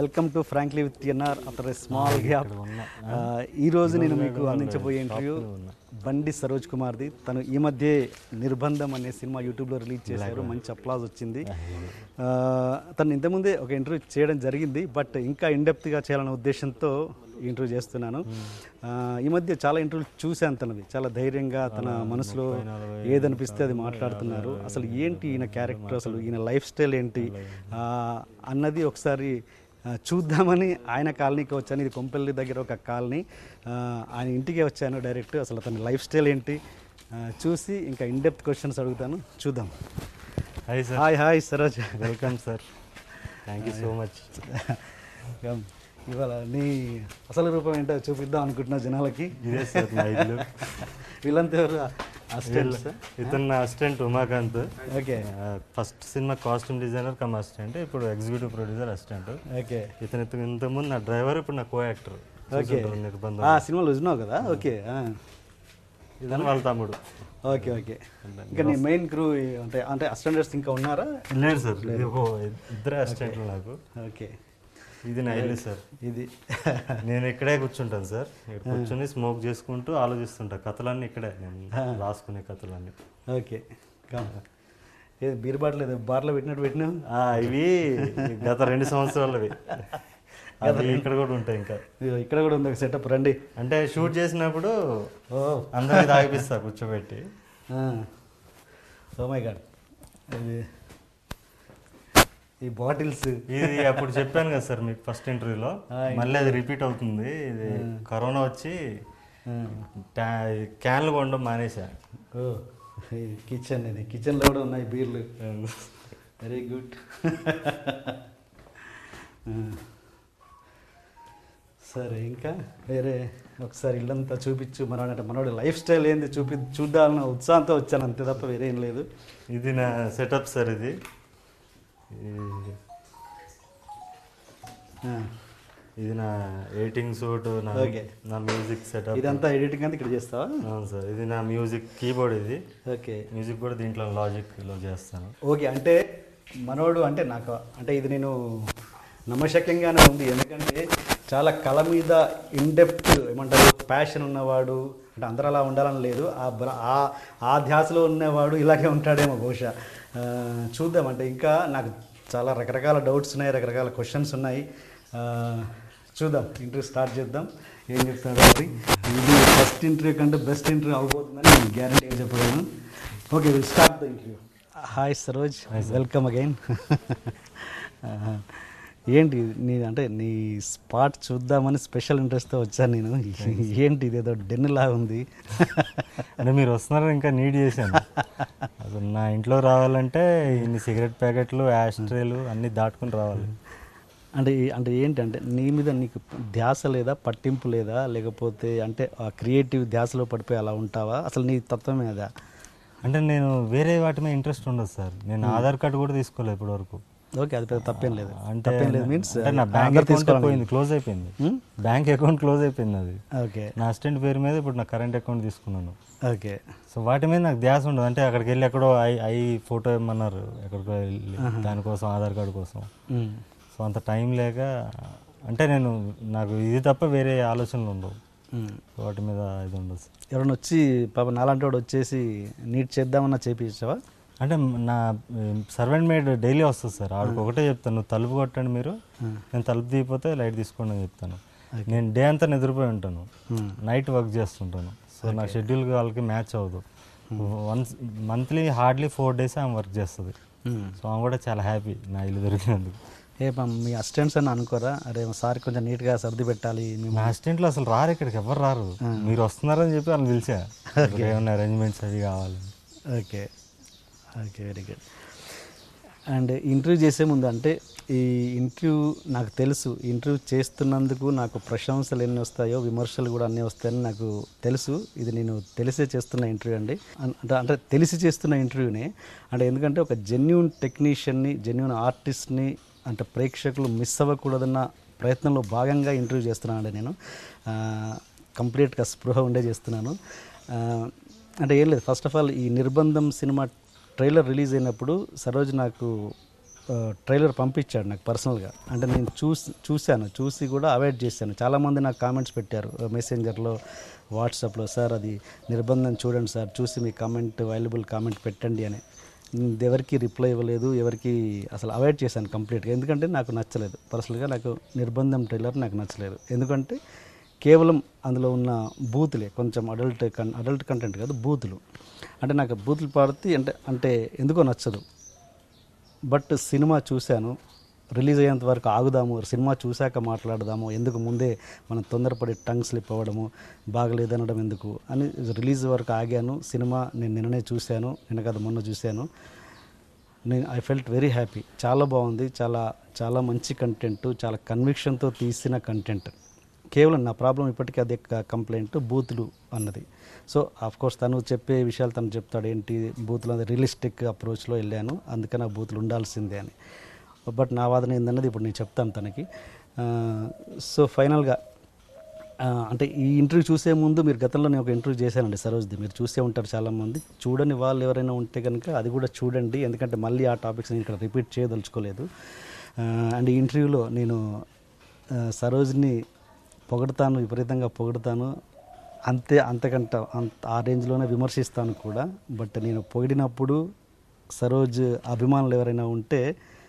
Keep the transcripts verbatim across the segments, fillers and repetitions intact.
Welcome to frankly with TNR after a small gap. ఈరోజు నేను మీకు అందించబోయే ఇంటర్వ్యూ బండి సరోజ్ కుమార్ది. తను ఈ మధ్య నిర్బంధం అనే సినిమా యూట్యూబ్లో రిలీజ్ చేశారు, మంచి అప్లాజ్ వచ్చింది. తను ఇంతకుముందే ఒక ఇంటర్వ్యూ చేయడం జరిగింది, బట్ ఇంకా ఇన్డెప్త్గా చేయాలనే ఉద్దేశంతో ఇంటర్వ్యూ చేస్తున్నాను. ఈ మధ్య చాలా ఇంటర్వ్యూలు చూశాను తనది, చాలా ధైర్యంగా తన మనసులో ఏదనిపిస్తే అది మాట్లాడుతున్నారు. అసలు ఏంటి ఈయన క్యారెక్టర్, అసలు ఈయన లైఫ్ స్టైల్ ఏంటి అన్నది ఒకసారి చూద్దామని ఆయన కాలనీకి వచ్చాను. ఇది కొంపల్లి దగ్గర ఒక కాలనీ, ఆయన ఇంటికే వచ్చాను డైరెక్ట్. అసలు అతని లైఫ్ స్టైల్ ఏంటి చూసి ఇంకా ఇన్డెప్త్ క్వశ్చన్స్ అడుగుతాను, చూద్దాం. Hi sir. Hi hi Saroj, welcome sir. Thank you so much. ఇవాళ నీ అసలు రూపం ఏంటో చూపిద్దాం అనుకుంటున్నా జనాలకి. ఇదే సార్ నా ఇల్లు. వీళ్ళంతా ఎవరు? అసిస్టెంట్. ఇతను నా assistant Umakanth. Okay. First cinema costume designer cum assistant, ఇప్పుడు ఎగ్జిక్యూటివ్ ప్రొడ్యూసర్ అసిస్టెంట్. ఓకే. ఇతను ఇతను ఇంతకుముందు నా డ్రైవర్, ఇప్పుడు నా కో యాక్టర్. ఓకే. నిర్బంధం సినిమాలో చూసినావు కదా. ఓకే. ఇతను వాళ్ళ తమ్ముడు. Okay okay. ఇంకా నీ మెయిన్ క్రూ అంటే అంటే అసిస్టెంట్స్ ఇంకా ఉన్నారా? లేదు సార్, ఇద్దరే అసిస్టెంట్లు నాకు. ఓకే. ఇది నా ఇల్లు సార్. ఇది నేను ఇక్కడే కూర్చుంటాను సార్. ఇక్కడ కూర్చొని స్మోక్ చేసుకుంటూ ఆలోచిస్తుంటా. కథలన్నీ ఇక్కడే నేను రాసుకునే కథలన్నీ. ఓకే. ఏది బీర్ బాటిల్ ఏదో బార్లో పెట్టినట్టు పెట్టినా? ఇవి గత రెండు సంవత్సరాలవి. అవి ఇక్కడ కూడా ఉంటాయి. ఇంకా ఇక్కడ కూడా ఉంది ఒక సెటప్. రండి. అంటే షూట్ చేసినప్పుడు అందరికి తాగిపిస్తా కూర్చోబెట్టి. Oh my god. ఇది ఈ బాటిల్స్ ఇది అప్పుడు చెప్పాను కదా సార్ మీకు ఫస్ట్ ఇంటర్వ్యూలో, మళ్ళీ అది రిపీట్ అవుతుంది. ఇది కరోనా వచ్చి క్యాన్లు కొనడం మానేసా. ఓ కిచెన్, ఇది కిచెన్లో కూడా ఉన్నాయి బీర్లు. Very good. సరే, ఇంకా వేరే ఒకసారి ఇల్లంతా చూపించు. మనోడు మనోడు లైఫ్ స్టైల్ ఏంది చూపి చూద్దామన్న ఉత్సాహంతో వచ్చాను, అంతే తప్ప వేరే ఏం లేదు. ఇది నా సెటప్ సార్. ఇది ఇది నా ఎడిటింగ్ సూట్, నా మ్యూజిక్ సెటప్. ఇదంతా ఎడిటింగ్ అంతా ఇక్కడ చేస్తావా? అవును సార్. ఇది నా మ్యూజిక్ కీబోర్డ్. ఇది ఓకే. మ్యూజిక్ కూడా దీంట్లో లాజిక్లో చేస్తాను. ఓకే. అంటే మనోడు అంటే నాకు అంటే ఇది నేను నమ్మశక్యంగానే ఉంది, ఎందుకంటే చాలా కళ మీద ఇన్డెప్త్ ఏమంటారు ప్యాషన్ ఉన్నవాడు. అంటే అందరూ అలా ఉండాలని లేదు, ఆ ఆ ధ్యాసలో ఉన్నవాడు ఇలాగే ఉంటాడేమో బహుశా. చూద్దాం. అంటే ఇంకా నాకు చాలా రకరకాల డౌట్స్ ఉన్నాయి, రకరకాల క్వశ్చన్స్ ఉన్నాయి. చూద్దాం, ఇంటర్వ్యూ స్టార్ట్ చేద్దాం. ఏం చెప్తాడు అది. ఇది ఫస్ట్ ఇంటర్వ్యూ కంటే బెస్ట్ ఇంటర్వ్యూ అవబోతుందని నేను గ్యారంటీ చెప్పగలను. Okay, will start the interview. Hi Saroj, welcome again. ఏంటి నీ అంటే నీ స్పాట్ చూద్దామని స్పెషల్ ఇంట్రెస్ట్తో వచ్చాను నేను. ఏంటి ఇదేదో డెన్ లాగా ఉంది. అంటే మీరు వస్తున్నారని ఇంకా నీడ్ చేశాను. అసలు నా ఇంట్లో రావాలంటే ఇన్ని సిగరెట్ ప్యాకెట్లు, యాస్ట్రేలు అన్నీ దాటుకుని రావాలి. అంటే అంటే ఏంటంటే నీ మీద నీకు ధ్యాస లేదా, పట్టింపు లేదా, లేకపోతే అంటే ఆ క్రియేటివ్ ధ్యాసలో పడిపోయి అలా ఉంటావా? అసలు నీ తత్వమే అదా? అంటే నేను వేరే వాటి మీద ఇంట్రెస్ట్ ఉండదు సార్. నేను ఆధార్ కార్డు కూడా తీసుకోలేదు ఇప్పటి వరకు. ఓకే, అది పెద్ద తప్పేం లేదు. అంటే మీన్స్ నా బ్యాంక్ అకౌంట్ పోయింది, క్లోజ్ అయిపోయింది. బ్యాంక్ అకౌంట్ క్లోజ్ అయిపోయింది అది. ఓకే. నా అసిస్టెంట్ పేరు మీద ఇప్పుడు నా కరెంట్ అకౌంట్ తీసుకున్నాను. ఓకే. సో వాటి మీద నాకు ధ్యాస ఉండదు. అంటే అక్కడికి వెళ్ళి ఎక్కడో ఐ ఐ ఫోటో ఇమ్మన్నారు, ఎక్కడికో వెళ్ళి దానికోసం, ఆధార్ కార్డు కోసం. సో అంత టైం లేక అంటే నేను నాకు ఇది తప్ప వేరే ఆలోచనలు ఉండవు. వాటి మీద ఇది ఉండదు. ఎవరైనా వచ్చి పాప నాలాంటి వాడు వచ్చేసి నీట్ చేద్దామన్నా చేపించావా? అంటే నా సర్వెంట్ మేడ్ డైలీ వస్తుంది సార్. ఆడికి ఒకటే చెప్తాను, నువ్వు తలుపు కొట్టండి మీరు, నేను తలుపు తీయపోతే లైట్ తీసుకోండి అని చెప్తాను. నేను డే అంతా నిద్రపోయి ఉంటాను, నైట్ వర్క్ చేస్తుంటాను. సో నా షెడ్యూల్ వాళ్ళకి మ్యాచ్ అవ్వదు. Once monthly hardly four days ఆమె వర్క్ చేస్తుంది. సో ఆమె కూడా చాలా హ్యాపీ నా ఇల్లు దొరికినందుకు. ఏ మీ అసిస్టెంట్స్ అని అనుకోరా, అరే సార్ కొంచెం నీట్గా సర్ది పెట్టాలి? నా అసిస్టెంట్లు అసలు రారు, ఇక్కడికి ఎవరు రారు. మీరు వస్తున్నారని చెప్పి వాళ్ళని పిలిచా, ఏమన్నా అరేంజ్మెంట్స్ అవి కావాలి. Okay okay, very good. And interview చేసే ముందు అంటే ఈ ఇంటర్వ్యూ నాకు తెలుసు, ఇంటర్వ్యూ చేస్తున్నందుకు నాకు ప్రశంసలు ఎన్ని వస్తాయో విమర్శలు కూడా అన్నీ వస్తాయని నాకు తెలుసు. ఇది నేను తెలిసే చేస్తున్న ఇంటర్వ్యూ అండి. అంటే అంటే తెలిసి చేస్తున్న ఇంటర్వ్యూనే. అంటే ఎందుకంటే ఒక జెన్యూన్ టెక్నీషియన్ని, జెన్యూన్ ఆర్టిస్ట్ని అంటే ప్రేక్షకులు మిస్ అవ్వకూడదన్న ప్రయత్నంలో భాగంగా ఇంటర్వ్యూ చేస్తున్నానండి నేను. కంప్లీట్గా స్పృహ ఉండే చేస్తున్నాను. అంటే ఏం లేదు, ఫస్ట్ ఆఫ్ ఆల్ ఈ నిర్బంధం సినిమా ట్రైలర్ రిలీజ్ అయినప్పుడు సరోజ్ నాకు ట్రైలర్ పంపించాడు నాకు పర్సనల్గా. అంటే నేను చూసి చూశాను చూసి కూడా అవాయిడ్ చేశాను. చాలామంది నాకు కామెంట్స్ పెట్టారు మెసెంజర్లో, వాట్సాప్లో, సార్ అది నిర్బంధం చూడండి సార్, చూసి మీ కామెంట్ వాల్యుబుల్ కామెంట్ పెట్టండి అని. ఎవరికి రిప్లై ఇవ్వలేదు, ఎవరికి అసలు అవాయిడ్ చేశాను కంప్లీట్గా. ఎందుకంటే నాకు నచ్చలేదు పర్సనల్గా, నాకు నిర్బంధం ట్రైలర్ నాకు నచ్చలేదు. ఎందుకంటే కేవలం అందులో ఉన్న బూతులే, కొంచెం అడల్ట్ కన్ అడల్ట్ కంటెంట్ కాదు, బూతులు. అంటే నాకు బూతులు పాడితే అంటే అంటే ఎందుకో నచ్చదు. బట్ సినిమా చూశాను, రిలీజ్ అయ్యేంత వరకు ఆగుదాము, సినిమా చూశాక మాట్లాడదాము, ఎందుకు ముందే మనం తొందరపడి టంగ్ స్లిప్ అవ్వడము, బాగలేదనడం ఎందుకు అని రిలీజ్ వరకు ఆగాను. సినిమా నేను నిన్ననే చూశాను, నిన్న కాదు మొన్న చూశాను. నేను ఐ ఫెల్ట్ వెరీ హ్యాపీ. చాలా బాగుంది, చాలా చాలా మంచి కంటెంట్, చాలా కన్విక్షన్తో తీసిన కంటెంట్. కేవలం నా ప్రాబ్లం ఇప్పటికీ అదే కంప్లైంట్, బూతులు అన్నది. సో ఆఫ్ కోర్స్ తను చెప్పే విషయాలు తను చెప్తాడు, ఏంటి బూతులు అనేది రియలిస్టిక్ అప్రోచ్లో వెళ్ళాను, అందుకని ఆ బూతులు ఉండాల్సిందే అని. బట్ నా వాదన ఏందన్నది ఇప్పుడు నేను చెప్తాను తనకి. సో ఫైనల్గా అంటే ఈ ఇంటర్వ్యూ చూసే ముందు మీరు గతంలో నేను ఒక ఇంటర్వ్యూ చేశానండి సరోజ్ది, మీరు చూసే ఉంటారు చాలామంది. చూడని వాళ్ళు ఎవరైనా ఉంటే కనుక అది కూడా చూడండి, ఎందుకంటే మళ్ళీ ఆ టాపిక్స్ నేను ఇక్కడ రిపీట్ చేయదలుచుకోలేదు. అండ్ ఈ ఇంటర్వ్యూలో నేను సరోజ్ని పొగడతాను, విపరీతంగా పొగడతాను, అంతే అంతకంట అంత ఆ రేంజ్లోనే విమర్శిస్తాను కూడా. బట్ నేను పొగిడినప్పుడు సరోజ్ అభిమానులు ఎవరైనా ఉంటే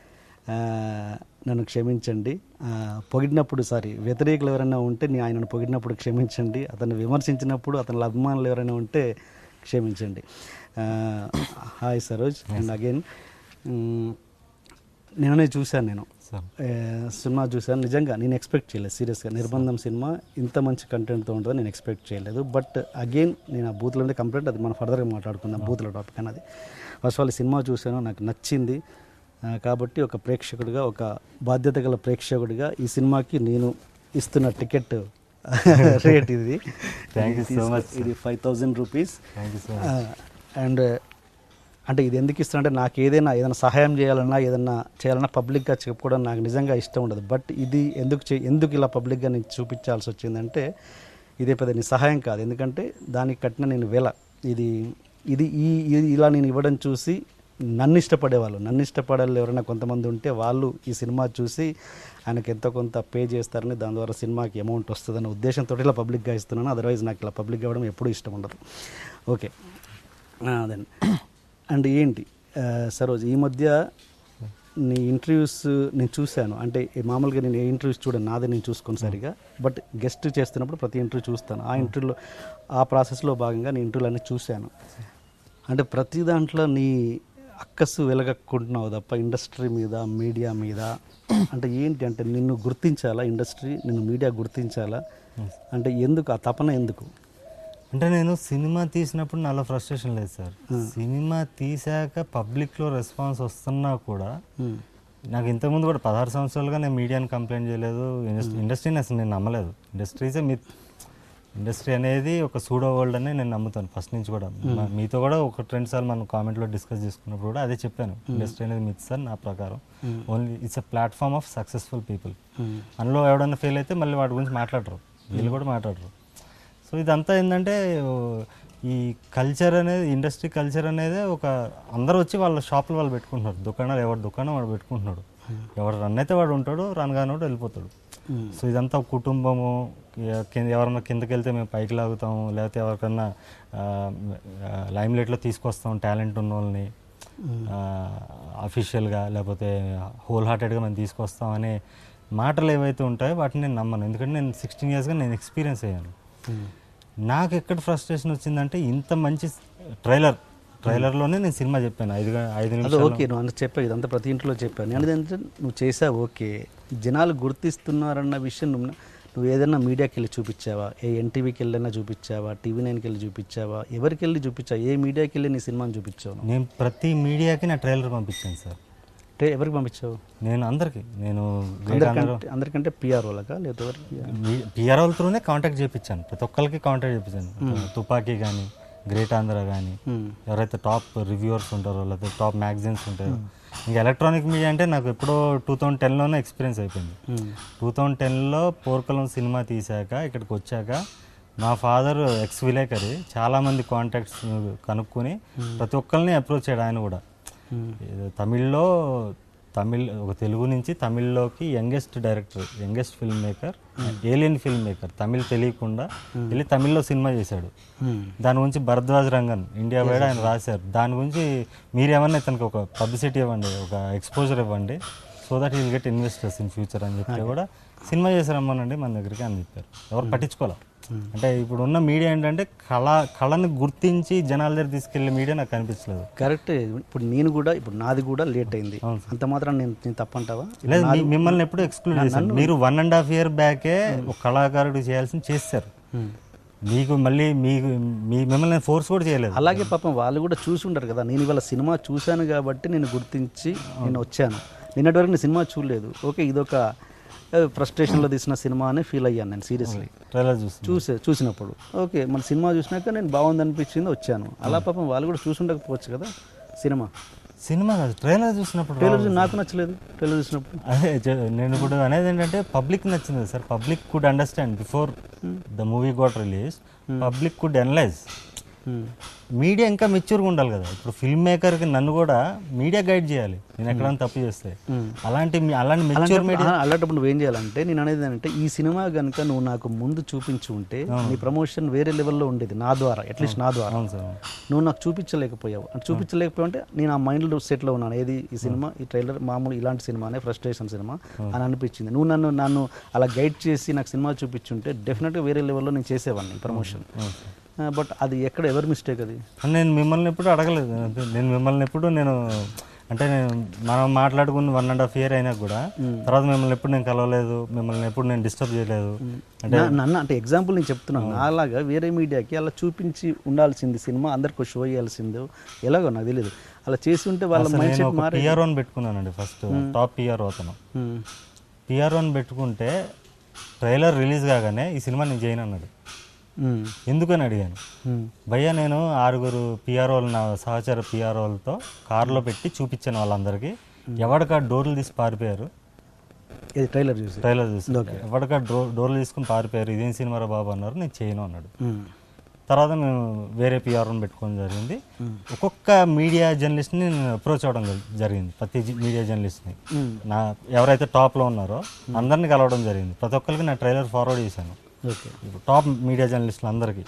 నన్ను క్షమించండి. పొగిడినప్పుడు సారీ వ్యతిరేకులు ఎవరైనా ఉంటే నేను ఆయనను పొగిడినప్పుడు క్షమించండి, అతన్ని విమర్శించినప్పుడు అతని అభిమానులు ఎవరైనా ఉంటే క్షమించండి. హాయ్ సరోజ్. అండ్ అగైన్ నిన్ననే చూశాను, నేను సినిమా చూశాను. నిజంగా నేను ఎక్స్పెక్ట్ చేయలేదు, సీరియస్గా నిర్బంధం సినిమా ఇంత మంచి కంటెంట్తో ఉంటుందని నేను ఎక్స్పెక్ట్ చేయలేదు. బట్ అగైన్ నేను ఆ బూత్లో కంప్లైంట్, అది మనం ఫర్దర్గా మాట్లాడుకుందాం బూత్ల టాపిక్ అన్నది. ఫస్ట్ ఆఫ్ ఆల్ సినిమా చూశాను, నాకు నచ్చింది. కాబట్టి ఒక ప్రేక్షకుడిగా, ఒక బాధ్యత గల ప్రేక్షకుడిగా ఈ సినిమాకి నేను ఇస్తున్న టికెట్ రేట్ ఇది. Thank you so much. ఇది five thousand rupees. Thank you so much. And అంటే ఇది ఎందుకు ఇస్తానంటే, నాకు ఏదైనా ఏదైనా సహాయం చేయాలన్నా, ఏదైనా చేయాలన్నా పబ్లిక్గా చెప్పుకోవడం నాకు నిజంగా ఇష్టం ఉండదు. బట్ ఇది ఎందుకు చే ఎందుకు ఇలా పబ్లిక్గా నేను చూపించాల్సి వచ్చిందంటే, ఇదే పెద్ద నీ సహాయం కాదు, ఎందుకంటే దానికి కట్టిన నేను వేల ఇది ఇది ఈ ఇలా నేను ఇవ్వడం చూసి నన్ను ఇష్టపడేవాళ్ళు, నన్ను ఇష్టపడాలి ఎవరైనా కొంతమంది ఉంటే వాళ్ళు ఈ సినిమా చూసి ఆయనకు ఎంతో కొంత పే చేస్తారని, దాని ద్వారా సినిమాకి అమౌంట్ వస్తుందనే ఉద్దేశంతో ఇలా పబ్లిక్గా ఇస్తున్నాను. అదర్వైజ్ నాకు ఇలా పబ్లిక్గా ఇవ్వడం ఎప్పుడూ ఇష్టం ఉండదు. ఓకే దెన్ అండ్ ఏంటి సరోజ్, ఈ మధ్య నీ ఇంటర్వ్యూస్ నేను చూశాను. అంటే మామూలుగా నేను ఏ ఇంటర్వ్యూస్ చూడను, నాదే నేను చూసుకోను సరిగా. బట్ గెస్ట్ చేస్తున్నప్పుడు ప్రతి ఇంటర్వ్యూ చూస్తాను. ఆ ఇంటర్వ్యూలో ఆ ప్రాసెస్లో భాగంగా నీ ఇంటర్వ్యూలు అన్నీ చూశాను. అంటే ప్రతి దాంట్లో నీ అక్కసు వెలగక్కుంటున్నావు తప్ప ఇండస్ట్రీ మీద, మీడియా మీద. అంటే ఏంటి అంటే నిన్ను గుర్తించాలా ఇండస్ట్రీ, నిన్ను మీడియా గుర్తించాలా అంటే ఎందుకు ఆ తపన ఎందుకు? అంటే నేను సినిమా తీసినప్పుడు నాలో ఫ్రస్ట్రేషన్ లేదు సార్. సినిమా తీసాక పబ్లిక్లో రెస్పాన్స్ వస్తున్నా కూడా నాకు ఇంతకుముందు కూడా పదహారు సంవత్సరాలుగా నేను మీడియాని కంప్లైంట్ చేయలేదు. ఇండస్ట్రీ ఇండస్ట్రీని అసలు నేను నమ్మలేదు. ఇండస్ట్రీసే మీ ఇండస్ట్రీ అనేది ఒక సూడో వరల్డ్ అని నేను నమ్ముతాను ఫస్ట్ నుంచి కూడా. మీతో కూడా ఒక రెండు సార్లు మనం కామెంట్లో డిస్కస్ చేసుకున్నప్పుడు కూడా అదే చెప్పాను, ఇండస్ట్రీ అనేది మిత్ సార్ నా ప్రకారం. Only it's a platform of successful people. అందులో ఎవడన్నా ఫెయిల్ అయితే మళ్ళీ వాటి గురించి మాట్లాడరు, వీళ్ళు కూడా మాట్లాడరు. సో ఇదంతా ఏంటంటే ఈ కల్చర్ అనేది, ఇండస్ట్రీ కల్చర్ అనేది ఒక అందరూ వచ్చి వాళ్ళ షాపులు వాళ్ళు పెట్టుకుంటున్నారు, దుకాణాలు ఎవరి దుకాణం వాడు పెట్టుకుంటున్నాడు, ఎవరు రన్ అయితే వాడు ఉంటాడు, రన్ కానివాడు వెళ్ళిపోతాడు. సో ఇదంతా కుటుంబము, కింద ఎవరన్నా కిందకి వెళ్తే మేము పైకి లాగుతాము, లేకపోతే ఎవరికన్నా లైమ్ లైట్లో తీసుకొస్తాం టాలెంట్ ఉన్న వాళ్ళని అఫీషియల్గా, లేకపోతే హోల్ హార్టెడ్గా మేము తీసుకొస్తాం అనే మాటలు ఏవైతే ఉంటాయో వాటిని నేను నమ్మను. ఎందుకంటే నేను సిక్స్టీన్ ఇయర్స్గా నేను ఎక్స్పీరియన్స్ అయ్యాను. నాకు ఎక్కడ ఫ్రస్ట్రేషన్ వచ్చిందంటే, ఇంత మంచి ట్రైలర్ ట్రైలర్లోనే నేను సినిమా చెప్పాను ఐదు ఐదు నిమిషాలు. ఓకే, నువ్వు అంత చెప్పావు, ఇదంతా ప్రతి ఇంట్లో చెప్పాను. నేను ఏంటంటే నువ్వు చేసావు ఓకే, జనాలు గుర్తిస్తున్నారన్న విషయం నువ్వు నువ్వు ఏదైనా మీడియాకి వెళ్ళి చూపించావా? ఏ ఎన్టీవీకి వెళ్ళైనా చూపించావా? టీవీ నైన్కి వెళ్ళి చూపించావా? ఎవరికి వెళ్ళి చూపించావా? ఏ మీడియాకి వెళ్ళి నీ సినిమాని చూపించావు? నేను ప్రతి మీడియాకి నా ట్రైలర్ పంపించాను సార్. అంటే ఎవరికి పంపించావు? నేను అందరికి, నేను అందరికంటే పిఆర్ఓలకా లేదా పిఆర్ఓల త్రూనే కాంటాక్ట్ చేయించాను, ప్రతి ఒక్కరికి కాంటాక్ట్ చేయించాను. తుపాకీ కానీ, గ్రేట్ ఆంధ్ర కానీ, ఎవరైతే టాప్ రివ్యూవర్స్ ఉంటారో లేకపోతే టాప్ మ్యాగజైన్స్ ఉంటాయో. ఇంకా ఎలక్ట్రానిక్ మీడియా అంటే నాకు ఎప్పుడో టూ థౌజండ్ టెన్లోనే ఎక్స్పీరియన్స్ అయిపోయింది. టూ థౌజండ్ టెన్లో పోర్కలం సినిమా తీశాక ఇక్కడికి వచ్చాక మా ఫాదర్ ఎక్స్ విలేకరి, చాలామంది కాంటాక్ట్స్ కనుక్కొని ప్రతి ఒక్కరిని అప్రోచ్ అయ్యాడు. ఆయన కూడా తమిళ్లో తమిళ్ ఒక తెలుగు నుంచి తమిళ్లోకి youngest director, youngest film maker, alien film maker, Tamil తెలియకుండా వెళ్ళి తమిళ్లో సినిమా చేశాడు. దాని గురించి భరద్వాజ్ రంగన్ ఇండియా వైడ్ ఆయన రాశారు. దాని గురించి మీరేమన్నా ఇతనికి ఒక పబ్లిసిటీ ఇవ్వండి, ఒక ఎక్స్పోజర్ ఇవ్వండి, so that will get investors in future అని చెప్తే కూడా సినిమా చేసారమ్మనండి మన దగ్గరికి అని చెప్పారు. ఎవరు పట్టించుకోవాలి. అంటే ఇప్పుడు ఉన్న మీడియా ఏంటంటే కళ కళను గుర్తించి జనాల దగ్గర తీసుకెళ్లే మీడియా నాకు కనిపించలేదు. కరెక్ట్. ఇప్పుడు నేను కూడా ఇప్పుడు నాది కూడా లేట్ అయింది, అంత మాత్రం నేను నేను తప్పంటావా? లేదు, మిమ్మల్ని ఎప్పుడు ఎక్స్క్లూడ్ చేశాను. మీరు వన్ అండ్ హాఫ్ ఇయర్ బ్యాకే ఒక కళాకారుడు చేయాల్సింది చేస్తారు. మీకు మళ్ళీ మీకు మీ మిమ్మల్ని ఫోర్స్ కూడా చేయలేదు. అలాగే పాపం వాళ్ళు కూడా చూసి ఉంటారు కదా. నేను ఇవాళ సినిమా చూశాను కాబట్టి నేను గుర్తించి నేను వచ్చాను. నిన్నటి వరకు నేను సినిమా చూడలేదు. ఓకే, ఇదొక ఫ్రస్ట్రేషన్లో తీసిన సినిమా అని ఫీల్ అయ్యాను నేను సీరియస్లీ ట్రైలర్ చూసి చూసే చూసినప్పుడు. ఓకే, మన సినిమా చూసినాక నేను బాగుంది అనిపించింది వచ్చాను. అలా పాపం వాళ్ళు కూడా చూసి ఉండకపోవచ్చు కదా సినిమా. సినిమా కాదు, ట్రైలర్ చూసినప్పుడు. ట్రైలర్ నాకు నచ్చలేదు. ట్రైలర్ చూసినప్పుడు అదే నేను ఇప్పుడు అనేది ఏంటంటే పబ్లిక్ నచ్చింది సార్. Public could understand before the movie got release. Public could analyse. Media ఇంకా మెచ్యూర్గా ఉండాలి కదా. ఇప్పుడు ఫిల్మ్ మేకర్కి నన్ను కూడా మీడియా గైడ్ చేయాలి, నేను ఎక్కడైనా తప్పు చేస్తే. అలాంటి అలాంటి మెచ్యూర్ మీడియా అలాంటప్పుడు నువ్వు ఏం చేయాలంటే, నేను అనేది అంటే ఈ సినిమా కనుక నువ్వు నాకు ముందు చూపించి ఉంటే నీ ప్రమోషన్ వేరే లెవెల్లో ఉండేది నా ద్వారా, అట్లీస్ట్ నా ద్వారా. నువ్వు నాకు చూపించలేకపోయావు. చూపించలేకపోయావు అంటే నేను ఆ మైండ్లో సెట్లో ఉన్నాను. ఏది ఈ సినిమా, ఈ ట్రైలర్ మామూలు ఇలాంటి సినిమానే, ఫ్రస్ట్రేషన్ సినిమా అని అనిపించింది. నువ్వు నన్ను నన్ను అలా గైడ్ చేసి నాకు సినిమా చూపించుంటే డెఫినెట్గా వేరే లెవెల్లో నేను చేసేవాడిని ప్రమోషన్. బట్ అది ఎక్కడ ఎవరి మిస్టేక్ అది? నేను మిమ్మల్ని ఎప్పుడు అడగలేదు. నేను మిమ్మల్ని ఎప్పుడు నేను అంటే నేను మనం మాట్లాడుకుని వన్ అండ్ హాఫ్ ఇయర్ అయినా కూడా తర్వాత మిమ్మల్ని ఎప్పుడు నేను కలవలేదు, మిమ్మల్ని ఎప్పుడు నేను డిస్టర్బ్ చేయలేదు. అంటే నన్ను అంటే ఎగ్జాంపుల్ నేను చెప్తున్నాను. అలాగా వేరే మీడియాకి అలా చూపించి ఉండాల్సింది సినిమా, అందరికి షో చేయాల్సిందో ఎలాగో నాకు తెలియదు. అలా చేసి ఉంటే వాళ్ళ మైండ్ సెట్ మారి. పిఆర్ఓని పెట్టుకున్నానండి ఫస్ట్, టాప్ పిఆర్ఓ అతను. పిఆర్ఓని పెట్టుకుంటే ట్రైలర్ రిలీజ్ కాగానే ఈ సినిమా నేను చేయను అన్నాడు. ఎందుకని అడిగాను. భయ్యా నేను ఆరుగురు పిఆర్ఓలు, నా సహచర పిఆర్ఓలతో కారులో పెట్టి చూపించాను వాళ్ళందరికీ. ఎవడికా డోర్లు తీసి పారిపోయారు. ట్రైలర్ చూసి ట్రైలర్ చూసి ఎవడికా డో డోర్లు తీసుకుని పారిపోయారు. ఇదేం సినిమారా బాబు అన్నారు. నేను చేయను అన్నాడు. తర్వాత మేము వేరే పిఆర్ఓని పెట్టుకోవడం జరిగింది. ఒక్కొక్క మీడియా జర్నలిస్ట్ని నేను అప్రోచ్ అవ్వడం జరిగింది. ప్రతి మీడియా జర్నలిస్ట్ని నా ఎవరైతే టాప్లో ఉన్నారో అందరినీ కలవడం జరిగింది. ప్రతి ఒక్కరికి నా ట్రైలర్ ఫార్వర్డ్ చేశాను. ఇప్పుడు టాప్ మీడియా జర్నలిస్టులు అందరికీ.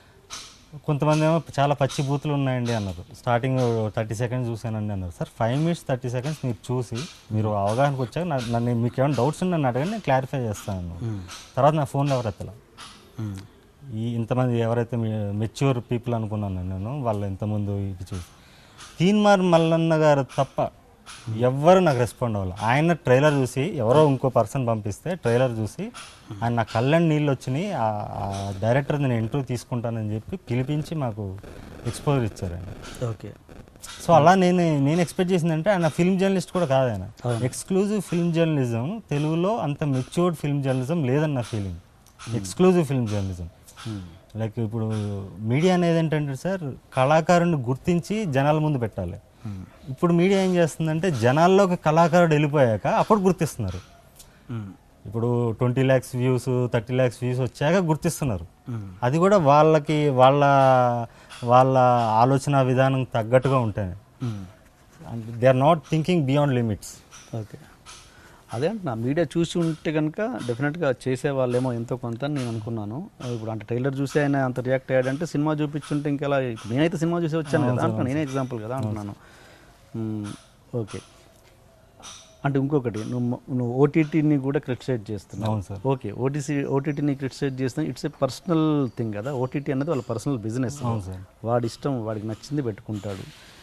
కొంతమంది ఏమో చాలా పచ్చి బూతులు ఉన్నాయండి అన్నారు. స్టార్టింగ్ థర్టీ సెకండ్స్ చూసానండి అన్నారు. Sir five minutes thirty seconds మీరు చూసి మీరు అవగాహనకు వచ్చాక నన్ను మీకు ఏమైనా డౌట్స్ ఉండి నన్ను అడగండి, నేను క్లారిఫై చేస్తాను. తర్వాత నా ఫోన్లో ఎవరు ఎత్తలా. ఈ ఇంతమంది ఎవరైతే మెచ్యూర్ పీపుల్ అనుకున్నాను నేను, వాళ్ళు ఇంతకుముందు ఇది చూసి తీన్మార్ మల్లన్న గారు తప్ప ఎవ్వరు నాకు రెస్పాండ్ అవ్వాలి. ఆయన ట్రైలర్ చూసి ఎవరో ఇంకో పర్సన్ పంపిస్తే ట్రైలర్ చూసి ఆయన నా కళ్ళని నీళ్ళు వచ్చినాయి, ఆ డైరెక్టర్ నేను ఇంటర్వ్యూ తీసుకుంటానని చెప్పి పిలిపించి మాకు ఎక్స్పోజర్ ఇచ్చారు ఆయన. ఓకే. సో అలా నేను నేను ఎక్స్పెక్ట్ చేసిందంటే ఆయన ఫిల్మ్ జర్నలిస్ట్ కూడా కాదు. ఆయన ఎక్స్క్లూజివ్ ఫిల్మ్ జర్నలిజం, తెలుగులో అంత మెచ్యూర్డ్ ఫిల్మ్ జర్నలిజం లేదని నా feeling. Exclusive film journalism like ఇప్పుడు మీడియా అనేది ఏంటంటే సార్ కళాకారుని గుర్తించి జనాల ముందు పెట్టాలి. ఇప్పుడు మీడియా ఏం చేస్తుందంటే జనాల్లోకి కళాకారుడు వెళ్ళిపోయాక అప్పుడు గుర్తిస్తున్నారు. ఇప్పుడు twenty lakhs views, thirty lakhs views వచ్చాక గుర్తిస్తున్నారు. అది కూడా వాళ్ళకి వాళ్ళ వాళ్ళ ఆలోచన విధానం తగ్గట్టుగా ఉంటాయి. They are not thinking beyond limits. Okay, అదే అంటున్నా. మీడియా చూసి ఉంటే కనుక డెఫినెట్గా చేసే వాళ్ళేమో ఎంతో కొంత నేను అనుకున్నాను. ఇప్పుడు అంటే ట్రైలర్ చూసి ఆయన అంత రియాక్ట్ అయ్యాడంటే సినిమా చూపించుంటే ఇంకెలా. నేనైతే సినిమా చూసి వచ్చాను కదా అంటున్నాను, నేనే ఎగ్జాంపుల్ కదా అంటున్నాను. ఓకే, అంటే ఇంకొకటి నువ్వు నువ్వు ఓటీటీని కూడా క్రిటిసైజ్ చేస్తున్నావు. ఓకే, ఓటీసీ ఓటీటీని క్రిటిసైజ్ చేస్తున్నావు. ఇట్స్ ఏ పర్సనల్ థింగ్ కదా. ఓటీటీ అనేది వాళ్ళ పర్సనల్ బిజినెస్. వాడి ఇష్టం, వాడికి నచ్చింది పెట్టుకుంటాడు.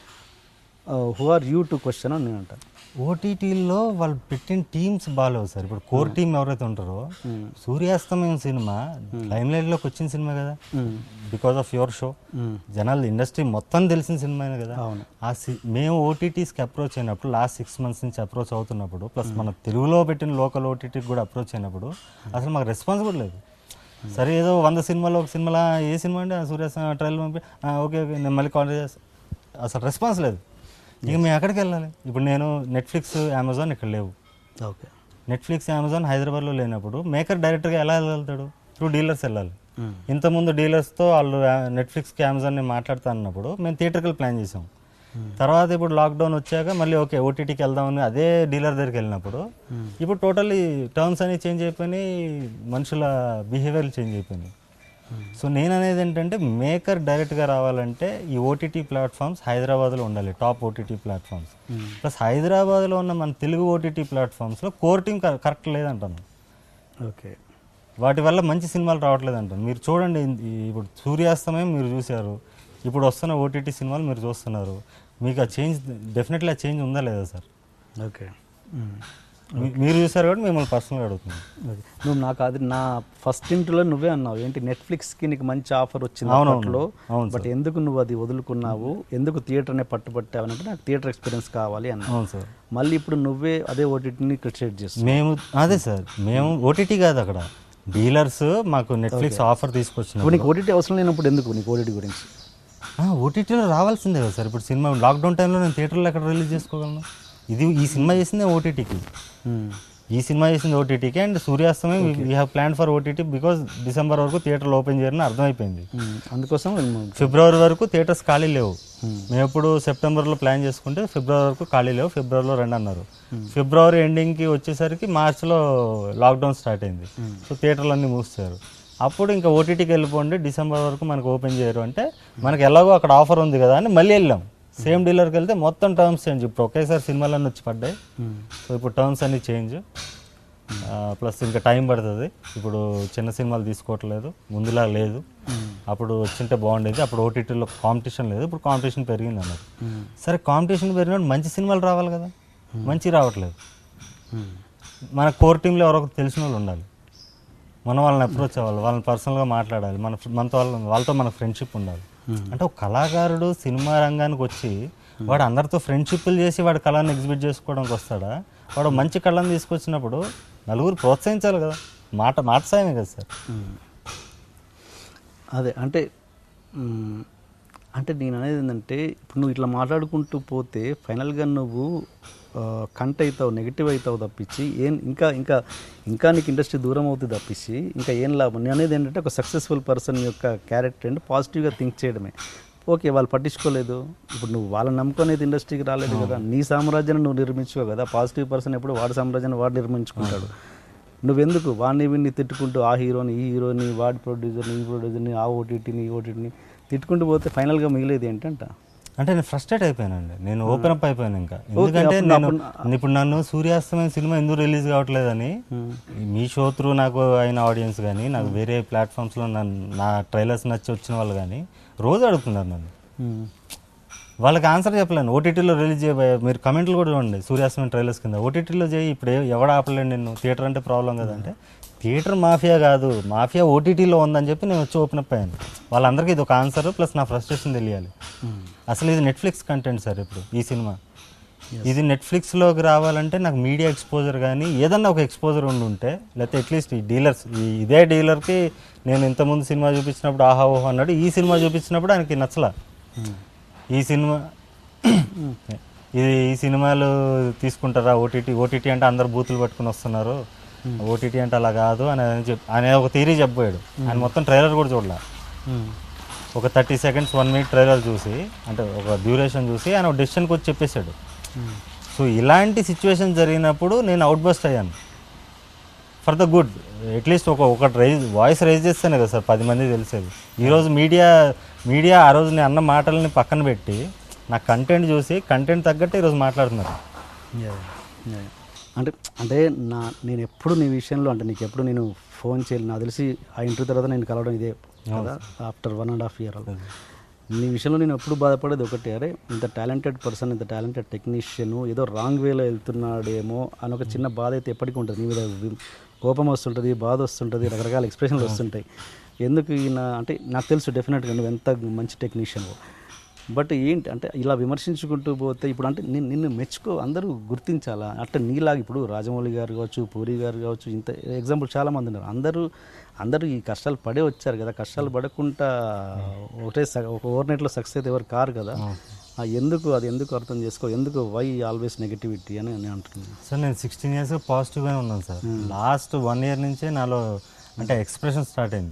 Who are you to question అని నేను అంటాను. ఓటీటీలో వాళ్ళు పెట్టిన టీమ్స్ బాగాలేవు సార్. ఇప్పుడు కోర్ టీమ్ ఎవరైతే ఉంటారో, సూర్యాస్తమయం సినిమా లైమ్ లైట్లోకి వచ్చిన సినిమా కదా, బికాస్ ఆఫ్ యువర్ షో. జనాలు ఇండస్ట్రీ మొత్తం తెలిసిన సినిమానే కదా. ఆ మేము ఓటీటీస్కి అప్రోచ్ అయినప్పుడు, లాస్ట్ సిక్స్ మంత్స్ నుంచి అప్రోచ్ అవుతున్నప్పుడు, ప్లస్ మన తెలుగులో పెట్టిన లోకల్ ఓటీటీకి కూడా అప్రోచ్ అయినప్పుడు అసలు మాకు రెస్పాన్స్ కూడా లేదు. సరే ఏదో వంద సినిమాలో ఒక సినిమాలో ఏ సినిమా అంటే సూర్యాస్తమయం ట్రైల్ పంపి ఓకే ఓకే నేను మళ్ళీ కాల్ చేస్తాను, అసలు రెస్పాన్స్ లేదు. ఇక మేము ఎక్కడికి వెళ్ళాలి? ఇప్పుడు నేను నెట్ఫ్లిక్స్, అమెజాన్ ఇక్కడ లేవు. ఓకే, నెట్ఫ్లిక్స్, అమెజాన్ హైదరాబాద్లో లేనప్పుడు మేకర్ డైరెక్ట్గా ఎలా వెళ్తాడు? త్రూ డీలర్స్ వెళ్ళాలి. ఇంతకుముందు డీలర్స్తో వాళ్ళు నెట్ఫ్లిక్స్కి, అమెజాన్ని మాట్లాడుతా అన్నప్పుడు మేము థియేటర్కి ప్లాన్ చేసాం. తర్వాత ఇప్పుడు లాక్డౌన్ వచ్చాక మళ్ళీ ఓకే ఓటీటీకి వెళ్దామని అదే డీలర్ దగ్గరికి వెళ్ళినప్పుడు ఇప్పుడు టోటల్లీ టర్మ్స్ అనేవి చేంజ్ అయిపోయినాయి, మనుషుల బిహేవియర్ చేంజ్ అయిపోయినాయి. సో నేను అనేది ఏంటంటే మేకర్ డైరెక్ట్గా రావాలంటే ఈ ఓటీటీ ప్లాట్ఫామ్స్ హైదరాబాద్లో ఉండాలి, టాప్ ఓటీటీ ప్లాట్ఫామ్స్. ప్లస్ హైదరాబాద్లో ఉన్న మన తెలుగు ఓటీటీ ప్లాట్ఫామ్స్లో కోర్ టీమ్ కరెక్ట్ లేదంటాను. ఓకే, వాటి వల్ల మంచి సినిమాలు రావట్లేదు అంటాను. మీరు చూడండి, ఇప్పుడు సూర్యాస్తమయం మీరు చూశారు, ఇప్పుడు వస్తున్న ఓటీటీ సినిమాలు మీరు చూస్తున్నారు, మీకు ఆ చేంజ్ డెఫినెట్లీ ఆ చేంజ్ ఉందా లేదా సార్? ఓకే, మీరు చూసారు కాబట్టి మిమ్మల్ని పర్సనల్గా అడుగుతున్నాను. నువ్వు నాకు అది నా ఫస్ట్ ఇంట్లో నువ్వే అన్నావు ఏంటి నెట్ఫ్లిక్స్కి నీకు మంచి ఆఫర్ వచ్చింది అప్పట్లో, బట్ ఎందుకు నువ్వు అది వదులుకున్నావు, ఎందుకు థియేటర్నే పట్టుబట్టావు అంటే నాకు థియేటర్ ఎక్స్పీరియన్స్ కావాలి అన్నావు. అవును సార్. మళ్ళీ ఇప్పుడు నువ్వే అదే ఓటీటీని క్రియేట్ చేస్తావు. మేము అదే సార్, మేము ఓటీటీ కాదు, అక్కడ డీలర్స్ మాకు నెట్ఫ్లిక్స్ ఆఫర్ తీసుకొచ్చిన. నీకు ఓటీటీ అవసరం లేనప్పుడు ఎందుకు నీకు ఓటీటీ గురించి? ఓటీటీలో రావాల్సిందే కదా సార్. ఇప్పుడు సినిమా లాక్డౌన్ టైంలో నేను థియేటర్లో ఎక్కడ రిలీజ్ చేసుకోగలను? ఇది ఈ సినిమా చేసిందే ఓటీటీకి, ఈ సినిమా చేసింది ఓటీటీకి. And Suryasthamayam we have plan for OTT because December వరకు థియేటర్లు ఓపెన్ చేయాలని అర్థమైపోయింది. అందుకోసం ఫిబ్రవరి వరకు థియేటర్స్ ఖాళీ లేవు. మేము ఎప్పుడు సెప్టెంబర్లో ప్లాన్ చేసుకుంటే ఫిబ్రవరి వరకు ఖాళీ లేవు, ఫిబ్రవరిలో రెండు అన్నారు. ఫిబ్రవరి ఎండింగ్కి వచ్చేసరికి మార్చ్లో లాక్డౌన్ స్టార్ట్ అయింది. సో థియేటర్లు అన్నీ మూస్తారు. అప్పుడు ఇంకా ఓటీటీకి వెళ్ళిపోండి, డిసెంబర్ వరకు మనకు ఓపెన్ చేయరు అంటే మనకి ఎలాగో అక్కడ ఆఫర్ ఉంది కదా అని మళ్ళీ వెళ్ళాం. సేమ్ డీలర్కి వెళ్తే మొత్తం టర్మ్స్ చేంజ్. ఇప్పుడు ఒకేసారి సినిమాలన్నీ వచ్చి పడ్డాయి. సో ఇప్పుడు టర్మ్స్ అన్నీ చేంజ్, ప్లస్ ఇంకా టైం పడుతుంది. ఇప్పుడు చిన్న సినిమాలు తీసుకోవట్లేదు, ముందులా లేదు. అప్పుడు వచ్చింటే బాగుండేది, అప్పుడు ఓటీటీలో కాంపిటీషన్ లేదు, ఇప్పుడు కాంపిటీషన్ పెరిగింది అన్నది. సరే కాంపిటీషన్ పెరిగినప్పుడు మంచి సినిమాలు రావాలి కదా, మంచి రావట్లేదు. మన కోర్ టీంలో ఎవరో తెలిసిన వాళ్ళు ఉండాలి, మనం వాళ్ళని అప్రోచ్ అవ్వాలి, వాళ్ళని పర్సనల్గా మాట్లాడాలి, మన మనతో వాళ్ళ వాళ్ళతో మన ఫ్రెండ్షిప్ ఉండాలి. అంటే ఒక కళాకారుడు సినిమా రంగానికి వచ్చి వాడు అందరితో ఫ్రెండ్షిప్లు చేసి వాడు కళను ఎగ్జిబిట్ చేసుకోవడానికి వస్తాడా? వాడు మంచి కళను తీసుకొచ్చినప్పుడు నలుగురు ప్రోత్సహించాలి కదా, మాట మాట సాయమే కదా సార్. అదే అంటే అంటే నేను అనేది ఏంటంటే ఇప్పుడు నువ్వు ఇట్లా మాట్లాడుకుంటూ పోతే ఫైనల్గా నువ్వు కంట్ అవుతావు, నెగిటివ్ అవుతావు తప్పించి ఏం ఇంకా ఇంకా ఇంకా నీకు ఇండస్ట్రీ దూరం అవుతుంది తప్పించి ఇంకా ఏం లాభం. నేను అనేది ఏంటంటే ఒక సక్సెస్ఫుల్ పర్సన్ యొక్క క్యారెక్టర్ అంటే పాజిటివ్గా థింక్ చేయడమే. ఓకే, వాళ్ళు పట్టించుకోలేదు, ఇప్పుడు నువ్వు వాళ్ళని నమ్ముకునేది ఇండస్ట్రీకి రాలేదు కదా, నీ సామ్రాజ్యాన్ని నువ్వు నిర్మించుకో కదా. పాజిటివ్ పర్సన్ ఎప్పుడు వాడి సామ్రాజ్యాన్ని వాడు నిర్మించుకుంటాడు. నువ్వెందుకు వాడిని వీడిని తిట్టుకుంటూ ఆ హీరోని ఈ హీరోని వాడి ప్రొడ్యూసర్ని ఈ ప్రొడ్యూసర్ని ఆ ఓటీటీని ఈ ఓటీటీని తిట్టుకుంటూ పోతే ఫైనల్గా మిగిలేది ఏంటంట అంటే నేను ఫ్రస్ట్రేట్ అయిపోయానండి, నేను ఓపెన్ అప్ అయిపోయాను ఇంకా. ఎందుకంటే నేను ఇప్పుడు నన్ను సూర్యాస్తమయం సినిమా ఎందుకు రిలీజ్ కావట్లేదని మీ షో త్రూ నాకు అయిన ఆడియన్స్ కానీ నాకు వేరే ప్లాట్ఫామ్స్లో నన్ను నా ట్రైలర్స్ నచ్చి వచ్చిన వాళ్ళు కానీ రోజు అడుగుతున్నారు నన్ను. వాళ్ళకి ఆన్సర్ చెప్పలేను. ఓటీటీలో రిలీజ్ చేయబోయే మీరు కమెంట్లు కూడా చూడండి, సూర్యాస్తమయం ట్రైలర్స్ కింద ఓటీటీలో చేయి, ఇప్పుడు ఎవడ ఆపలేండి నిన్ను, థియేటర్ అంటే ప్రాబ్లం కదా అంటే, థియేటర్ మాఫియా కాదు, మాఫియా ఓటీటీలో ఉందని చెప్పి నేను వచ్చి ఓపెన్ అప్ అయ్యాను. వాళ్ళందరికీ ఇది ఒక ఆన్సర్, ప్లస్ నా ఫ్రస్ట్రేషన్ తెలియాలి. అసలు ఇది నెట్ఫ్లిక్స్ కంటెంట్ సార్. ఇప్పుడు ఈ సినిమా ఇది నెట్ఫ్లిక్స్లోకి రావాలంటే నాకు మీడియా ఎక్స్పోజర్ కానీ ఏదన్నా ఒక ఎక్స్పోజర్ ఉండి ఉంటే, లేకపోతే అట్లీస్ట్ ఈ డీలర్స్ ఇదే డీలర్కి నేను ఇంతకుముందు సినిమా చూపించినప్పుడు ఆహా ఓహో అన్నాడు, ఈ సినిమా చూపించినప్పుడు ఆయనకి నచ్చలా. ఈ సినిమా ఇది ఈ సినిమాలు తీసుకుంటారా ఓటీటీ, ఓటీటీ అంటే అందరు బూతులు పట్టుకుని వస్తున్నారు, ఓటీటీ అంటే అలా కాదు అని చెప్పి ఆయన ఒక థియరీ చెప్పాడు. ఆయన మొత్తం ట్రైలర్ కూడా చూడలే, ఒక thirty seconds one minute trailer చూసి అంటే ఒక డ్యూరేషన్ చూసి ఆయన ఒక డెసిషన్కి వచ్చి చెప్పేశాడు. సో ఇలాంటి సిచ్యువేషన్ జరిగినప్పుడు నేను అవుట్ బస్ట్ అయ్యాను ఫర్ ద గుడ్. అట్లీస్ట్ ఒక ఒకటి రైజ్ వాయిస్ రైజ్ చేస్తేనే కదా సార్ పది మంది తెలిసేది. ఈరోజు మీడియా మీడియా ఆ రోజు నేను అన్న మాటలని పక్కన పెట్టి నా కంటెంట్ చూసి కంటెంట్ తగ్గట్టు ఈరోజు మాట్లాడుతున్నారు. అంటే అంటే నా నేను ఎప్పుడు నీ విషయంలో అంటే నీకు ఎప్పుడు నేను ఫోన్ చేయాలి, నాకు తెలిసి ఆ ఇంటర్వ్యూ తర్వాత నేను కలవడం ఇదే కదా after one and half year. నీ విషయంలో నేను ఎప్పుడు బాధపడేది ఒకటి, అరే ఇంత టాలెంటెడ్ పర్సన్, ఇంత టాలెంటెడ్ టెక్నీషియన్ ఏదో రాంగ్ వేలో వెళ్తున్నాడేమో అని ఒక చిన్న బాధ అయితే ఎప్పటికీ ఉంటుంది. నీ మీద కోపం వస్తుంటుంది, బాధ వస్తుంటుంది, రకరకాల ఎక్స్ప్రెషన్లు వస్తుంటాయి. ఎందుకు ఈయన అంటే నాకు తెలుసు డెఫినెట్గా నువ్వు ఎంత మంచి టెక్నీషియన్. బట్ ఏంటి అంటే ఇలా విమర్శించుకుంటూ పోతే ఇప్పుడు అంటే నేను నిన్ను మెచ్చుకో అందరూ గుర్తించాలా. అంటే నీలాగా ఇప్పుడు రాజమౌళి గారు కావచ్చు, పూరి గారు కావచ్చు, ఇంత ఎగ్జాంపుల్ చాలామంది ఉన్నారు. అందరూ అందరూ ఈ కష్టాలు పడే వచ్చారు కదా, కష్టాలు పడకుండా ఒకటే ఒక ఓవర్ నైట్లో సక్సెస్ అయితే ఎవరు కారు కదా. ఎందుకు అది ఎందుకు అర్థం చేసుకో, ఎందుకు వై ఆల్వేస్ నెగిటివిటీ అని నేను అంటున్నాను సార్. నేను సిక్స్టీన్ ఇయర్స్గా పాజిటివ్గానే ఉన్నాను సార్. లాస్ట్ వన్ ఇయర్ నుంచే నాలో అంటే ఎక్స్ప్రెషన్ స్టార్ట్ అయింది.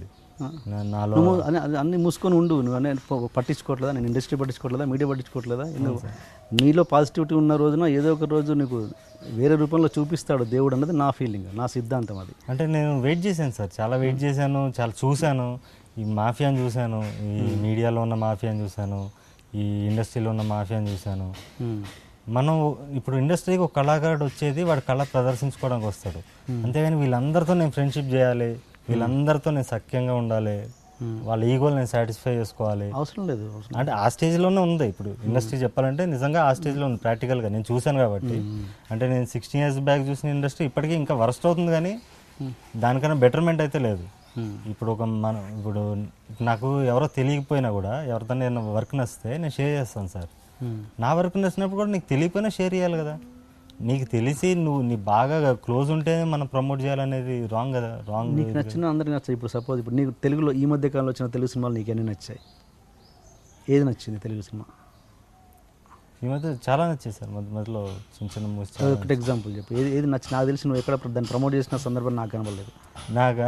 నా- నాలో నువ్వు అన్ని అన్ని- అన్ని మూసుకొని ఉండు, నువ్వు అన్నీ ప- పట్టించుకోవట్లేదా, నేను ఇండస్ట్రీ పట్టించుకోవట్లేదా, మీడియా పట్టించుకోవట్లేదా, ఎందుకు నీలో పాజిటివిటీ ఉన్న రోజున ఏదో ఒక రోజు నీకు వేరే రూపంలో చూపిస్తాడు దేవుడు అన్నది నా ఫీలింగ్, నా సిద్ధాంతం అది. అంటే నేను వెయిట్ చేశాను సార్, చాలా వెయిట్ చేశాను, చాలా చూశాను, ఈ మాఫియాని చూశాను, ఈ మీడియాలో ఉన్న మాఫియాని చూశాను, ఈ ఇండస్ట్రీలో ఉన్న మాఫియాని చూశాను. మనం ఇప్పుడు ఇండస్ట్రీకి ఒక కళాకారుడు వచ్చేది వాడు కళ ప్రదర్శించుకోవడానికి వస్తాడు, అంతేగాని వీళ్ళందరితో నేను ఫ్రెండ్షిప్ చేయాలి, వీళ్ళందరితో నేను సఖ్యంగా ఉండాలి, వాళ్ళ ఈగోలు నేను సాటిస్ఫై చేసుకోవాలి అవసరం లేదు. అవసరం అంటే ఆ స్టేజ్లోనే ఉంది ఇప్పుడు ఇండస్ట్రీ చెప్పాలంటే, నిజంగా ఆ స్టేజ్లో ఉంది ప్రాక్టికల్గా నేను చూశాను కాబట్టి. అంటే నేను సిక్స్టీన్ ఇయర్స్ బ్యాక్ చూసిన ఇండస్ట్రీ ఇప్పటికీ ఇంకా వర్స్ట్ అవుతుంది, కానీ దానికన్నా బెటర్మెంట్ అయితే లేదు. ఇప్పుడు ఒక మన ఇప్పుడు నాకు ఎవరో తెలియకపోయినా కూడా ఎవరితో నేను వర్క్ నచ్చితే నేను షేర్ చేస్తాను సార్. నా వర్క్ నచ్చినప్పుడు కూడా నీకు తెలియకపోయినా షేర్ చేయాలి కదా. నీకు తెలిసి నువ్వు నీ బాగా క్లోజ్ ఉంటేనే మనం ప్రమోట్ చేయాలనేది రాంగ్ కదా. రాంగ్. నీకు నచ్చిన అందరికి నచ్చాయి. ఇప్పుడు సపోజ్ ఇప్పుడు నీకు తెలుగులో ఈ మధ్య కాలంలో వచ్చిన తెలుగు సినిమాలు నీకు ఎన్ని నచ్చాయి? ఏది నచ్చింది తెలుగు సినిమా? ఈ మధ్య చాలా నచ్చాయి సార్, మధ్య మధ్యలో చిన్న చిన్న మూవీస్. ఒకటి ఎగ్జాంపుల్ చెప్పు, ఏది ఏది నచ్చి నాకు తెలిసి నువ్వు ఎక్కడ దాన్ని ప్రమోట్ చేసిన సందర్భం నాకు కనబడలేదు. నాగా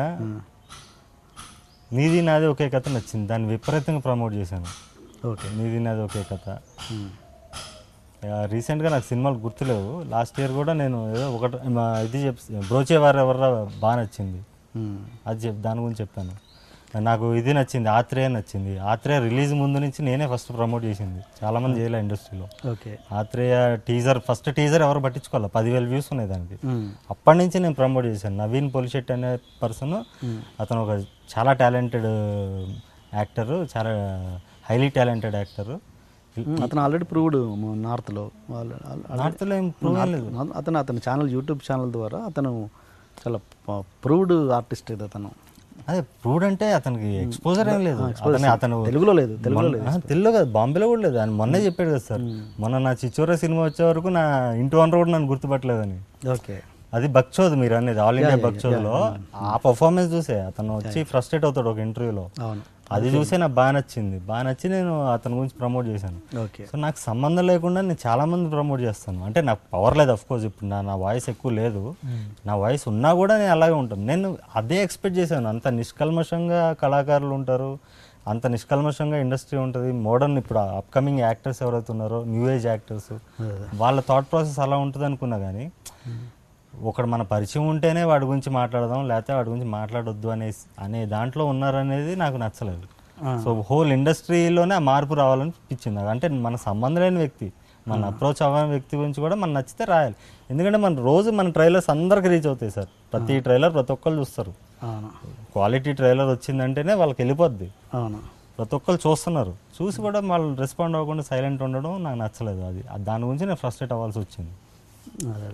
నీది నాది ఒకే కథ నచ్చింది, దాన్ని విపరీతంగా ప్రమోట్ చేశాను. ఓకే, నీది నాది ఒకే కథ. రీసెంట్గా నాకు సినిమాలు గుర్తులేవు, లాస్ట్ ఇయర్ కూడా నేను ఏదో ఒకటి ఇది చెప్ బ్రోచే వారు ఎవరు బాగా నచ్చింది, అది చెప్ దాని గురించి చెప్పాను. నాకు ఇది నచ్చింది, ఆత్రేయ నచ్చింది. ఆత్రేయ రిలీజ్ ముందు నుంచి నేనే ఫస్ట్ ప్రమోట్ చేసింది, చాలామంది చేయలే ఇండస్ట్రీలో. Okay, Atreya teaser first teaser ఎవరు పట్టించుకోవాలి, పదివేల వ్యూస్ ఉన్నాయి దానికి. అప్పటి నుంచి నేను ప్రమోట్ చేశాను. నవీన్ పొలిశెట్టి అనే పర్సన్, అతను ఒక చాలా టాలెంటెడ్ యాక్టరు, చాలా హైలీ టాలెంటెడ్ యాక్టరు. అతను ఆల్రెడీ ప్రూవ్డ్ నార్త్లో. నార్త్లో ఏం ప్రూవ్ లేదు. అతను అతని ఛానల్ యూట్యూబ్ ఛానల్ ద్వారా అతను చాలా ప్రూవ్డ్ ఆర్టిస్ట్. ఇది అతను అదే ప్రూవ్డ్ అంటే అతనికి ఎక్స్పోజర్ ఏం లేదు. అతను అతను తెలుగులో లేదు, తెలుగులో లేదు, తెలుగులో కాదు, బాంబేలో కూడా లేదు. ఆయన మొన్నే చెప్పాడు కదా సార్, మొన్న నా చిచ్చోరా సినిమా వచ్చే వరకు నా ఇంటి ఓనర్ కూడా నన్ను గుర్తుపట్టలేదని. ఓకే, అది బక్చోద్ మీరు అనేది, ఆల్ ఇండియా బక్చోద్లో ఆ పర్ఫార్మెన్స్ చూసే అతను వచ్చి ఫ్రస్ట్రేట్ అవుతాడు ఒక ఇంటర్వ్యూలో. అది చూసే నాకు బాగా నచ్చింది, బాగా నచ్చి నేను అతని గురించి ప్రమోట్ చేశాను. సో నాకు సంబంధం లేకుండా నేను చాలా మంది ప్రమోట్ చేస్తాను. అంటే నాకు పవర్ లేదు అఫ్కోర్స్, ఇప్పుడు నా నా వాయిస్ ఎక్కువ లేదు, నా వాయిస్ ఉన్నా కూడా నేను అలాగే ఉంటాను. నేను అదే ఎక్స్పెక్ట్ చేశాను, అంత నిష్కల్మషంగా కళాకారులు ఉంటారు, అంత నిష్కల్మషంగా ఇండస్ట్రీ ఉంటుంది. మోడర్న్ ఇప్పుడు అప్కమింగ్ యాక్టర్స్ ఎవరైతే ఉన్నారో, న్యూ ఏజ్ యాక్టర్స్, వాళ్ళ థాట్ ప్రాసెస్ అలా ఉంటుంది అనుకున్నా. కానీ ఒకడు మన పరిచయం ఉంటేనే వాడి గురించి మాట్లాడదాం, లేకపోతే వాడి గురించి మాట్లాడొద్దు అనే అనే దాంట్లో ఉన్నారనేది నాకు నచ్చలేదు. సో హోల్ ఇండస్ట్రీలోనే ఆ మార్పు రావాలనిపించింది నాకు. అంటే మన సంబంధం లేని వ్యక్తి, మన అప్రోచ్ అవ్వని వ్యక్తి గురించి కూడా మనం నచ్చితే రాయాలి. ఎందుకంటే మన రోజు మన ట్రైలర్స్ అందరికి రీచ్ అవుతాయి సార్. ప్రతి ట్రైలర్ ప్రతి ఒక్కరు చూస్తారు. క్వాలిటీ ట్రైలర్ వచ్చిందంటేనే వాళ్ళకి వెళ్ళిపోద్ది, ప్రతి ఒక్కరు చూస్తున్నారు. చూసి కూడా వాళ్ళు రెస్పాండ్ అవ్వకుండా సైలెంట్ ఉండడం నాకు నచ్చలేదు. అది దాని గురించి నేను ఫ్రస్ట్రేట్ అవ్వాల్సి వచ్చింది. అదే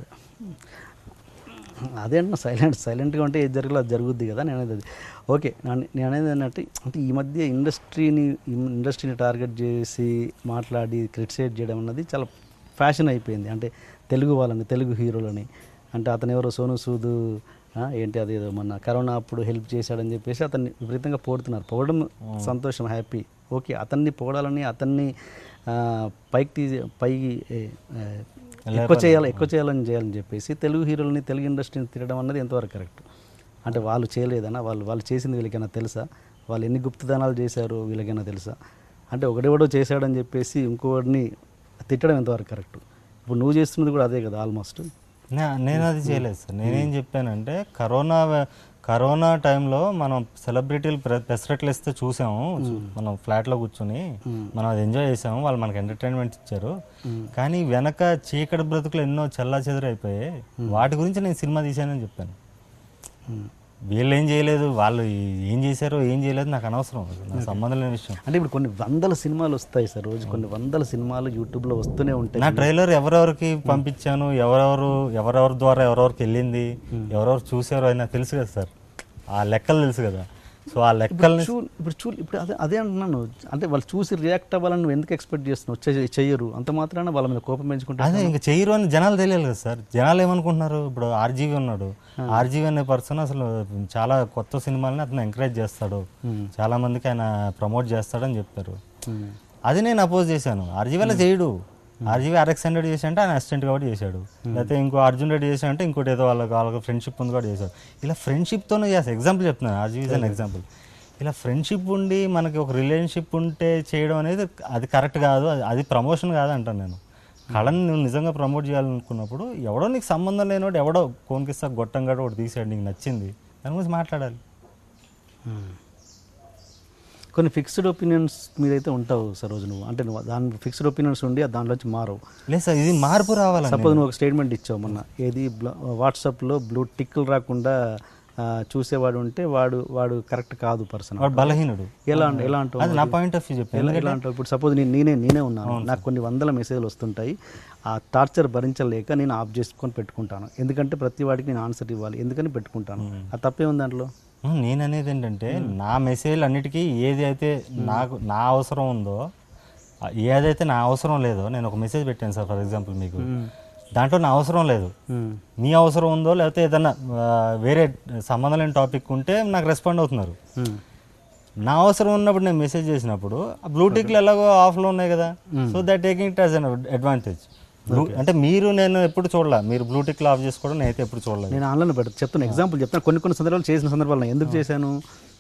అదే అంటే సైలెంట్ సైలెంట్గా ఉంటే ఏది జరగలేదు అది జరుగుద్ది కదా. నేను అనేది అది ఓకే. నేను అనేది ఏంటంటే, అంటే ఈ మధ్య ఇండస్ట్రీని ఇండస్ట్రీని టార్గెట్ చేసి మాట్లాడి క్రిటిసైజ్ చేయడం అన్నది చాలా ఫ్యాషన్ అయిపోయింది. అంటే తెలుగు వాళ్ళని, తెలుగు హీరోలని, అంటే అతను ఎవరో సోను సూద్ ఏంటి అదేదో మొన్న కరోనా అప్పుడు హెల్ప్ చేశాడని చెప్పేసి అతన్ని విపరీతంగా పొగుడుతున్నారు. పొగడం సంతోషం, హ్యాపీ, ఓకే. అతన్ని పొగడాలని, అతన్ని పైకి తీసి పైకి ఎక్కువ చేయాలి ఎక్కువ చేయాలని చేయాలని చెప్పేసి తెలుగు హీరోలని, తెలుగు ఇండస్ట్రీని తిరగడం అన్నది ఎంతవరకు కరెక్ట్? అంటే వాళ్ళు చేయలేదన్నా, వాళ్ళు వాళ్ళు చేసింది వీళ్ళకైనా తెలుసా? వాళ్ళు ఎన్ని గుప్తదానాలు చేశారు వీళ్ళకైనా తెలుసా? అంటే ఒకడెవడో చేశాడని చెప్పేసి ఇంకోటిని తిట్టడం ఎంతవరకు కరెక్ట్? ఇప్పుడు నువ్వు చేస్తున్నది కూడా అదే కదా ఆల్మోస్ట్. నేను అది చేయలేదు సార్. నేనేం చెప్పానంటే, కరోనా కరోనా టైంలో మనం సెలబ్రిటీలు పెసరట్లు ఇస్తే చూసాము, మనం ఫ్లాట్లో కూర్చొని మనం అది ఎంజాయ్ చేసాము, వాళ్ళు మనకు ఎంటర్టైన్మెంట్ ఇచ్చారు. కానీ వెనక చీకటి బ్రతుకులు ఎన్నో చల్లా చెదరైపోయాయి, వాటి గురించి నేను సినిమా తీశానని చెప్పాను. వీళ్ళు ఏం చేయలేదు, వాళ్ళు ఏం చేశారో ఏం చేయలేదు నాకు అనవసరం, నాకు సంబంధం లేని విషయం. అంటే ఇప్పుడు కొన్ని వందల సినిమాలు వస్తాయి సార్, రోజు కొన్ని వందల సినిమాలు యూట్యూబ్లో వస్తూనే ఉంటాయి. నా ట్రైలర్ ఎవరెవరికి పంపించాను, ఎవరెవరు ఎవరెవరి ద్వారా ఎవరెవరికి వెళ్ళింది, ఎవరెవరు చూసారో అయినా తెలుసు కదా సార్, ఆ లెక్కలు తెలుసు కదా. సో ఆ లెక్కల్ని ఇప్పుడు చూ ఇప్పుడు అదే అదే అంటున్నాను. అంటే వాళ్ళు చూసి రియాక్ట్ అవ్వాలని నువ్వు ఎందుకు ఎక్స్పెక్ట్ చేస్తున్నావు? చెయ్యరు, అంత మాత్రాన వాళ్ళ మీద కోపం పెంచుకుంటే అదే ఇంకా చెయ్యరు అని జనాలు తెలియాలి కదా సార్. జనాలు ఏమనుకుంటున్నారు, ఇప్పుడు ఆర్జీవి ఉన్నాడు, ఆర్జీవి అనే పర్సన్ అసలు చాలా కొత్త సినిమాలని అతను ఎంకరేజ్ చేస్తాడు, చాలా మందికి ఆయన ప్రమోట్ చేస్తాడని చెప్పారు. అది నేను అపోజ్ చేశాను. ఆర్జీవి అలా చేయడు, ఆర్జీవి ఆర్ఎక్స్ హండ్రెడ్ చేసి అంటే ఆయన అసిస్టెంట్ కాబట్టి చేశాడు, లేకపోతే ఇంకో అర్జున్ రెడ్డి చేసా అంటే ఇంకోటి ఏదో వాళ్ళకి వాళ్ళకి ఫ్రెండ్షిప్ ఉంది కూడా చేశాడు. ఇలా ఫ్రెండ్షిప్తోనే చేస్తాను. ఎగ్జాంపుల్ చెప్తున్నాను, ఆర్జీవి ఇస్ అన్ ఎగ్జాంపుల్. ఇలా ఫ్రెండ్షిప్ ఉండి మనకి ఒక రిలేషన్షిప్ ఉంటే చేయడం అనేది అది కరెక్ట్ కాదు, అది అది ప్రమోషన్ కాదు అంటాను నేను. కళని నువ్వు నిజంగా ప్రమోట్ చేయాలనుకున్నప్పుడు ఎవడో నీకు సంబంధం లేనివాడు ఎవడో కోన్కిస్తా గొట్టం గడ ఒకటి తీసాడు, నీకు నచ్చింది, దాని గురించి మాట్లాడాలి. కొన్ని ఫిక్స్డ్ ఒపీనియన్స్ మీదైతే ఉంటావు సరోజు నువ్వు, అంటే నువ్వు దాని ఫిక్స్డ్ ఒపీనియన్స్ ఉండి దాంట్లోంచి మారవు. లేదు సార్, ఇది మార్పు రావాలి. సపోజ్ నువ్వు ఒక స్టేట్మెంట్ ఇచ్చావు మొన్న, ఏది వాట్సాప్లో బ్లూ టిక్లు రాకుండా చూసేవాడు ఉంటే వాడు వాడు కరెక్ట్ కాదు పర్సన్, వాడు బలహీనుడు. ఎలా ఎలా అంటావు? అది నా పాయింట్ ఆఫ్ వ్యూ చెప్పాను. ఎలా అంటావు? ఇప్పుడు సపోజ్ నేను నేనే నేనే ఉన్నాను, నాకు కొన్ని వందల మెసేజ్లు వస్తుంటాయి, ఆ టార్చర్ భరించలేక నేను ఆఫ్ చేసుకొని పెట్టుకుంటాను, ఎందుకంటే ప్రతి వాడికి నేను ఆన్సర్ ఇవ్వాలి, ఎందుకని పెట్టుకుంటాను. ఆ తప్పే ఉంది దాంట్లో? నేను అనేది ఏంటంటే నా మెసేజ్లు అన్నిటికీ ఏది అయితే నాకు నా అవసరం ఉందో, ఏదైతే నా అవసరం లేదో, నేను ఒక మెసేజ్ పెట్టాను సార్ ఫర్ ఎగ్జాంపుల్ మీకు, దాంట్లో నా అవసరం లేదు, నీ అవసరం ఉందో లేకపోతే ఏదన్నా వేరే సంబంధం లేని టాపిక్ ఉంటే నాకు రెస్పాండ్ అవుతున్నారు. నా అవసరం ఉన్నప్పుడు నేను మెసేజ్ చేసినప్పుడు బ్లూటిక్లు ఎలాగో ఆఫ్లో ఉన్నాయి కదా, so that taking it as an advantage. Blue అంటే మీరు నేను ఎప్పుడు చూడలే, మీరు బ్లూటిక్లు ఆఫ్ చేసుకోవడం నేనైతే ఎప్పుడు చూడలేదు. నేను ఆన్లైన్లో పెడతాను, చెప్తాను ఎగ్జాంపుల్ చెప్తాను. కొన్ని కొన్ని సందర్భాలు చేసిన సందర్భాలు ఎందుకు చేశాను,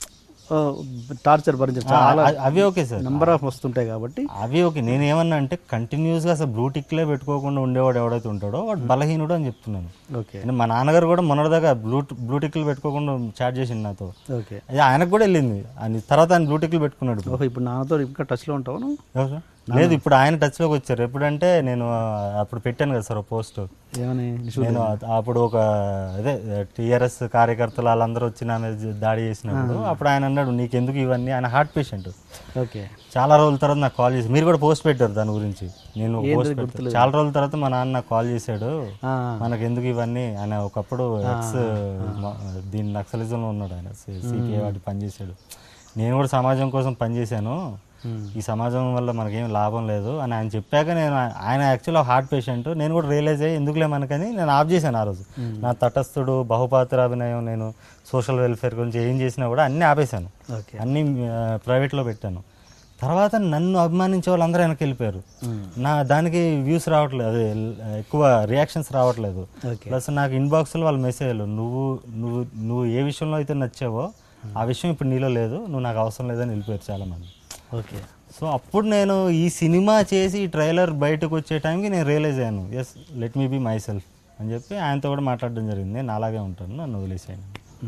టార్చర్ భరించారు చాలా, అవి ఓకే సార్, నెంబర్ ఆఫ్ వస్తుంటాయి కాబట్టి అవి ఓకే. నేను ఏమన్నా అంటే కంటిన్యూస్గా అసలు బ్లూటిక్లే పెట్టుకోకుండా ఉండేవాడు ఎవడైతే ఉంటాడో వాడు బలహీనుడు అని చెప్తున్నాను. ఓకే, మా నాన్నగారు కూడా మొన్నటిదాకా బ్లూ బ్లూటిక్లు పెట్టుకోకుండా చాట్ చేసిండు నాతో. ఓకే, ఆయనకు కూడా వెళ్ళింది, అని తర్వాత ఆయన బ్లూటిక్లు పెట్టుకున్నాడు. ఓహో, ఇప్పుడు నాన్నతో ఇంకా టచ్లో ఉంటావు నువ్వు? లేదు, ఇప్పుడు ఆయన టచ్లోకి వచ్చారు. ఎప్పుడంటే నేను అప్పుడు పెట్టాను కదా సార్ పోస్ట్, ఏమని, నేను అప్పుడు ఒక అదే టీఆర్ఎస్ కార్యకర్తలు వాళ్ళందరూ వచ్చి నా మీద దాడి చేసినప్పుడు అప్పుడు ఆయన అన్నాడు నీకెందుకు ఇవన్నీ, ఆయన హార్ట్ పేషెంట్. ఓకే, చాలా రోజుల తర్వాత నాకు కాల్ చేసి, మీరు కూడా పోస్ట్ పెట్టారు దాని గురించి, నేను పోస్ట్ పెట్టాను. చాలా రోజుల తర్వాత మా నాన్న నాకు కాల్ చేశాడు, మనకు ఎందుకు ఇవన్నీ, ఆయన ఒకప్పుడు ఎక్స్ దీని నక్సలిజంలో ఉన్నాడు, ఆయన సిపిఐ వాటి పనిచేశాడు. నేను కూడా సమాజం కోసం పనిచేశాను, ఈ సమాజం వల్ల మనకేం లాభం లేదు అని ఆయన చెప్పాక నేను, ఆయన యాక్చువల్గా హార్ట్ పేషెంట్, నేను కూడా రియలైజ్ అయ్యి ఎందుకులే మనకని నేను ఆఫ్ చేశాను ఆ రోజు. నా తటస్థుడు, బహుపాత్ర అభినయం, నేను సోషల్ వెల్ఫేర్ గురించి ఏం చేసినా కూడా అన్నీ ఆపేశాను, అన్నీ ప్రైవేట్లో పెట్టాను. తర్వాత నన్ను అభిమానించే వాళ్ళందరూ వెనక్కి వెళ్ళిపోయారు, నా దానికి వ్యూస్ రావట్లేదు, అదే ఎక్కువ రియాక్షన్స్ రావట్లేదు. ప్లస్ నాకు ఇన్బాక్స్లో వాళ్ళ మెసేజ్లు, నువ్వు నువ్వు నువ్వు ఏ విషయంలో అయితే నచ్చావో ఆ విషయం ఇప్పుడు నీలో లేదు, నువ్వు నాకు అవసరం లేదని వెళ్ళిపోయారు చాలామంది. ఓకే, సో అప్పుడు నేను ఈ సినిమా చేసి ఈ ట్రైలర్ బయటకు వచ్చే టైంకి నేను రియలైజ్ అయ్యాను, yes let me be myself అని చెప్పి ఆయనతో కూడా మాట్లాడడం జరిగింది. నేను అలాగే ఉంటాను, నన్ను వదిలేసాను.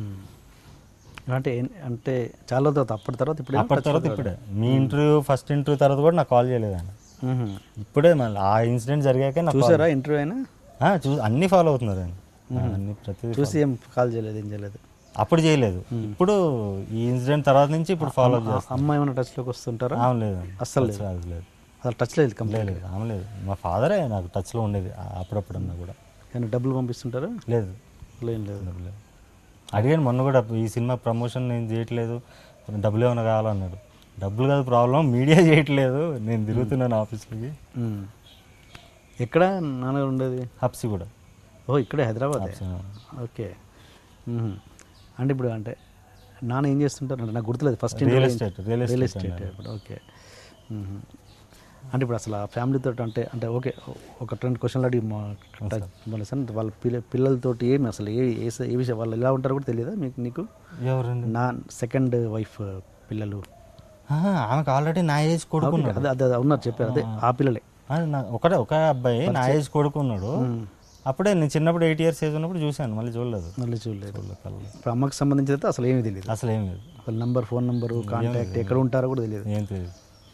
అంటే అంటే చాలా తర్వాత అప్పటి తర్వాత ఇప్పుడు అప్పటి తర్వాత ఇప్పుడే మీ ఇంటర్వ్యూ ఫస్ట్ ఇంటర్వ్యూ తర్వాత కూడా నాకు కాల్ చేయలేదు ఆయన, ఇప్పుడే మళ్ళీ ఆ ఇన్సిడెంట్ జరిగాక నాకు చూసారా ఇంటర్వ్యూ అయినా చూ అన్నీ ఫాలో అవుతున్నారు ఆయన, అన్ని ప్రతిదీ చూసి ఏం కాల్ చేయలేదు, ఏం చేయలేదు, అప్పుడు చేయలేదు. ఇప్పుడు ఈ ఇన్సిడెంట్ తర్వాత నుంచి ఇప్పుడు ఫాలో అప్ చేస్తాను. అమ్మాయి ఏమైనా టచ్లోకి వస్తుంటారా? ఆమె లేదు, అస్సలు లేదు, లేదు, అసలు టచ్ లేదు, కంప్లీట్ లేదు, ఆమె లేదు. మా ఫాదరే నాకు టచ్లో ఉండేది అప్పుడప్పుడు అన్నా కూడా. ఏమైనా డబ్బులు పంపిస్తుంటారా? లేదు, లేదు లేదు లేదు. అడిగాను మొన్న కూడా, ఈ సినిమా ప్రమోషన్ నేను చేయట్లేదు, డబ్బులు ఏమైనా కావాలన్నాడు. డబ్బులు కాదు ప్రాబ్లం, మీడియా చేయట్లేదు, నేను తిరుగుతున్నాను ఆఫీస్కి. ఎక్కడ నాన్నగారు ఉండేది? హబ్సి కూడా. ఓ, ఇక్కడే హైదరాబాద్. ఓకే, అంటే ఇప్పుడు అంటే నాన్న ఏం చేస్తుంటారు అంటే నాకు గుర్తులేదు, first real estate real estate ఇప్పుడు. ఓకే, అంటే ఇప్పుడు అసలు ఆ ఫ్యామిలీతో అంటే అంటే ఓకే ఒక రెండు క్వశ్చన్లు అడిగి మళ్ళీ సార్ వాళ్ళ పిల్ల పిల్లలతోటి ఏమి అసలు ఏ ఏ విషయం వాళ్ళు ఎలా ఉంటారో కూడా తెలియదా మీకు? నీకు ఎవరండి? నా సెకండ్ వైఫ్ పిల్లలు? ఆమెకు ఆల్రెడీ నా ఏజ్ కొడుకున్నాడు. అదే అదే ఉన్నారు చెప్పారు, అదే ఆ పిల్లలే. ఒకటే ఒక అబ్బాయి నా ఏజ్ కొడుకున్నాడు. అప్పుడే నేను చిన్నప్పుడు ఎయిట్ ఇయర్స్ ఏజ్ ఉన్నప్పుడు చూశాను, మళ్ళీ చూడలేదు. మళ్ళీ చూడలేదు. ఇప్పుడు అమ్మకి సంబంధించి అయితే అసలు ఏమీ తెలియదు, అసలు ఏం లేదు. వాళ్ళ నంబర్, ఫోన్ నెంబరు, కాంటాక్ట్ ఎక్కడ ఉంటారో కూడా తెలియదు. ఏం తెలియదు.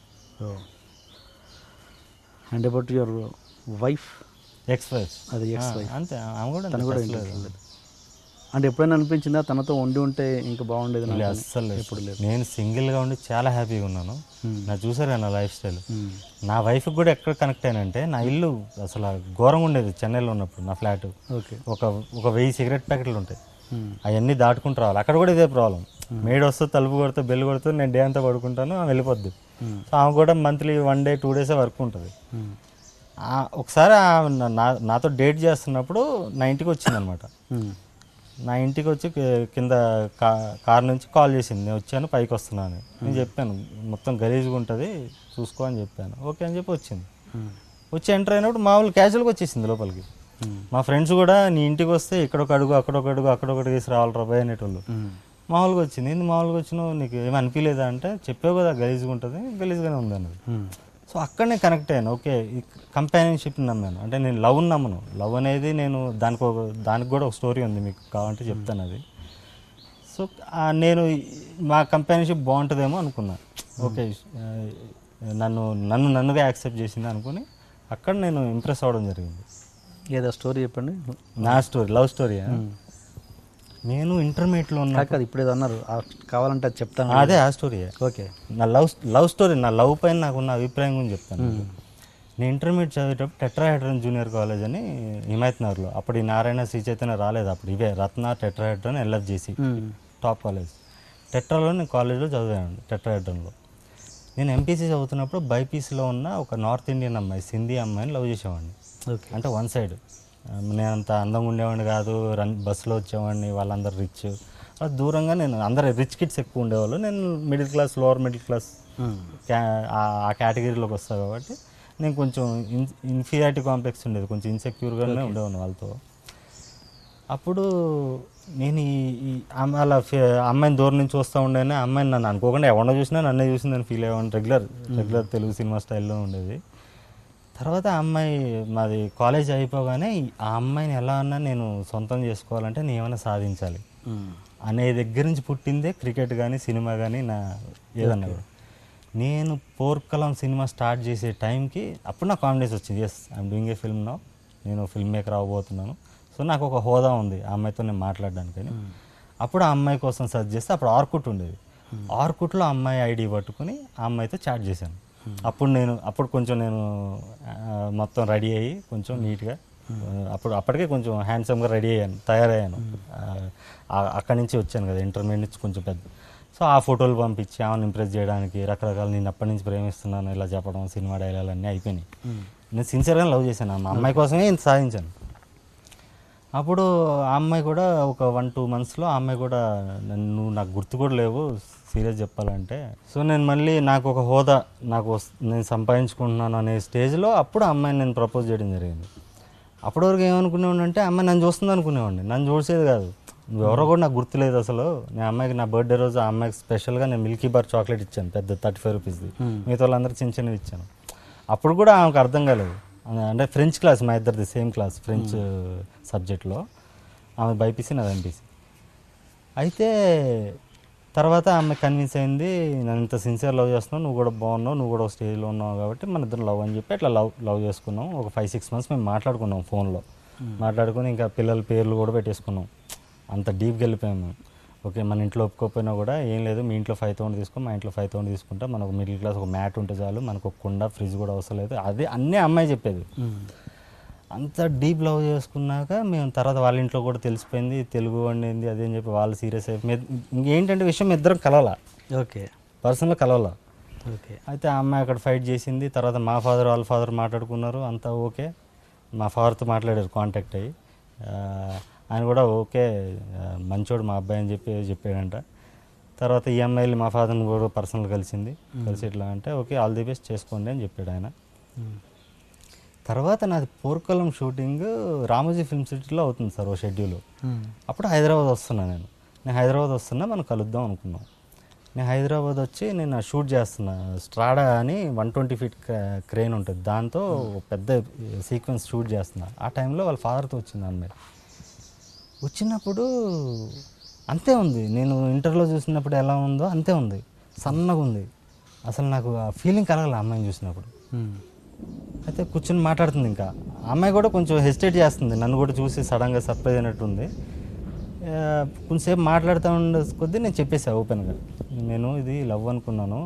And about your wife? Ex wife. అది ఎక్స్ వైఫ్ అంతే, ఆమె కూడా తను కూడా లేదు. అంటే ఎప్పుడైనా అనిపించిందా తనతో వండి ఉంటే ఇంకా బాగుండేది? అస్సలు ఎప్పుడు లేదు. నేను సింగిల్గా ఉండి చాలా హ్యాపీగా ఉన్నాను. నా చూసారు నా లైఫ్ స్టైల్. నా వైఫ్కి కూడా ఎక్కడ కనెక్ట్ అయినంటే, నా ఇల్లు అసలు ఘోరంగా ఉండేది చెన్నైలో ఉన్నప్పుడు, నా ఫ్లాట్. ఒక ఒక వెయ్యి సిగరెట్ ప్యాకెట్లు ఉంటాయి, అవన్నీ దాటుకుంటూ రావాలి. అక్కడ కూడా ఇదే ప్రాబ్లం, మేడ్ వస్తే తలుపు కొడితే బెల్ కొడితే నేను డే అంతా పడుకుంటాను, ఆమె వెళ్ళిపోద్ది. సో ఆమె కూడా మంత్లీ వన్ డే టూ డేసే వర్క్ ఉంటుంది. ఒకసారి నాతో డేట్ చేస్తున్నప్పుడు నా ఇంటికి వచ్చిందనమాట. నా ఇంటికి వచ్చి కింద కార్ నుంచి కాల్ చేసింది, నేను వచ్చాను పైకి వస్తున్నాను. నేను చెప్పాను మొత్తం గలీజ్గా ఉంటుంది చూసుకో అని చెప్పాను. ఓకే అని చెప్పి వచ్చింది. వచ్చి ఎంటర్ అయినప్పుడు మామూలు క్యాజువల్గా వచ్చేసింది లోపలికి. మా ఫ్రెండ్స్ కూడా నీ ఇంటికి వస్తే ఇక్కడొక అడుగు అక్కడొక అడుగు అక్కడొకటి వేసి రావాలి రాబాయ్ అనేటోళ్ళు. మామూలుగా వచ్చింది. ఏంది మామూలుగా వచ్చినావు, నీకు ఏమి అనిపించలేదా అంటే, చెప్పావు కదా గలీజ్గా ఉంటుంది, గలీజ్గానే ఉంది అన్నది. సో అక్కడనే కనెక్ట్ అయ్యాను. ఓకే, ఈ కంపానియన్షిప్ని నమ్మాను. అంటే నేను లవ్ నమ్మను. లవ్ అనేది నేను దానికి ఒక దానికి కూడా ఒక స్టోరీ ఉంది, మీకు కావాలంటే చెప్తాను అది. సో నేను మా కంపానియన్షిప్ బాగుంటుందేమో అనుకున్నా. ఓకే, నన్ను నన్ను నన్నుగా యాక్సెప్ట్ చేసింది అనుకుని అక్కడ నేను ఇంప్రెస్ అవ్వడం జరిగింది. ఏదో స్టోరీ చెప్పండి. నా స్టోరీ, లవ్ స్టోరీ. నేను ఇంటర్మీడియట్లో ఉన్నా కాదు, ఇప్పుడు ఏదో అన్నారు, కావాలంటే అది చెప్తాను. అదే ఆ స్టోరీ. ఓకే, నా లవ్ లవ్ స్టోరీ, నా లవ్ పైన నాకున్న అభిప్రాయం గురించి చెప్తాను. నేను ఇంటర్మీడియట్ చదివేటప్పుడు టెట్రాహెడ్రన్ జూనియర్ కాలేజ్ అని హిమాయత్ నగర్లో, అప్పుడు ఈ నారాయణ శ్రీ చైతన్య రాలేదు, అప్పుడు ఇవే Ratna tetrahedron LFJC top college. టెట్రాలో నేను కాలేజ్లో చదివాను, టెట్రాహెడ్రన్లో. నేను ఎంపీసీ చదువుతున్నప్పుడు బైపీసీలో ఉన్న ఒక నార్త్ ఇండియన్ అమ్మాయి, సింధీ అమ్మాయిని లవ్ చేసేవాడిని. ఓకే, అంటే వన్ సైడ్. నేను అంత అందంగా ఉండేవాడిని కాదు, రన్ బస్సులో వచ్చేవాడిని, వాళ్ళందరూ రిచ్. అలా దూరంగా నేను, అందరూ రిచ్ కిడ్స్ ఎక్కువ ఉండేవాళ్ళు, నేను middle class, lower middle class ఆ కేటగిరీలోకి వస్తాను కాబట్టి నేను కొంచెం ఇన్ ఇన్ఫీరియారిటీ కాంప్లెక్స్ ఉండేది, కొంచెం ఇన్సెక్యూర్గానే ఉండేవాడిని వాళ్ళతో. అప్పుడు నేను ఈ అలా అమ్మాయిని దూరం నుంచి వస్తూ ఉండేనే, అమ్మాయిని నన్ను అనుకోకుండా ఎవరినో చూసినా నన్నే చూసిందని ఫీల్ అయ్యేవాడిని. రెగ్యులర్ రెగ్యులర్ తెలుగు సినిమా స్టైల్లో ఉండేది. తర్వాత ఆ అమ్మాయి, మాది కాలేజ్ అయిపోగానే ఆ అమ్మాయిని ఎలా అన్నా నేను సొంతం చేసుకోవాలంటే నేను ఏమైనా సాధించాలి అనే దగ్గర నుంచి పుట్టిందే క్రికెట్ కానీ సినిమా కానీ నా ఏదన్నా. నేను పోర్కలం సినిమా స్టార్ట్ చేసే టైంకి అప్పుడు నాకు కాన్ఫిడెన్స్ వచ్చింది. Yes, I'm doing a film now, నేను ఫిల్మ్ మేకర్ అవ్వబోతున్నాను. సో నాకు ఒక హోదా ఉంది ఆ అమ్మాయితో నేను మాట్లాడడానికని. అప్పుడు ఆ అమ్మాయి కోసం సెర్చ్ చేస్తే అప్పుడు ఆర్కుట్ ఉండేది. ఆర్కుట్లో అమ్మాయి ఐడి పట్టుకుని ఆ అమ్మాయితో చాట్ చేశాను. అప్పుడు నేను అప్పుడు కొంచెం నేను మొత్తం రెడీ అయ్యి కొంచెం నీట్గా, అప్పుడు అప్పటికే కొంచెం హ్యాండ్సమ్గా రెడీ అయ్యాను, తయారయ్యాను. అక్కడి నుంచి వచ్చాను కదా, ఇంటర్మీడియట్ నుంచి కొంచెం పెద్ద. సో ఆ ఫోటోలు పంపించి ఆమెను ఇంప్రెస్ చేయడానికి రకరకాల, నేను అప్పటి నుంచి ప్రేమిస్తున్నాను ఇలా చెప్పడం, సినిమా డైలాగులు అన్నీ అయిపోయినాయి. నేను సిన్సియర్గా లవ్ చేశాను, ఆ అమ్మాయి కోసమే ఇంత సాధించాను. అప్పుడు ఆ అమ్మాయి కూడా ఒక వన్ టూ మంత్స్లో ఆ అమ్మాయి కూడా, నన్ను నాకు గుర్తు కూడా లేవు సీరియస్ చెప్పాలంటే. సో నేను మళ్ళీ నాకు ఒక హోదా, నాకు నేను సంపాదించుకుంటున్నాను అనే స్టేజ్లో అప్పుడు ఆ అమ్మాయిని నేను ప్రపోజ్ చేయడం జరిగింది. అప్పటి వరకు ఏమనుకునేవాడిని అంటే, అమ్మాయి నన్ను చూస్తుంది అనుకునేవాడిని, నన్ను చూసేది కాదు. ఎవరో కూడా నాకు గుర్తులేదు అసలు. నేను అమ్మాయికి నా బర్త్డే రోజు ఆ అమ్మాయికి స్పెషల్గా నేను మిల్కీ బార్ చాక్లెట్ ఇచ్చాను, పెద్ద థర్టీ ఫైవ్ రూపీస్ది. మిగతా వాళ్ళందరూ చిన్న చిన్నవి ఇచ్చాను. అప్పుడు కూడా ఆమెకు అర్థం కాలేదు. అంటే ఫ్రెంచ్ క్లాస్, మా ఇద్దరిది సేమ్ క్లాస్, ఫ్రెంచ్ సబ్జెక్ట్లో. ఆమె బైపీసీ, నాది ఎంపీసీ. అయితే తర్వాత ఆమె కన్విన్స్ అయింది, నేను ఇంత సిన్సియర్ లవ్ చేస్తున్నావు, నువ్వు కూడా బాగున్నావు, నువ్వు కూడా ఒక స్టేజ్లో ఉన్నావు కాబట్టి మన ఇద్దరం లవ్ అని చెప్పి అట్లా లవ్ లవ్ చేసుకున్నాం. ఒక ఫైవ్ సిక్స్ మంత్స్ మేము మాట్లాడుకున్నాం ఫోన్లో. మాట్లాడుకుని ఇంకా పిల్లల పేర్లు కూడా పెట్టేసుకున్నాం. అంత డీప్గా వెళ్ళిపోయాము మేము. ఓకే, మన ఇంట్లో ఒప్పుకోకపోయినా కూడా ఏం లేదు, మీ ఇంట్లో ఫైవ్ థౌసండ్ తీసుకో, మా ఇంట్లో ఫైవ్ థౌసండ్ తీసుకుంటా, మనకు మిడిల్ క్లాస్ ఒక మ్యాట్ ఉంటే చాలు, మనకు ఒక కుండ ఫ్రిడ్జ్ కూడా అవసరం లేదు. అదే అన్నీ అమ్మాయి చెప్పేది. అంత డీప్ లవ్ చేసుకున్నాక మేము తర్వాత వాళ్ళ ఇంట్లో కూడా తెలిసిపోయింది తెలుగు వండింది అదే అని చెప్పి వాళ్ళు సీరియస్ అయిపోయి, ఇంకేంటంటే విషయం ఇద్దరం కలవాల. ఓకే, పర్సనల్గా కలవాల. ఓకే, అయితే ఆ అమ్మాయి అక్కడ ఫైట్ చేసింది. తర్వాత మా ఫాదర్ వాళ్ళ ఫాదర్ మాట్లాడుకున్నారు, అంతా ఓకే. మా ఫాదర్తో మాట్లాడారు, కాంటాక్ట్ అయ్యి. ఆయన కూడా ఓకే, మంచోడు మా అబ్బాయి అని చెప్పి చెప్పాడంట. తర్వాత ఈ అమ్మాయిలు మా ఫాదర్ని కూడా పర్సనల్ కలిసింది. కలిసి ఇట్లా అంటే ఓకే, ఆల్ ది బెస్ట్ చేసుకోండి అని చెప్పాడు ఆయన. తర్వాత నాది పోర్కలం షూటింగ్ రామోజీ ఫిల్మ్ సిటీలో అవుతుంది సార్ ఓ షెడ్యూల్. అప్పుడు హైదరాబాద్ వస్తున్నా నేను నేను హైదరాబాద్ వస్తున్నా, మనం కలుద్దాం అనుకున్నాం. నేను హైదరాబాద్ వచ్చి నేను షూట్ చేస్తున్నా. స్ట్రాడా అని వన్ ట్వంటీ ఫీట్ క్రెయిన్ ఉంటుంది, దాంతో పెద్ద సీక్వెన్స్ షూట్ చేస్తున్నా. ఆ టైంలో వాళ్ళ ఫాదర్తో వచ్చింది అమ్మాయి. వచ్చినప్పుడు అంతే ఉంది, నేను ఇంటర్లో చూసినప్పుడు ఎలా ఉందో అంతే ఉంది, సన్నగా ఉంది. అసలు నాకు ఆ ఫీలింగ్ కలగల అమ్మాయిని చూసినప్పుడు. అయితే కూర్చొని మాట్లాడుతుంది. ఇంకా అమ్మాయి కూడా కొంచెం హెసిటేట్ చేస్తుంది, నన్ను కూడా చూసి సడన్గా సర్ప్రైజ్ అయినట్టుంది. కొంచెంసేపు మాట్లాడుతూ ఉండే కొద్దీ నేను చెప్పేసా ఓపెన్గా, నేను ఇది లవ్ అనుకున్నాను,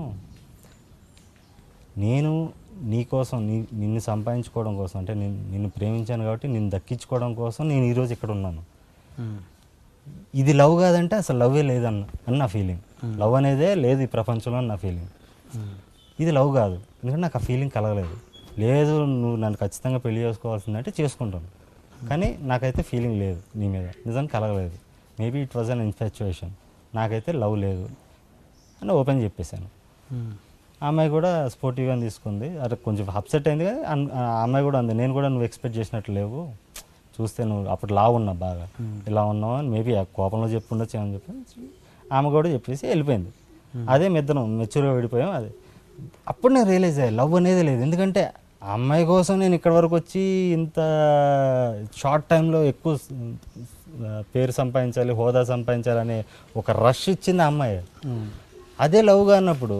నేను నీ కోసం నీ నిన్ను సంపాదించుకోవడం కోసం, అంటే నేను నిన్ను ప్రేమించాను కాబట్టి నిన్ను దక్కించుకోవడం కోసం నేను ఈరోజు ఇక్కడ ఉన్నాను. ఇది లవ్ కాదంటే అసలు లవ్వే లేదన్న అని నా ఫీలింగ్. లవ్ అనేదే లేదు ఈ ప్రపంచంలో అని నా ఫీలింగ్. ఇది లవ్ కాదు, ఎందుకంటే నాకు ఆ ఫీలింగ్ కలగలేదు. లేదు నువ్వు నన్ను ఖచ్చితంగా పెళ్లి చేసుకోవాల్సిందంటే చేసుకుంటాను, కానీ నాకైతే ఫీలింగ్ లేదు నీ మీద, నిజానికి కలగలేదు. Maybe it was an infatuation, నాకైతే లవ్ లేదు అని ఓపెన్ చెప్పేశాను. ఆ అమ్మాయి కూడా స్పోర్టివ్గా తీసుకుంది. అరే కొంచెం అప్సెట్ అయింది, కానీ ఆ అమ్మాయి కూడా అంది, నేను కూడా నువ్వు ఎక్స్పెక్ట్ చేసినట్లు లేవు, చూస్తే నువ్వు అప్పుడు లా ఉన్నా బాగా ఇలా ఉన్నావు అని మేబీ ఆ కోపంలో చెప్పుండొచ్చు అని చెప్పి ఆమె కూడా చెప్పేసి వెళ్ళిపోయింది. అదే మిద్దరం మెచ్యూర్గా విడిపోయాం. అదే అప్పుడు నేను రియలైజ్ అయ్యా లవ్ అనేది లేదు. ఎందుకంటే ఆ అమ్మాయి కోసం నేను ఇక్కడ వరకు వచ్చి ఇంత షార్ట్ టైంలో ఎక్కువ పేరు సంపాదించాలి, హోదా సంపాదించాలి అనే ఒక రష్ ఇచ్చింది ఆ అమ్మాయి. అదే లవ్గా అన్నప్పుడు,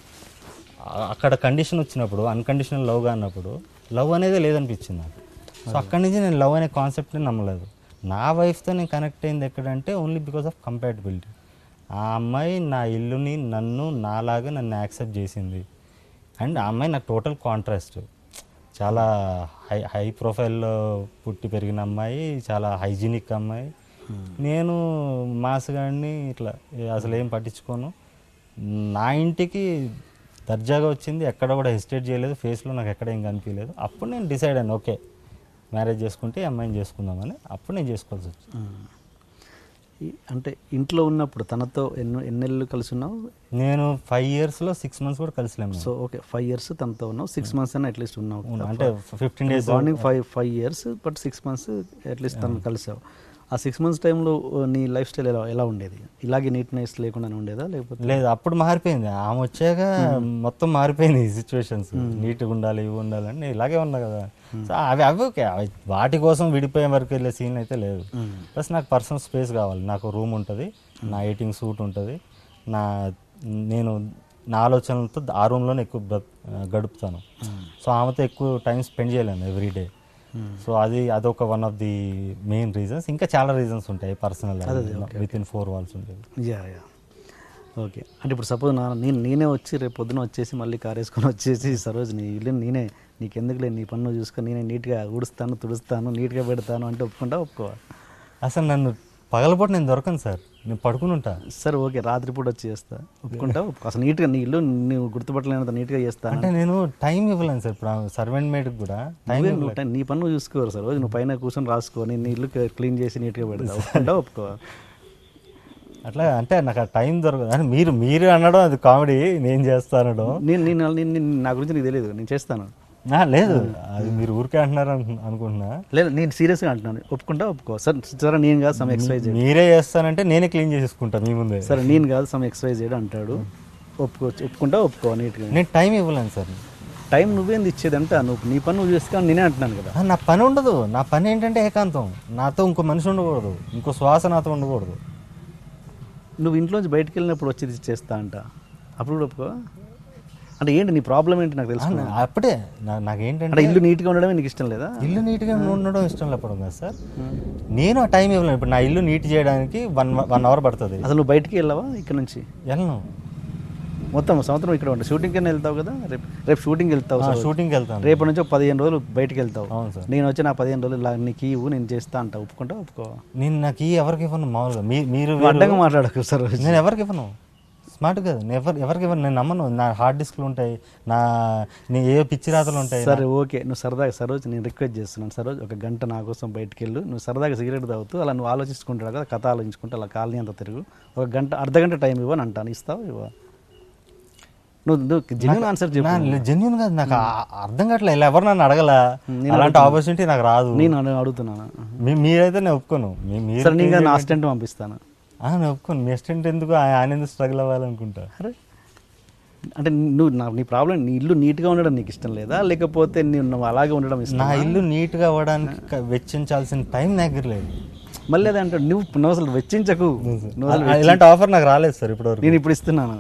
అక్కడ కండిషన్ వచ్చినప్పుడు, అన్కండిషనల్ లవ్గా అన్నప్పుడు లవ్ అనేది లేదనిపించింది నాకు. సో అక్కడి నుంచి నేను లవ్ అనే కాన్సెప్ట్ని నమ్మలేదు. నా వైఫ్తో నేను కనెక్ట్ అయింది ఎక్కడంటే ఓన్లీ బికాస్ ఆఫ్ కంపాటబిలిటీ. ఆ అమ్మాయి నా ఇల్లుని, నన్ను నాలాగా నన్ను యాక్సెప్ట్ చేసింది. అండ్ ఆ అమ్మాయి నాకు టోటల్ కాంట్రాస్ట్. చాలా హై హై ప్రొఫైల్లో పుట్టి పెరిగిన అమ్మాయి, చాలా హైజీనిక్ అమ్మాయి. నేను మాస్గాడిని ఇట్లా అసలు ఏం పట్టించుకోను. నా ఇంటికి దర్జాగా వచ్చింది, ఎక్కడ కూడా హెసిటేట్ చేయలేదు, ఫేస్లో నాకు ఎక్కడ ఏం కనిపించలేదు. అప్పుడు నేను డిసైడ్ అయ్యాను, ఓకే మ్యారేజ్ చేసుకుంటే ఈ అమ్మాయిని చేసుకుందామని. అప్పుడు నేను చేసుకోవాల్సి వచ్చింది. అంటే ఇంట్లో ఉన్నప్పుడు తనతో ఎన్నో ఎన్నెళ్ళు కలిసి ఉన్నావు? నేను ఫైవ్ ఇయర్స్లో సిక్స్ మంత్స్ కూడా కలిసిలేము. సో ఓకే, ఫైవ్ ఇయర్స్ తనతో ఉన్నావు, సిక్స్ మంత్స్ అయినా అట్లీస్ట్ ఉన్నావు. అంటే fifteen days morning five five years but six months at least తను కలిసావు. ఆ సిక్స్ మంత్స్ టైంలో నీ లైఫ్ స్టైల్ ఎలా ఎలా ఉండేది? ఇలాగే నీట్నెస్ లేకుండానే ఉండేదా లేకపోతే? లేదు, అప్పుడు మారిపోయింది. ఆమె వచ్చాక మొత్తం మారిపోయింది ఈ సిచ్యువేషన్స్. నీట్గా ఉండాలి, ఇవి ఉండాలని నేను ఇలాగే ఉన్నా కదా. సో అవి అవి ఓకే, అవి వాటి కోసం విడిపోయే వరకు వెళ్ళే సీన్ అయితే లేదు. ప్లస్ నాకు పర్సనల్ స్పేస్ కావాలి. నాకు రూమ్ ఉంటుంది, నా ఎయిటింగ్ సూట్ ఉంటుంది, నా నేను నా ఆలోచనలతో ఆ రూమ్లోనే ఎక్కువ గడుపుతాను. సో ఆమెతో ఎక్కువ టైం స్పెండ్ చేయలేను ఎవ్రీడే. సో అది అదొక one of the main reasons. ఇంకా చాలా రీజన్స్ ఉంటాయి personal, with in four walls ఉంటుంది. Yeah yeah okay. అంటే ఇప్పుడు సపోజ్ నా నేను నేనే వచ్చి రేపు పొద్దున వచ్చేసి మళ్ళీ కార్ వేసుకొని వచ్చేసి సరోజ్ నీ ఇల్లు నేనే నీకెందుకులే నీ పన్ను చూసుకొని నేనే నీట్గా ఊడుస్తాను, తుడుస్తాను, నీట్గా పెడతాను అంటే ఒప్పుకుంటా ఒప్పుకోవాలి? అసలు నన్ను పగలపూట నేను దొరకను సార్, నేను పడుకుని ఉంటా. సరే ఓకే, రాత్రిపూట వచ్చి చేస్తా ఒప్పుకుంటా ఒప్పుకో? అసలు నీట్గా నీ ఇల్లు నువ్వు గుర్తుపట్టలేనంత నీట్గా చేస్తా అంటే నేను టైం ఇవ్వలేను సార్. ఇప్పుడు సర్వెంట్ మేడ్కి కూడా టైం నువ్వు నీ పన్ను చూసుకోరు సార్. రోజు నువ్వు పైన కూర్చొని రాసుకొని నీ ఇల్లు క్లీన్ చేసి నీట్గా పెడతా ఒప్పుకుంటా ఒప్పుకో? అట్లా అంటే నాకు ఆ టైం దొరకదు. అని మీరు మీరు అనడం అది కామెడీ, నేను చేస్తాను అనడం. నేను నేను నా గురించి నీకు తెలియదు, నేను చేస్తాను. లేదు, అది మీరు ఊరికే అంటున్నారు అనుకుంటున్నా. లేదు, నేను సీరియస్గా అంటున్నాను. ఒప్పుకుంటా ఒప్పుకో? సరే సరే నేను కాదు సమ్ ఎక్సర్సైజ్ మీరే చేస్తానంటే నేనే క్లీన్ చేసుకుంటా మీ ముందే. సరే నేను కాదు సమ్ ఎక్సర్సైజ్ చేయడం అంటాడు, ఒప్పుకోవచ్చు ఒప్పుకుంటా ఒప్పుకో నీట్గా? నేను టైం ఇవ్వలేను సార్. టైం నువ్వేంది ఇచ్చేది అంట, నువ్వు నీ పని నువ్వు చేసుకోవాలి నేనే అంటున్నాను కదా. నా పని ఉండదు. నా పని ఏంటంటే ఏకాంతం. నాతో ఇంకో మనిషి ఉండకూడదు, ఇంకో శ్వాస నాతో ఉండకూడదు. నువ్వు ఇంట్లోంచి బయటకు వెళ్ళినప్పుడు వచ్చి చేస్తా అంట, అప్పుడు కూడా ఒప్పుకో? అంటే ఏంటి నీ ప్రాబ్లం ఏంటి నాకు తెలుసు. అప్పుడే నాకేంటంటే ఇల్లు నీట్గా ఉండడమే నీకు ఇష్టం లేదా? ఇల్లు నీట్గా ఉండడం ఇష్టం లేకపోవడం కదా సార్. నేను ఆ టైం ఇవ్వలేను. ఇప్పుడు నా ఇల్లు నీట్ చేయడానికి వన్ వన్ అవర్ పడుతుంది. అసలు నువ్వు బయటికి వెళ్ళవా ఇక్కడ నుంచి? వెళ్ళను. మొత్తం సంవత్సరం ఇక్కడ ఉంటావు. షూటింగ్కి వెళ్తావు కదా, రేపు రేపు షూటింగ్ వెళ్తావు. షూటింగ్కి వెళ్తాను. రేపు నుంచి ఒక పదిహేను రోజులు బయటికి వెళ్తావు. అవును సార్. నేను వచ్చి నా పదిహేను రోజులు నీకు ఇవ్వు, నేను చేస్తా అంట, ఒప్పుకుంటా ఒప్పుకో? నేను నాకు ఈ ఎవరికి ఇవ్వను. మామూలుగా మీరు అడ్డంగా మాట్లాడకు సార్. నేను ఎవరికి ఇవ్వను. స్మార్ట్ కదా, నేను ఎవరు ఎవరికి ఇవ్వను. నేను నమ్మను. నా హార్డ్ డిస్క్లు ఉంటాయి, నా నేను ఏ పిచ్చి రాతలు ఉంటాయి. సరే ఓకే, నువ్వు సరదాగా సరోజ్ నేను రిక్వెస్ట్ చేస్తున్నాను, సరోజ్ ఒక గంట నా కోసం బయటికి వెళ్ళు. నువ్వు సరదాగా సిగరెట్ తాగుతూ అలా నువ్వు ఆలోచించుకుంటావు కదా, కథ ఆలోచించుకుంటూ అలా కాలనీ అంతా తిరుగు. ఒక గంట అర్ధ గంట టైం ఇవ్వని అంటాను, ఇస్తావు ఇవ్వ? నువ్వు నువ్వు జెన్యూన్ ఆన్సర్ చెప్పు. జెన్యూన్ కాదు, నాకు అర్థం కావట్లే. ఇలా ఎవరు నన్ను అడగలా, అలాంటి ఆపర్చునిటీ నాకు రాదు. నేను అడుగుతున్నాను. మీరైతే నేను ఒప్పుకోను. సరే నేను నా అసిస్టెంట్ పంపిస్తాను. నేను ఒప్పుకోను. మీ అసిస్టెంట్ ఎందుకు, ఆయన ఎందుకు స్ట్రగుల్ అవ్వాలనుకుంటా? అరే అంటే నువ్వు నా నీ ప్రాబ్లం నీ ఇల్లు నీట్గా ఉండడం నీకు ఇష్టం లేదా, లేకపోతే నువ్వు అలాగే ఉండడం ఇష్టం? నా ఇల్లు నీట్గా అవ్వడానికి వెచ్చించాల్సిన టైం నా దగ్గర లేదు. మళ్ళీ అదంటే నువ్వు నువ్వు అసలు వెచ్చించకు. ఇలాంటి ఆఫర్ నాకు రాలేదు సార్ ఇప్పటివరకు. నేను ఇప్పుడు ఇస్తున్నాను.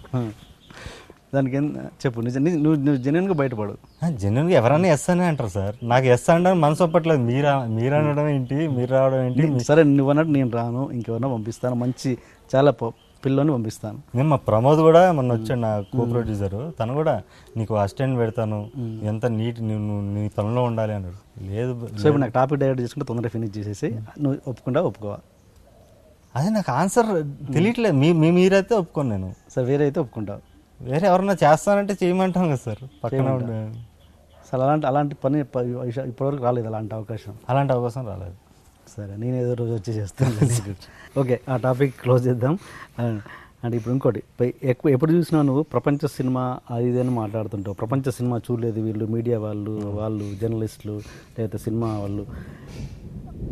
దానికి చెప్పు, నిజం నువ్వు నువ్వు జెన్యున్గా బయటపడు. జెన్యున్గా ఎవరైనా ఎస్ అని అంటారు సార్. నాకు ఎస్ అనడం మనసు ఒప్పట్లేదు. మీరు మీరు అనడం ఏంటి, మీరు రావడం ఏంటి? సరే నువ్వు అన్నట్టు నేను రాను, ఇంకెవరన్నా పంపిస్తాను, మంచి చాలా పిల్లని పంపిస్తాను. నేను మా ప్రమోద్ కూడా మొన్న వచ్చాడు, నా కో ప్రొడ్యూసర్. తను కూడా నీకు అసిస్టెంట్ పెడతాను, ఎంత నీట్ నువ్వు నీ పనిలో ఉండాలి అన్నాడు. లేదు. సో ఇప్పుడు నాకు టాపిక్ డైరెక్ట్ చేసుకుంటే తొందరగా ఫినిష్ చేసేసి నువ్వు ఒప్పుకుంటా ఒప్పుకోవాలి? అదే నాకు ఆన్సర్ తెలియట్లేదు. మీ మీరైతే ఒప్పుకోను నేను. సరే వేరే అయితే ఒప్పుకుంటావు? వేరే ఎవరన్నా చేస్తానంటే చేయమంటాం కదా సార్, పక్కన ఉండే. అసలు అలాంటి అలాంటి పని ఇప్పటివరకు రాలేదు, అలాంటి అవకాశం అలాంటి అవకాశం రాలేదు. సరే నేను ఏదో రోజు వచ్చి చేస్తాను. ఓకే, ఆ టాపిక్ క్లోజ్ చేద్దాం. అంటే ఇప్పుడు ఇంకోటి, ఎక్కువ ఎప్పుడు చూసినా నువ్వు ప్రపంచ సినిమా అది ఇది అని మాట్లాడుతుంటావు. ప్రపంచ సినిమా చూడలేదు వీళ్ళు, మీడియా వాళ్ళు వాళ్ళు జర్నలిస్టులు లేకపోతే సినిమా వాళ్ళు.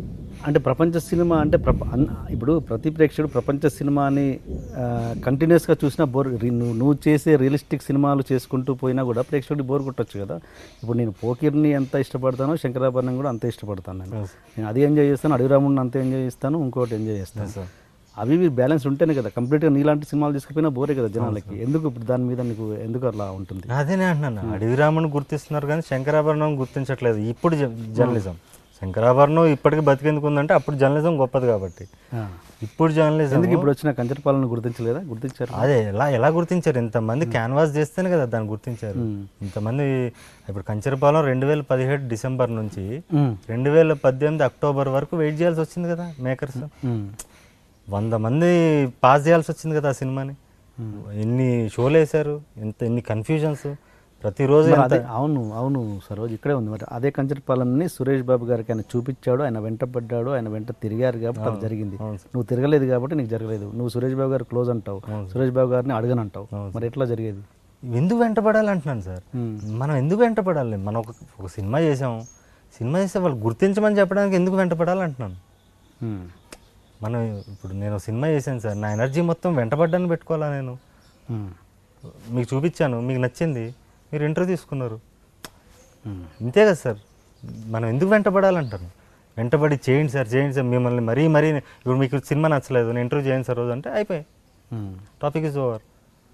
అంటే ప్రపంచ సినిమా అంటే ప్రప అన్- ఇప్పుడు ప్రతి ప్రేక్షకుడు ప్రపంచ సినిమాని కంటిన్యూస్గా చూసినా బోర్ నువ్వు నువ్వు చేసే రియలిస్టిక్ సినిమాలు చేసుకుంటూ పోయినా కూడా ప్రేక్షకుడికి బోర్ కొట్టొచ్చు కదా. ఇప్పుడు నేను పోకిర్ని ఎంత ఇష్టపడతానో శంకరాభరణం కూడా అంతే ఇష్టపడతాను నేను. నేను అది ఎంజాయ్ చేస్తాను, అడవిరాముడిని అంతే ఎంజాయ్ చేస్తాను, ఇంకోటి ఎంజాయ్ చేస్తాను. సార్ అవి ఇవి బ్యాలెన్స్ ఉంటేనే కదా. కంప్లీట్గా నీలాంటి సినిమాలు తీసుకుపోయినా బోరే కదా జనాలకి. ఎందుకు ఇప్పుడు దాని మీద నీకు ఎందుకు అలా ఉంటుంది? అదేనే అంటున్నాను, అడవిరాముని గుర్తిస్తున్నారు కానీ శంకరాభరణం గుర్తించట్లేదు. ఇప్పుడు జ- జర్నలిజం శంకరాభరణం ఇప్పటికీ బతికేందుకు ఉందంటే అప్పుడు జర్నలిజం గొప్పది కాబట్టి. ఆ. ఇప్పుడు జర్నలిజం ఎందుకు ఇప్పుడు వచ్చిన కంచరపాలను గుర్తించలేదా? గుర్తించారు. అదే ఎలా ఎలా గుర్తించారు? ఇంతమంది క్యాన్వాస్ చేస్తేనే కదా దాన్ని గుర్తించారు. ఇంతమంది ఇప్పుడు కంచరపాలెం రెండు వేల పదిహేడు డిసెంబర్ నుంచి ఉమ్. రెండు వేల పద్దెనిమిది అక్టోబర్ వరకు వెయిట్ చేయాల్సి వచ్చింది కదా మేకర్స్. ఉమ్. వంద మంది పాస్ చేయాల్సి వచ్చింది కదా ఆ సినిమాని. ఎన్ని షోలు వేశారు, ఎంత ఎన్ని కన్ఫ్యూజన్స్ ప్రతిరోజు. మరి అదే అవును అవును సరోజ్ ఇక్కడే ఉంది. మరి అదే కంచరపాలెంని సురేష్ బాబు గారికి ఆయన చూపించాడు, ఆయన వెంట పడ్డాడు, ఆయన వెంట తిరిగారు కాబట్టి అది జరిగింది. నువ్వు తిరగలేదు కాబట్టి నీకు జరగలేదు. నువ్వు సురేష్ బాబు గారు క్లోజ్ అంటావు, సురేష్ బాబు గారిని అడగనంటావు. మరి ఎట్లా జరిగేది? ఎందుకు వెంటపడాలి అంటున్నాను సార్. మనం ఎందుకు వెంటపడాలి? మనం ఒక ఒక సినిమా చేసాం, సినిమా చేస్తే వాళ్ళు గుర్తించమని చెప్పడానికి ఎందుకు వెంటపడాలి అంటున్నాను. ఉమ్. మనం ఇప్పుడు నేను సినిమా చేశాను సార్, నా ఎనర్జీ మొత్తం వెంటపడ్డాన్ని పెట్టుకోవాలా నేను? ఉమ్. మీకు చూపించాను, మీకు నచ్చింది, మీరు ఇంటర్వ్యూ తీసుకున్నారు, ఉమ్. ఇంతే కదా సార్. మనం ఎందుకు వెంటపడాలంటారు? వెంటబడి చేయండి సార్, చేయండి సార్, మిమ్మల్ని మరీ మరీ ఇప్పుడు మీకు సినిమా నచ్చలేదు, నేను ఇంటర్వ్యూ చేయండి సార్ రోజు అంటే అయిపోయి ఉమ్. Topic is over.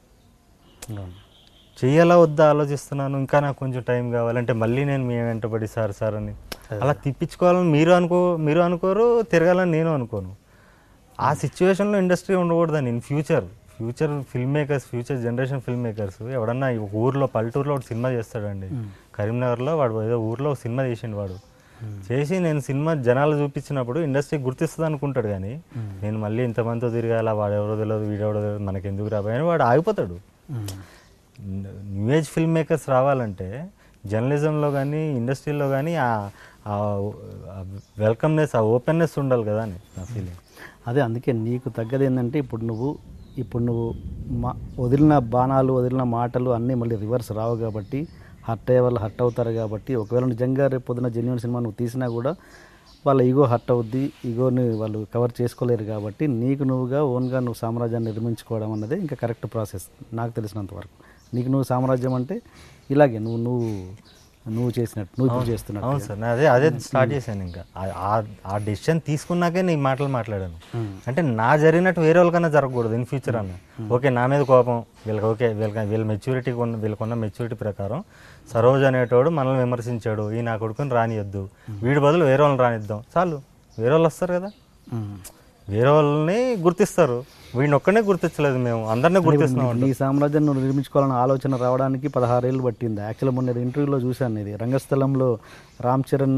అవును. చెయ్యాలా వద్దా ఆలోచిస్తున్నాను, ఇంకా నాకు కొంచెం టైం కావాలంటే మళ్ళీ నేను మీ వెంటబడి సార్ సార్ అని అలా తిప్పించుకోవాలని మీరు అనుకో మీరు అనుకోరు, తిరగాలని నేను అనుకోను. ఆ సిచ్యువేషన్లో ఇండస్ట్రీ ఉండకూడదని in future future film makers future generation film makers ఎవడన్నా ఒక ఊర్లో పల్లెటూరులో ఒక సినిమా చేస్తాడండి. కరీంనగర్లో వాడు ఏదో ఊర్లో ఒక సినిమా చేసిండు. వాడు చేసి నేను సినిమా జనాలు చూపించినప్పుడు ఇండస్ట్రీ గుర్తిస్తుంది అనుకుంటాడు, కానీ నేను మళ్ళీ ఇంతమందితో తిరగాల, వాడు ఎవరో తెలియదు, వీడెవరో తెలియదు, మనకి ఎందుకు రాబోయని వాడు ఆగిపోతాడు. న్యూ ఏజ్ ఫిల్మ్ మేకర్స్ రావాలంటే జర్నలిజంలో కానీ ఇండస్ట్రీలో కానీ ఆ వెల్కమ్నెస్, ఆ ఓపెన్నెస్ ఉండాలి కదా అని నా ఫీలింగ్. అదే అందుకే నీకు తగ్గది ఏంటంటే ఇప్పుడు నువ్వు ఇప్పుడు నువ్వు మా వదిలిన బాణాలు వదిలిన మాటలు అన్నీ మళ్ళీ రివర్స్ రావు కాబట్టి హర్ట్ అయ్యే వాళ్ళు హర్ట్ అవుతారు కాబట్టి ఒకవేళ నిజంగా రేపు పొద్దున జెన్యున్ సినిమా నువ్వు తీసినా కూడా వాళ్ళ ఈగో హర్ట్ అవుద్ది, ఈగోని వాళ్ళు కవర్ చేసుకోలేరు కాబట్టి నీకు నువ్వుగా ఓన్గా నువ్వు సామ్రాజ్యాన్ని నిర్మించుకోవడం అన్నది ఇంకా కరెక్ట్ ప్రాసెస్ నాకు తెలిసినంత వరకు. నీకు నువ్వు సామ్రాజ్యం అంటే ఇలాగే నువ్వు నువ్వు నువ్వు చేసినట్టు నువ్వు ఇప్పుడు చేస్తున్నట్టు. అవును సార్, నేను అదే అదే స్టార్ట్ చేశాను. ఇంకా ఆ డెసిషన్ తీసుకున్నాకే నీ మాటలు మాట్లాడాను. అంటే నా జరిగినట్టు వేరే వాళ్ళకన్నా జరగకూడదు ఇన్ ఫ్యూచర్ అన్న. ఓకే నా మీద కోపం వీళ్ళకి, ఓకే వీళ్ళకి వీళ్ళ మెచ్యూరిటీ ఉన్న వీళ్ళకున్న మెచ్యూరిటీ ప్రకారం సరోజ్ అనేటోడు మనల్ని విమర్శించాడు, ఈ నా కొడుకుని రానియద్దు, వీడి బదులు వేరే వాళ్ళని రానిద్దాం, చాలు. వేరే వాళ్ళు వస్తారు కదా, వేరే వాళ్ళని గుర్తిస్తారు, వీడిని ఒక్కనే గుర్తించలేదు, మేము అందరినీ గుర్తిస్తున్నాం. నీ సామ్రాజ్యం నువ్వు నిర్మించుకోవాలన్న ఆలోచన రావడానికి పదహారేళ్ళు పట్టింది. యాక్చువల్గా మొన్న ఇంటర్వ్యూలో చూశాను ఇది, రంగస్థలంలో రామ్ చరణ్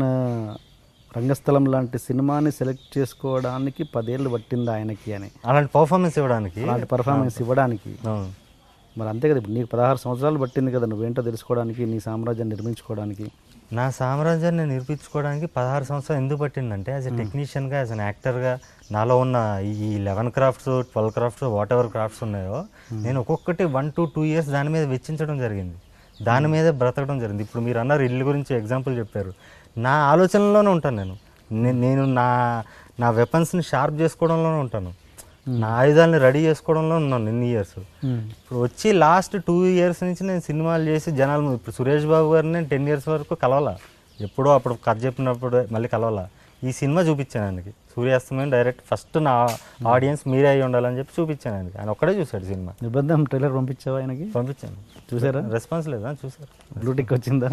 రంగస్థలం లాంటి సినిమాని సెలెక్ట్ చేసుకోవడానికి పదేళ్ళు పట్టింది ఆయనకి అని. అలాంటి పర్ఫార్మెన్స్ ఇవ్వడానికి, అలాంటి పర్ఫార్మెన్స్ ఇవ్వడానికి. మరి అంతే కదా, ఇప్పుడు నీకు పదహారు సంవత్సరాలు పట్టింది కదా నువ్వేంటో తెలుసుకోవడానికి, నీ సామ్రాజ్యాన్ని నిర్మించుకోవడానికి. నా సామ్రాజ్యాన్ని నిర్మించుకోవడానికి పదహారు సంవత్సరాలు ఎందుకు పట్టిందంటే యాజ్ ఎ టెక్నీషియన్గా, యాజ్ అన్ యాక్టర్గా నాలో ఉన్న ఈ eleven crafts twelve crafts whatever crafts ఉన్నాయో నేను ఒక్కొక్కటి వన్ టు టూ ఇయర్స్ దాని మీద వెచ్చించడం జరిగింది, దాని మీద బ్రతకడం జరిగింది. ఇప్పుడు మీరు అన్నారు ఇల్లు గురించి ఎగ్జాంపుల్ చెప్పారు, నా ఆలోచనలోనే ఉంటాను నేను. నేను నా నా వెపన్స్ని షార్ప్ చేసుకోవడంలోనే ఉంటాను, నా ఆయుధాలని రెడీ చేసుకోవడంలో ఉన్నాను ఎన్ని ఇయర్స్. ఇప్పుడు వచ్చి లాస్ట్ టూ ఇయర్స్ నుంచి నేను సినిమాలు చేసి జనాలు, ఇప్పుడు సురేష్ బాబు గారిని నేను టెన్ ఇయర్స్ వరకు కలవాలా, ఎప్పుడో అప్పుడు కథ చెప్పినప్పుడు మళ్ళీ కలవాలా. ఈ సినిమా చూపించాను ఆయనకి, సూర్యాస్తమయం డైరెక్ట్ ఫస్ట్ నా ఆడియన్స్ మీరే అయ్యి ఉండాలని చెప్పి చూపించాను ఆయనకి. ఆయన ఒక్కడే చూశాడు సినిమా. నిబంధన ట్రైలర్ పంపించావా ఆయనకి? పంపించాను. చూసారా? రెస్పాన్స్ లేదా? చూసారు. బ్లూటిక్ వచ్చిందా?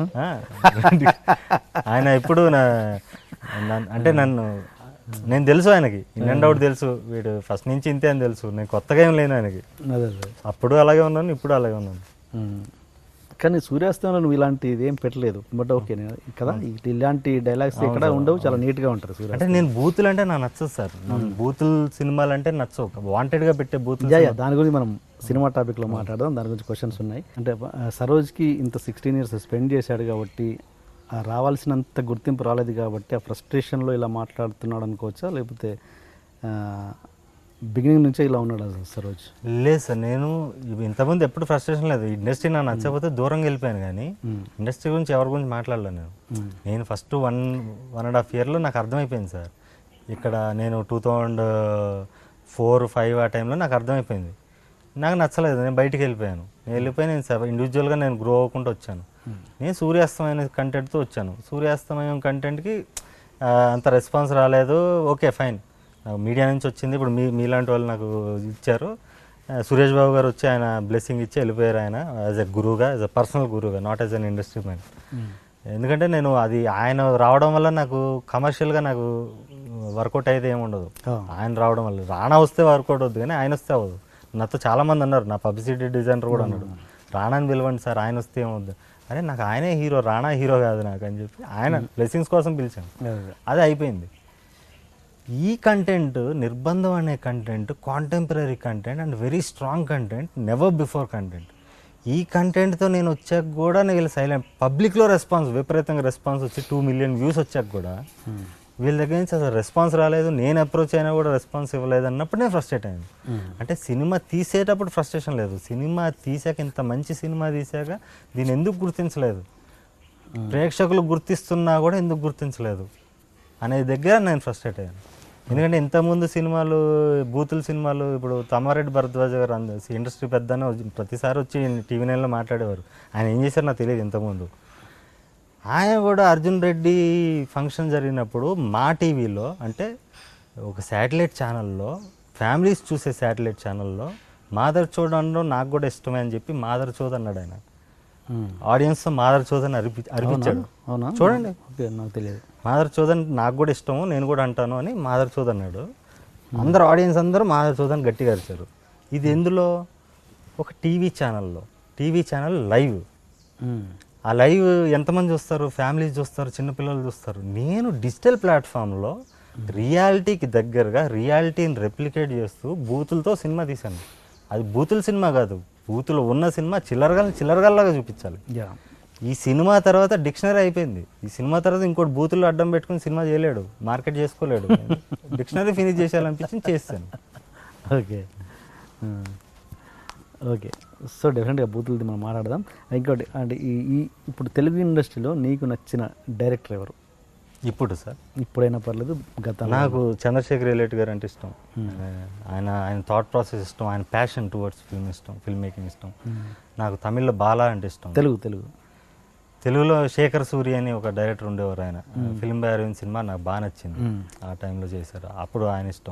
ఆయన ఇప్పుడు నా అంటే నన్ను నేను తెలుసు ఆయనకి, ఇన్ అండ్ అవుట్ తెలుసు, వీడు ఫస్ట్ నుంచి ఇంతే అని తెలుసు, నేను కొత్తగా ఏం లేను ఆయనకి. అదే అప్పుడు అలాగే ఉన్నాను, ఇప్పుడు అలాగే ఉన్నాను. కానీ సూర్యాస్తమంలో నువ్వు ఇలాంటిది ఏం పెట్టలేదు, బట్ ఓకే కదా, ఇలాంటి డైలాగ్స్ ఇక్కడ ఉండవు, చాలా నీట్గా ఉంటారు సూర్య. అంటే నేను బూతులు అంటే నాకు నచ్చదు సార్, బూతులు సినిమాలు అంటే నచ్చవు, వాంటెడ్గా పెట్టే బూతులు. దాని గురించి మనం సినిమా టాపిక్లో మాట్లాడదాం, దాని గురించి క్వశ్చన్స్ ఉన్నాయి. అంటే సరోజ్కి ఇంత సిక్స్టీన్ ఇయర్స్ స్పెండ్ చేశాడు కాబట్టి రావాల్సినంత గుర్తింపు రాలేదు కాబట్టి ఆ ఫ్రస్ట్రేషన్లో ఇలా మాట్లాడుతున్నాడు అనుకోవచ్చా, లేకపోతే బిగినింగ్ నుంచే ఇలా ఉన్నాడు సరోజ్? లేదు సార్, నేను ఇంతకుముందు ఎప్పుడు ఫ్రస్ట్రేషన్ లేదు. ఇండస్ట్రీ నాకు నచ్చకపోతే దూరంగా వెళ్ళిపోయాను, కానీ ఇండస్ట్రీ గురించి ఎవరి గురించి మాట్లాడలేదు నేను. నేను first one one and half ఇయర్లో నాకు అర్థమైపోయింది సార్, ఇక్కడ నేను టూ థౌజండ్ ఫోర్ ఫైవ్ ఆ టైంలో నాకు అర్థమైపోయింది, నాకు నచ్చలేదు, నేను బయటికి వెళ్ళిపోయాను. నేను వెళ్ళిపోయి నేను ఇండివిజువల్గా నేను గ్రో అవ్వకుండా వచ్చాను. నేను సూర్యాస్తమైన కంటెంట్తో వచ్చాను. సూర్యాస్తమయం కంటెంట్కి అంత రెస్పాన్స్ రాలేదు. ఓకే ఫైన్, మీడియా నుంచి వచ్చింది, ఇప్పుడు మీ మీలాంటి వాళ్ళు నాకు ఇచ్చారు. సురేష్ బాబు గారు వచ్చి ఆయన బ్లెస్సింగ్ ఇచ్చి వెళ్ళిపోయారు, ఆయన యాజ్ ఎ గురువుగా, యాజ్ ఎ పర్సనల్ గురువుగా, not as an industry man. ఎందుకంటే నేను అది ఆయన రావడం వల్ల నాకు కమర్షియల్గా నాకు వర్కౌట్ అయితే ఏముండదు. ఆయన రావడం వల్ల రాణా వస్తే వర్కౌట్ అవుతుంది, కానీ ఆయన వస్తే అవ్వదు. నాతో చాలామంది అన్నారు, నా పబ్లిసిటీ డిజైనర్ కూడా అన్నాడు, రాణాని పిలవండి సార్, ఆయన వస్తే ఏమవుద్ది. అరే నాకు ఆయనే హీరో, రాణా హీరో కాదు నాకు అని చెప్పి ఆయన బ్లెస్సింగ్స్ కోసం పిలిచాను. అది అయిపోయింది. ఈ కంటెంట్, నిర్బంధం అనే content contemporary content and very strong content, never before content. ఈ కంటెంట్తో నేను వచ్చాక కూడా నేను సైలెంట్, పబ్లిక్లో రెస్పాన్స్ విపరీతంగా రెస్పాన్స్ వచ్చి టూ మిలియన్ వ్యూస్ వచ్చాక కూడా వీళ్ళ దగ్గర నుంచి అసలు రెస్పాన్స్ రాలేదు, నేను అప్రోచ్ అయినా కూడా రెస్పాన్స్ ఇవ్వలేదు అన్నప్పుడు నేను ఫ్రస్ట్రేట్ అయ్యాను. అంటే సినిమా తీసేటప్పుడు ఫ్రస్ట్రేషన్ లేదు, సినిమా తీసాక, ఇంత మంచి సినిమా తీసాక దీన్ని ఎందుకు గుర్తించలేదు, ప్రేక్షకులు గుర్తిస్తున్నా కూడా ఎందుకు గుర్తించలేదు అనే దగ్గర నేను ఫ్రస్ట్రేట్ అయ్యాను. ఎందుకంటే ఇంతకుముందు సినిమాలు, బూతుల సినిమాలు, ఇప్పుడు తమ్మారెడ్డి భరద్వాజ గారు ఇండస్ట్రీ పెద్దనే ప్రతిసారి వచ్చి టీవీ నైన్లో మాట్లాడేవారు. ఆయన ఏం చేశారు నాకు తెలియదు ఇంతకుముందు. ఆయన కూడా అర్జున్ రెడ్డి ఫంక్షన్ జరిగినప్పుడు మా టీవీలో, అంటే ఒక శాటిలైట్ ఛానల్లో, ఫ్యామిలీస్ చూసే శాటిలైట్ ఛానల్లో మాదర్ చోద్ అనడం నాకు కూడా ఇష్టమే అని చెప్పి మాదర్ చోద్ అన్నాడు ఆయన. ఆడియన్స్తో మాదర్ చోద్ అని అరిపి అరిపించాడు. చూడండి, నాకు తెలియదు. మాదర్ చోద్ అని నాకు కూడా ఇష్టము, నేను కూడా అంటాను అని మాదర్ చోద్ అన్నాడు. అందరు ఆడియన్స్ అందరూ మాదర్ చోద్ అని గట్టిగా అరిచారు. ఇది ఎందులో? ఒక టీవీ ఛానల్లో, టీవీ ఛానల్ లైవ్. ఆ లైవ్ ఎంతమంది చూస్తారు? ఫ్యామిలీస్ చూస్తారు, చిన్నపిల్లలు చూస్తారు. నేను డిజిటల్ ప్లాట్ఫామ్లో రియాలిటీకి దగ్గరగా రియాలిటీని రెప్లికేట్ చేస్తూ బూతులతో సినిమా తీశాను. అది బూతుల సినిమా కాదు, బూతులు ఉన్న సినిమా చిల్లరగా చిల్లరగల్లాగా చూపించాలి. ఈ సినిమా తర్వాత డిక్షనరీ అయిపోయింది. ఈ సినిమా తర్వాత ఇంకోటి బూతులు అడ్డం పెట్టుకుని సినిమా చేయలేడు, మార్కెట్ చేసుకోలేడు. డిక్షనరీ ఫినిష్ చేసేయాలనిపించి చేస్తాను. ఓకే ఓకే సో డెఫినెట్గా బూతులది మనం మాట్లాడదాం. ఇంకోటి అంటే ఈ ఈ ఇప్పుడు తెలుగు ఇండస్ట్రీలో నీకు నచ్చిన డైరెక్టర్ ఎవరు ఇప్పుడు? సార్ ఇప్పుడైనా పర్లేదు, గత. నాకు చంద్రశేఖర్ ఎలియట్ గారు అంటే ఇష్టం. ఆయన ఆయన థాట్ ప్రాసెస్ ఇష్టం, ఆయన ప్యాషన్ టువర్డ్స్ ఫిల్మ్ ఇష్టం, ఫిల్మ్ మేకింగ్ ఇష్టం. నాకు తమిళ్లో బాలా అంటే ఇష్టం. తెలుగు తెలుగు తెలుగులో శేఖర్ సూరి అని ఒక డైరెక్టర్ ఉండేవారు. ఆయన ఫిల్మ్ బై అరవింద్ సినిమా నాకు బాగా నచ్చింది, ఆ టైంలో చేశారు, అప్పుడు ఆయన ఇష్టం.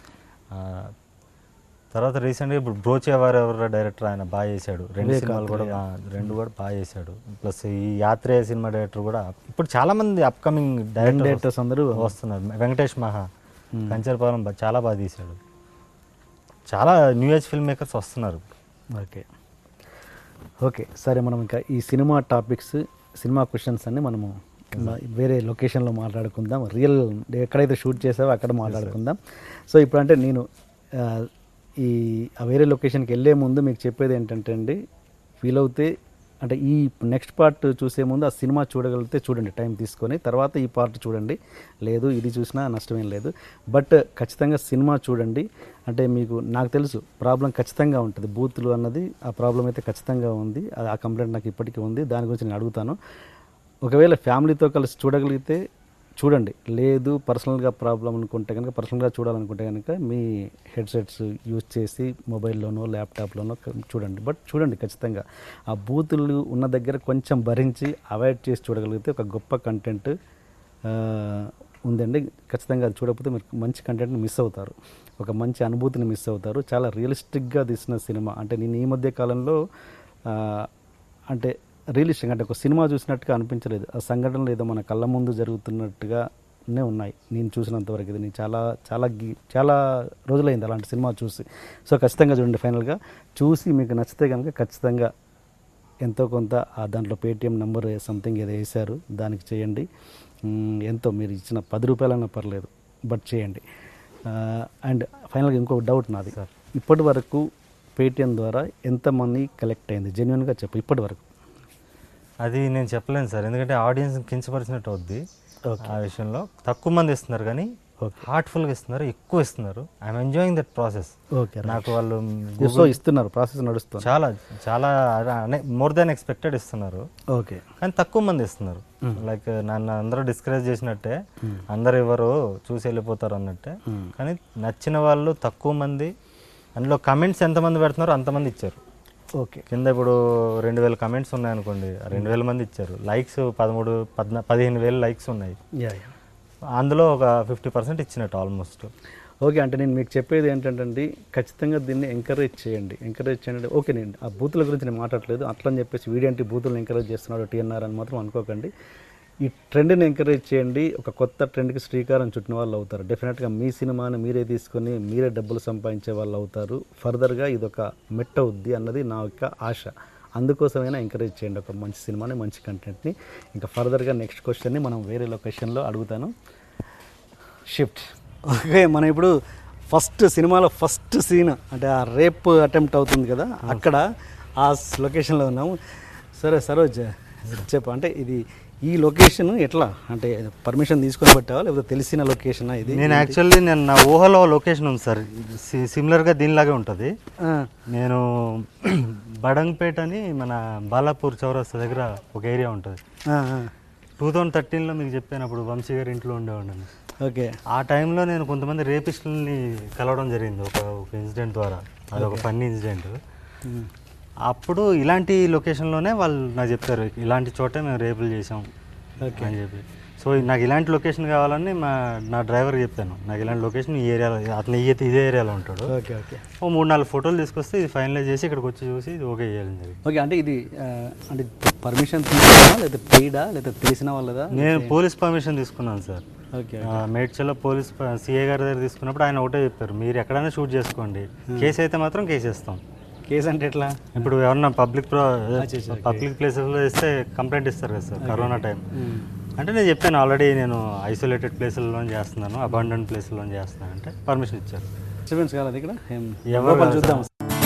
తర్వాత రీసెంట్గా ఇప్పుడు బ్రోచేవారు ఎవరు డైరెక్టర్, ఆయన బాగా చేశాడు. రెండు సినిమాలు కూడా రెండు కూడా బాగా చేశాడు. ప్లస్ ఈ యాత్రే సినిమా డైరెక్టర్ కూడా ఇప్పుడు చాలా మంది అప్కమింగ్ డైరెక్టర్స్ అందరూ వస్తున్నారు. వెంకటేష్ మహా కంచరపాలెం చాలా బాగా తీశాడు. చాలా న్యూ ఏజ్ ఫిల్మ్ మేకర్స్ వస్తున్నారు. ఓకే ఓకే సరే, మనం ఇంకా ఈ సినిమా టాపిక్స్, సినిమా క్వశ్చన్స్ అన్ని మనము వేరే లొకేషన్లో మాట్లాడుకుందాం. రియల్ ఎక్కడైతే షూట్ చేసావో అక్కడ మాట్లాడుకుందాం. సో ఇప్పుడు అంటే నేను ఈ వేరే లొకేషన్కి వెళ్ళే ముందు మీకు చెప్పేది ఏంటంటే అండి, వీలవుతే అంటే ఈ నెక్స్ట్ పార్ట్ చూసే ముందు ఆ సినిమా చూడగలిగితే చూడండి, టైం తీసుకొని, తర్వాత ఈ పార్ట్ చూడండి. లేదు ఇది చూసినా నష్టమేం లేదు, బట్ ఖచ్చితంగా సినిమా చూడండి. అంటే మీకు నాకు తెలుసు ప్రాబ్లం ఖచ్చితంగా ఉంటుంది, బూతులు అన్నది ఆ ప్రాబ్లం అయితే ఖచ్చితంగా ఉంది. ఆ కంప్లైంట్ నాకు ఇప్పటికీ ఉంది, దాని గురించి నేను అడుగుతాను. ఒకవేళ ఫ్యామిలీతో కలిసి చూడగలిగితే చూడండి, లేదు పర్సనల్గా ప్రాబ్లం అనుకుంటే కనుక, పర్సనల్గా చూడాలనుకుంటే కనుక మీ హెడ్సెట్స్ యూజ్ చేసి మొబైల్లోనో ల్యాప్టాప్లోనో చూడండి. బట్ చూడండి ఖచ్చితంగా. ఆ బూతులు ఉన్న దగ్గర కొంచెం భరించి అవాయిడ్ చేసి చూడగలిగితే ఒక గొప్ప కంటెంట్ ఉందండి. ఖచ్చితంగా అది చూడకపోతే మీరు మంచి కంటెంట్ని మిస్ అవుతారు, ఒక మంచి అనుభూతిని మిస్ అవుతారు. చాలా రియలిస్టిక్గా తీసిన సినిమా. అంటే నేను ఈ మధ్య కాలంలో అంటే రియలిస్టిక్ అంటే ఒక సినిమా చూసినట్టుగా అనిపించలేదు. ఆ సంఘటనలు ఏదో మన కళ్ళ ముందు జరుగుతున్నట్టుగానే ఉన్నాయి నేను చూసినంతవరకు. ఇది నేను చాలా చాలా చాలా రోజులైంది అలాంటి సినిమా చూసి. సో ఖచ్చితంగా చూడండి. ఫైనల్గా చూసి మీకు నచ్చితే కనుక ఖచ్చితంగా ఎంతో కొంత దాంట్లో పేటిఎం నెంబర్ సంథింగ్ ఏదో వేశారు, దానికి చేయండి. ఎంతో మీరు ఇచ్చిన పది రూపాయలన్నా పర్లేదు, బట్ చేయండి. అండ్ ఫైనల్గా ఇంకొక డౌట్ నాది, ఇప్పటి వరకు పేటిఎం ద్వారా ఎంత మనీ కలెక్ట్ అయింది? జెన్యున్గా చెప్పు, ఇప్పటి వరకు. అది నేను చెప్పలేను సార్, ఎందుకంటే ఆడియన్స్ కించపరిచినట్టు అవుద్ది. ఆ విషయంలో తక్కువ మంది ఇస్తున్నారు, కానీ హార్ట్ఫుల్గా ఇస్తున్నారు, ఎక్కువ ఇస్తున్నారు. I'm enjoying that process. Okay, నాకు వాళ్ళు సో ఇస్తున్నారు, ప్రాసెస్ నడుస్తుంది. చాలా చాలా మోర్ దాన్ ఎక్స్పెక్టెడ్ ఇస్తున్నారు. ఓకే, కానీ తక్కువ మంది ఇస్తున్నారు. లైక్ నన్ను అందరూ డిస్కరేజ్ చేసినట్టే, అందరు ఎవరు చూసి వెళ్ళిపోతారు అన్నట్టే. కానీ నచ్చిన వాళ్ళు తక్కువ మంది. అందులో కమెంట్స్ ఎంతమంది పెడుతున్నారో అంతమంది ఇచ్చారు. ఓకే, కింద ఇప్పుడు రెండు వేల కమెంట్స్ ఉన్నాయనుకోండి, రెండు వేల మంది ఇచ్చారు. లైక్స్ పదమూడు పద్నా పదిహేను వేలు లైక్స్ ఉన్నాయి. అందులో ఒక ఫిఫ్టీ పర్సెంట్ ఇచ్చినట్టు ఆల్మోస్ట్. ఓకే, అంటే నేను మీకు చెప్పేది ఏంటంటే ఖచ్చితంగా దీన్ని ఎంకరేజ్ చేయండి. ఎంకరేజ్ చేయండి. ఓకే, నేను ఆ బూతుల గురించి నేను మాట్లాడలేదు, అట్లా అని చెప్పేసి వీడియో అంటే బూతులను ఎంకరేజ్ చేస్తున్నాడు టీఎన్ఆర్ అని మాత్రం అనుకోకండి. ఈ ట్రెండ్ని ఎంకరేజ్ చేయండి. ఒక కొత్త ట్రెండ్కి శ్రీకారం చుట్టిన వాళ్ళు అవుతారు. డెఫినెట్గా మీ సినిమాని మీరే తీసుకొని మీరే డబ్బులు సంపాదించే వాళ్ళు అవుతారు. ఫర్దర్గా ఇది ఒక మెట్ట అవుద్ది అన్నది నా యొక్క ఆశ. అందుకోసమైనా ఎంకరేజ్ చేయండి ఒక మంచి సినిమాని, మంచి కంటెంట్ని. ఇంకా ఫర్దర్గా నెక్స్ట్ క్వశ్చన్ని మనం వేరే లొకేషన్లో అడుగుతాను. షిఫ్ట్. ఓకే, మనం ఇప్పుడు ఫస్ట్ సినిమాలో ఫస్ట్ సీన్ అంటే ఆ రేప్ అటెంప్ట్ అవుతుంది కదా, అక్కడ ఆ లొకేషన్లో ఉన్నాము. సరే సరోజ్ చెప్పు, అంటే ఇది ఈ లొకేషన్ ఎట్లా, అంటే పర్మిషన్ తీసుకొని పెట్టావా లేకపోతే తెలిసిన లొకేషన్ ఇది? నేను యాక్చువల్లీ నేను నా ఊహలో లొకేషన్ ఉంది సార్, సిమిలర్గా దీనిలాగే ఉంటుంది. నేను బడంగ్పేట అని మన బాలాపూర్ చౌరస్తా దగ్గర ఒక ఏరియా ఉంటుంది. టూ థౌజండ్ థర్టీన్లో మీకు చెప్పినప్పుడు వంశీ గారి ఇంట్లో ఉండేవాడిని. ఓకే, ఆ టైంలో నేను కొంతమంది రేపిస్టులని కలవడం జరిగింది ఒక ఒక ఇన్సిడెంట్ ద్వారా. అదొక ఫన్నీ ఇన్సిడెంట్. అప్పుడు ఇలాంటి లొకేషన్లోనే వాళ్ళు నాకు చెప్పారు, ఇలాంటి చోటే మేము రేపులు చేసాం అని చెప్పి. సో నాకు ఇలాంటి లొకేషన్ కావాలని మా నా డ్రైవర్కి చెప్పాను, నాకు ఇలాంటి లొకేషన్ ఈ ఏరియాలో, అతను ఇదే ఏరియాలో ఉంటాడు. ఓకే ఓకే ఓ మూడు నాలుగు ఫోటోలు తీసుకొస్తే ఇది ఫైనలైజ్ చేసి ఇక్కడికి వచ్చి చూసి ఇది ఓకే చేయాలని జరిగింది. ఓకే, అంటే ఇది అంటే పర్మిషన్ తీసుకున్నా లేదా పెయిడా లేదా తెలిసిన వాళ్ళదా? నేను పోలీస్ పర్మిషన్ తీసుకున్నాను సార్. ఓకే, మేడ్చల్లో పోలీస్ సిఏ గారి దగ్గర తీసుకున్నప్పుడు ఆయన ఒకటే చెప్పారు, మీరు ఎక్కడైనా షూట్ చేసుకోండి, కేసు అయితే మాత్రం కేసు ఇస్తాం. కేసు అంటే ఎట్లా? ఇప్పుడు ఎవరన్నా పబ్లిక్ పబ్లిక్ ప్లేసెస్లో వేస్తే కంప్లైంట్ ఇస్తారు కదా సార్, కరోనా టైం. అంటే నేను చెప్పాను ఆల్రెడీ నేను ఐసోలేటెడ్ ప్లేసుల్లో చేస్తున్నాను, అబాండెంట్ ప్లేసుల్లో చేస్తున్నాను అంటే పర్మిషన్ ఇచ్చారు. డిస్టర్బెన్స్ కాలేదు ఇక్కడ? ఎవరు చూద్దాం.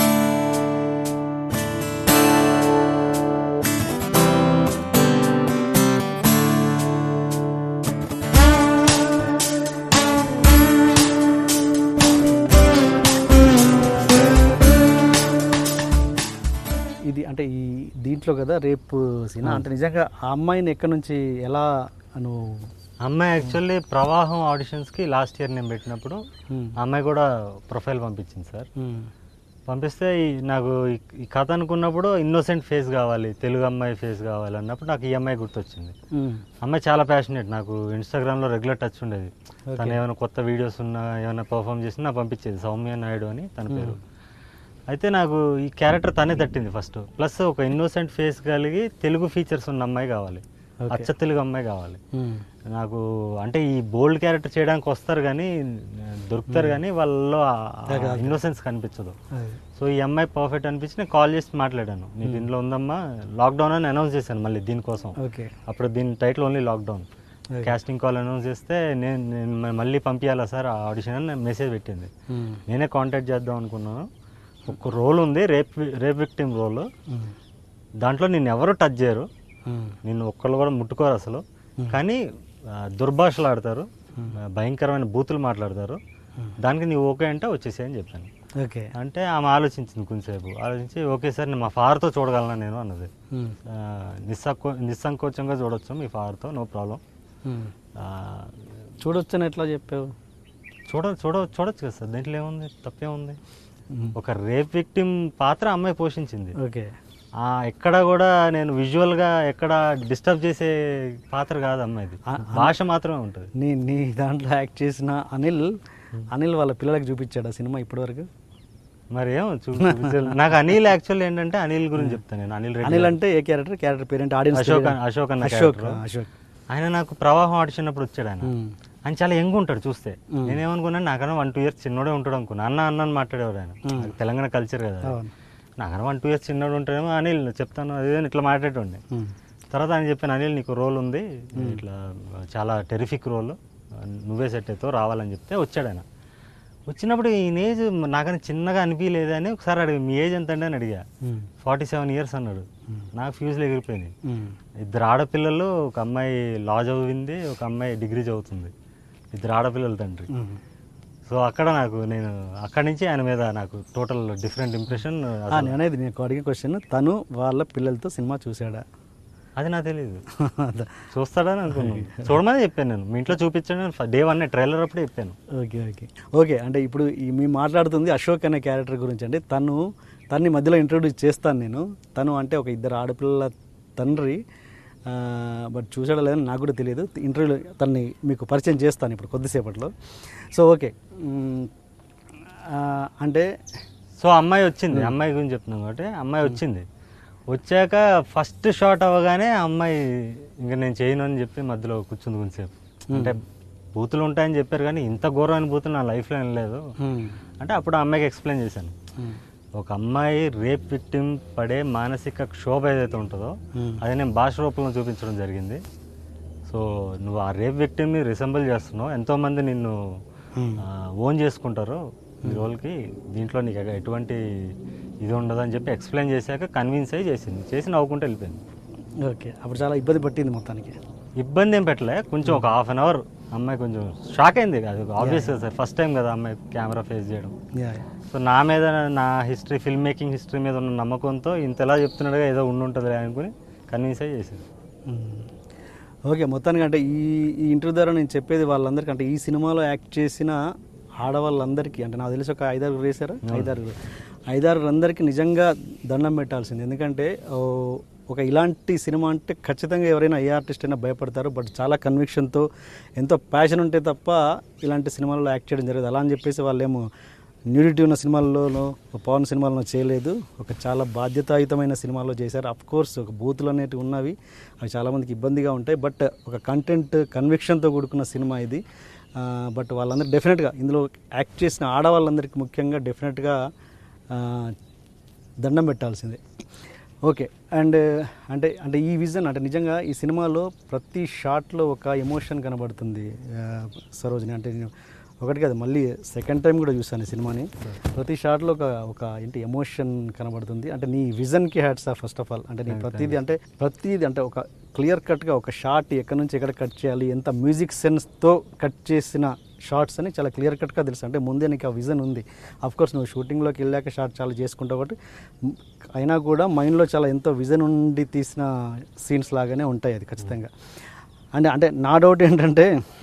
ఇది అంటే ఈ దీంట్లో కదా రేపు సీన్, అంటే నిజంగా ఆ అమ్మాయిని ఎక్కడి నుంచి ఎలా నువ్వు? అమ్మాయి యాక్చువల్లీ ప్రవాహం ఆడిషన్స్కి లాస్ట్ ఇయర్ నేను పెట్టినప్పుడు అమ్మాయి కూడా ప్రొఫైల్ పంపించింది సార్. పంపిస్తే నాకు ఈ కథ అనుకున్నప్పుడు ఇన్నోసెంట్ ఫేస్ కావాలి, తెలుగు అమ్మాయి ఫేస్ కావాలి అన్నప్పుడు నాకు ఈ అమ్మాయి గుర్తొచ్చింది. అమ్మాయి చాలా ప్యాషనేట్, నాకు ఇన్స్టాగ్రామ్లో రెగ్యులర్ టచ్ ఉండేది. తను ఏమైనా కొత్త వీడియోస్ ఉన్నా ఏమైనా పర్ఫామ్ చేసినా నాకు పంపించేది. సౌమ్య నాయుడు అని తన పేరు. అయితే నాకు ఈ క్యారెక్టర్ తనే తట్టింది ఫస్ట్. ప్లస్ ఒక ఇన్నోసెంట్ ఫేస్ కలిగి తెలుగు ఫీచర్స్ ఉన్న అమ్మాయి కావాలి, అచ్చ తెలుగు అమ్మాయి కావాలి నాకు. అంటే ఈ బోల్డ్ క్యారెక్టర్ చేయడానికి వస్తారు కానీ దొరుకుతారు కానీ వాళ్ళలో ఇన్నోసెన్స్ కనిపించదు. సో ఈ అమ్మాయి పర్ఫెక్ట్ అనిపించి నేను కాల్ చేసి మాట్లాడాను, నీకు దీనిలో ఉందమ్మా, లాక్డౌన్ అని అనౌన్స్ చేశాను మళ్ళీ దీనికోసం. అప్పుడు దీని title only lockdown. Casting call announce చేస్తే నేను నేను మళ్ళీ పంపించాలా సార్ ఆడిషన్ అని మెసేజ్ పెట్టింది. నేనే కాంటాక్ట్ చేద్దాం అనుకున్నాను. ఒక రోల్ ఉంది, రేప్ రేప్ విక్టిమ్ రోల్. దాంట్లో నిన్ను ఎవరు టచ్ చేయరు, నిన్ను ఒక్కళ్ళు కూడా ముట్టుకోరు అసలు, కానీ దుర్భాషలు ఆడతారు, భయంకరమైన బూతులు మాట్లాడతారు. దానికి నీవు ఓకే అంటే వచ్చేసేయని చెప్పాను. ఓకే అంటే ఆమె ఆలోచించింది కొంచెంసేపు, ఆలోచించి ఓకే సార్ నేను మా ఫాదర్తో చూడగలను నేను అన్నది. నిస్సంకో నిస్సంకోచంగా చూడొచ్చు మీ ఫాదర్తో, నో ప్రాబ్లం. చూడొచ్చు అని ఎట్లా చెప్పావు? చూడ చూడ చూడొచ్చు కదా సార్, దీంట్లో ఏముంది, తప్పేముంది. ఒక రేప్ విక్టిమ్ పాత్ర అమ్మాయి పోషించింది. ఓకే, ఎక్కడ కూడా నేను విజువల్గా ఎక్కడ డిస్టర్బ్ చేసే పాత్ర కాదు అమ్మాయిది, భాష మాత్రమే ఉంటుంది. నీ నీ దాంట్లో యాక్ట్ చేసిన అనిల్ అనిల్ వాళ్ళ పిల్లలకు చూపించాడు ఆ సినిమా ఇప్పటివరకు? మరి ఏమో చూ నాకు అనిల్ యాక్చువల్ ఏంటంటే అనిల్ గురించి చెప్తాను నేను. అనిల్ అనిల్ అంటే ఏ character? Character parent audience Ashok Ashok అన్న అశోక్ అశోక్ ఆయన నాకు ప్రవాహం ఆడిషన్ అప్పుడు వచ్చాడు. ఆయన ఆయన చాలా యంగ్ ఉంటాడు చూస్తే. నేనేమనుకున్నాను నాకన్నా వన్ టూ ఇయర్స్ చిన్నోడే ఉంటాడు అనుకున్నా. అన్న అన్న అని మాట్లాడేవాడు ఆయన, తెలంగాణ కల్చర్ కదా. నాకన్నా వన్ టూ ఇయర్స్ చిన్నోడు ఉంటాడేమో. అనిల్ చెప్తాను అదే ఇట్లా మాట్లాడేటండి. తర్వాత ఆయన చెప్పాను, అనిల్ నీకు రోల్ ఉంది ఇట్లా చాలా టెరిఫిక్ రోల్, నువ్వే సెట్ అవుతావు రావాలని చెప్తే వచ్చాడు ఆయన. వచ్చినప్పుడు ఈయన ఏజ్ నాకని చిన్నగా అనిపించలేదు అని ఒకసారి అడిగా, మీ ఏజ్ ఎంత అండి అని అడిగా. ఫార్టీ సెవెన్ ఇయర్స్ అన్నాడు. నాకు ఫ్యూజ్లో ఎగిరిపోయింది. ఇద్దరు ఆడపిల్లలు, ఒక అమ్మాయి లా చదివింది, ఒక అమ్మాయి డిగ్రీ చదువుతుంది. ఇద్దరు ఆడపిల్లల తండ్రి. సో అక్కడ నాకు నేను అక్కడి నుంచి ఆయన మీద నాకు టోటల్ డిఫరెంట్ ఇంప్రెషన్. నేనేది నీకు అడిగే క్వశ్చన్, తను వాళ్ళ పిల్లలతో సినిమా చూసాడా? అది నాకు తెలియదు. చూస్తాడని అనుకున్నాను, చూడమని చెప్పాను నేను. మీ ఇంట్లో చూపించాను డే వన్ ట్రైలర్ అప్పుడే చెప్పాను. ఓకే ఓకే ఓకే అంటే ఇప్పుడు ఈ మేము మాట్లాడుతుంది అశోక్ అనే క్యారెక్టర్ గురించి అండి. తను తన్ని మధ్యలో ఇంట్రొడ్యూస్ చేస్తాను నేను. తను అంటే ఒక ఇద్దరు ఆడపిల్లల తండ్రి, బట్ చూసాడో లేదని నాకు కూడా తెలియదు. ఇంటర్వ్యూలో తన్ని మీకు పరిచయం చేస్తాను ఇప్పుడు కొద్దిసేపట్లో. సో ఓకే అంటే సో అమ్మాయి వచ్చింది, అమ్మాయి గురించి చెప్తున్నాం కాబట్టి అమ్మాయి వచ్చింది. వచ్చాక ఫస్ట్ షాట్ అవ్వగానే అమ్మాయి ఇంకా నేను చేయను అని చెప్పి మధ్యలో కూర్చుంది కొంచెంసేపు. అంటే బూతులు ఉంటాయని చెప్పారు కానీ ఇంత ఘోరమైన బూతులు నా లైఫ్లో ఏం లేదు అంటే అప్పుడు ఆ అమ్మాయికి ఎక్స్ప్లెయిన్ చేశాను. ఒక అమ్మాయి రేప్ విక్టిమ్ పడే మానసిక క్షోభ ఏదైతే ఉంటుందో అది నేను భాష రూపంలో చూపించడం జరిగింది. సో నువ్వు ఆ రేప్ విక్టిమ్ని రిసెంబుల్ చేస్తున్నావు, ఎంతోమంది నిన్ను ఓన్ చేసుకుంటారు ఈ రోల్కి, దీంట్లో నీకు ఎటువంటి ఇది ఉండదు అని చెప్పి ఎక్స్ప్లెయిన్ చేశాక కన్విన్స్ అయ్యి చేసింది. చేసి నవ్వుకుంటూ వెళ్ళిపోయింది. ఓకే, అప్పుడు చాలా ఇబ్బంది పట్టింది మొత్తానికి. ఇబ్బంది ఏం పెట్టలే, కొంచెం ఒక హాఫ్ అన్ అవర్ అమ్మాయి కొంచెం షాక్ అయింది. అది ఆబ్వియస్గా సార్ ఫస్ట్ టైం కదా అమ్మాయి కెమెరా ఫేస్ చేయడం. సో నా మీద నా హిస్టరీ ఫిల్మ్ మేకింగ్ హిస్టరీ మీద ఉన్న నమ్మకంతో ఇంతలా చెప్తున్నాడుగా ఏదో ఉండి ఉంటుంది అనుకుని కన్విన్స్ అయ్యి చేసింది. ఓకే, మొత్తానికి అంటే ఈ ఈ ఇంటర్వ్యూ ద్వారా నేను చెప్పేది వాళ్ళందరికీ, అంటే ఈ సినిమాలో యాక్ట్ చేసిన ఆడవాళ్ళందరికీ, అంటే నాకు తెలిసి ఒక ఐదారు వేసారా, ఐదారు ఐదారు అందరికీ నిజంగా దండం పెట్టాల్సింది. ఎందుకంటే ఒక ఇలాంటి సినిమా అంటే ఖచ్చితంగా ఎవరైనా ఏ ఆర్టిస్ట్ అయినా భయపడతారు. బట్ చాలా కన్విక్షన్తో ఎంతో ప్యాషన్ ఉంటే తప్ప ఇలాంటి సినిమాల్లో యాక్ట్ చేయడం జరగదు. అలా అని చెప్పేసి వాళ్ళేమో న్యూడిటీ ఉన్న సినిమాల్లోనో పవన్ సినిమాల్లో చేయలేదు, ఒక చాలా బాధ్యతాయుతమైన సినిమాలో చేశారు. అఫ్ కోర్స్ ఒక బూతులు అనేటివి ఉన్నవి, అవి చాలామందికి ఇబ్బందిగా ఉంటాయి. బట్ ఒక కంటెంట్ కన్విక్షన్తో కూడుకున్న సినిమా ఇది. బట్ వాళ్ళందరూ డెఫినెట్గా ఇందులో యాక్ట్ చేసిన ఆడవాళ్ళందరికీ ముఖ్యంగా డెఫినెట్గా దండం పెట్టాల్సిందే. ఓకే, అండ్ అంటే అంటే ఈ విజన్ అంటే నిజంగా ఈ సినిమాలో ప్రతి షాట్లో ఒక ఎమోషన్ కనబడుతుంది సరోజిని. అంటే నేను ఒకటి కాదు, మళ్ళీ సెకండ్ టైం కూడా చూసాను ఈ సినిమాని. ప్రతి షాట్లో ఒక ఒక ఏంటి ఎమోషన్ కనబడుతుంది. అంటే నీ విజన్కి hats off first of all. అంటే నీ ప్రతిదీ అంటే ప్రతిదీ అంటే ఒక క్లియర్ కట్గా ఒక షాట్ ఎక్కడి నుంచి ఎక్కడ కట్ చేయాలి, ఎంత మ్యూజిక్ సెన్స్తో కట్ చేసిన షార్ట్స్ అని చాలా క్లియర్ కట్గా తెలుసు. అంటే ముందే నీకు ఆ విజన్ ఉంది. అఫ్కోర్స్ నువ్వు షూటింగ్లోకి వెళ్ళాక షార్ట్ చాలా చేసుకుంటావు కాబట్టి, అయినా కూడా మైండ్లో చాలా ఎంతో విజన్ ఉండి తీసిన సీన్స్ లాగానే ఉంటాయి అది ఖచ్చితంగా. అంటే అంటే నా డౌట్ ఏంటంటే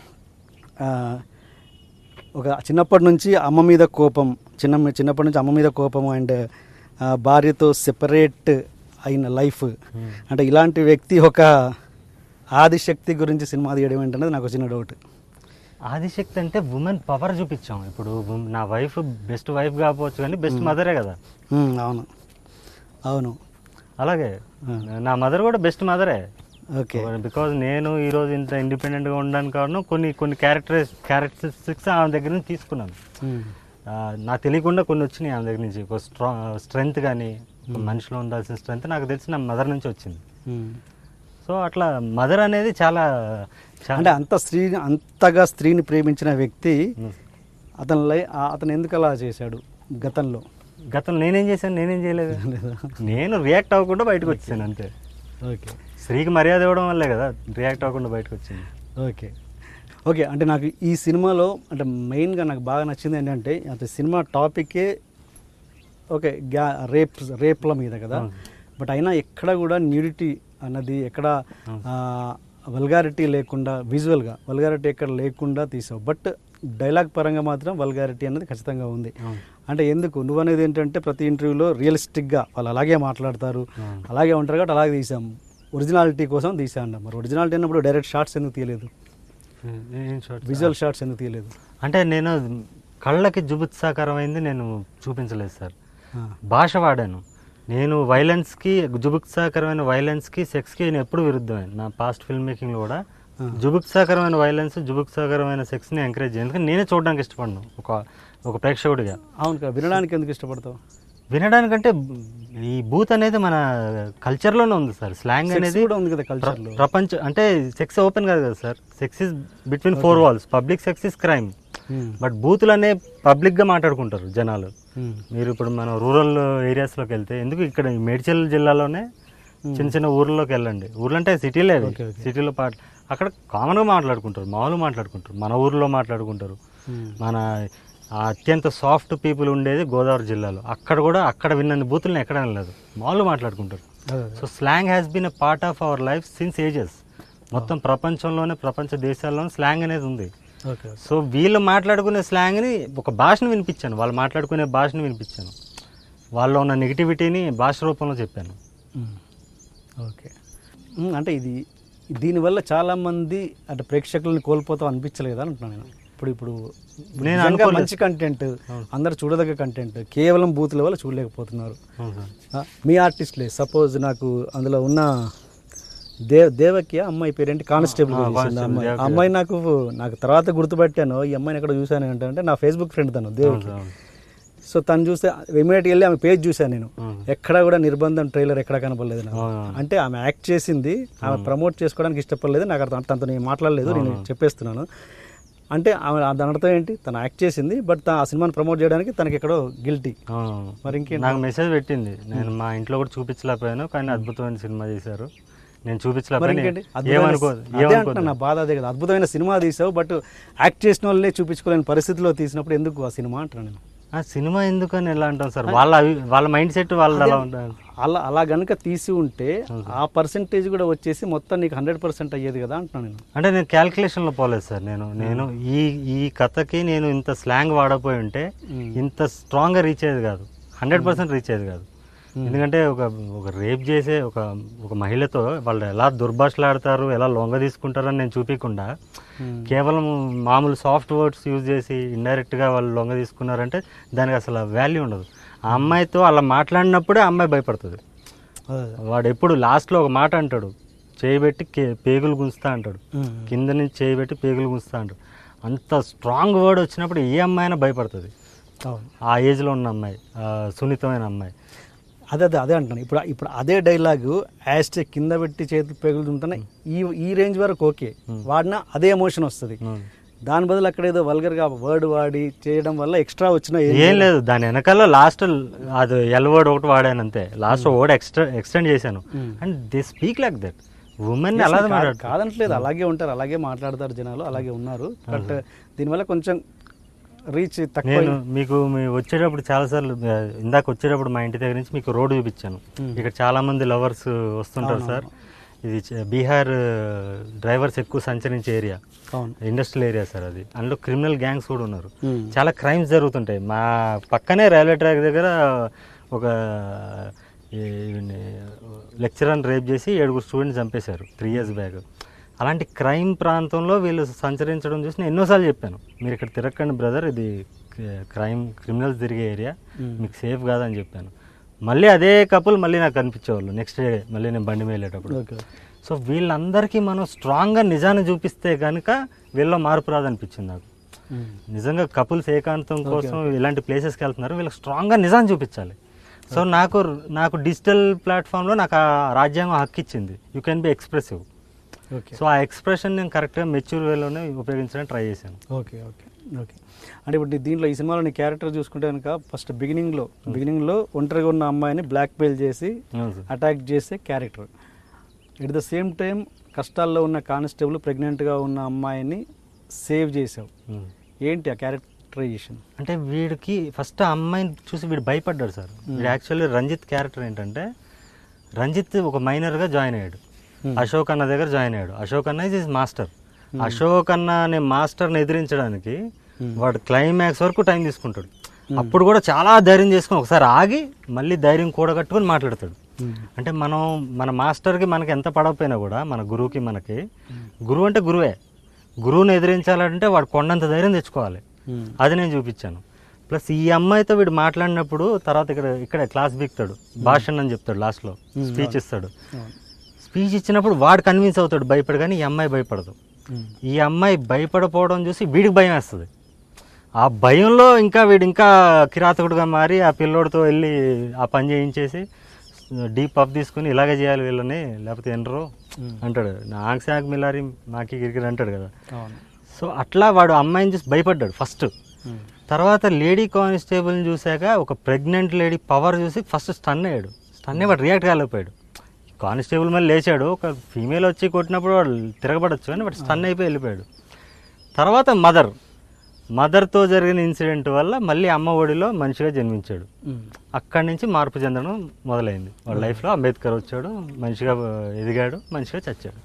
ఒక చిన్నప్పటి నుంచి అమ్మ మీద కోపం, చిన్న చిన్నప్పటి నుంచి అమ్మ మీద కోపం అండ్ భార్యతో సెపరేట్ అయిన లైఫ్, అంటే ఇలాంటి వ్యక్తి ఒక ఆదిశక్తి గురించి సినిమా తీయడం ఏంటనేది నాకు చిన్న డౌట్. ఆదిశక్తి అంటే ఉమెన్ పవర్ చూపించాం. ఇప్పుడు నా వైఫ్ బెస్ట్ వైఫ్ కాకపోవచ్చు కానీ బెస్ట్ మదరే కదా. అవును అవును అలాగే నా మదర్ కూడా బెస్ట్ మదరే. ఓకే, బికాజ్ నేను ఈరోజు ఇంత ఇండిపెండెంట్గా ఉండడానికి కారణం కొన్ని కొన్ని క్యారెక్టర్ క్యారెక్టరిస్టిక్స్ ఆమె దగ్గర నుంచి తీసుకున్నాను. నాకు తెలియకుండా కొన్ని వచ్చినాయి ఆమె దగ్గర నుంచి. ఒక స్ట్రా స్ట్రెంగ్త్ కానీ మనిషిలో ఉండాల్సిన స్ట్రెంగ్త్ నాకు తెలిసి నా మదర్ నుంచి వచ్చింది. సో అట్లా మదర్ అనేది చాలా అంటే అంత స్త్రీ అంతగా స్త్రీని ప్రేమించిన వ్యక్తి అతని లై అతను ఎందుకు అలా చేశాడు గతంలో? గతంలో నేనేం చేశాను? నేనేం చేయలేదు. నేను రియాక్ట్ అవ్వకుండా బయటకు వచ్చాను అంతే. ఓకే, స్త్రీకి మర్యాద ఇవ్వడం వల్లే కదా రియాక్ట్ అవ్వకుండా బయటకు వచ్చింది. ఓకే ఓకే అంటే నాకు ఈ సినిమాలో అంటే మెయిన్గా నాకు బాగా నచ్చింది ఏంటంటే, అంటే సినిమా టాపికే ఓకే గ్యా రేప్ రేప్ల మీద కదా, బట్ అయినా ఎక్కడ కూడా న్యూడిటీ అన్నది ఎక్కడ వల్గారిటీ లేకుండా, విజువల్గా వల్గారిటీ ఎక్కడ లేకుండా తీసావు. బట్ డైలాగ్ పరంగా మాత్రం వల్గారిటీ అనేది ఖచ్చితంగా ఉంది. అంటే ఎందుకు నువ్వు అనేది ఏంటంటే ప్రతి ఇంటర్వ్యూలో రియలిస్టిక్గా వాళ్ళు అలాగే మాట్లాడతారు, అలాగే ఉంటారు కాబట్టి అలాగే తీసాం. ఒరిజినాలిటీ కోసం తీసా అన్న. మరి ఒరిజినాలిటీ అన్నప్పుడు డైరెక్ట్ షార్ట్స్ ఎందుకు తీయలేదు? విజువల్ షార్ట్స్ ఎందుకు తీయలేదు? అంటే నేను కళ్ళకి జుబుత్సాకరమైంది నేను చూపించలేదు సార్, భాష వాడాను. నేను వైలెన్స్కి, జుబుత్సాకరమైన వైలెన్స్కి, సెక్స్కి నేను ఎప్పుడు విరుద్ధమే. నా పాస్ట్ ఫిల్మ్ మేకింగ్లో కూడా జుబుత్సాకరమైన వైలెన్స్, జుబుత్సాకరమైన సెక్స్ని ఎంకరేజ్ చేయాలి. ఎందుకంటే నేనే చూడడానికి ఇష్టపడను ఒక ఒక ప్రేక్షకుడిగా. అవును కదా, వినడానికి ఎందుకు ఇష్టపడతావు? వినడానికంటే ఈ బూత్ అనేది మన కల్చర్లోనే ఉంది సార్. స్లాంగ్ అనేది కూడా ఉంది కదా కల్చర్లో. ప్రపంచం అంటే సెక్స్ ఓపెన్ కాదు కదా sir. Sex is between four walls. Public sex is crime. But బూతులు అనే పబ్లిక్గా మాట్లాడుకుంటారు జనాలు. మీరు ఇప్పుడు మనం రూరల్ ఏరియాస్లోకి వెళ్తే, ఎందుకు ఇక్కడ మేడ్చల్ జిల్లాలోనే చిన్న చిన్న ఊర్లోకి వెళ్ళండి, ఊర్లు అంటే సిటీలే, సిటీలో పాటలు అక్కడ కామన్గా మాట్లాడుకుంటారు, మామూలుగా మాట్లాడుకుంటారు, మన ఊర్లో మాట్లాడుకుంటారు. మన అత్యంత సాఫ్ట్ పీపుల్ ఉండేది గోదావరి జిల్లాలో, అక్కడ కూడా అక్కడ విన్నన్ని బూతులను ఎక్కడ లేదు, మామూలుగా మాట్లాడుకుంటారు. So slang has been a part of our life since ages. మొత్తం ప్రపంచంలోనే, ప్రపంచ దేశాల్లోనే స్లాంగ్ అనేది ఉంది. సో వీళ్ళు మాట్లాడుకునే స్లాంగ్ని ఒక భాషను వినిపించాను, వాళ్ళు మాట్లాడుకునే భాషను వినిపించాను, వాళ్ళలో ఉన్న నెగిటివిటీని భాష రూపంలో చెప్పాను. ఓకే, అంటే ఇది దీనివల్ల చాలామంది అంటే ప్రేక్షకులను కోల్పోతాం అనిపించలేదా అంటున్నాను నేను. ఇప్పుడు ఇప్పుడు నేను మంచి కంటెంట్, అందరు చూడదగ్గ కంటెంట్, కేవలం బూతుల వల్ల చూడలేకపోతున్నారు. మీ ఆర్టిస్ట్లే సపోజ్ నాకు అందులో ఉన్న దే దేవకి అమ్మాయి పేరేంటి, కానిస్టేబుల్ అమ్మాయి, అమ్మాయి నాకు నాకు తర్వాత గుర్తుపట్టాను, ఈ అమ్మాయిని ఎక్కడ చూశాను అంటే నా ఫేస్బుక్ ఫ్రెండ్ తను దేవకి. సో తను చూస్తే ఇమీడియట్గా వెళ్ళి ఆమె పేజ్ చూశాను నేను, ఎక్కడా కూడా నిర్బంధం ట్రైలర్ ఎక్కడా కనపడలేదు నాకు. అంటే ఆమె యాక్ట్ చేసింది, ఆమె ప్రమోట్ చేసుకోవడానికి ఇష్టపడలేదు, నాకు అర్థం తనతో నేను మాట్లాడలేదు, నేను చెప్పేస్తున్నాను. అంటే ఆమె దాని అర్థం ఏంటి, తను యాక్ట్ చేసింది బట్ ఆ సినిమాని ప్రమోట్ చేయడానికి తనకి ఎక్కడో గిల్టీ. మరి ఇంకేంటి, నాకు మెసేజ్ పెట్టింది, నేను మా ఇంట్లో కూడా చూపించలేకపోయాను కానీ అద్భుతమైన సినిమా చేశారు, నేను చూపించలేకపోయాను. నా బాధ అదే కదా, అద్భుతమైన సినిమా తీసావు బట్ యాక్ట్ చేసిన వాళ్ళనే చూపించుకోలేని పరిస్థితిలో తీసినప్పుడు ఎందుకు ఆ సినిమా అంటున్నాను నేను. ఆ సినిమా ఎందుకని ఎలా అంటాం సార్, వాళ్ళ వాళ్ళ మైండ్ సెట్ వాళ్ళు అలా ఉంటారు. అలా అలా కనుక తీసి ఉంటే ఆ పర్సెంటేజ్ కూడా వచ్చేసి మొత్తం నీకు హండ్రెడ్ పర్సెంట్ అయ్యేది కదా అంటున్నాను నేను. అంటే నేను క్యాల్కులేషన్లో పోలేదు సార్, నేను నేను ఈ ఈ కథకి నేను ఇంత స్లాంగ్ వాడపోయి ఉంటే ఇంత స్ట్రాంగ్గా రీచ్ అయ్యేది కాదు, హండ్రెడ్ పర్సెంట్ రీచ్ అయ్యేది కాదు. ఎందుకంటే ఒక ఒక రేప్ చేసే ఒక ఒక మహిళతో వాళ్ళు ఎలా దుర్భాషలాడతారు, ఎలా లొంగ తీసుకుంటారని నేను చూపించకుండా కేవలం మామూలు సాఫ్ట్ వర్డ్స్ యూజ్ చేసి ఇండైరెక్ట్గా వాళ్ళు లొంగ తీసుకున్నారంటే దానికి అసలు వాల్యూ ఉండదు. ఆ అమ్మాయితో అలా మాట్లాడినప్పుడే ఆ అమ్మాయి భయపడుతుంది. వాడు ఎప్పుడు లాస్ట్లో ఒక మాట అంటాడు, చేయబెట్టి పేగులు గుంచుతా అంటాడు, కింద నుంచి చేయబెట్టి పేగులు గుంచుతా అంటాడు. అంత స్ట్రాంగ్ వర్డ్ వచ్చినప్పుడు ఏ అమ్మాయి అయినా భయపడుతుంది, ఆ ఏజ్లో ఉన్న అమ్మాయి, సున్నితమైన అమ్మాయి. అదే అదే అదే అంటున్నాను. ఇప్పుడు ఇప్పుడు అదే డైలాగు యాస్టే కింద పెట్టి చేతులు పెగులుతుంటున్నాయి, ఈ ఈ రేంజ్ వరకు ఓకే వాడినా అదే ఎమోషన్ వస్తుంది. దాని బదులు అక్కడ ఏదో వల్గర్గా వర్డ్ వాడి చేయడం వల్ల ఎక్స్ట్రా వచ్చిన ఏం లేదు. దాని వెనకాల లాస్ట్ అది ఎల్ వర్డ్ ఒకటి వాడాను అంతే, లాస్ట్ వర్డ్ ఎక్స్ట్రా ఎక్స్టెండ్ చేశాను. And they speak like that. Women అలా కాదంటలేదు, అలాగే ఉంటారు, అలాగే మాట్లాడతారు జనాలు, అలాగే ఉన్నారు. బట్ దీనివల్ల కొంచెం రీచ్ తక్కువ. నేను మీకు వచ్చేటప్పుడు చాలాసార్లు, ఇందాక వచ్చేటప్పుడు మా ఇంటి దగ్గర నుంచి మీకు రోడ్డు చూపించాను. ఇక్కడ చాలా మంది లవర్స్ వస్తుంటారు సార్. ఇది బీహార్ డ్రైవర్స్ ఎక్కువ సంచరించే ఏరియా, ఇండస్ట్రియల్ ఏరియా సార్ అది. అందులో క్రిమినల్ గ్యాంగ్స్ కూడా ఉన్నారు, చాలా క్రైమ్స్ జరుగుతుంటాయి. మా పక్కనే రైల్వే ట్రాక్ దగ్గర ఒక లెక్చరర్ని రేప్ చేసి ఏడుగురు స్టూడెంట్స్ చంపేశారు త్రీ ఇయర్స్ బ్యాక్. అలాంటి క్రైమ్ ప్రాంతంలో వీళ్ళు సంచరించడం చూసి నేను ఎన్నోసార్లు చెప్పాను, మీరు ఇక్కడ తిరగకండి బ్రదర్, ఇది క్రైమ్ క్రిమినల్స్ తిరిగే ఏరియా, మీకు సేఫ్ కాదని చెప్పాను. మళ్ళీ అదే కపుల్ మళ్ళీ నాకు కనిపించేవాళ్ళు నెక్స్ట్ డే మళ్ళీ నేను బండి మీద వెళ్ళేటప్పుడు. సో వీళ్ళందరికీ మనం స్ట్రాంగ్గా నిజాన్ని చూపిస్తే కనుక వీళ్ళలో మార్పు రాదనిపించింది నాకు. నిజంగా కపుల్స్ ఏకాంతం కోసం ఇలాంటి ప్లేసెస్కి వెళ్తున్నారు, వీళ్ళకి స్ట్రాంగ్గా నిజాన్ని చూపించాలి. సో నాకు నాకు డిజిటల్ ప్లాట్ఫామ్లో నాకు ఆ రాజ్యాంగం హక్కు ఇచ్చింది, you can be expressive. So ఆ ఎక్స్ప్రెషన్ నేను కరెక్ట్గా మెచ్యూర్ వేలోనే ఉపయోగించడానికి ట్రై చేశాను. ఓకే ఓకే ఓకే అంటే ఇప్పుడు దీంట్లో ఈ సినిమాలో నీ క్యారెక్టర్ చూసుకుంటే కనుక ఫస్ట్ బిగినింగ్లో బిగినింగ్లో ఒంటరిగా ఉన్న అమ్మాయిని బ్లాక్ మెయిల్ చేసి అటాక్ చేసే character, at the same time కష్టాల్లో ఉన్న కానిస్టేబుల్ ప్రెగ్నెంట్గా ఉన్న అమ్మాయిని సేవ్ చేసావు. ఏంటి ఆ క్యారెక్టరైజేషన్? అంటే వీడికి ఫస్ట్ ఆ అమ్మాయిని చూసి వీడు భయపడ్డాడు సార్. వీడు యాక్చువల్లీ రంజిత్ క్యారెక్టర్ ఏంటంటే, రంజిత్ ఒక మైనర్గా జాయిన్ అయ్యాడు, అశోక్ అన్న దగ్గర జాయిన్ అయ్యాడు. అశోక్ అన్న ఇస్ మాస్టర్. అశోక్ అన్న అనే మాస్టర్ని ఎదిరించడానికి వాడు క్లైమాక్స్ వరకు టైం తీసుకుంటాడు. అప్పుడు కూడా చాలా ధైర్యం చేసుకుని ఒకసారి ఆగి మళ్ళీ ధైర్యం కూడగట్టుకుని మాట్లాడతాడు. అంటే మనం మన మాస్టర్కి మనకి ఎంత పడకపోయినా కూడా మన గురువుకి మనకి, గురువు అంటే గురువే, గురువుని ఎదిరించాలంటే వాడు కొండంత ధైర్యం తెచ్చుకోవాలి. అది నేను చూపించాను. ప్లస్ ఈ అమ్మాయితో వీడు మాట్లాడినప్పుడు తర్వాత ఇక్కడ ఇక్కడ క్లాస్ బిక్తాడు, భాషణ్ అని చెప్తాడు, లాస్ట్లో స్పీచ్ ఇస్తాడు. స్పీచ్ ఇచ్చినప్పుడు వాడు కన్విన్స్ అవుతాడు భయపడి, కానీ ఈ అమ్మాయి భయపడదు. ఈ అమ్మాయి భయపడపోవడం చూసి వీడికి భయం వేస్తుంది. ఆ భయంలో ఇంకా వీడు ఇంకా కిరాతకుడుగా మారి ఆ పిల్లోడితో వెళ్ళి ఆ పని చేయించేసి డీప్ పఫ్ తీసుకుని ఇలాగే చేయాలి వీళ్ళని, లేకపోతే ఎనరు అంటాడు, నాకు శాఖ మిలారి మాకి గిరిగిరి అంటాడు కదా. సో అట్లా వాడు అమ్మాయిని చూసి భయపడ్డాడు ఫస్ట్. తర్వాత లేడీ కానిస్టేబుల్ని చూశాక ఒక ప్రెగ్నెంట్ లేడీ పవర్ చూసి ఫస్ట్ స్టన్ అయ్యాడు. స్టన్ అయ్యి వాడు రియాక్ట్ కాలేకపోయాడు. కానిస్టేబుల్ మళ్ళీ లేచాడు, ఒక ఫీమేల్ వచ్చి కొట్టినప్పుడు వాడు తిరగబడచ్చు కానీ బట్ స్టన్ అయిపోయి వెళ్ళిపోయాడు. తర్వాత మదర్ మదర్తో జరిగిన ఇన్సిడెంట్ వల్ల మళ్ళీ అమ్మ ఒడిలో మనిషిగా జన్మించాడు. అక్కడి నుంచి మార్పు చెందడం మొదలైంది వాళ్ళ లైఫ్లో. అంబేద్కర్ వచ్చాడు, మనిషిగా ఎదిగాడు, మనిషిగా చచ్చాడు.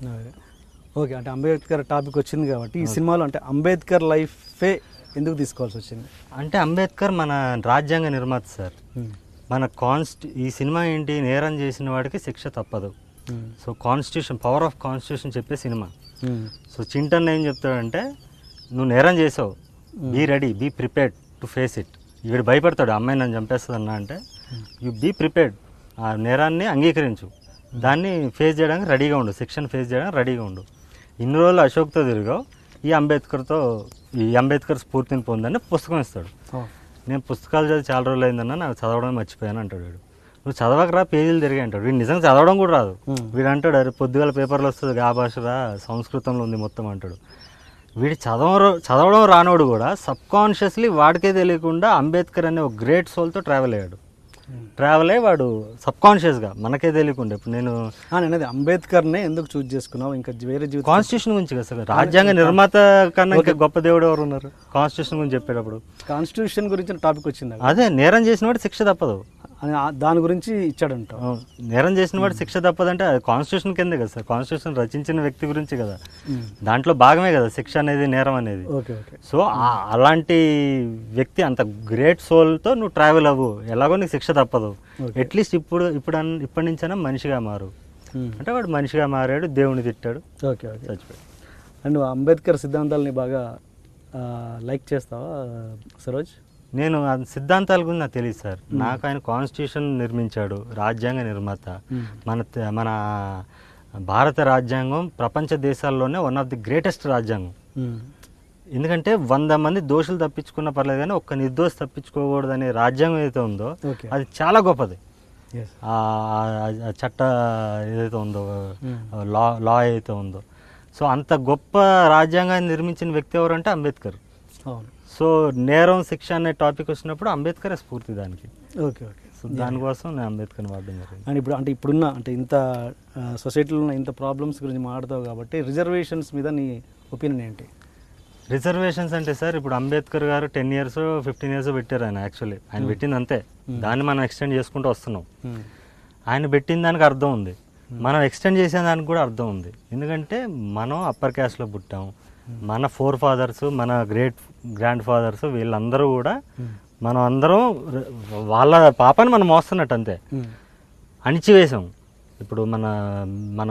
ఓకే, అంటే అంబేద్కర్ టాపిక్ వచ్చింది కాబట్టి ఈ సినిమాలో అంటే అంబేద్కర్ లైఫే ఎందుకు తీసుకోవాల్సి వచ్చింది? అంటే అంబేద్కర్ మన రాజ్యాంగ నిర్మాత సార్. మన కాన్స్టి ఈ సినిమా ఏంటి, నేరం చేసిన వాడికి శిక్ష తప్పదు. So constitution, power of constitution చెప్పే సినిమా. సో చింటన్ ఏం చెప్తాడంటే, నువ్వు నేరం చేసావు, be ready, be prepared to face it. వీడు భయపడతాడు, అమ్మాయి నన్ను చంపేస్తుంది అన్న అంటే యూ బీ ప్రిపేర్డ్, ఆ నేరాన్ని అంగీకరించు, దాన్ని ఫేస్ చేయడానికి రెడీగా ఉండు, శిక్షను ఫేస్ చేయడానికి రెడీగా ఉండు. ఇన్ని రోజులు అశోక్తో తిరిగావు, ఈ అంబేద్కర్తో ఈ అంబేద్కర్ స్ఫూర్తిని పొందని పుస్తకం ఇస్తాడు. నేను పుస్తకాలు చదివి చాలా రోజులు అయిందన్నా, నాకు చదవడం మర్చిపోయాను అంటాడు వీడు. నువ్వు చదవకరా, పేజీలు తిరిగి అంటాడు. వీడు నిజంగా చదవడం కూడా రాదు. వీడు అంటాడు, అరే పొద్దుగాల పేపర్లో వస్తుంది, ఆ భాషరా, సంస్కృతంలో ఉంది మొత్తం అంటాడు. వీడి చదవ చదవడం రానోడు కూడా సబ్ కాన్షియస్లీ వాడికే తెలియకుండా అంబేద్కర్ అనే ఒక గ్రేట్ సోల్తో ట్రావెల్ అయ్యాడు. ట్రావెల్ అయ్యి వాడు సబ్ కాన్షియస్గా మనకే తెలియకుండా. ఇప్పుడు నేను అనేది అంబేద్కర్నే ఎందుకు చూజ్ చేసుకున్నావు, ఇంకా వేరే జీవితం కాన్స్టిట్యూషన్ గురించి కదా సార్. రాజ్యాంగ నిర్మాత కన్నా ఇంకా గొప్ప దేవుడు ఎవరు ఉన్నారు కాన్స్టిట్యూషన్ గురించి చెప్పేటప్పుడు? కాన్స్టిట్యూషన్ గురించి టాపిక్ వచ్చింది. అదే, నేరం చేసిన వాడు శిక్ష తప్పదు అని దాని గురించి ఇచ్చాడంట. నేరం చేసిన వాడు శిక్ష తప్పదంటే అది కాన్స్టిట్యూషన్ కిందే కదా సార్. కాన్స్టిట్యూషన్ రచించిన వ్యక్తి గురించి కదా, దాంట్లో భాగమే కదా శిక్ష అనేది, నేరం అనేది. సో అలాంటి వ్యక్తి, అంత గ్రేట్ సోల్తో నువ్వు ట్రావెల్ అవ్వు, ఎలాగో నీకు శిక్ష తప్పదు, అట్లీస్ట్ ఇప్పుడు ఇప్పుడు ఇప్పటి నుంచైనా మనిషిగా మారు అంటే వాడు మనిషిగా మారాడు, దేవుని తిట్టాడు, ఓకే ఓకే చచ్చిపోయాడు. అండ్ నువ్వు అంబేద్కర్ సిద్ధాంతాలని బాగా లైక్ చేస్తావా సరోజ్? నేను ఆ సిద్ధాంతాల గురించి నాకు తెలియదు సార్. నాకు ఆయన కాన్స్టిట్యూషన్ నిర్మించాడు, రాజ్యాంగ నిర్మాత. మన మన భారత రాజ్యాంగం ప్రపంచ దేశాల్లోనే వన్ ఆఫ్ ది గ్రేటెస్ట్ రాజ్యాంగం. ఎందుకంటే వంద మంది దోషులు తప్పించుకున్న పర్లేదు కానీ ఒక్క నిర్దోషి తప్పించుకోకూడదు అనే రాజ్యాంగం ఏదైతే ఉందో అది చాలా గొప్పది. చట్ట ఏదైతే ఉందో, లా లా ఏదైతే ఉందో, సో అంత గొప్ప రాజ్యాంగాన్ని నిర్మించిన వ్యక్తి ఎవరంటే అంబేద్కర్. సో నేరం శిక్ష అనే టాపిక్ వచ్చినప్పుడు అంబేద్కర్ స్ఫూర్తి దానికి. ఓకే ఓకే సో దానికోసం నేను అంబేద్కర్ని వాడడం జరిగింది. అండ్ ఇప్పుడు అంటే ఇప్పుడున్న అంటే ఇంత సొసైటీలో ఉన్న ఇంత ప్రాబ్లమ్స్ గురించి మాట్లాడతావు కాబట్టి రిజర్వేషన్స్ మీద నీ ఒపీనియన్ ఏంటి? రిజర్వేషన్స్ అంటే సార్, ఇప్పుడు అంబేద్కర్ గారు టెన్ ఇయర్స్ ఫిఫ్టీన్ ఇయర్స్ పెట్టారు ఆయన. యాక్చువల్లీ ఆయన పెట్టింది అంతే, దాన్ని మనం ఎక్స్టెండ్ చేసుకుంటూ వస్తున్నాం. ఆయన పెట్టిన దానికి అర్థం ఉంది, మనం ఎక్స్టెండ్ చేసే దానికి కూడా అర్థం ఉంది. ఎందుకంటే మనం అప్పర్ క్యాస్ట్లో పుట్టాం, మన ఫోర్ ఫాదర్స్, మన గ్రేట్ గ్రాండ్ ఫాదర్స్, వీళ్ళందరూ కూడా మనం అందరం వాళ్ళ పాపాన్ని మనం మోస్తున్నట్టు అంతే, అణిచివేశాం. ఇప్పుడు మన మన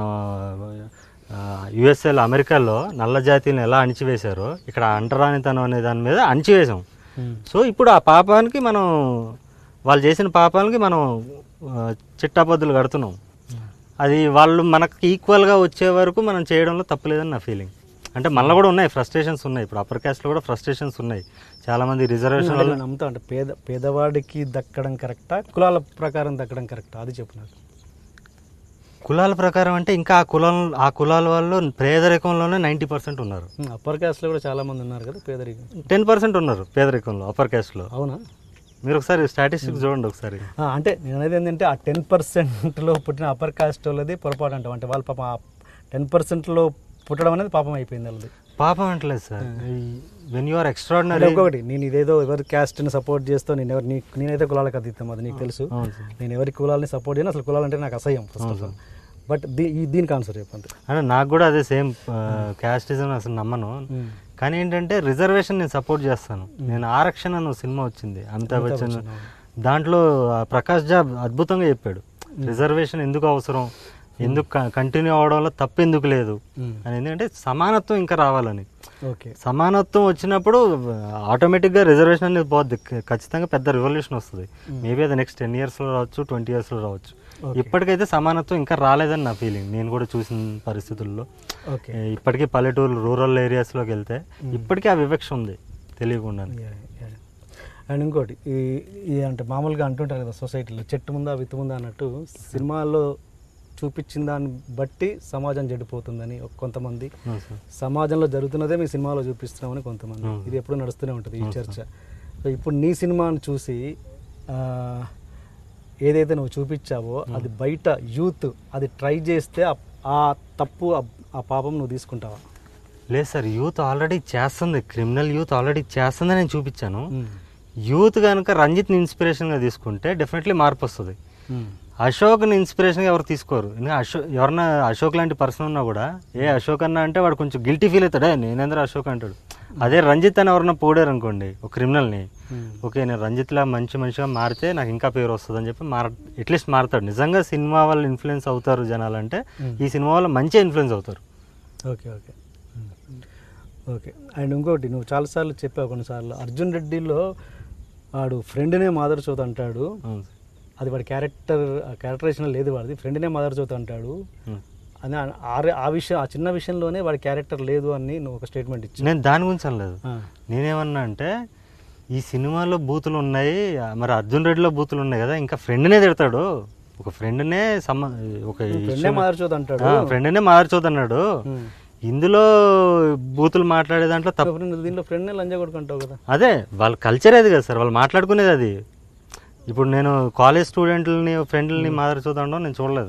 యుఎస్ఏలో, అమెరికాలో నల్ల జాతీయులను ఎలా అణిచివేశారో ఇక్కడ అంటరానితనం అనే దాని మీద అణిచివేశాం. సో ఇప్పుడు ఆ పాపానికి మనం, వాళ్ళు చేసిన పాపాలకి మనం చిట్టాపద్దులు కడుతున్నాం. అది వాళ్ళు మనకు ఈక్వల్గా వచ్చే వరకు మనం చేయడంలో తప్పులేదని నా ఫీలింగ్. అంటే మనలో కూడా ఉన్నాయి ఫ్రస్ట్రేషన్స్ ఉన్నాయి, ఇప్పుడు అప్పర్ క్యాస్ట్లో కూడా ఫ్రస్ట్రేషన్స్ ఉన్నాయి. చాలామంది రిజర్వేషన్ వల్ల నమ్ముతా అంటే పేద పేదవాడికి దక్కడం కరెక్టా, కులాల ప్రకారం దక్కడం కరెక్టా, అది చెప్పు నాకు. కులాల ప్రకారం అంటే ఇంకా ఆ కులం ఆ కులాల వాళ్ళు పేదరికంలోనే నైంటీ పర్సెంట్ ఉన్నారు. అప్పర్ క్యాస్ట్లో కూడా చాలా మంది ఉన్నారు కదా పేదరికం. టెన్ పర్సెంట్ ఉన్నారు పేదరికంలో అప్పర్ క్యాస్ట్లో. అవునా? మీరు ఒకసారి స్టాటిస్టిక్స్ చూడండి ఒకసారి. అంటే నేను అనేది ఏంటంటే ఆ టెన్ పర్సెంట్లో పుట్టిన అప్పర్ కాస్ట్ వాళ్ళది పొరపాటు అంటాం. అంటే వాళ్ళు పాపం టెన్ పర్సెంట్లో పుట్టడం అనేది పాపం అయిపోయింది వాళ్ళది. పాపం అంటలేదు sir, when you are extraordinary. ఇంకొకటి, నేను ఇదేదో ఎవరి క్యాస్ట్ని సపోర్ట్ చేస్తూ నేను ఎవరు నీ నేనైతే కులాలకు అతీతం, అది నీకు తెలుసు. నేను ఎవరి కులాలని సపోర్ట్ చేయను, అసలు కులాలంటే నాకు అసహ్యం ఫస్ట్ ఆఫ్ ఆల్. బట్ దీ దీనికి ఆన్సర్ చెప్పండి. అంటే నాకు కూడా అదే సేమ్, క్యాస్టిజం అసలు నమ్మను. కానీ ఏంటంటే రిజర్వేషన్ నేను సపోర్ట్ చేస్తాను. నేను ఆరక్షణ అన్న సినిమా వచ్చింది అమితాబ్ బచ్చన్, దాంట్లో ప్రకాష్ జాబ్ అద్భుతంగా చెప్పాడు రిజర్వేషన్ ఎందుకు అవసరం, ఎందుకు కంటిన్యూ అవడంలో తప్పు ఎందుకు లేదు అని. ఎందుకంటే సమానత్వం ఇంకా రావాలని. ఓకే, సమానత్వం వచ్చినప్పుడు ఆటోమేటిక్గా రిజర్వేషన్ అనేది పోద్ది, ఖచ్చితంగా పెద్ద రివల్యూషన్ వస్తుంది. మేబీ అది నెక్స్ట్ టెన్ ఇయర్స్లో రావచ్చు, ట్వంటీ ఇయర్స్లో రావచ్చు. ఇప్పటికైతే సమానత్వం ఇంకా రాలేదని నా ఫీలింగ్, నేను కూడా చూసిన పరిస్థితుల్లో. ఇప్పటికీ పల్లెటూరు రూరల్ ఏరియాస్లోకి వెళ్తే ఇప్పటికీ ఆ వివక్ష ఉంది తెలియకుండా. అండ్ ఇంకోటి, ఈ అంటే మామూలుగా అంటుంటారు కదా సొసైటీలో, చెట్టు ముందా విత్తు ముందా అన్నట్టు, సినిమాల్లో చూపించిన దాన్ని బట్టి సమాజం చెడిపోతుందని కొంతమంది, సమాజంలో జరుగుతున్నదే మీ సినిమాలో చూపిస్తున్నామని కొంతమంది. ఇది ఎప్పుడు నడుస్తూనే ఉంటుంది ఈ చర్చ. సో ఇప్పుడు నీ సినిమాను చూసి ఏదైతే నువ్వు చూపించావో అది బయట యూత్ అది ట్రై చేస్తే ఆ- ఆ తప్పు ఆ- ఆ పాపం నువ్వు తీసుకుంటావా? లేదు సార్, యూత్ ఆల్రెడీ చేస్తుంది, క్రిమినల్ యూత్ ఆల్రెడీ చేస్తుందని నేను చూపించాను. యూత్ కనుక రంజిత్ని ఇన్స్పిరేషన్గా తీసుకుంటే డెఫినెట్లీ మార్పు వస్తుంది. అశోక్ని ఇన్స్పిరేషన్గా ఎవరు తీసుకోరు. ఎందుకంటే అశోక్ ఎవరన్నా అశోక్ లాంటి పర్సన్ ఉన్నా కూడా ఏ అశోక్ అన్న అంటే వాడు కొంచెం గిల్టీ ఫీల్ అవుతాడే, నేనేంద్ర అశోక్ అంటాడు. అదే రంజిత్ అని ఎవరన్నా పోడారు అనుకోండి ఒక క్రిమినల్ని, ఓకే నేను రంజిత్లా మంచి మనిషిగా మారితే నాకు ఇంకా పేరు వస్తుంది అని చెప్పి మార అట్లీస్ట్ మారుతాడు. నిజంగా సినిమా వల్ల ఇన్ఫ్లుయెన్స్ అవుతారు జనాలు అంటే ఈ సినిమా వల్ల మంచిగా ఇన్ఫ్లుయెన్స్ అవుతారు. ఓకే ఓకే ఓకే అండ్ ఇంకోటి నువ్వు చాలాసార్లు చెప్పావు కొన్నిసార్లు అర్జున్ రెడ్డిలో వాడు ఫ్రెండ్నే మాదర్ చోత అంటాడు. అది వాడి క్యారెక్టర్ క్యారెక్టరేషన్ లేదు, వాడిది ఫ్రెండ్నే మదర్ చోత అంటాడు అని ఆ- ఆ విషయం ఆ చిన్న విషయంలోనే వాడి క్యారెక్టర్ లేదు అని నువ్వు ఒక స్టేట్మెంట్ ఇచ్చావు. నేను దాని గురించి అనలేదు. నేనేమన్నా అంటే ఈ సినిమాలో బూతులు ఉన్నాయి, మరి అర్జున్ రెడ్డిలో బూతులు ఉన్నాయి కదా, ఇంకా ఫ్రెండ్నే తిడతాడు. ఒక ఫ్రెండ్నే సమ ఒక ఫ్రెండ్నే మదర్ చోత అంటాడు, ఫ్రెండ్నే మాదర్చోద్ అన్నాడు. ఇందులో బూతులు మాట్లాడే దాంట్లో తప్పు. దీంట్లో ఫ్రెండ్నే లంజా కొడుకుంటావు కదా. అదే వాళ్ళ కల్చర్ అది కదా సార్, వాళ్ళు మాట్లాడుకునేది అది. ఇప్పుడు నేను కాలేజ్ స్టూడెంట్లని ఫ్రెండ్లని మాదర్చోద్ అనడం నేను చూడలేదు.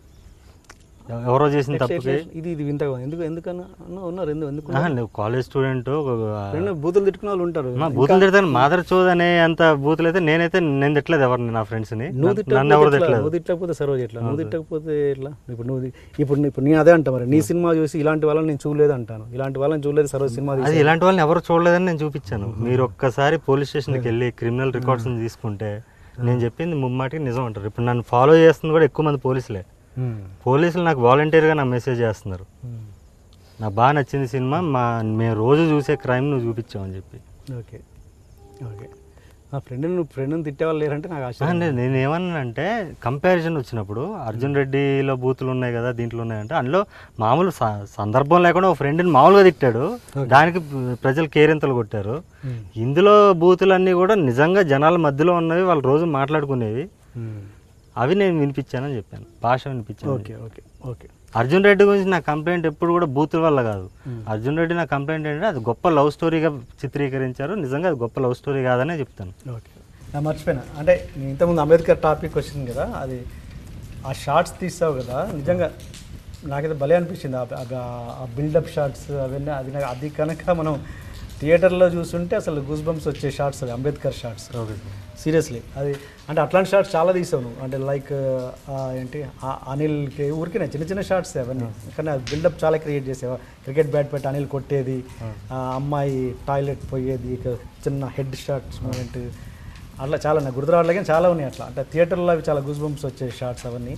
ఎవరో చేసిన తప్పుకి ఇది ఇది వింతగా ఎందుకు ఎందుకన్నా ఉన్నారు ఎందుకు ఎందుకు నువ్వు కాలేజ్ స్టూడెంట్ బూతులు తిట్టుకున్న వాళ్ళు ఉంటారు. బూతులు తిడతాను, మాదర్ చోద్ అనే అంత బూతులు అయితే నేనైతే నేను తిట్టలేదు ఎవరిని, నా ఫ్రెండ్స్ ని. నన్ను ఎవరు తిట్టలేదు. నువ్వు తిట్టకపోతే సరోజ్ ఎట్లా, నువ్వు తిట్టకపోతే ఎట్లా? ఇప్పుడు నువ్వు ఇప్పుడు ఇప్పుడు నేను అదే అంటా, మరి నీ సినిమా చూసి ఇలాంటి వాళ్ళని నేను చూడలేదు అంటాను, ఇలాంటి వాళ్ళని చూడలేదు సరోజ్ సినిమా. అది ఇలాంటి వాళ్ళని ఎవరు చూడలేదని నేను చూపించాను. మీరు ఒక్కసారి పోలీస్ స్టేషన్కి వెళ్ళి క్రిమినల్ రికార్డ్స్ తీసుకుంటే నేను చెప్పింది ముమ్మాటికి నిజం అంటారు. ఇప్పుడు నన్ను ఫాలో చేస్తుంది కూడా ఎక్కువ మంది పోలీసులే. పోలీసులు నాకు వాలంటీర్గా నా మెసేజ్ చేస్తున్నారు, నాకు బాగా నచ్చింది సినిమా, మా మేము రోజు చూసే క్రైమ్ నువ్వు చూపించామని చెప్పి. ఓకే ఓకే నా ఫ్రెండ్ నువ్వు ఫ్రెండ్ని తిట్టేవాళ్ళు లేరంటే నాకు ఆశ. నేను ఏమన్నానంటే కంపారిజన్ వచ్చినప్పుడు అర్జున్ రెడ్డిలో బూతులు ఉన్నాయి కదా దీంట్లో ఉన్నాయంటే అందులో మామూలు సందర్భం లేకుండా ఒక ఫ్రెండ్ని మామూలుగా తిట్టాడు, దానికి ప్రజలు కేరింతలు కొట్టారు. ఇందులో బూతులన్నీ కూడా నిజంగా జనాల మధ్యలో ఉన్నవి, వాళ్ళు రోజు మాట్లాడుకునేవి, అవి నేను వినిపించానని చెప్పాను, భాష వినిపించాను. Okay okay okay Arjun Reddy గురించి నా కంప్లైంట్ ఎప్పుడు కూడా బూతుల వల్ల కాదు. అర్జున్ రెడ్డి నా కంప్లైంట్ ఏంటంటే అది గొప్ప లవ్ స్టోరీగా చిత్రీకరించారు, నిజంగా అది గొప్ప లవ్ స్టోరీ కాదనే చెప్తాను. ఓకే నేను మర్చిపోయినా అంటే నేను ఇంతకుముందు అంబేద్కర్ టాపిక్ వచ్చింది కదా, అది ఆ షార్ట్స్ తీసావు కదా, నిజంగా నాకైతే భలే అనిపించింది. ఆ బిల్డప్ షార్ట్స్ అవన్నీ, అది నాకు అది కనుక మనం థియేటర్లో చూస్తుంటే అసలు గూస్ బంప్స్ వచ్చే షార్ట్స్ అవి అంబేద్కర్ షార్ట్స్. సీరియస్లీ అది అంటే అట్లాంటి షార్ట్స్ చాలా తీసావు నువ్వు, అంటే లైక్ ఏంటి అనిల్కి ఊరికే చిన్న చిన్న షార్ట్స్ అవన్నీ, కానీ బిల్డప్ చాలా క్రియేట్ చేసావా. క్రికెట్ బ్యాట్ పెట్టి అనిల్ కొట్టేది, అమ్మాయి టాయిలెట్ పోయేది, చిన్న హెడ్ షార్ట్స్ మూమెంట్, అట్లా చాలా నాకు గుర్తురావట్లే చాలా ఉన్నాయి అట్లా. అంటే థియేటర్లో అవి చాలా గూస్ బంప్స్ వచ్చే షార్ట్స్ అవన్నీ.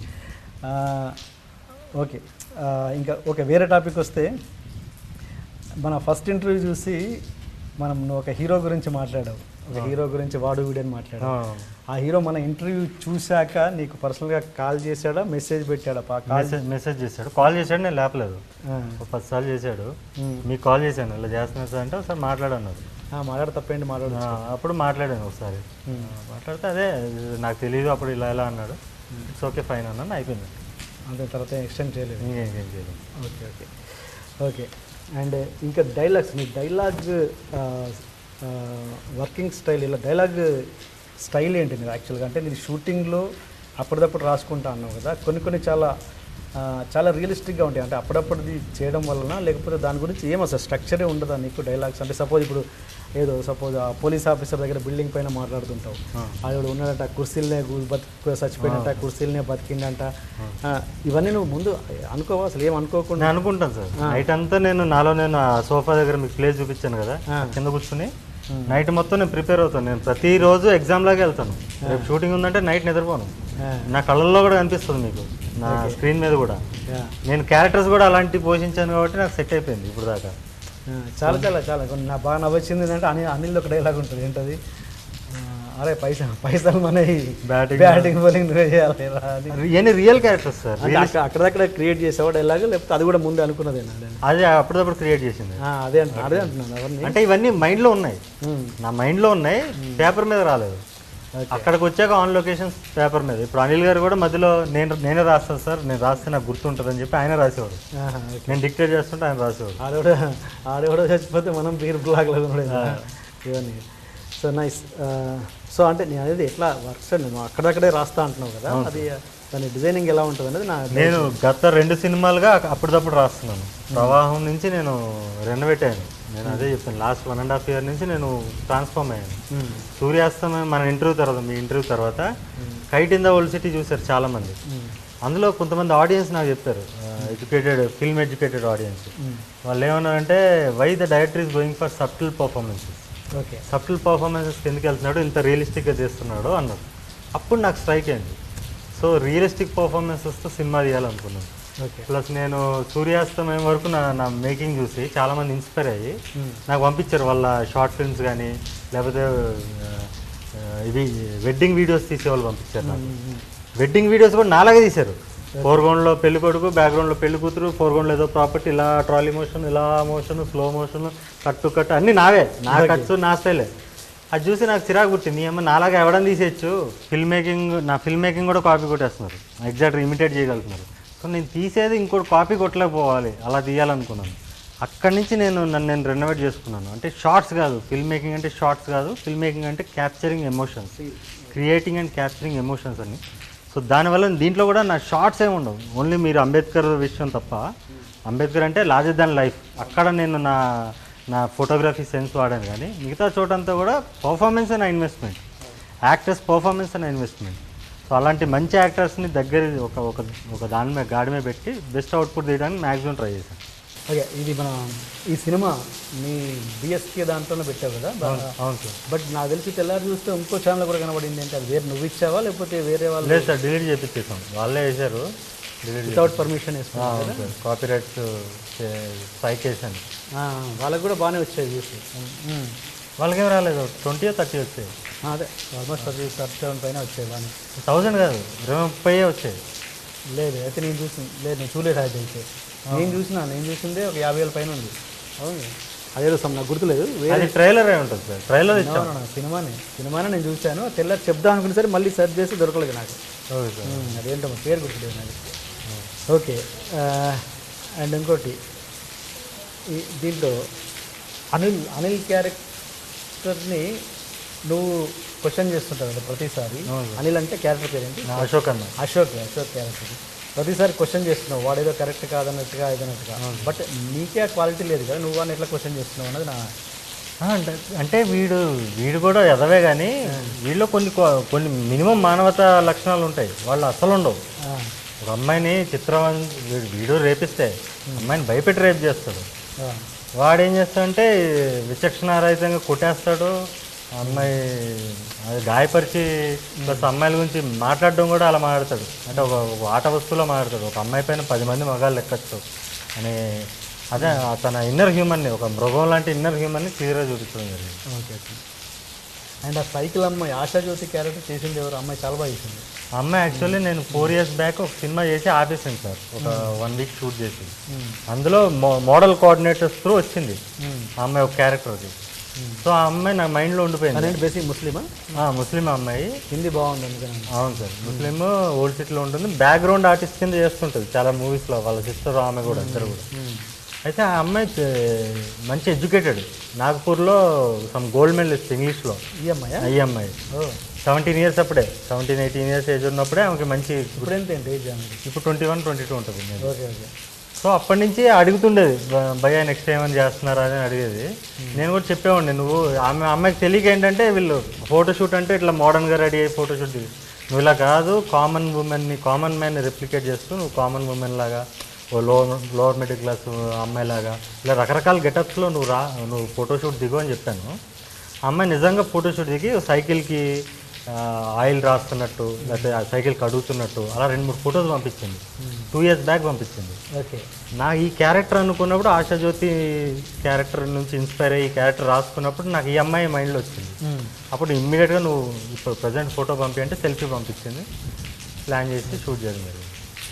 ఓకే ఇంకా ఓకే వేరే టాపిక్ వస్తే, మన ఫస్ట్ ఇంటర్వ్యూ చూసి మనం నువ్వు ఒక హీరో గురించి మాట్లాడావు, ఒక హీరో గురించి వాడు వీడని మాట్లాడావు. ఆ హీరో మన ఇంటర్వ్యూ చూశాక నీకు పర్సనల్గా కాల్ చేశాడా మెసేజ్ పెట్టాడా? మెసేజ్ చేశాడు, కాల్ చేశాడు, నేను లేపలేదు, ఒక పది సార్లు చేశాడు. మీకు కాల్ చేశాను ఇలా చేస్తున్నారు సార్ అంటే ఒకసారి మాట్లాడన్నారు. మాట్లాడ తప్పేంటి మాట్లాడు. అప్పుడు మాట్లాడాను ఒకసారి, మాట్లాడితే అదే నాకు తెలియదు అప్పుడు ఇలా ఎలా అన్నాడు, ఇట్స్ ఓకే ఫైన్ అన్నాను, అయిపోయింది అంతే, తర్వాత ఎక్స్టెండ్ చేయలేదు. ఇంకేం చేయలేదు. ఓకే ఓకే ఓకే అండ్ ఇంకా డైలాగ్స్, నీ డైలాగ్ వర్కింగ్ స్టైల్, ఇలా డైలాగ్ స్టైల్ ఏంటి మీరు యాక్చువల్గా? అంటే నేను షూటింగ్లో అప్పటిదప్పుడు రాసుకుంటా అన్నావు కదా, కొన్ని కొన్ని చాలా చాలా రియలిస్టిక్గా ఉంటాయి, అంటే అప్పుడప్పుడుది చేయడం వలన, లేకపోతే దాని గురించి ఏమో అసలు స్ట్రక్చరే ఉండదా నీకు డైలాగ్స్? అంటే సపోజ్ ఇప్పుడు ఏదో సపోజ్ ఆ పోలీస్ ఆఫీసర్ దగ్గర బిల్డింగ్ పైన మాట్లాడుతుంటావు, ఆవిడ ఉన్నాడంట కుర్సీలనే బతికి చచ్చిపోయినట్ట, కుర్సీలనే బతికిందంట, ఇవన్నీ నువ్వు ముందు అనుకోవా అసలు? ఏం అనుకోకుండా? నేను అనుకుంటాను సార్, నైట్ అంతా నేను నాలో నేను ఆ సోఫా దగ్గర మీకు ప్లేస్ చూపించాను కదా, కింద కూర్చుని నైట్ మొత్తం నేను ప్రిపేర్ అవుతాను. నేను ప్రతిరోజు ఎగ్జామ్ లాగే వెళ్తాను, రేపు షూటింగ్ ఉందంటే నైట్ నిద్రపోను, నా కళ్ళల్లో కూడా కనిపిస్తుంది మీకు, నా స్క్రీన్ మీద కూడా. నేను క్యారెక్టర్స్ కూడా అలాంటివి పోషించాను కాబట్టి నాకు సెట్ అయిపోయింది ఇప్పుడు దాకా. చాలా చాలా చాలా కొన్ని నాకు బాగా నవ్వొచ్చింది ఏంటంటే అనిల్ అనిల్ ఒక డైలాగ్ ఉంటుంది, ఏంటది, అరే పైసా పైసలు మన బ్యాటింగ్ బ్యాటింగ్ బౌలింగ్ నువ్వే చేయాలి. ఇవన్నీ రియల్ క్యారెక్టర్స్ సార్, అక్కడక్కడ క్రియేట్ చేసావా డైలాగ్, లేకపోతే అది కూడా ముందు అనుకున్నదేనా? అది అప్పటిదప్పుడు క్రియేట్ చేసింది. అదే అంటున్నా అదే అంటున్నాను అవన్నీ, అంటే ఇవన్నీ మైండ్లో ఉన్నాయి, నా మైండ్లో ఉన్నాయి, పేపర్ మీద రాలేదు. అక్కడికి వచ్చాక ఆన్ లొకేషన్స్ పేపర్ మీద. ఇప్పుడు అనిల్ గారు కూడా మధ్యలో నేను నేనే రాస్తాను సార్, నేను రాస్తే నాకు గుర్తుంటుందని చెప్పి ఆయన రాసేవాడు, నేను డిక్టేట్ చేస్తుంటే ఆయన రాసేవాడు. ఆడేవాడు ఆడేవాడో చచ్చిపోతే మనం బీర్ బ్లాక్ లాగా ఇవన్నీ. So nice. సో అంటే నేను అనేది ఎట్లా వర్క్స్ నేను అక్కడక్కడే రాస్తా అంటున్నావు కదా, అది దాని డిజైనింగ్ ఎలా ఉంటుంది అనేది నా నేను గత రెండు సినిమాలుగా అప్పటిదప్పుడు రాస్తున్నాను. ప్రవాహం నుంచి నేను రెనోవేట్ అయ్యాను. నేను అదే చెప్తాను, last one and half year నుంచి నేను ట్రాన్స్ఫార్మ్ అయ్యాను. సూర్యాస్తమయం మన ఇంటర్వ్యూ తర్వాత మీ ఇంటర్వ్యూ తర్వాత kite in the old city చూశారు చాలామంది. అందులో కొంతమంది ఆడియన్స్ నాకు చెప్పారు, ఎడ్యుకేటెడ్ ఫిల్మ్ ఎడ్యుకేటెడ్ ఆడియన్స్. వాళ్ళు ఏమన్నారంటే why the director is going for subtle performances, okay subtle పర్ఫార్మెన్సెస్కి ఎందుకు వెళ్తున్నాడు, ఇంత రియలిస్టిక్గా చేస్తున్నాడు అన్నారు. అప్పుడు నాకు స్ట్రైక్ అయింది. సో రియలిస్టిక్ పర్ఫార్మెన్సెస్తో సినిమా తీయాలనుకున్నాను. ఓకే ప్లస్ నేను సూర్యాస్తమయం వరకు నా నా మేకింగ్ చూసి చాలామంది ఇన్స్పైర్ అయ్యి నాకు పంపించారు వాళ్ళ షార్ట్ ఫిల్మ్స్ కానీ లేకపోతే ఇవి వెడ్డింగ్ వీడియోస్ తీసేవాళ్ళు పంపించారు నాకు. వెడ్డింగ్ వీడియోస్ కూడా నాలాగే తీశారు. ఫోర్గ్రౌండ్లో పెళ్లి కొడుకు, బ్యాక్గ్రౌండ్లో పెళ్లి కూతురు, ఫోర్గ్రౌండ్లో ఏదో ప్రాపర్టీ, ఇలా ట్రాలీ మోషన్, ఇలా motion, slow motion, cut cut అన్నీ నావే, నా కట్స్ నా స్టైలే. అది చూసి నాకు చిరాకు పుట్టింది, ఏమన్నా నాలాగా ఎవడని తీసేయచ్చు, ఫిల్మ్ మేకింగ్ నా ఫిల్మ్ మేకింగ్ కూడా కాపీ కొట్టేస్తున్నారు, ఎగ్జాక్ట్ ఇమిటేట్ చేయగలుగుతున్నారు. సో నేను తీసేది ఇంకోటి కాపీ కొట్టలేకపోవాలి, అలా తీయాలనుకున్నాను. అక్కడి నుంచి నేను నన్ను నేను రెనోవేట్ చేసుకున్నాను. అంటే షార్ట్స్ కాదు ఫిల్మ్ మేకింగ్ అంటే, షార్ట్స్ కాదు ఫిల్మ్ మేకింగ్ అంటే capturing emotions, creating and capturing emotions అని. సో దానివల్ల దీంట్లో కూడా నా షార్ట్స్ ఏమి ఉండవు, ఓన్లీ మీరు అంబేద్కర్ విషయం తప్ప. అంబేద్కర్ అంటే లార్జర్ దాన్ లైఫ్, అక్కడ నేను నా నా ఫోటోగ్రఫీ సెన్స్ వాడాను. కానీ మిగతా చోటంతా కూడా performance and investment, actors performance and investment. So అలాంటి మంచి యాక్టర్స్ని దగ్గర ఒక ఒక ఒక దాని మీద గాడి మీద పెట్టి బెస్ట్ అవుట్పుట్ తీయడానికి మ్యాక్సిమం ట్రై చేశాను. ఓకే, ఇది మన ఈ సినిమా మీ బిఎస్కే దాంట్లోనే పెట్టావు కదా. అవును సార్. బట్ నాకు తెలిసి తెల్లారి చూస్తే ఇంకో ఛానల్ కూడా కనబడింది. అంటే అది వేరే నువ్వు ఇచ్చావా లేకపోతే వేరే వాళ్ళు? లేదు సార్, డిలీట్ చేపించేసాం, వాళ్ళే వేశారు. డిలీట్ వితౌట్ పర్మిషన్ వేసుకున్నాను సార్, కాపీ రైట్స్ స్ట్రైక్ వేసాను. వాళ్ళకి కూడా బాగానే వచ్చాయి చూసి. వాళ్ళకేం రాలేదు, ట్వంటీ థర్టీ వచ్చాయి. అదే ఆల్మోస్ట్ థర్టీ థర్టీ సెవెన్ పైన వచ్చాయి బాగానే. థౌజండ్ కాదు, ఇరవై ముప్పై వచ్చాయి. లేదు అయితే నేను చూసి లేదు, నేను చూడలేదు. అది అయితే నేను చూసిన నేను చూసిందే ఒక యాభై వేల పైన ఉంది. అవును, అదే సమ్ నాకు గుర్తులేదు. అది ట్రైలర్ అయి ఉంటుంది సార్, ట్రైలర్ ఇచ్చాను. సినిమానే సినిమానే నేను చూశాను. తెల్లారి చెప్దాం అనుకునే సరే మళ్ళీ సెర్చ్ చేసి దొరకలేదు నాకు. అదేంటో పేరు గుర్తులేదు నాకు. ఓకే, అండ్ ఇంకోటి ఈ దీంట్లో అనిల్ అనిల్ క్యారెక్టర్ని నువ్వు క్వశ్చన్ చేస్తుంటావు కదా ప్రతిసారి. అనిల్ అంటే క్యారెక్టర్ పేరు ఏంటి? అశోక్ అన్న. అశోక్ అశోక్ క్యారెక్టర్ ప్రతిసారి క్వశ్చన్ చేస్తున్నావు, వాడేదో కరెక్ట్ కాదన్నట్టుగా ఏదన్నట్టుగా. బట్ నీకే ఆ క్వాలిటీ లేదు కదా, నువ్వు అని ఎట్లా క్వశ్చన్ చేస్తున్నావు అన్నది నా అంటే అంటే వీడు వీడు కూడా ఎదవే కానీ వీళ్ళు కొన్ని కొన్ని మినిమం మానవతా లక్షణాలు ఉంటాయి, వాళ్ళు అసలు ఉండవు. ఒక అమ్మాయిని చిత్రవం వీడు వీడు రేపిస్తే అమ్మాయిని భయపెట్టి రేపు చేస్తాడు. వాడు ఏం చేస్తాడంటే విచక్షణారహితంగా కొట్టేస్తాడు, అమ్మాయి అది గాయపరిచి ప్లస్ అమ్మాయిల గురించి మాట్లాడడం కూడా అలా మాట్లాడతాడు. అంటే ఒక ఆట వస్తువులో మాట్లాడతాడు. ఒక అమ్మాయి పైన పది మంది మగాళ్ళు లెక్కచ్చు అని. అదే తన ఇన్నర్ హ్యూమన్ని, ఒక మృగం లాంటి ఇన్నర్ హ్యూమన్ని క్లియర్గా చూపించడం జరిగింది. ఓకే. అండ్ ఆ సైకిల్ అమ్మాయి ఆశాజ్యోతి క్యారెక్టర్ చేసింది ఎవరు? అమ్మాయి చాలా బాగా చేసింది. ఆ అమ్మాయి యాక్చువల్లీ నేను ఫోర్ ఇయర్స్ బ్యాక్ ఒక సినిమా చేసి ఆపేసాను సార్, ఒక వన్ వీక్ షూట్ చేసి. అందులో మో మోడల్ కోఆర్డినేటర్స్ త్రూ వచ్చింది ఆ అమ్మాయి ఒక క్యారెక్టర్కి. సో ఆ అమ్మాయి నా మైండ్లో ఉండిపోయింది. బేసిక్ ముస్లిమా? ముస్లిం అమ్మాయి. హిందీ బాగుంది అందుకని. అవును సార్, ముస్లిం ఓల్డ్ సిటీలో ఉంటుంది, బ్యాక్గ్రౌండ్ ఆర్టిస్ట్ కింద చేస్తుంటుంది చాలా మూవీస్లో, వాళ్ళ సిస్టర్ ఆమె కూడా ఇద్దరు కూడా. అయితే ఆ అమ్మాయి మంచి ఎడ్యుకేటెడ్, నాగపూర్లో సమ్ గోల్డ్ మెడలిస్ట్ ఇంగ్లీష్లో. ఈ అమ్మాయి ఈ అమ్మాయి సెవెంటీన్ ఇయర్స్ అప్పుడే, సెవెంటీన్ ఎయిటీన్ ఇయర్స్ ఏజ్ ఉన్నప్పుడే ఆమెకి మంచి. ఇప్పుడు ఎంత ఏజ్? ఇప్పుడు ట్వంటీ వన్ ట్వంటీ టూ ఉంటుంది. Okay okay. సో అప్పటి నుంచి అడుగుతుండేది, భయ్యా నెక్స్ట్ ఏమని చేస్తున్నారా అని అడిగేది. నేను కూడా చెప్పేవాడిని, నువ్వు ఆమె అమ్మాయికి తెలియక ఏంటంటే వీళ్ళు ఫోటోషూట్ అంటే ఇట్లా మోడర్న్గా రెడీ అయ్యి ఫోటోషూట్ దిగి, నువ్వు ఇలా కాదు, కామన్ ఉమెన్ని కామన్ మ్యాన్ని రెప్లికేట్ చేస్తూ నువ్వు కామన్ ఉమెన్ లాగా, ఓ లోవర్ లోవర్ మిడిల్ క్లాస్ అమ్మాయిలాగా ఇలా రకరకాల గెటప్స్లో నువ్వు రా, నువ్వు ఫోటోషూట్ దిగు అని చెప్పాను. అమ్మాయి నిజంగా ఫోటోషూట్ దిగి సైకిల్కి ఆయిల్ రాస్తున్నట్టు, లేకపోతే ఆ సైకిల్ కడుగుతున్నట్టు అలా రెండు మూడు ఫొటోస్ పంపించింది. టూ ఇయర్స్ బ్యాక్ పంపించింది. ఓకే. నా ఈ క్యారెక్టర్ అనుకున్నప్పుడు ఆశాజ్యోతి క్యారెక్టర్ నుంచి ఇన్స్పైర్ అయ్యి ఈ క్యారెక్టర్ రాసుకున్నప్పుడు నాకు ఈ అమ్మాయి మైండ్లో వచ్చింది. అప్పుడు ఇమ్మీడియట్గా నువ్వు ఇప్పుడు ప్రజెంట్ ఫోటో పంపి అంటే సెల్ఫీ పంపించింది, ప్లాన్ చేసి షూట్ చేయడం జరిగింది.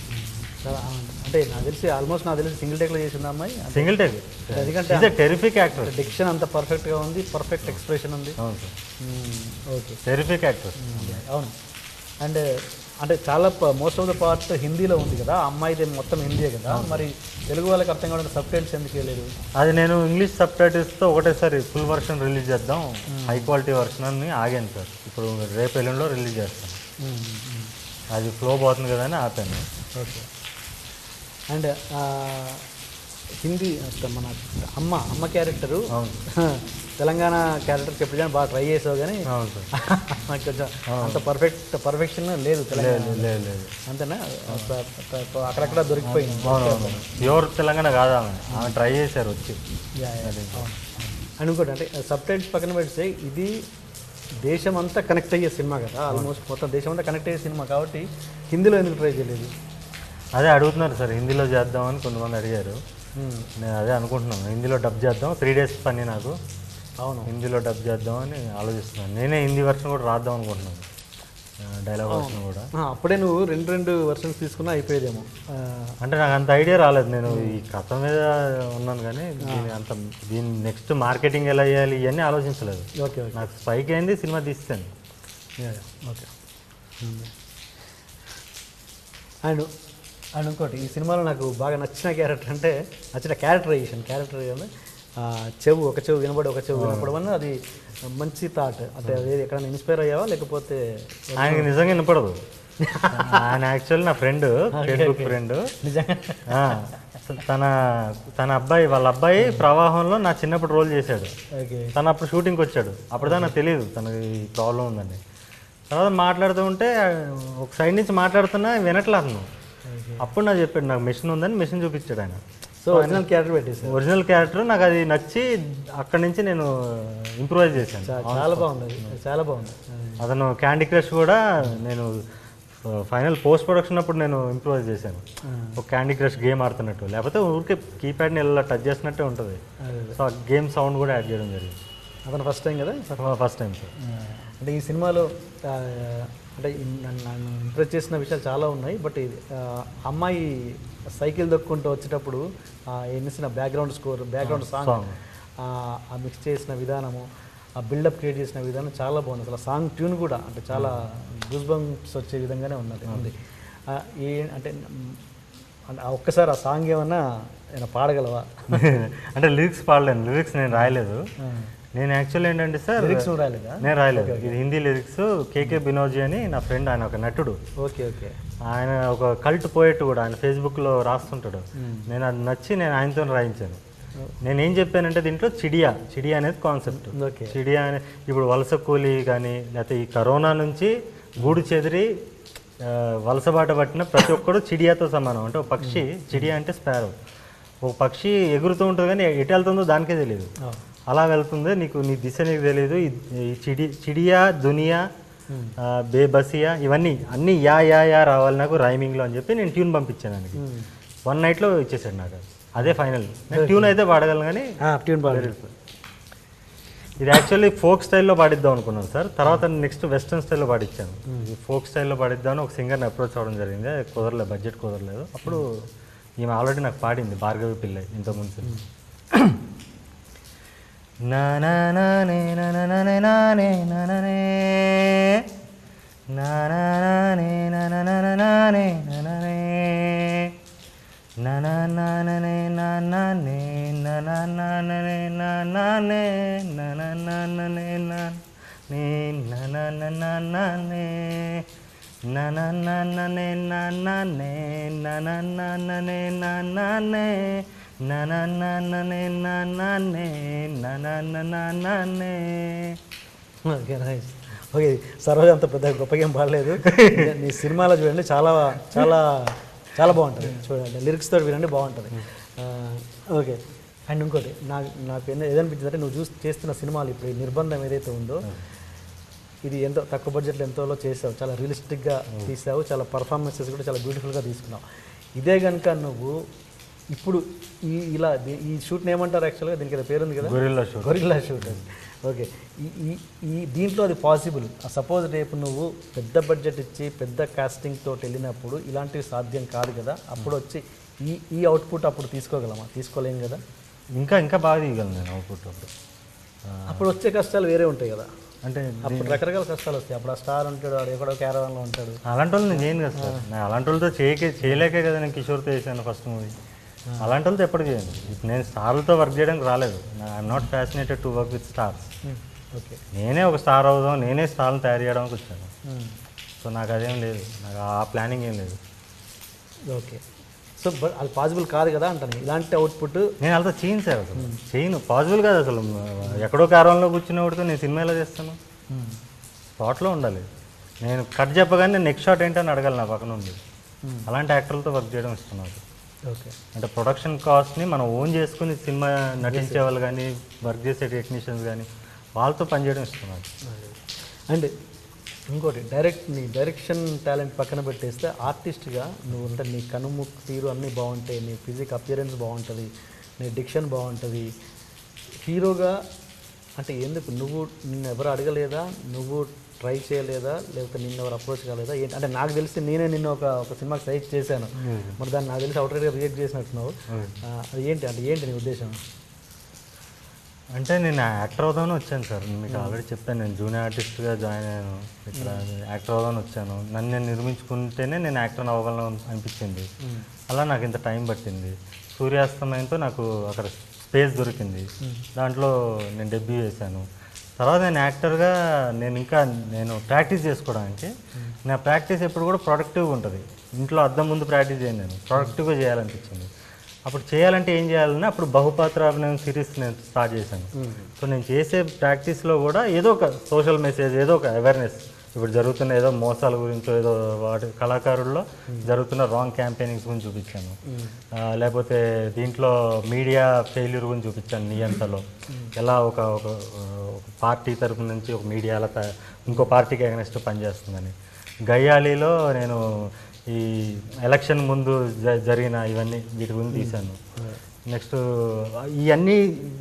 అంటే నాకు తెలిసి ఆల్మోస్ట్ నాకు తెలిసి సింగిల్ టేక్లో చేసింది అమ్మాయి. సింగిల్ టేక్, ఎందుకంటే టెరిఫిక్ యాక్టర్, డిక్షన్ అంత పర్ఫెక్ట్గా ఉంది, పర్ఫెక్ట్ ఎక్స్ప్రెషన్ ఉంది. అవును సార్. Okay, terrific actor. అవును. అండ్ అంటే చాలా మోస్ట్ ఆఫ్ ద పార్ట్ హిందీలో ఉంది కదా, అమ్మాయిది మొత్తం హిందీయే కదా, మరి తెలుగు వాళ్ళకి అర్థం కావడానికి సబ్ టైటిల్స్ ఎందుకు వేయలేదు? అది నేను ఇంగ్లీష్ సబ్ టైటిల్స్తో ఒకటేసారి ఫుల్ వర్షన్ రిలీజ్ చేద్దాం, హై క్వాలిటీ వర్షన్ అని ఆగాను సార్. ఇప్పుడు రేపు ఎల్లుండిలో రిలీజ్ చేస్తాను. అది ఫ్లో పోతుంది కదా అని ఆపాను. ఓకే. అండ్ హిందీ మన అమ్మ అమ్మ క్యారెక్టరు తెలంగాణ క్యారెక్టర్కి ఎప్పుడైనా బాగా ట్రై చేసావు, కానీ నాకు కొంచెం అంత పర్ఫెక్ట్ పర్ఫెక్షన్ లేదు తెలంగాణ. లేదు లేదు అంతేనా? అక్కడక్కడ దొరికిపోయింది. ప్యూర్ తెలంగాణ కాదా ఆమె ట్రై చేశారు వచ్చి. అండ్ ఇంకోటి అంటే సబ్ టైటిల్స్ పక్కన పెడితే ఇది దేశం అంతా కనెక్ట్ అయ్యే సినిమా కదా, ఆల్మోస్ట్ మొత్తం దేశం అంతా కనెక్ట్ అయ్యే సినిమా కాబట్టి హిందీలో ఎందుకు ట్రై చేయలేదు? అదే అడుగుతున్నారు సార్, హిందీలో చేద్దామని కొంతమంది అడిగారు. నేను అదే అనుకుంటున్నాను, హిందీలో డబ్ చేద్దాం. త్రీ డేస్ పని నాకు. అవును, హిందీలో డబ్ చేద్దామని ఆలోచిస్తున్నాను. నేనే హిందీ వర్షన్ కూడా రాద్దాం అనుకుంటున్నాను, డైలాగ్ వర్షన్ కూడా. అప్పుడే నువ్వు రెండు రెండు వర్షన్స్ తీసుకున్నా అయిపోయేదేమో. అంటే నాకు అంత ఐడియా రాలేదు, నేను ఈ కథ మీద ఉన్నాను కానీ దీని అంత దీని నెక్స్ట్ మార్కెటింగ్ ఎలా చేయాలి ఇవన్నీ ఆలోచించలేదు. ఓకే, నాకు స్పైక్ అయింది సినిమా తీస్తాను. ఓకే. అండ్ అండ్ ఇంకోటి ఈ సినిమాలో నాకు బాగా నచ్చిన క్యారెక్టర్ అంటే నచ్చిన క్యారెక్టరైజేషన్ క్యారెక్టర్ చెవు ఒక చెవు వినబడి ఒక చెవు వినపడం వల్ల అది మంచి థాట్. అంటే అది ఎక్కడైనా ఇన్స్పైర్ అయ్యావా లేకపోతే? ఆయనకి నిజంగా వినపడదు. ఆయన యాక్చువల్లీ నా ఫ్రెండ్, ఫేస్బుక్ ఫ్రెండ్. నిజంగా తన తన అబ్బాయి వాళ్ళ అబ్బాయి ప్రవాహంలో నా చిన్నప్పుడు రోల్ చేశాడు. తను అప్పుడు షూటింగ్కి వచ్చాడు. అప్పుడుదా నాకు తెలియదు తనకి ఈ ప్రాబ్లం ఉందని. తర్వాత మాట్లాడుతూ ఉంటే ఒక సైడ్ నుంచి మాట్లాడుతున్నా వినట్లేదు నువ్వు. అప్పుడు నాకు చెప్పాడు నాకు మెషిన్ ఉందని, మెషిన్ చూపించాడు ఆయన. సో ఒరిజినల్ క్యారెక్టర్ పెట్టేసి ఒరిజినల్ క్యారెక్టర్ నాకు అది నచ్చి అక్కడి నుంచి నేను ఇంప్రూవైజ్ చేశాను. చాలా బాగుంది, చాలా బాగుంది. అతను క్యాండీ క్రష్ కూడా నేను ఫైనల్ పోస్ట్ ప్రొడక్షన్ అప్పుడు నేను ఇంప్రూవైజ్ చేశాను. ఒక క్యాండీ క్రష్ గేమ్ ఆడుతున్నట్టు, లేకపోతే ఊరికే కీప్యాడ్ని ఇలా టచ్ చేసినట్టే ఉంటుంది. సో ఆ గేమ్ సౌండ్ కూడా యాడ్ చేయడం జరిగింది. అతను ఫస్ట్ టైం కదా? First time sir. అంటే ఈ సినిమాలో అంటే నన్ను ఇంప్రెస్ చేసిన విషయాలు చాలా ఉన్నాయి. బట్ ఇది అమ్మాయి సైకిల్ దొక్కుంటూ వచ్చేటప్పుడు ఎన్నిసిన బ్యాక్గ్రౌండ్ స్కోర్, బ్యాక్గ్రౌండ్ సాంగ్, ఆ మిక్స్ చేసిన విధానము, ఆ బిల్డప్ క్రియేట్ చేసిన విధానం చాలా బాగుంది. అసలు సాంగ్ ట్యూన్ కూడా అంటే చాలా గూస్ బంప్స్ వచ్చే విధంగానే ఉన్నది ఉంది. ఏ అంటే ఒక్కసారి ఆ సాంగ్ ఏమన్నా ఏమైనా పాడగలవా? అంటే లిరిక్స్ పాడలేను, లిరిక్స్ నేను రాయలేదు. నేను యాక్చువల్లీ ఏంటంటే సార్ లిరిక్స్ రాయలేదా? నేను రాయలేదు. ఇది హిందీ లిరిక్స్. కేకే బినోజీ అని నా ఫ్రెండ్, ఆయన ఒక నటుడు. Okay okay. ఆయన ఒక కల్ట్ పోయేట్ కూడా, ఆయన ఫేస్బుక్లో రాస్తుంటాడు. నేను అది నచ్చి నేను ఆయనతో రాయించాను. నేనేం చెప్పానంటే దీంట్లో చిడియా చిడియా అనేది కాన్సెప్ట్. చిడియా అనే ఇప్పుడు వలస కూలి కానీ లేకపోతే ఈ కరోనా నుంచి గూడు చెదిరి వలసబాట పట్టిన ప్రతి ఒక్కడు చిడియాతో సమానం. అంటే ఒక పక్షి, చిడియా అంటే స్పారో, ఒక పక్షి ఎగురుతూ ఉంటుంది కానీ ఎటు వెళ్తుందో దానికే తెలియదు. అలా వెళ్తుంది, నీకు నీ దిశ నీకు తెలియదు. ఈ చిడి చిడియా దునియా బేబసియా ఇవన్నీ అన్నీ యా యా యా రావాలి నాకు రైమింగ్లో అని చెప్పి నేను ట్యూన్ పంపించాను దానికి. వన్ నైట్లో ఇచ్చేసాడు నాకు. అదే ఫైనల్. ట్యూన్ అయితే పాడగలను కానీ ట్యూన్ పాడలేదు. ఇది యాక్చువల్లీ ఫోక్ స్టైల్లో పాడిద్దాం అనుకున్నాను సార్. తర్వాత నెక్స్ట్ వెస్ట్రన్ స్టైల్లో పాడించాను. ఫోక్ స్టైల్లో పాడిద్దామని ఒక సింగర్ని అప్రోచ్ అవ్వడం జరిగింది. కుదరలేదు, బడ్జెట్ కుదరలేదు. అప్పుడు ఈమె ఆల్రెడీ నాకు పాడింది, భార్గవి పిల్ల ఇంతకుముందు. నా నా నానే నానే నానే నానే నానే నానే నానే నానా నానే నానే నానా నానే నానే నానా నానే నానే నానా నానే నానా నానే నానే నానా నానే నానే నానా నానే నానే నానా నానే. Okay, nice. ఓకే, సరోజ అంత పెద్ద గొప్పగా ఏం పాడలేదు. నీ సినిమాలో చూడండి చాలా చాలా చాలా బాగుంటుంది. చూడండి లిరిక్స్ తోటి వినండి, బాగుంటుంది. ఓకే. అండ్ ఇంకోటి నాకు నాకు ఏదనిపించింది అంటే నువ్వు చూసి చేస్తున్న సినిమాలు ఇప్పుడు నిర్బంధం ఏదైతే ఉందో ఇది ఎంతో తక్కువ బడ్జెట్లో ఎంతోలో చేసావు, చాలా రియలిస్టిక్గా తీసావు, చాలా పర్ఫార్మెన్సెస్ కూడా చాలా బ్యూటిఫుల్గా తీసుకున్నావు. ఇదే కనుక నువ్వు ఇప్పుడు ఈ ఇలా ఈ షూట్ని ఏమంటారు యాక్చువల్గా, దీనికి ఏదో పేరు ఉంది కదా, gorilla shoot. Gorilla shoot. Okay, ఈ ఈ దీంట్లో అది పాసిబుల్. సపోజ్ రేపు నువ్వు పెద్ద బడ్జెట్ ఇచ్చి పెద్ద కాస్టింగ్ తోటి వెళ్ళినప్పుడు ఇలాంటివి సాధ్యం కాదు కదా, అప్పుడు వచ్చి ఈ ఈ అవుట్పుట్ అప్పుడు తీసుకోగలమా? తీసుకోలేం కదా. ఇంకా ఇంకా బాగా తీయగలను నేను అవుట్పుట్. అప్పుడు అప్పుడు వచ్చే కష్టాలు వేరే ఉంటాయి కదా. అంటే అప్పుడు రకరకాల కష్టాలు వస్తాయి. అప్పుడు ఆ స్టార్ ఉంటాడు, వాడు ఎక్కడో క్యారవాన్లో ఉంటాడు. అలాంటి వాళ్ళు నేను చేయను కదా సార్. నేను అలాంటి వాళ్ళతో చేయకే చేయలేకే కదా నేను కిషోర్తో చేశాను ఫస్ట్ మూవీ. అలాంటి వాళ్ళతో ఎప్పుడు చేయను. ఇప్పుడు నేను స్టార్లతో వర్క్ చేయడానికి రాలేదు. I'm not fascinated to work with stars. Okay, నేనే ఒక స్టార్ అవుదాం, నేనే స్టార్ని తయారు చేయడానికి వచ్చాను. సో నాకు అదేం లేదు, నాకు ఆ ప్లానింగ్ ఏం లేదు. ఓకే, సో బట్ అది పాసిబుల్ కాదు కదా అంటాను. ఇలాంటి అవుట్పుట్ నేను వాళ్ళతో చేయను సార్, అసలు చేయను, పాసిబుల్ కాదు అసలు. ఎక్కడో కారంలో కూర్చున్నవాడితో నేను సినిమా ఎలా చేస్తాను? స్పాట్లో ఉండాలి. నేను కట్ చెప్పగానే నేను నెక్స్ట్ షాట్ ఏంటని అడగాలి నా పక్కన ఉంది. అలాంటి యాక్టర్లతో వర్క్ చేయడం ఇష్టం నాకు. ఓకే, అంటే ప్రొడక్షన్ కాస్ట్ని మనం ఓన్ చేసుకుని సినిమా నటించే వాళ్ళు కానీ వర్క్ చేసే టెక్నీషియన్స్ కానీ వాళ్ళతో పనిచేయడం ఇష్టం నాకు. అండ్ ఇంకోటి, డైరెక్ట్ నీ డైరెక్షన్ టాలెంట్ పక్కన పెట్టేస్తే ఆర్టిస్ట్గా నువ్వు అంటే నీ కనుముక్కు తీరు అన్నీ బాగుంటాయి, నీ ఫిజిక్ అపియరెన్స్ బాగుంటుంది, నీ డిక్షన్ బాగుంటుంది. హీరోగా అంటే ఎందుకు నువ్వు నిన్ను ఎవరు అడగలేదా, నువ్వు ట్రై చేయలేదా, లేకపోతే నిన్ను ఎవరు అప్రోచ్ కాలేదా ఏంటి? అంటే నాకు తెలిసి నేనే నిన్ను ఒక ఒక సినిమాకి సజెస్ట్ చేశాను, మరి దాన్ని నాకు తెలిసి అవుట్రైట్గా రిజెక్ట్ చేసినట్టున్నావు. అది ఏంటి అంటే ఏంటి నీ ఉద్దేశం? అంటే నేను యాక్టర్ అవుదామని వచ్చాను సార్. మీకు ఆల్రెడీ చెప్పాను, నేను జూనియర్ ఆర్టిస్ట్గా జాయిన్ అయ్యాను, ఇక్కడ యాక్టర్ అవుదామని వచ్చాను. నన్ను నేను నిర్మించుకుంటేనే నేను యాక్టర్ అవ్వగలను అనిపించింది. అలా నాకు ఇంత టైం పట్టింది. సూర్యాస్తమయంతో నాకు అక్కడ స్పేస్ దొరికింది, దాంట్లో నేను డెబ్యూ చేశాను. తర్వాత నేను యాక్టర్గా నేను ఇంకా నేను ప్రాక్టీస్ చేసుకోవడానికి, నా ప్రాక్టీస్ ఎప్పుడు కూడా ప్రొడక్టివ్గా ఉంటుంది. ఇంట్లో అద్దం ముందు ప్రాక్టీస్ చేయను, నేను ప్రొడక్టివ్గా చేయాలనిపించింది. అప్పుడు చేయాలంటే ఏం చేయాలని అప్పుడు బహుపాత్ర అభినయం సిరీస్ నేను స్టార్ట్ చేశాను. సో నేను చేసే ప్రాక్టీస్లో కూడా ఏదో ఒక సోషల్ మెసేజ్, ఏదో ఒక అవేర్నెస్, ఇప్పుడు జరుగుతున్న ఏదో మోసాల గురించో, ఏదో వాటి కళాకారుల్లో జరుగుతున్న రాంగ్ క్యాంపెయినింగ్స్ గురించి చూపించాను. లేకపోతే దీంట్లో మీడియా ఫెయిల్యూర్ గురించి చూపించాను. నియంతలో ఎలా ఒక ఒక పార్టీ తరపు నుంచి ఒక మీడియా అలా ఇంకో పార్టీకి అగెనెస్ట్ పనిచేస్తుందని. గయ్యాళిలో నేను ఈ ఎలక్షన్ ముందు జ జరిగిన ఇవన్నీ వీటి గురించి తీశాను. నెక్స్ట్ ఇవన్నీ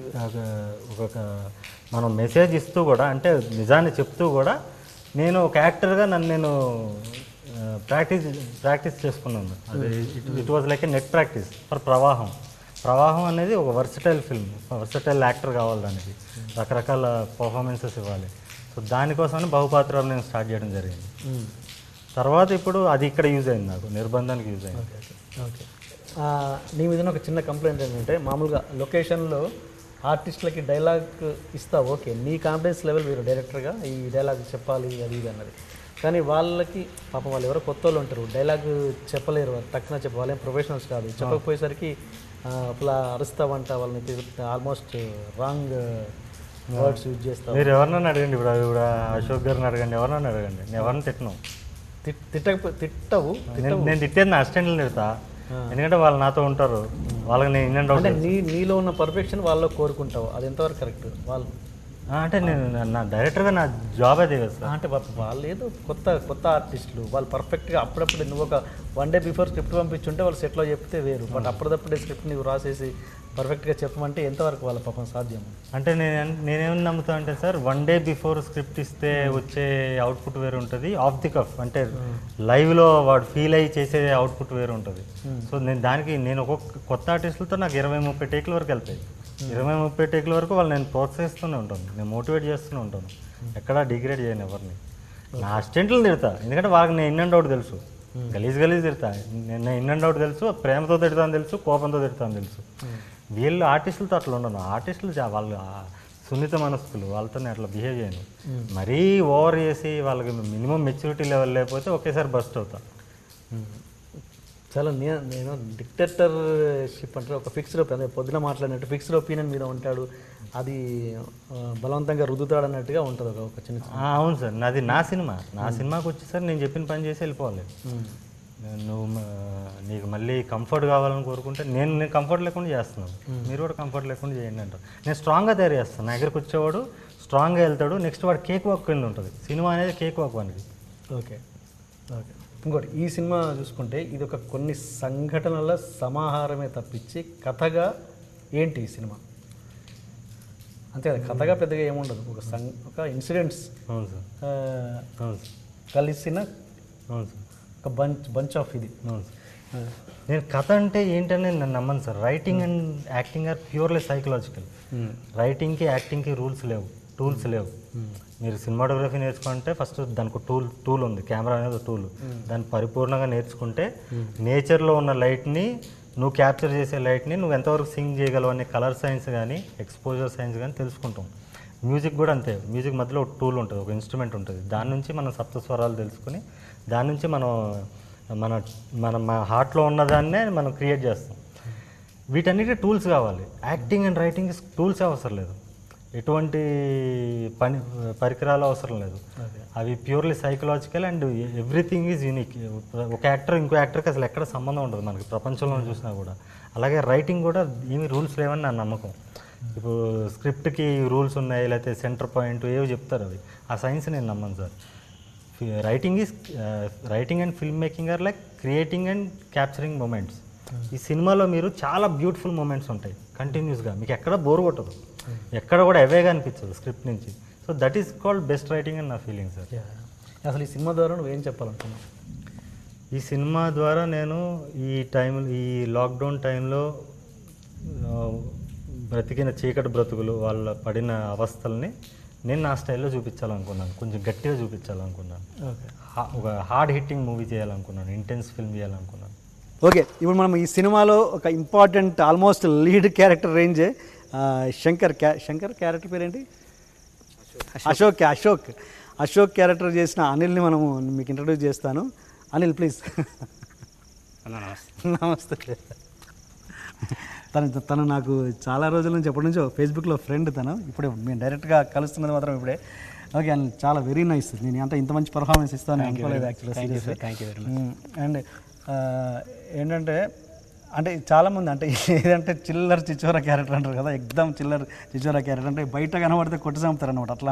ఒక మనం మెసేజ్ ఇస్తూ కూడా, అంటే నిజాన్ని చెప్తూ కూడా నేను ఒక యాక్టర్గా నన్ను నేను ప్రాక్టీస్ ప్రాక్టీస్ చేసుకున్నాను. అది it was like a net practice for ప్రవాహం. ప్రవాహం అనేది ఒక వర్సటైల్ ఫిల్మ్, వర్సటైల్ యాక్టర్ కావాలి, దానికి రకరకాల పర్ఫార్మెన్సెస్ ఇవ్వాలి. సో దానికోసమని బహుపాత్ర నేను స్టార్ట్ చేయడం జరిగింది. తర్వాత ఇప్పుడు అది ఇక్కడ యూజ్ అయింది, నాకు నిర్బంధానికి యూజ్ అయింది. ఓకే, నీ మీద ఒక చిన్న కంప్లైంట్ ఏంటంటే, మామూలుగా లొకేషన్లో ఆర్టిస్టులకి డైలాగ్ ఇస్తావు, ఓకే, నీ కాన్ఫిడెన్స్ లెవెల్ మీరు డైరెక్టర్గా ఈ డైలాగ్ చెప్పాలి అది ఇది అన్నది. కానీ వాళ్ళకి పాపం వాళ్ళు ఎవరో కొత్త వాళ్ళు ఉంటారు, డైలాగ్ చెప్పలేరు, వాళ్ళు టక్కున చెప్ప వాళ్ళేం ప్రొఫెషనల్స్ కాదు. చెప్పకపోయేసరికి అట్లా అరుస్తావంట, వాళ్ళని ఆల్మోస్ట్ రాంగ్ వర్డ్స్ యూజ్ చేస్తావు. మీరు ఎవరినైనా అడగండి, ఇప్పుడు ఇప్పుడు అశోక్ గారిని అడగండి, ఎవరినైనా అడగండి, నేను ఎవరిని తిట్టను. తిట్టకపో తిట్టవు నేను తిట్టేది నా అసిస్టెంట్లు తిడతా, ఎందుకంటే వాళ్ళు నాతో ఉంటారు, వాళ్ళకి నేను ఇన్ అండ్ అవుట్. నీ నీలో ఉన్న పర్ఫెక్షన్ వాళ్ళలో కోరుకుంటావు, అది ఎంతవరకు కరెక్ట్? వాళ్ళు అంటే నేను నా డైరెక్టర్గా నా జాబ్ అదే కదా సార్. అంటే వాళ్ళు ఏదో కొత్త కొత్త ఆర్టిస్టులు, వాళ్ళు పర్ఫెక్ట్గా అప్పుడప్పుడు నువ్వు ఒక వన్ డే బిఫోర్ స్క్రిప్ట్ పంపించుంటే వాళ్ళు సెట్లో చెప్తే వేరు, బట్ అప్పుడప్పుడే స్క్రిప్ట్ నువ్వు రాసేసి పర్ఫెక్ట్గా చెప్పమంటే ఎంతవరకు వాళ్ళ పాపం సాధ్యం? అంటే నేను నేనేమని నమ్ముతా అంటే sir, one day before script ఇస్తే వచ్చే అవుట్పుట్ వేరు ఉంటుంది, ఆఫ్ ది కఫ్ అంటే లైవ్లో వాడు ఫీల్ అయ్యి చేసే అవుట్పుట్ వేరు ఉంటుంది. సో నేను దానికి నేను ఒక్కొక్క కొత్త ఆర్టిస్టులతో నాకు ఇరవై ముప్పై టేకుల వరకు వెళ్తాయి. ఇరవై ముప్పై టేకుల వరకు వాళ్ళు నేను ప్రోత్సహిస్తూనే ఉంటాను, నేను మోటివేట్ చేస్తూనే ఉంటాను, ఎక్కడా డిగ్రేడ్ చేయను ఎవరిని. నా అసిస్టెంట్లు తిడతా, ఎందుకంటే వాళ్ళకి నేను ఇన్ అండ్ అవుట్ తెలుసు, గలీజ్ గలీజ్ తిడతా, నేను ఇన్ అండ్ అవుట్ తెలుసు, ప్రేమతో తిడతాను తెలుసు, కోపంతో తిడతాను తెలుసు. వీళ్ళు ఆర్టిస్టులతో అట్లా ఉండను, ఆర్టిస్టులు వాళ్ళు సున్నిత మనస్కులు, వాళ్ళతో నేను అట్లా బిహేవ్ చేయను. మరీ ఓవర్ చేసి వాళ్ళకి మినిమం మెచ్యూరిటీ లెవెల్ లేకపోతే ఒకేసారి బస్ట్ అవుతా. చాలా నేను నేను డిక్టేటర్షిప్ అంటే ఒక ఫిక్స్డ్ ఒపీనియన్, అదే పొద్దున మాట్లాడినట్టు ఫిక్స్డ్ ఒపీనియన్ మీద ఉంటాడు, అది బలవంతంగా రుద్దుతాడు అన్నట్టుగా ఉంటుంది ఒక ఒక చిన్న. అవును సార్, నాది నా సినిమా, నా సినిమాకి వచ్చేసరి నేను చెప్పిన పని చేసి వెళ్ళిపోవాలి. నువ్వు నీకు మళ్ళీ కంఫర్ట్ కావాలని కోరుకుంటే నేను నేను కంఫర్ట్ లేకుండా చేస్తున్నాను, మీరు కూడా కంఫర్ట్ లేకుండా చేయండి అంటారు. నేను స్ట్రాంగ్గా తయారు చేస్తాను, నా దగ్గరికి వచ్చేవాడు స్ట్రాంగ్గా వెళ్తాడు, నెక్స్ట్ వాడు కేక్ వాక్ కింద ఉంటుంది. సినిమా అనేది కేక్ వాక్ అనేది. ఓకే ఓకే ఇంకోటి, ఈ సినిమా చూసుకుంటే ఇది ఒక కొన్ని సంఘటనల సమాహారమే తప్పించి కథగా ఏంటి ఈ సినిమా? అంతే కదా, కథగా పెద్దగా ఏముండదు, ఒక సం ఒక ఇన్సిడెంట్స్ కలిసిన ఒక బంచ్ బంచ్ ఆఫ్ ఇది. నేను కథ అంటే ఏంటనే నేను నమ్మను sir. Writing and acting are purely psychological. రైటింగ్కి యాక్టింగ్కి రూల్స్ లేవు. టూల్స్ లేవు. మీరు సినిమాటోగ్రఫీ నేర్చుకుంటే ఫస్ట్ దానికి టూల్ టూల్ ఉంది, కెమెరా అనేది టూల్. దాన్ని పరిపూర్ణంగా నేర్చుకుంటే నేచర్లో ఉన్న లైట్ని నువ్వు క్యాప్చర్ చేసే లైట్ని నువ్వు ఎంతవరకు సింగ్ చేయగలవు అనే కలర్ సైన్స్ కానీ ఎక్స్పోజర్ సైన్స్ కానీ తెలుసుకుంటాం. మ్యూజిక్ కూడా అంతే, మ్యూజిక్ మధ్యలో ఒక టూల్ ఉంటుంది, ఒక ఇన్స్ట్రుమెంట్ ఉంటుంది. దాని నుంచి మనం సప్తస్వరాలు తెలుసుకుని దాని నుంచి మనం మన మన మన హార్ట్లో ఉన్నదాన్నే మనం క్రియేట్ చేస్తాం. వీటన్నిటి టూల్స్ కావాలి. యాక్టింగ్ అండ్ రైటింగ్ టూల్స్ అవసరం లేదు, ఎటువంటి పని పరికరాలు అవసరం లేదు. అవి purely psychological and everything is unique. ఒక యాక్టర్ ఇంకో యాక్టర్కి అసలు ఎక్కడ సంబంధం ఉండదు మనకి ప్రపంచంలో చూసినా కూడా. అలాగే రైటింగ్ కూడా ఏమి రూల్స్ లేవని నా నమ్మకం. ఇప్పుడు స్క్రిప్ట్కి రూల్స్ ఉన్నాయి, లేకపోతే సెంటర్ పాయింట్ ఏవో చెప్తారు, అవి ఆ సైన్స్ నేను నమ్మను sir. Writing is writing and film making are like creating and capturing moments. ఈ సినిమాలో మీరు చాలా బ్యూటిఫుల్ మూమెంట్స్ ఉంటాయి కంటిన్యూస్గా, మీకు ఎక్కడ బోర్ కొట్టదు, ఎక్కడ కూడా అవేగా అనిపించదు స్క్రిప్ట్ నుంచి. So that is called best writing అని నా ఫీలింగ్ సార్. అసలు ఈ సినిమా ద్వారా నువ్వేం చెప్పాలనుకున్నావు? ఈ సినిమా ద్వారా నేను ఈ టైం ఈ లాక్డౌన్ టైంలో బ్రతికిన చీకటి బ్రతుకులు, వాళ్ళ పడిన అవస్థల్ని నేను నా స్టైల్లో చూపించాలనుకున్నాను, కొంచెం గట్టిగా చూపించాలనుకున్నాను. ఓకే, ఒక హార్డ్ హిట్టింగ్ మూవీ చేయాలనుకున్నాను, ఇంటెన్స్ ఫిల్మ్ చేయాలనుకున్నాను. ఓకే, ఇప్పుడు మనం ఈ సినిమాలో ఒక ఇంపార్టెంట్ ఆల్మోస్ట్ లీడ్ క్యారెక్టర్ రేంజే శంకర్ క్యా శంకర్ క్యారెక్టర్ పేరేంటి? అశోక్. అశోక్ అశోక్ క్యారెక్టర్ చేసిన అనిల్ని మనము మీకు ఇంట్రడ్యూస్ చేస్తాను. అనిల్ ప్లీజ్. నమస్తే. తను తను నాకు చాలా రోజుల నుంచి ఎప్పటి నుంచో ఫేస్బుక్లో ఫ్రెండ్. తను ఇప్పుడు మేము డైరెక్ట్గా కలుస్తున్నది మాత్రం ఇప్పుడే. ఓకే అనిల్, చాలా వెరీ నైస్. నేను అంత ఇంత మంచి పర్ఫార్మెన్స్ ఇస్తాను అనుకోలేదు యాక్చువల్లీ. అండ్ ఏంటంటే అంటే చాలామంది అంటే ఏదంటే చిల్లర్ చిచ్చోరా క్యారెక్టర్ అంటారు కదా, ఎగ్దమ్ చిల్లర్ చిచ్చోరా క్యారెక్టర్ అంటే బయట కనబడితే కొట్టి చంపుతారు అనమాట, అట్లా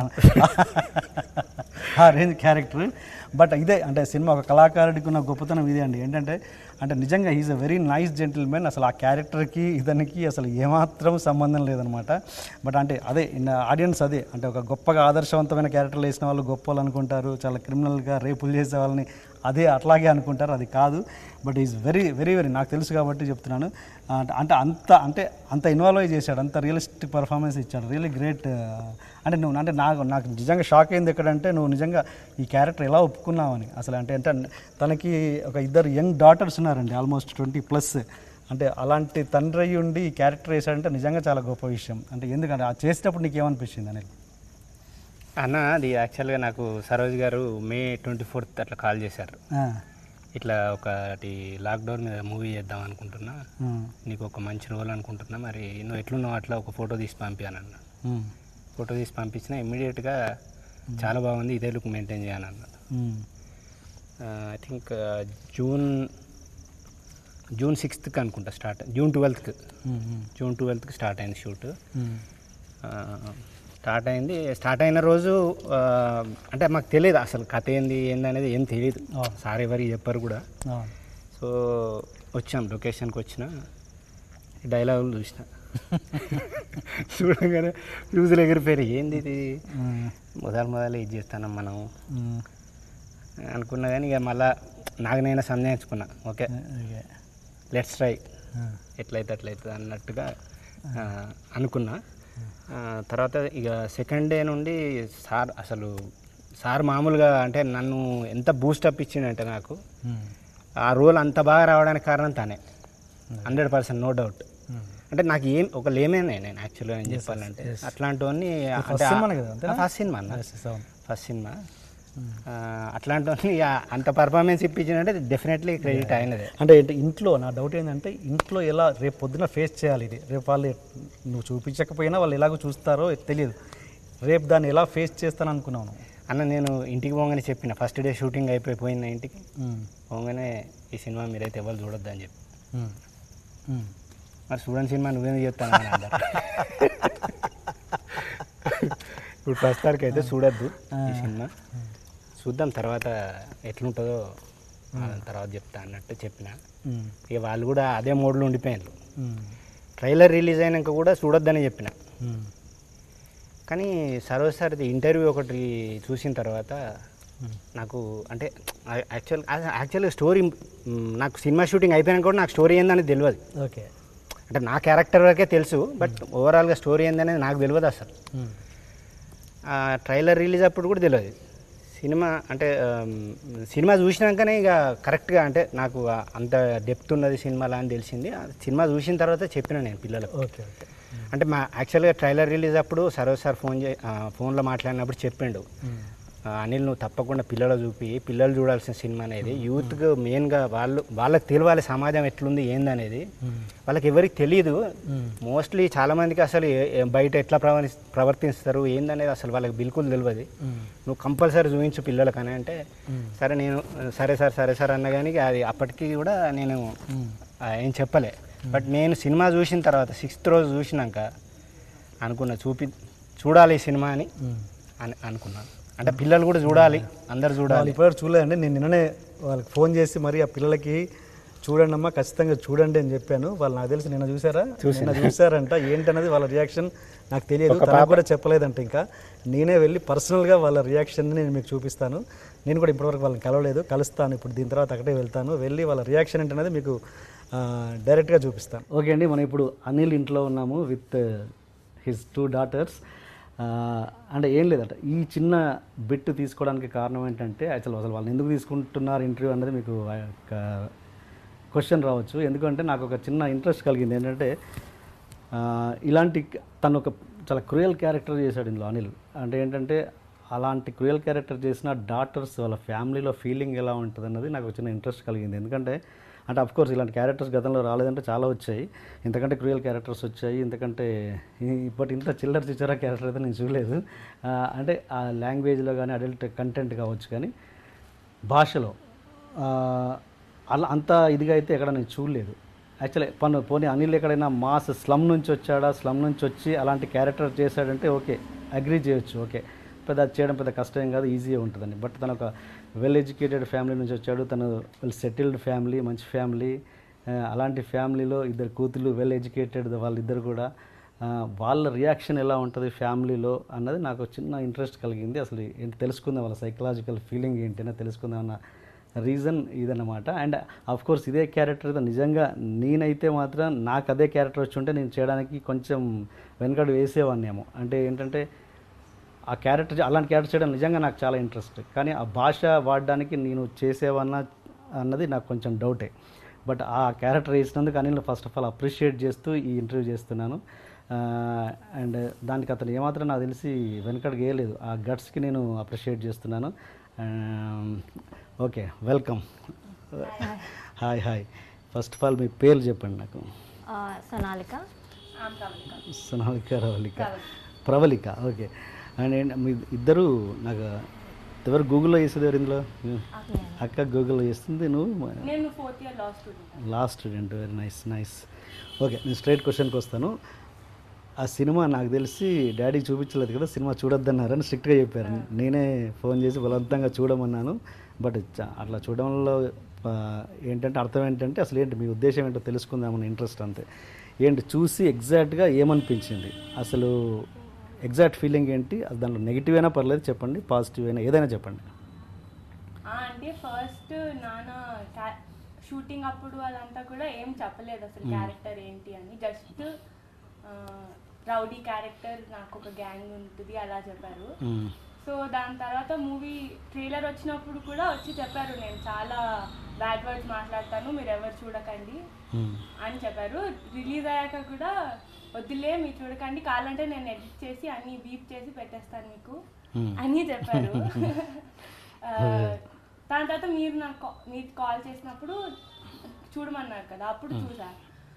ఆ రేంజ్ క్యారెక్టర్. బట్ ఇదే అంటే సినిమా ఒక కళాకారుడికి ఉన్న గొప్పతనం ఇదే అండి. ఏంటంటే అంటే నిజంగా is a very nice gentlemen. అసలు ఆ క్యారెక్టర్కి ఇతనికి అసలు ఏమాత్రం సంబంధం లేదనమాట. బట్ అంటే అదే ఆడియన్స్ అదే అంటే ఒక గొప్పగా ఆదర్శవంతమైన క్యారెక్టర్లు వేసిన వాళ్ళు గొప్ప వాళ్ళు అనుకుంటారు, చాలా క్రిమినల్గా రేపులు చేసే వాళ్ళని అదే అట్లాగే అనుకుంటారు. అది కాదు. But is very very very నాకు తెలుసు కాబట్టి చెప్తున్నాను. అంటే అంత అంటే అంత ఇన్వాల్వ్ అయ్యి చేశాడు, అంత రియలిస్టిక్ పర్ఫార్మెన్స్ ఇచ్చాడు. Really great. అంటే నువ్వు అంటే నాకు నాకు నిజంగా షాక్ అయింది ఎక్కడంటే నువ్వు నిజంగా ఈ క్యారెక్టర్ ఎలా ఒప్పుకున్నావని. అసలు అంటే అంటే తనకి ఒక ఇద్దరు యంగ్ డాటర్స్ ఉన్నారండి, ఆల్మోస్ట్ ట్వంటీ ప్లస్. అంటే అలాంటి తండ్రి అయ్యి ఉండి ఈ క్యారెక్టర్ వేసాడంటే నిజంగా చాలా గొప్ప విషయం. అంటే ఎందుకంటే ఆ చేసేటప్పుడు నీకు ఏమనిపించింది అనేది? అన్న అది యాక్చువల్గా నాకు Saroj garu May twenty fourth అట్లా కాల్ చేశారు. ఇట్లా ఒకటి లాక్డౌన్ మీద మూవీ చేద్దాం అనుకుంటున్నా, నీకు ఒక మంచి రోల్ అనుకుంటున్నా, మరి నువ్వు ఎట్లున్నావు అట్లా ఒక ఫోటో తీసి పంపించానన్న. ఫోటో తీసి పంపించిన ఇమ్మీడియట్గా చాలా బాగుంది, ఇదే లుక్ మెయింటైన్ చేయాలన్నారు. ఐ థింక్ జూన్ జూన్ సిక్స్త్కి అనుకుంటా స్టార్ట్, జూన్ ట్వెల్త్కి జూన్ ట్వెల్త్కి స్టార్ట్ అయింది షూట్. స్టార్ట్ అయింది స్టార్ట్ అయిన రోజు అంటే మాకు తెలియదు అసలు కథ ఏంది ఏంది అనేది ఏం తెలియదు, సార్ ఎవరికి చెప్పారు కూడా. సో వచ్చాం, లొకేషన్కి వచ్చిన డైలాగులు చూసిన, చూడగానే ఫ్యూజులు ఎగిరిపోయారు. ఏంది ఇది మొదలు మొదలు ఇది చేస్తాను మనం అనుకున్నా. కానీ ఇక మళ్ళీ నాకు నేను సందేహించుకున్నా, ఓకే లెట్స్ ట్రై, ఎట్లయితే అట్లయితుంది అన్నట్టుగా అనుకున్నా. తర్వాత ఇక సెకండ్ డే నుండి సార్ అసలు సార్ మామూలుగా అంటే నన్ను ఎంత బూస్టప్ ఇచ్చిండంటే నాకు ఆ రోల్ అంత బాగా రావడానికి కారణం తానే, హండ్రెడ్ పర్సెంట్ నో డౌట్. అంటే నాకు ఏం ఒక లేమేనే నేను యాక్చువల్గా నేను చెప్పాలంటే అట్లాంటివన్నీ ఫస్ట్ సినిమా అన్న ఫస్ట్ సినిమా అట్లాంటివన్నీ అంత పర్ఫార్మెన్స్ ఇప్పించిందంటే డెఫినెట్లీ క్రెడిట్ అయినదే. అంటే ఇంట్లో నా డౌట్ ఏంటంటే ఇంట్లో ఎలా రేపు పొద్దున ఫేస్ చేయాలి ఇది, రేపు వాళ్ళు నువ్వు చూపించకపోయినా వాళ్ళు ఎలాగో చూస్తారో తెలియదు, రేపు దాన్ని ఎలా ఫేస్ చేస్తాను అనుకున్నాను అన్న. నేను ఇంటికి పోగానే చెప్పిన, ఫస్ట్ డే షూటింగ్ అయిపోయిపోయిన ఇంటికి పోగానే ఈ సినిమా మీరైతే ఎవరు చూడొద్దు అని చెప్పి, మరి చూడని సినిమా నువ్వేం చెప్తాను అన్న. ఇప్పుడు ప్రస్తుతానికి అయితే చూడొద్దు ఈ సినిమా, చూద్దాం తర్వాత ఎట్లుంటుందో తర్వాత చెప్తా అన్నట్టు చెప్పిన. ఇక వాళ్ళు కూడా అదే మోడ్లో ఉండిపోయారు. ట్రైలర్ రిలీజ్ అయినాక కూడా చూడొద్దని చెప్పిన. కానీ సరోజ్ సార్ది ఇంటర్వ్యూ ఒకటి చూసిన తర్వాత నాకు అంటే యాక్చువల్ యాక్చువల్గా స్టోరీ నాకు సినిమా షూటింగ్ అయిపోయినాక కూడా నాకు స్టోరీ ఏందనేది తెలియదు. ఓకే, అంటే నా క్యారెక్టర్ వరకే తెలుసు, బట్ ఓవరాల్గా స్టోరీ ఏందనేది నాకు తెలియదు అసలు. ట్రైలర్ రిలీజ్ అప్పుడు కూడా తెలియదు సినిమా అంటే సినిమా చూసినాకనే ఇక కరెక్ట్గా అంటే నాకు అంత డెప్త్ ఉన్నది సినిమాలా అని తెలిసింది. సినిమా చూసిన తర్వాత చెప్పిన నేను పిల్లలకు. ఓకే ఓకే అంటే మా యాక్చువల్గా ట్రైలర్ రిలీజ్ అప్పుడు సరోజ్ సార్ ఫోన్ చే ఫోన్లో మాట్లాడినప్పుడు చెప్పిండు, అనిల్ నువ్వు తప్పకుండా పిల్లలు చూపి, పిల్లలు చూడాల్సిన సినిమా అనేది యూత్కి మెయిన్గా వాళ్ళు వాళ్ళకి తెలియాలి సమాజం ఎట్లుంది ఏందనేది. వాళ్ళకి ఎవరికి తెలియదు. మోస్ట్లీ చాలామందికి అసలు బయట ఎట్లా ప్రవర్తి ప్రవర్తిస్తారు ఏందనేది అసలు వాళ్ళకి బిల్కుల్ తెలియదు. నువ్వు కంపల్సరీ చూపించు పిల్లలకని అంటే సరే నేను సరే సార్ సరే సార్ అన్న కానీ అది అప్పటికి కూడా నేను ఏం చెప్పలే. బట్ నేను సినిమా చూసిన తర్వాత సిక్స్త్ రోజు చూసినాక అనుకున్నా చూపి చూడాలి ఈ సినిమా అని అని అనుకున్నాను. అంటే పిల్లలు కూడా చూడాలి, అందరు చూడాలి. ఇప్పటివరకు చూడలేదండి. నేను నిన్ననే వాళ్ళకి ఫోన్ చేసి మరి ఆ పిల్లలకి చూడండి అమ్మా ఖచ్చితంగా చూడండి అని చెప్పాను. వాళ్ళు నాకు తెలిసి నిన్న చూసారా నిన్న చూసారంట. ఏంటనేది వాళ్ళ రియాక్షన్ నాకు తెలియదు, తనకు కూడా చెప్పలేదంట. ఇంకా నేనే వెళ్ళి పర్సనల్గా వాళ్ళ రియాక్షన్ని నేను మీకు చూపిస్తాను. నేను కూడా ఇప్పటివరకు వాళ్ళని కలవలేదు, కలుస్తాను ఇప్పుడు దీని తర్వాత అక్కడే వెళ్తాను. వెళ్ళి వాళ్ళ రియాక్షన్ ఏంటనేది మీకు డైరెక్ట్గా చూపిస్తాను. ఓకే అండి, మనం ఇప్పుడు అనిల్ ఇంట్లో ఉన్నాము విత్ హిజ్ టూ డాటర్స్. అంటే ఏం లేదట, ఈ చిన్న బిట్ తీసుకోవడానికి కారణం ఏంటంటే అసలు అసలు వాళ్ళు ఎందుకు తీసుకుంటున్నారు ఇంటర్వ్యూ అన్నది మీకు క్వశ్చన్ రావచ్చు. ఎందుకంటే నాకు ఒక చిన్న ఇంట్రెస్ట్ కలిగింది ఏంటంటే ఇలాంటి తను ఒక చాలా క్రూయల్ క్యారెక్టర్ చేశాడు ఇందులో అనిల్. అంటే ఏంటంటే అలాంటి క్రూయల్ క్యారెక్టర్ చేసిన డాటర్స్ వాళ్ళ ఫ్యామిలీలో ఫీలింగ్ ఎలా ఉంటుంది అన్నది నాకు చిన్న ఇంట్రెస్ట్ కలిగింది. ఎందుకంటే అంటే అఫ్కోర్స్ ఇలాంటి క్యారెక్టర్స్ గతంలో రాలేదంటే చాలా వచ్చాయి, ఇంతకంటే క్రూయల్ క్యారెక్టర్స్ వచ్చాయి, ఇంతకంటే ఇప్పటి ఇంత చిల్లర చిచ్చర క్యారెక్టర్ అయితే నేను చూడలేదు. అంటే ఆ లాంగ్వేజ్లో కానీ అడల్ట్ కంటెంట్ కావచ్చు, కానీ భాషలో అలా అంత ఇదిగా అయితే ఎక్కడ నేను చూడలేదు. యాక్చువల్లీ పన్ను పోనీ అనిల్ ఎక్కడైనా మాస్ స్లమ్ నుంచి వచ్చాడా, స్లమ్ నుంచి వచ్చి అలాంటి క్యారెక్టర్ చేశాడంటే ఓకే, అగ్రీ చేయొచ్చు, ఓకే పెద్ద చేయడం పెద్ద కష్టం కాదు, ఈజీగా ఉంటుందని. బట్ తను ఒక వెల్ ఎడ్యుకేటెడ్ ఫ్యామిలీ నుంచి వచ్చాడు, తను వెల్ సెటిల్డ్ ఫ్యామిలీ, మంచి ఫ్యామిలీ. అలాంటి ఫ్యామిలీలో ఇద్దరు కూతుళ్ళు వెల్ ఎడ్యుకేటెడ్ వాళ్ళిద్దరు కూడా. వాళ్ళ రియాక్షన్ ఎలా ఉంటుంది ఫ్యామిలీలో అన్నది నాకు చిన్న ఇంట్రెస్ట్ కలిగింది. అసలు ఏంటి తెలుసుకుందాం, వాళ్ళ సైకలాజికల్ ఫీలింగ్ ఏంటనే తెలుసుకుందాం అన్న రీజన్ ఇదన్నమాట. అండ్ ఆఫ్కోర్స్ ఇదే క్యారెక్టర్ నిజంగా నేనైతే మాత్రం నాకు అదే క్యారెక్టర్ వచ్చి ఉంటే నేను చేయడానికి కొంచెం వెనకడు వేసేవాన్నేమో. అంటే ఏంటంటే ఆ క్యారెక్టర్ అలాంటి క్యారెక్టర్ చేయడం నిజంగా నాకు చాలా ఇంట్రెస్ట్, కానీ ఆ భాష వాడడానికి నేను చేసేవన్నా అన్నది నాకు కొంచెం డౌటే. బట్ ఆ క్యారెక్టర్ వేసినందుకు Anil first of all appreciate చేస్తూ ఈ ఇంటర్వ్యూ చేస్తున్నాను. అండ్ దానికి అతను ఏమాత్రం నాకు తెలిసి వెనకడికి వేయలేదు, ఆ గట్స్కి నేను అప్రిషియేట్ చేస్తున్నాను. Okay, welcome. Hi hi first of all మీ పేర్లు చెప్పండి నాకు. సోనాలిక, సోనాలిక, రవళిక, ప్రవళిక. ఓకే. అండ్ మీ ఇద్దరు నాకు ఎవరు గూగుల్లో చేసేది ఎవరు ఇందులో? అక్క గూగుల్లో చేస్తుంది, నువ్వు last student. Very nice nice. Okay, నేను స్ట్రైట్ క్వశ్చన్కి వస్తాను. ఆ సినిమా నాకు తెలిసి డాడీకి చూపించలేదు కదా, సినిమా చూడొద్దన్నారని స్ట్రిక్ట్గా చెప్పారు. నేనే ఫోన్ చేసి బలవంతంగా చూడమన్నాను. బట్ అట్లా చూడడంలో ఏంటంటే అర్థం ఏంటంటే అసలు ఏంటి మీ ఉద్దేశం ఏంటో తెలుసుకుందామని ఇంట్రెస్ట్ అంతే. ఏంటి చూసి ఎగ్జాక్ట్గా ఏమనిపించింది, అసలు ఎగ్జాక్ట్ ఫీలింగ్ ఏంటి? దాంట్లో నెగిటివ్ అయినా పర్లేదు చెప్పండి, పాజిటివ్ అయినా ఏదైనా చెప్పండి. అంటే ఫస్ట్ నాన్న షూటింగ్ అప్పుడు అదంతా కూడా ఏం చెప్పలేదు అసలు క్యారెక్టర్ ఏంటి అని. జస్ట్ రౌడీ క్యారెక్టర్, నాకు ఒక గ్యాంగ్ ఉంటుంది అలా చెప్పారు. సో దాని తర్వాత మూవీ ట్రైలర్ వచ్చినప్పుడు కూడా వచ్చి చెప్పారు నేను చాలా బ్యాడ్ వర్డ్స్ మాట్లాడతాను, మీరు ఎవరు చూడకండి అని చెప్పారు. రిలీజ్ అయ్యాక కూడా వద్దులే మీరు చూడకండి, కావాలంటే నేను ఎడిట్ చేసి అన్ని బీప్ చేసి పెట్టేస్తాను మీకు అని చెప్పారు. దాని తర్వాత మీరు నాకు మీరు కాల్ చేసినప్పుడు చూడమన్నారు కదా, అప్పుడు చూసా.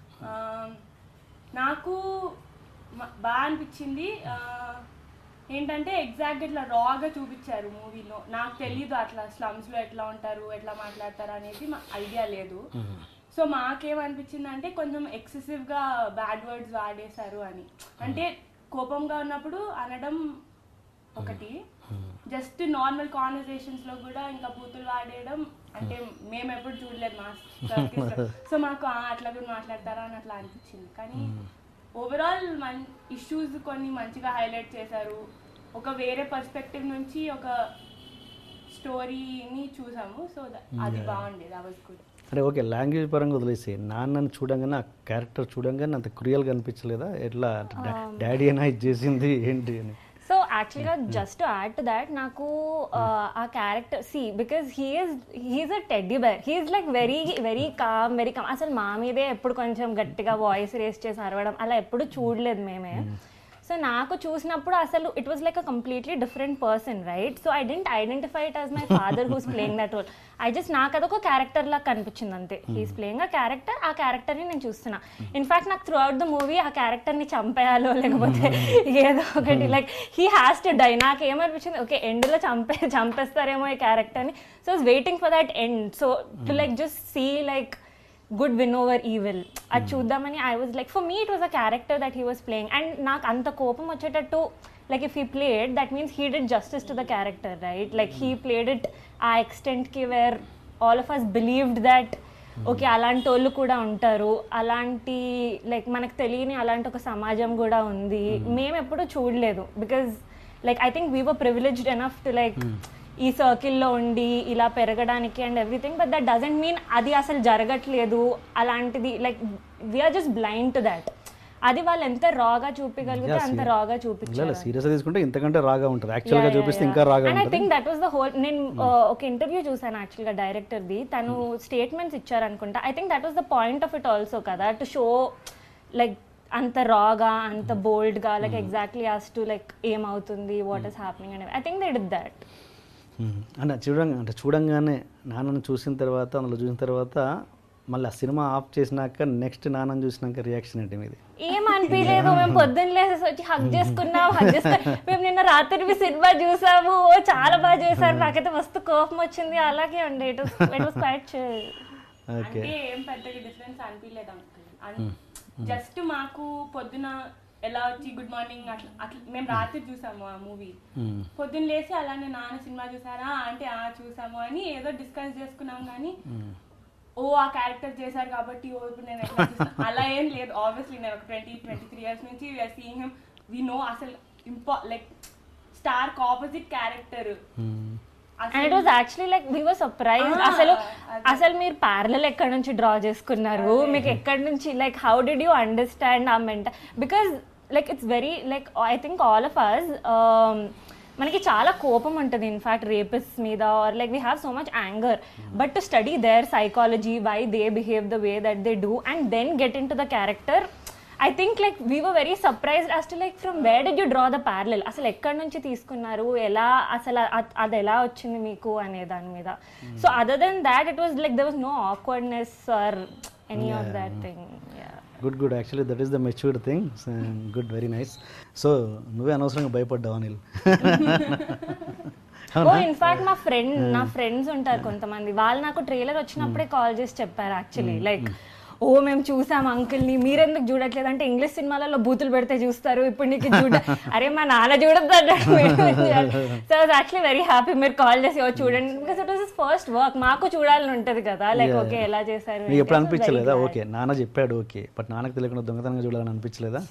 నాకు బాగా అనిపించింది. ఏంటంటే ఎగ్జాక్ట్ ఇట్లా రాగా చూపించారు మూవీలో. నాకు తెలీదు అట్లా స్లమ్స్లో ఎట్లా ఉంటారు, ఎట్లా మాట్లాడతారు అనేది ఐడియా లేదు. సో మాకేమనిపించింది అంటే కొంచెం ఎక్సెసివ్గా బ్యాడ్ వర్డ్స్ వాడేశారు అని. అంటే కోపంగా ఉన్నప్పుడు అనడం ఒకటి, జస్ట్ నార్మల్ కాన్వర్సేషన్స్లో కూడా ఇంకా బూతులు వాడేయడం అంటే మేము ఎప్పుడు చూడలేదు మా సర్కిల్స్లో. సో మాకు అట్లా కూడా మాట్లాడతారా అని అట్లా అనిపించింది. కానీ ఓవరాల్ మన్ ఇష్యూస్ కొన్ని మంచిగా హైలైట్ చేశారు. ఒక వేరే పర్స్పెక్టివ్ నుంచి ఒక స్టోరీని చూసాము. సో అది బాగుండేది, ఆ వాజ్ గుడ్. అంటే ఓకే, లాంగ్వేజ్ పరంగా వదిలేసి నాన్నని చూడంగానే ఆ క్యారెక్టర్ చూడంగానే అంత క్రియల్గా అనిపించలేదా? ఎట్లా డాడీ అయినా ఇది చేసింది ఏంటి అని? సో సో యాక్చువల్గా just to add to that నాకు ఆ క్యారెక్టర్ సి because he's he's a teddy bear he's like very very calm very calm అసలు మా మీదే ఎప్పుడు కొంచెం గట్టిగా వాయిస్ రేస్ చేసి అరవడం అలా ఎప్పుడు చూడలేదు మేమే సో నాకు చూసినప్పుడు అసలు it was like a completely different person right so I dent identify it as my father who's playing that role I just నాకు అదొక క్యారెక్టర్ లాగా కనిపించింది అంతే హీస్ ప్లేయింగ్ ఆ క్యారెక్టర్ ఆ క్యారెక్టర్ని నేను చూస్తున్నా ఇన్ఫాక్ట్ నాకు త్రూ అవుట్ ద మూవీ ఆ క్యారెక్టర్ని చంపేయాలో లేకపోతే ఏదో ఒకటి like he has to die నాకు ఏమనిపించింది ఓకే ఎండ్లో చంపే చంపేస్తారేమో ఈ క్యారెక్టర్ని so was waiting for that end so to like just see like good win over evil అది చూద్దామని I was like for me it was a character that he was playing and నాకు అంత కోపం వచ్చేటట్టు like if he played that means he did justice to the character right like he played it ఆ ఎక్స్టెంట్కి where all of us believed that okay అలాంటి వాళ్ళు కూడా ఉంటారు అలాంటి లైక్ మనకు తెలియని అలాంటి ఒక సమాజం కూడా ఉంది మేము ఎప్పుడూ చూడలేదు because like I think we were privileged enough to like ఈ సర్కిల్లో ఉండి ఇలా పెరగడానికి and everything but that doesn't mean అది అసలు జరగట్లేదు అలాంటిది like we're just blind to that అది వాళ్ళు ఎంత రాగా చూపించగలిగితే అంత రాగా చూపించారు సీరియస్ తీసుకుంటే ఇంతకంటే రాగా ఉంటుంది యాక్చువల్ గా చూపిస్తే ఇంకా రాగా and I think that was the whole నేను ఒక ఇంటర్వ్యూ చూసాను యాక్చువల్ గా డైరెక్టర్ ది తను స్టేట్మెంట్స్ ఇచ్చారనుకుంటా I think that was the point of it also కదా టు షో లైక్ అంత రాగా అంత బోల్డ్ గా like exactly as to like ఏమవుతుంది what is happening and I think they did that అంటే చూడంగా అంటే చూడంగానే నాన్నను చూసిన తర్వాత అందులో చూసిన తర్వాత మళ్ళీ ఆ సినిమా ఆఫ్ చేసినాక నెక్స్ట్ నాన్నను చూసినాక రియాక్షన్ ఏంటి మీది ఏం అనిపించలేదు మేము పొద్దున్న లేసేసి వచ్చి హగ్ చేసుకున్నాం హగ్ చేసుకున్నాం మేము నిన్న రాత్రి సినిమా చూసాము ఓ చాలా బాగా చేశారు నాకైతే మస్తు కోపం వచ్చింది అలాగే ఉండే ఇట్ ఇట్ వాస్ క్వైట్ అంటే ఏం పెద్దగా డిఫరెన్స్ అనిపించలేదు అంకుల్ జస్ట్ మాకు పొద్దున ఎలా వచ్చి గుడ్ మార్నింగ్ అట్లా అట్లా మేము రాత్రి చూసాము ఆ మూవీ పొద్దున్న లేసి అలానే నాన్న సినిమా చూసారా అంటే ఆ చూసాము అని ఏదో డిస్కస్ చేసుకున్నాం కానీ ఓ ఆ క్యారెక్టర్ చేశారు కాబట్టి ఓ ఇప్పుడు నేను ఎట్లా చూసాను అలా ఏం లేదు ఆబ్వియస్లీ నేను ఒక ట్వంటీ ట్వంటీ త్రీ ఇయర్స్ నుంచి we're seeing him we know అసలు ఇంపా like star opposite character and it was actually like we were surprised అసలు అసలు మీరు ప్యారలల్ ఎక్కడి నుంచి డ్రా చేసుకున్నారు మీకు ఎక్కడి నుంచి like how did you understand ఆ మెంట because like it's very like I think all of us మనకి చాలా కోపం ఉంటుంది ఇన్ఫాక్ట్ రేపిస్ట్ మీద or like we have so much anger but to study their psychology why they behave the way that they do and then get into the character I think like we were very surprised us to like from where did you draw the parallel అసలు ఎక్కడి నుంచి తీసుకున్నారు ఎలా అసలు అది ఎలా వచ్చింది మీకు అనే దాని మీద so other then that it was like there was no awkwardness or any of that thing good good actually that is the matured thing good very nice so నువ్వే అనవసరంగా భయపడ్డావు అనిల్ ఓ ఇన్ఫాక్ట్ మా ఫ్రెండ్ నా ఫ్రెండ్స్ ఉంటారు కొంతమంది వాళ్ళు నాకు ట్రైలర్ వచ్చినప్పుడే కాల్ చేసి చెప్పారు యాక్చువల్లీ లైక్ ఓ మేము చూసాం అంకుల్ని మీరెందుకు చూడట్లేదు అంటే ఇంగ్లీష్ సినిమాలలో బూతులు పెడితే చూస్తారు ఇప్పుడు నీకు చూడ అరే మా నాన్న చూడద్దు so was actually very happy మీరు కాల్ చేసి ఓ చూడండి because it was his first work మాకు చూడాలని ఉంటుంది కదా లైక్ ఓకే ఎలా చేశారు మీకు ఎప్పుడు అనిపించలేదా ఓకే నాన్న చెప్పాడు ఓకే బట్ నాన్నకు తెలియకుండా దొంగతనంగా చూడాలని అనిపించలేదా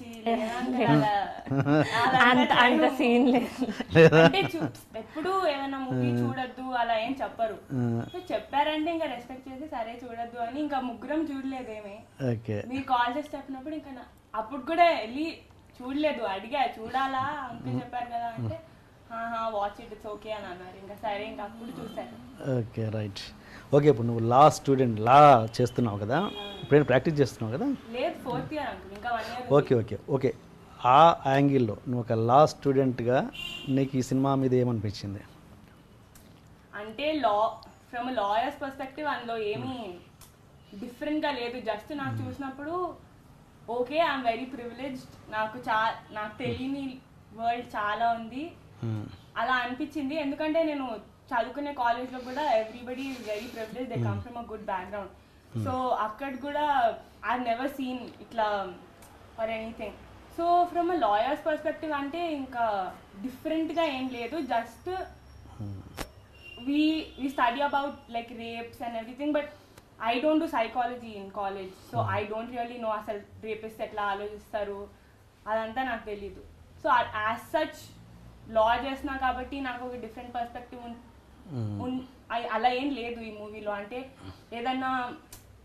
అంత అంత సీన్ లేదు అంటే ఎప్పుడు ఏమైనా మూవీ చూడొద్దు అలా ఏం చెప్పరు సో చెప్పారంటే ఇంకా రెస్పెక్ట్ చేసి సరే చూడొద్దు అని ఇంకా ముగ్గురం చూడలేదు మీరు కాల్ చేసి చెప్పినప్పుడు ఇంకా అప్పుడు కూడా వెళ్ళి చూడలేదు అడిగా చూడాలా అంకుల్ చెప్పారు కదా అంటే వాచ్ ఇట్ ఇట్స్ ఓకే అని అన్నారు ఇంకా సరే ఇంకా అప్పుడు చూసాను ఓకే రైట్ ఓకే ఇప్పుడు నువ్వు లా స్టూడెంట్ లా చేస్తున్నావు కదా ఇప్పుడు ప్రాక్టీస్ చేస్తున్నావు కదా లేదు ఫోర్త్ ఇయర్ అంకుల్ ఇంకా one year okay okay okay ఆ యాంగిల్లో నువ్వు ఒక లా స్టూడెంట్గా నీకు ఈ సినిమా మీద ఏమనిపించింది అంటే లా ఫ్రమ్ లాయర్స్ పర్స్పెక్టివ్ అందులో ఏమీ డిఫరెంట్గా లేదు జస్ట్ నాకు చూసినప్పుడు ఓకే ఐఎమ్ వెరీ ప్రివిలేజ్డ్ నాకు చా నాకు తెలియని వరల్డ్ చాలా ఉంది అలా అనిపించింది ఎందుకంటే నేను చదువుకునే కాలేజ్లో కూడా everybody is very privilege they come from a good background so అక్కడ కూడా ఐ నెవర్ సీన్ ఇట్లా for anything so from a lawyers perspective అంటే ఇంకా డిఫరెంట్గా ఏం లేదు just we we study about like rapes and everything but I don't do psychology in college, so mm. I don't really know అసలు rapist ఎట్లా ఆలోచిస్తారు అదంతా నాకు తెలీదు సో యాజ్ సచ్ లా చేస్తున్నా కాబట్టి నాకు ఒక డిఫరెంట్ పర్స్పెక్టివ్ అలా ఏం లేదు ఈ మూవీలో అంటే ఏదన్నా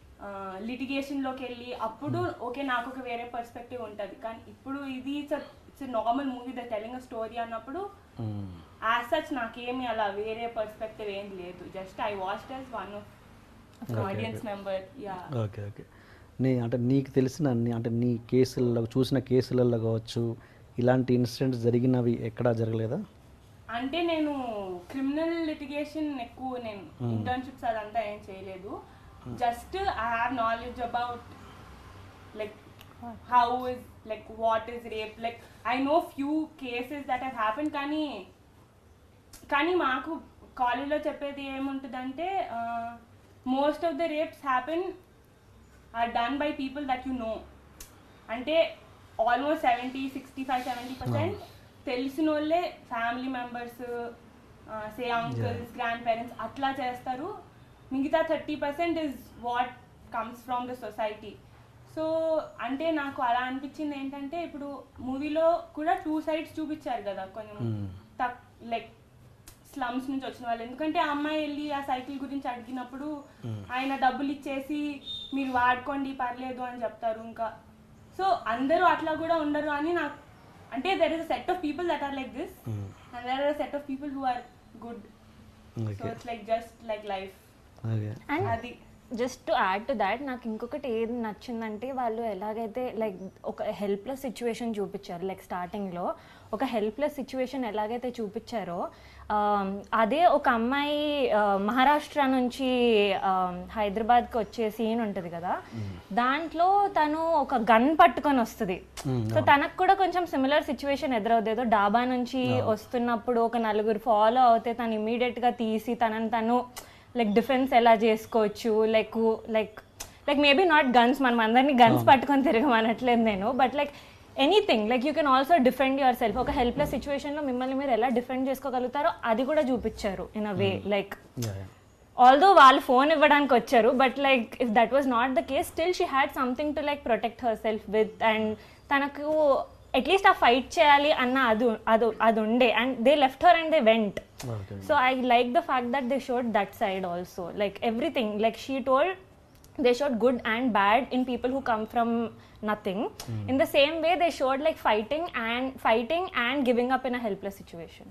లిటిగేషన్లోకి వెళ్ళి అప్పుడు ఓకే నాకు ఒక వేరే పర్స్పెక్టివ్ ఉంటుంది కానీ ఇప్పుడు ఇది it's normal movie the telling a story అన్నప్పుడు యాజ్ సచ్ నాకేమి అలా వేరే పర్స్పెక్టివ్ ఏం లేదు. Just I watched as one of audience member. Yeah okay okay నీ అంటే నీకు తెలిసిన నీ- అంటే నీ కేసులలో చూసిన కేసులలో కావచ్చు ఇలాంటి ఇన్సిడెంట్స్ జరిగినవి ఎక్కడా జరగలేదా? అంటే నేను క్రిమినల్ లిటిగేషన్ ఎక్కువ నేను ఇంటర్న్షిప్స్ అదంతా ఏం చేయలేదు. Just I have knowledge about like how is like what is rape, like I know few cases that have happen. కానీ కానీ మాకు కాలేజ్లో చెప్పేది ఏముంటుందంటే most of the rapes happen are done by people that you know. అంటే almost seventy sixty five seventy percent తెలిసిన వాళ్ళే family members, say uncles, grandparents అట్లా చేస్తారు. మిగతా thirty percent is what comes from the society. So అంటే నాకు అలా అనిపించింది ఏంటంటే ఇప్పుడు మూవీలో కూడా టూ సైడ్స్ చూపించారు కదా, కొంచెం తక్ లైక్ స్లమ్స్ నుంచి వచ్చిన వాళ్ళు. ఎందుకంటే ఆ అమ్మాయి వెళ్ళి ఆ సైకిల్ గురించి అడిగినప్పుడు ఆయన డబ్బులు ఇచ్చేసి మీరు వాడుకోండి పర్లేదు అని చెప్తారు. ఇంకా సో అందరూ అట్లా కూడా ఉండరు అని నాకు అంటే there is a set of people that are like this and there are a set of people who are good. So it's like just like life. And అది just to add to that నాకు ఇంకొకటి ఏది నచ్చిందంటే వాళ్ళు ఎలాగైతే like ఒక helpless situation చూపించారు. Like స్టార్టింగ్లో ఒక హెల్ప్లెస్ సిచ్యువేషన్ ఎలాగైతే చూపించారో అదే ఒక అమ్మాయి మహారాష్ట్ర నుంచి హైదరాబాద్కి వచ్చే సీన్ ఉంటుంది కదా, దాంట్లో తను ఒక గన్ పట్టుకొని వస్తుంది. సో తనకు కూడా కొంచెం సిమిలర్ సిచ్యువేషన్ ఎదురవుతుంది. ఏదో డాబా నుంచి వస్తున్నప్పుడు ఒక నలుగురు ఫాలో అవుతే తను ఇమీడియట్గా తీసి తనని తను లైక్ డిఫెన్స్ ఎలా చేసుకోవచ్చు, like like like maybe not guns, మనం అందరినీ గన్స్ పట్టుకొని తిరగమనట్లేదు నేను, but like anything like you can also defend yourself. ఒక హెల్ప్లెస్ సిచ్యువేషన్లో మిమ్మల్ని మీరు ఎలా డిఫెండ్ చేసుకోగలుగుతారో అది కూడా చూపించారు in a way. Like although వాళ్ళు ఫోన్ ఇవ్వడానికి వచ్చారు, but like if that was not the case still she had something to like protect herself with. And తనకు అట్లీస్ట్ ఆ ఫైట్ చేయాలి అన్న అది అది అది ఉండే. And they left her and they went. So I like the fact that they showed that side also. Like everything like she told they showed good and bad in people who come from nothing. Mm. In the same way they showed like fighting and fighting and giving up in a helpless situation.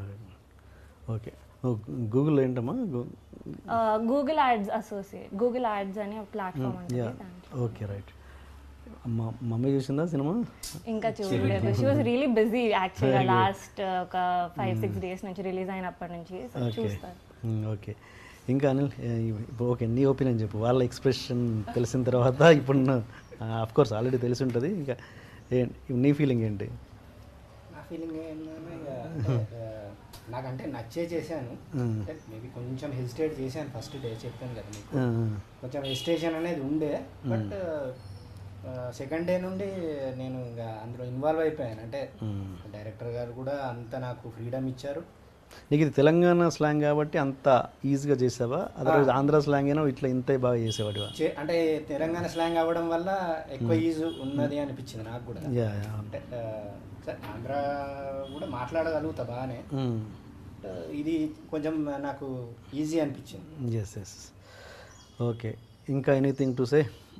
Okay Google ఏంటమ్మా? Google ads associate Google ads అనే platform ఉంటుంది. Okay right. Mummy చూసిందా సినిమా? ఇంకా చూడలేదు. She was really busy యాక్చువల్గా last ఒక five six days నుంచి రిలీజ్ అయినప్పటి నుంచి. చూస్తారు. ఓకే ఇంకా అనిల్ ఇప్పుడు ఓకే నీ ఒపీనియన్ చెప్పు. వాళ్ళ ఎక్స్ప్రెషన్ తెలిసిన తర్వాత ఇప్పుడు ఆఫ్ కోర్స్ ఆల్రెడీ తెలిసి ఉంటుంది, ఇంకా నీ ఫీలింగ్ ఏంటి? నా ఫీలింగ్ ఏంటంటే నాకంటే నచ్చే చేశాను. అంటే మేబీ కొంచెం హెసిటేట్ చేశాను ఫస్ట్ డే, చెప్పాను కదా మీకు, కొంచెం హెసిటేషన్ అనేది ఉండే. బట్ సెకండ్ డే నుండి నేను ఇంకా అందులో ఇన్వాల్వ్ అయిపోయాను. అంటే డైరెక్టర్ గారు కూడా అంత నాకు ఫ్రీడమ్ ఇచ్చారు. నీకు ఇది తెలంగాణ స్లాంగ్ కాబట్టి అంత ఈజీగా చేసావా? అదర్వైజ్ ఆంధ్ర స్లాంగ్ అయినా ఇట్లా ఇంత బాగా చేసేవాడివా? అంటే తెలంగాణ స్లాంగ్ అవ్వడం వల్ల ఎక్కువ ఈజీ ఉన్నది అనిపించింది నాకు కూడా. అంటే ఆంధ్ర కూడా మాట్లాడగలుగుతా బాగానే, ఇది కొంచెం నాకు ఈజీ అనిపించింది. Yes yes okay. ఇంకా anything to say?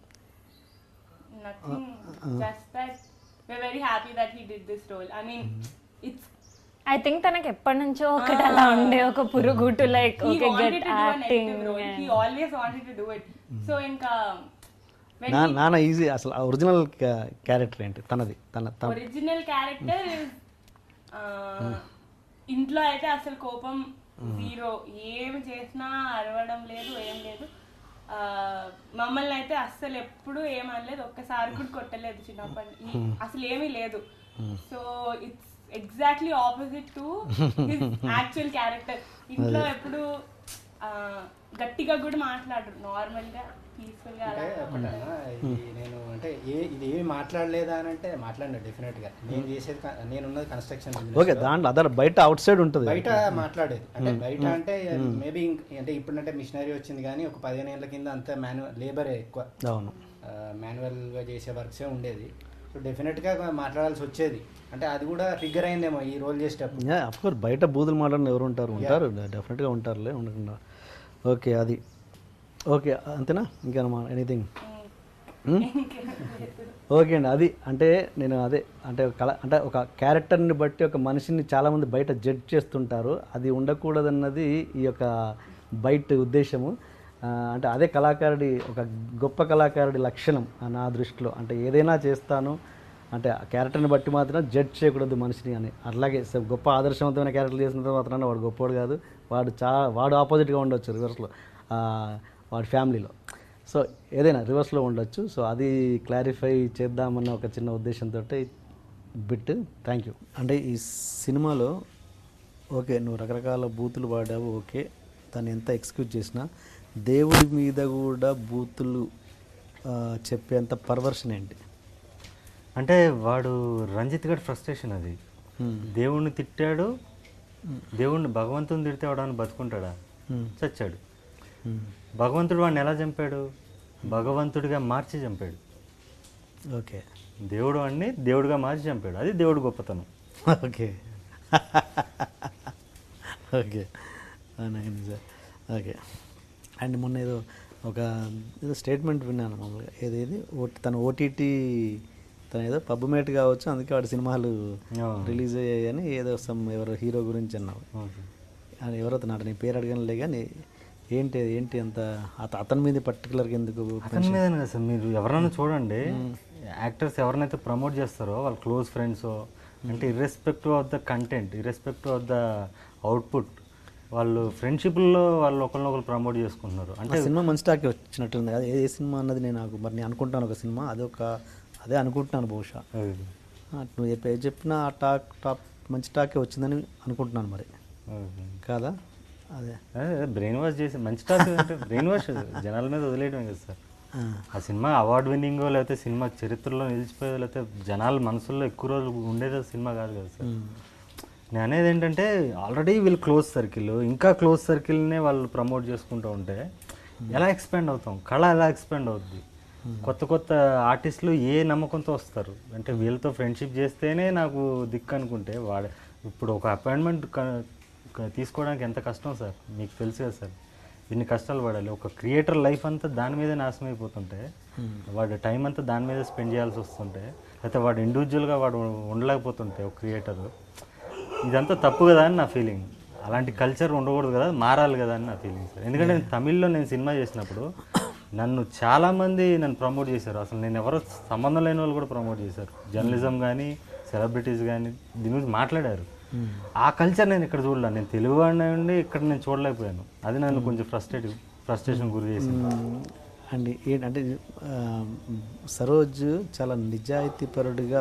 Nothing, just that we're very happy that he did this role. I mean, it's I think తనకి ఎప్పటి నుంచో ఒకటి అలా ఉండే ఒక పురుగు to like okay get acting. he always wanted to do it. So ఇంకా నా నాన్న ఈజీ అసలు ఒరిజినల్ క్యారెక్టర్ ఏంటి తనది? తన ఒరిజినల్ క్యారెక్టర్ ఇంట్లో అయితే అసలు కోపం జీరో, ఏమి చేసినా అరవడం లేదు, ఏం లేదు. మమ్మల్ని అయితే అస్సలు ఎప్పుడు ఏమనలేదు, ఒక్కసారి కూడా కొట్టలేదు చిన్నప్పటి, అసలు ఏమీ లేదు. So it's exactly opposite to his actual character. ఇంట్లో ఎప్పుడు గట్టిగా కూడా మాట్లాడరు, నార్మల్ గా పీస్ఫుల్ గా. నేను అంటే ఏ ఇది ఏమి మాట్లాడలేదా అని అంటే మాట్లాడినా డెఫినెట్ గా. నేను చేసేది నేను ఉన్నది కన్స్ట్రక్షన్. ఓకే దాంట్లో అదర్ బయట అవుట్ సైడ్ ఉంటుంది, బయట మాట్లాడేది. అంటే బయట అంటే మేబీ అంటే ఇప్పుడంటే మిషనరీ వచ్చింది, కానీ ఒక పదిహేను ఏళ్ళ కింద అంతా మాన్యువల్ లేబరే ఎక్కువ, మాన్యువల్ గా చేసే వర్క్సే ఉండేది. సో డెఫినెట్గా మాట్లాడాల్సి వచ్చేది. అంటే అది కూడా ట్రిగ్గర్ అయిందేమో ఈ రోల్ చేసేటప్పుడు. అఫ్ కోర్స్ బయట బూతులు మాట్లాడిన ఎవరు ఉంటారు? ఉంటారు, డెఫినెట్గా ఉంటారులే, ఉండకుండా. ఓకే అది ఓకే అంతేనా? ఇంకా ఎనీథింగ్? ఓకే అండి, అది అంటే నేను అదే అంటే ఒక కళ అంటే ఒక క్యారెక్టర్ని బట్టి ఒక మనిషిని చాలామంది బయట జడ్జ్ చేస్తుంటారు. అది ఉండకూడదన్నది ఈ యొక్క బయట ఉద్దేశము. ఆ, అంటే అదే కళాకారుడి ఒక గొప్ప కళాకారుడి లక్షణం నా దృష్టిలో. అంటే ఏదైనా చేస్తాను అంటే ఆ క్యారెక్టర్ని బట్టి మాత్రం జడ్జ్ చేయకూడదు మనిషిని అని. అలాగే స- గొప్ప ఆదర్శవంతమైన క్యారెక్టర్ చేసిన మాత్రాన వాడు గొప్పవాడు కాదు, వాడు చా వాడు ఆపోజిట్గా ఉండొచ్చు రివర్స్లో వాడి ఫ్యామిలీలో. సో ఏదైనా రివర్స్లో ఉండొచ్చు. సో అది క్లారిఫై చేద్దామన్న ఒక చిన్న ఉద్దేశంతో బిట్. Thank you. అంటే ఈ సినిమాలో ఓకే నువ్వు రకరకాల బూతులు పాడావు, ఓకే దాన్ని ఎంత ఎక్స్క్యూజ్ చేసినా దేవుడి మీద కూడా బూతులు ఆ, చెప్పేంత పర్వర్షన్ ఏంటి? అంటే వాడు రంజిత్ గడ్ ఫ్రస్ట్రేషన్ అది. దేవుణ్ణి తిట్టాడు, దేవుణ్ణి భగవంతుని తిడితే వాడు బతుకుంటాడా? చచ్చాడు. భగవంతుడు వాడిని ఎలా చంపాడు? భగవంతుడిగా మార్చి చంపాడు. ఓకే దేవుడు వాడిని దేవుడిగా మార్చి చంపాడు. అది దేవుడు గొప్పతనం. Okay okay sir. Okay and మొన్న ఏదో ఒక ఏదో స్టేట్మెంట్ విన్నాను మామూలుగా, ఏదేది ఓ- తన ఓటీటీ తన ఏదో పబ్ మేట్ కావచ్చు, అందుకే వాడి సినిమాలు రిలీజ్ అయ్యాయని ఏదో సమ్ ఎవరో హీరో గురించి అన్నావు. అది ఎవరో అతను నీ పేరు అడగనులే కానీ ఏంటి ఏంటి అంత అత అతని మీద పర్టికులర్గా ఎందుకు? అతని మీద కదా సార్, మీరు ఎవరైనా చూడండి, యాక్టర్స్ ఎవరినైతే ప్రమోట్ చేస్తారో వాళ్ళ క్లోజ్ ఫ్రెండ్స్ అంటే irrespective of the content, irrespective of the output, వాళ్ళు ఫ్రెండ్షిప్లో వాళ్ళు ఒకరినొకరు ప్రమోట్ చేసుకుంటున్నారు. అంటే సినిమా మంచి టాక్ వచ్చినట్టుంది కదా, ఏ ఏ సినిమా అన్నది నేను నాకు మరి నేను అనుకుంటాను ఒక సినిమా అదొక అదే అనుకుంటున్నాను బహుశా. అది. ఆ, నువ్వు చెప్పే చెప్పిన ఆ టాక్ టాప్ మంచి టాకే వచ్చిందని అనుకుంటున్నాను మరి, అది. కాదా? అదే అదే బ్రెయిన్ వాష్ చేసి మంచి టాక్ అంటే బ్రెయిన్ వాష్ జనాల మీద వదిలేయడమే కదా సార్. ఆ సినిమా అవార్డు విన్నింగో లేకపోతే సినిమా చరిత్రలో నిలిచిపోయేదో లేకపోతే జనాల మనసుల్లో ఎక్కువ రోజులు ఉండేదో సినిమా కాదు కదా సార్. నేను అనేది ఏంటంటే ఆల్రెడీ వీళ్ళు క్లోజ్ సర్కిల్, ఇంకా క్లోజ్ సర్కిల్నే వాళ్ళు ప్రమోట్ చేసుకుంటూ ఉంటే ఎలా ఎక్స్పాండ్ అవుతాం? కళ ఎలా ఎక్స్పాండ్ అవుద్ది? కొత్త కొత్త ఆర్టిస్టులు ఏ నమ్మకంతో వస్తారు అంటే వీళ్ళతో ఫ్రెండ్షిప్ చేస్తేనే నాకు దిక్కు అనుకుంటే వాడే ఇప్పుడు ఒక అపాయింట్మెంట్ తీసుకోవడానికి ఎంత కష్టం సార్, మీకు తెలుసు కదా సార్. ఇన్ని కష్టాలు పడాలి. ఒక క్రియేటర్ లైఫ్ అంతా దాని మీదే నాశనం అయిపోతుంటే, వాడు టైం అంతా దాని మీదే స్పెండ్ చేయాల్సి వస్తుంటే, లేకపోతే వాడు ఇండివిజువల్గా వాడు ఉండలేకపోతుంటే ఒక క్రియేటర్, ఇదంతా తప్పు కదా అని నా ఫీలింగ్. అలాంటి కల్చర్ ఉండకూడదు కదా, మారాలి కదా అని నా ఫీలింగ్ సార్. ఎందుకంటే నేను తమిళ్లో నేను సినిమా చేసినప్పుడు నన్ను చాలామంది నన్ను ప్రమోట్ చేశారు. అసలు నేను ఎవరో సంబంధం లేని వాళ్ళు కూడా ప్రమోట్ చేశారు. జర్నలిజం కానీ సెలబ్రిటీస్ కానీ దీని గురించి మాట్లాడారు. ఆ కల్చర్ నేను ఇక్కడ చూడలే. నేను తెలుగు వాడిని ఉండి ఇక్కడ నేను చూడలేకపోయాను. అది నన్ను కొంచెం ఫ్రస్ట్రేట్ ఫ్రస్ట్రేషన్ గురి చేసింది. అండ్ ఏంటంటే సరోజ్ చాలా నిజాయితీపరుడిగా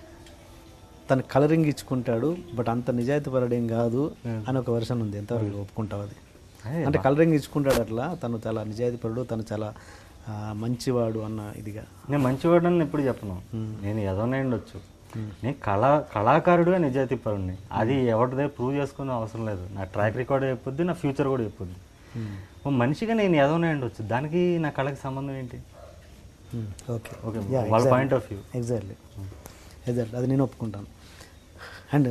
తన కలరింగ్ ఇచ్చుకుంటాడు, బట్ అంత నిజాయితీపరుడు ఏం కాదు అని ఒక వర్షన్ ఉంది. ఎంతవరకు ఒప్పుకుంటావు అది? అంటే కలరింగ్ ఇచ్చుకుంటాడు అట్లా, తను చాలా నిజాయితీపరుడు, తను చాలా మంచివాడు అన్న ఇదిగా. నేను మంచివాడు అని ఎప్పుడు చెప్పను. నేను ఏదోనే ఉండొచ్చు. నేను కళా కళాకారుడుగా నిజాయితీపరుడిని. అది ఎవరిదే ప్రూవ్ చేసుకునే అవసరం లేదు. నా ట్రాక్ రికార్డ్ చెప్పొద్ది, నా ఫ్యూచర్ కూడా చెప్పొద్ది. ఓ మనిషిగా నేను ఏదోనే ఉండొచ్చు, దానికి నా కళకి సంబంధం ఏంటి? ఓకే ఓకే, వాళ్ళ point of view. Exactly exactly అది నేను ఒప్పుకుంటాను. అండ్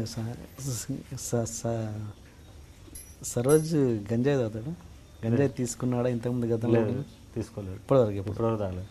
సరోజ్ గంజాయి తాగుతాడు? గంజాయి తీసుకున్నాడా ఇంతకుముందు గతంలో? తీసుకోలేదు ఇప్పటివరకు. ఇప్పటివరకు తాగలేదు.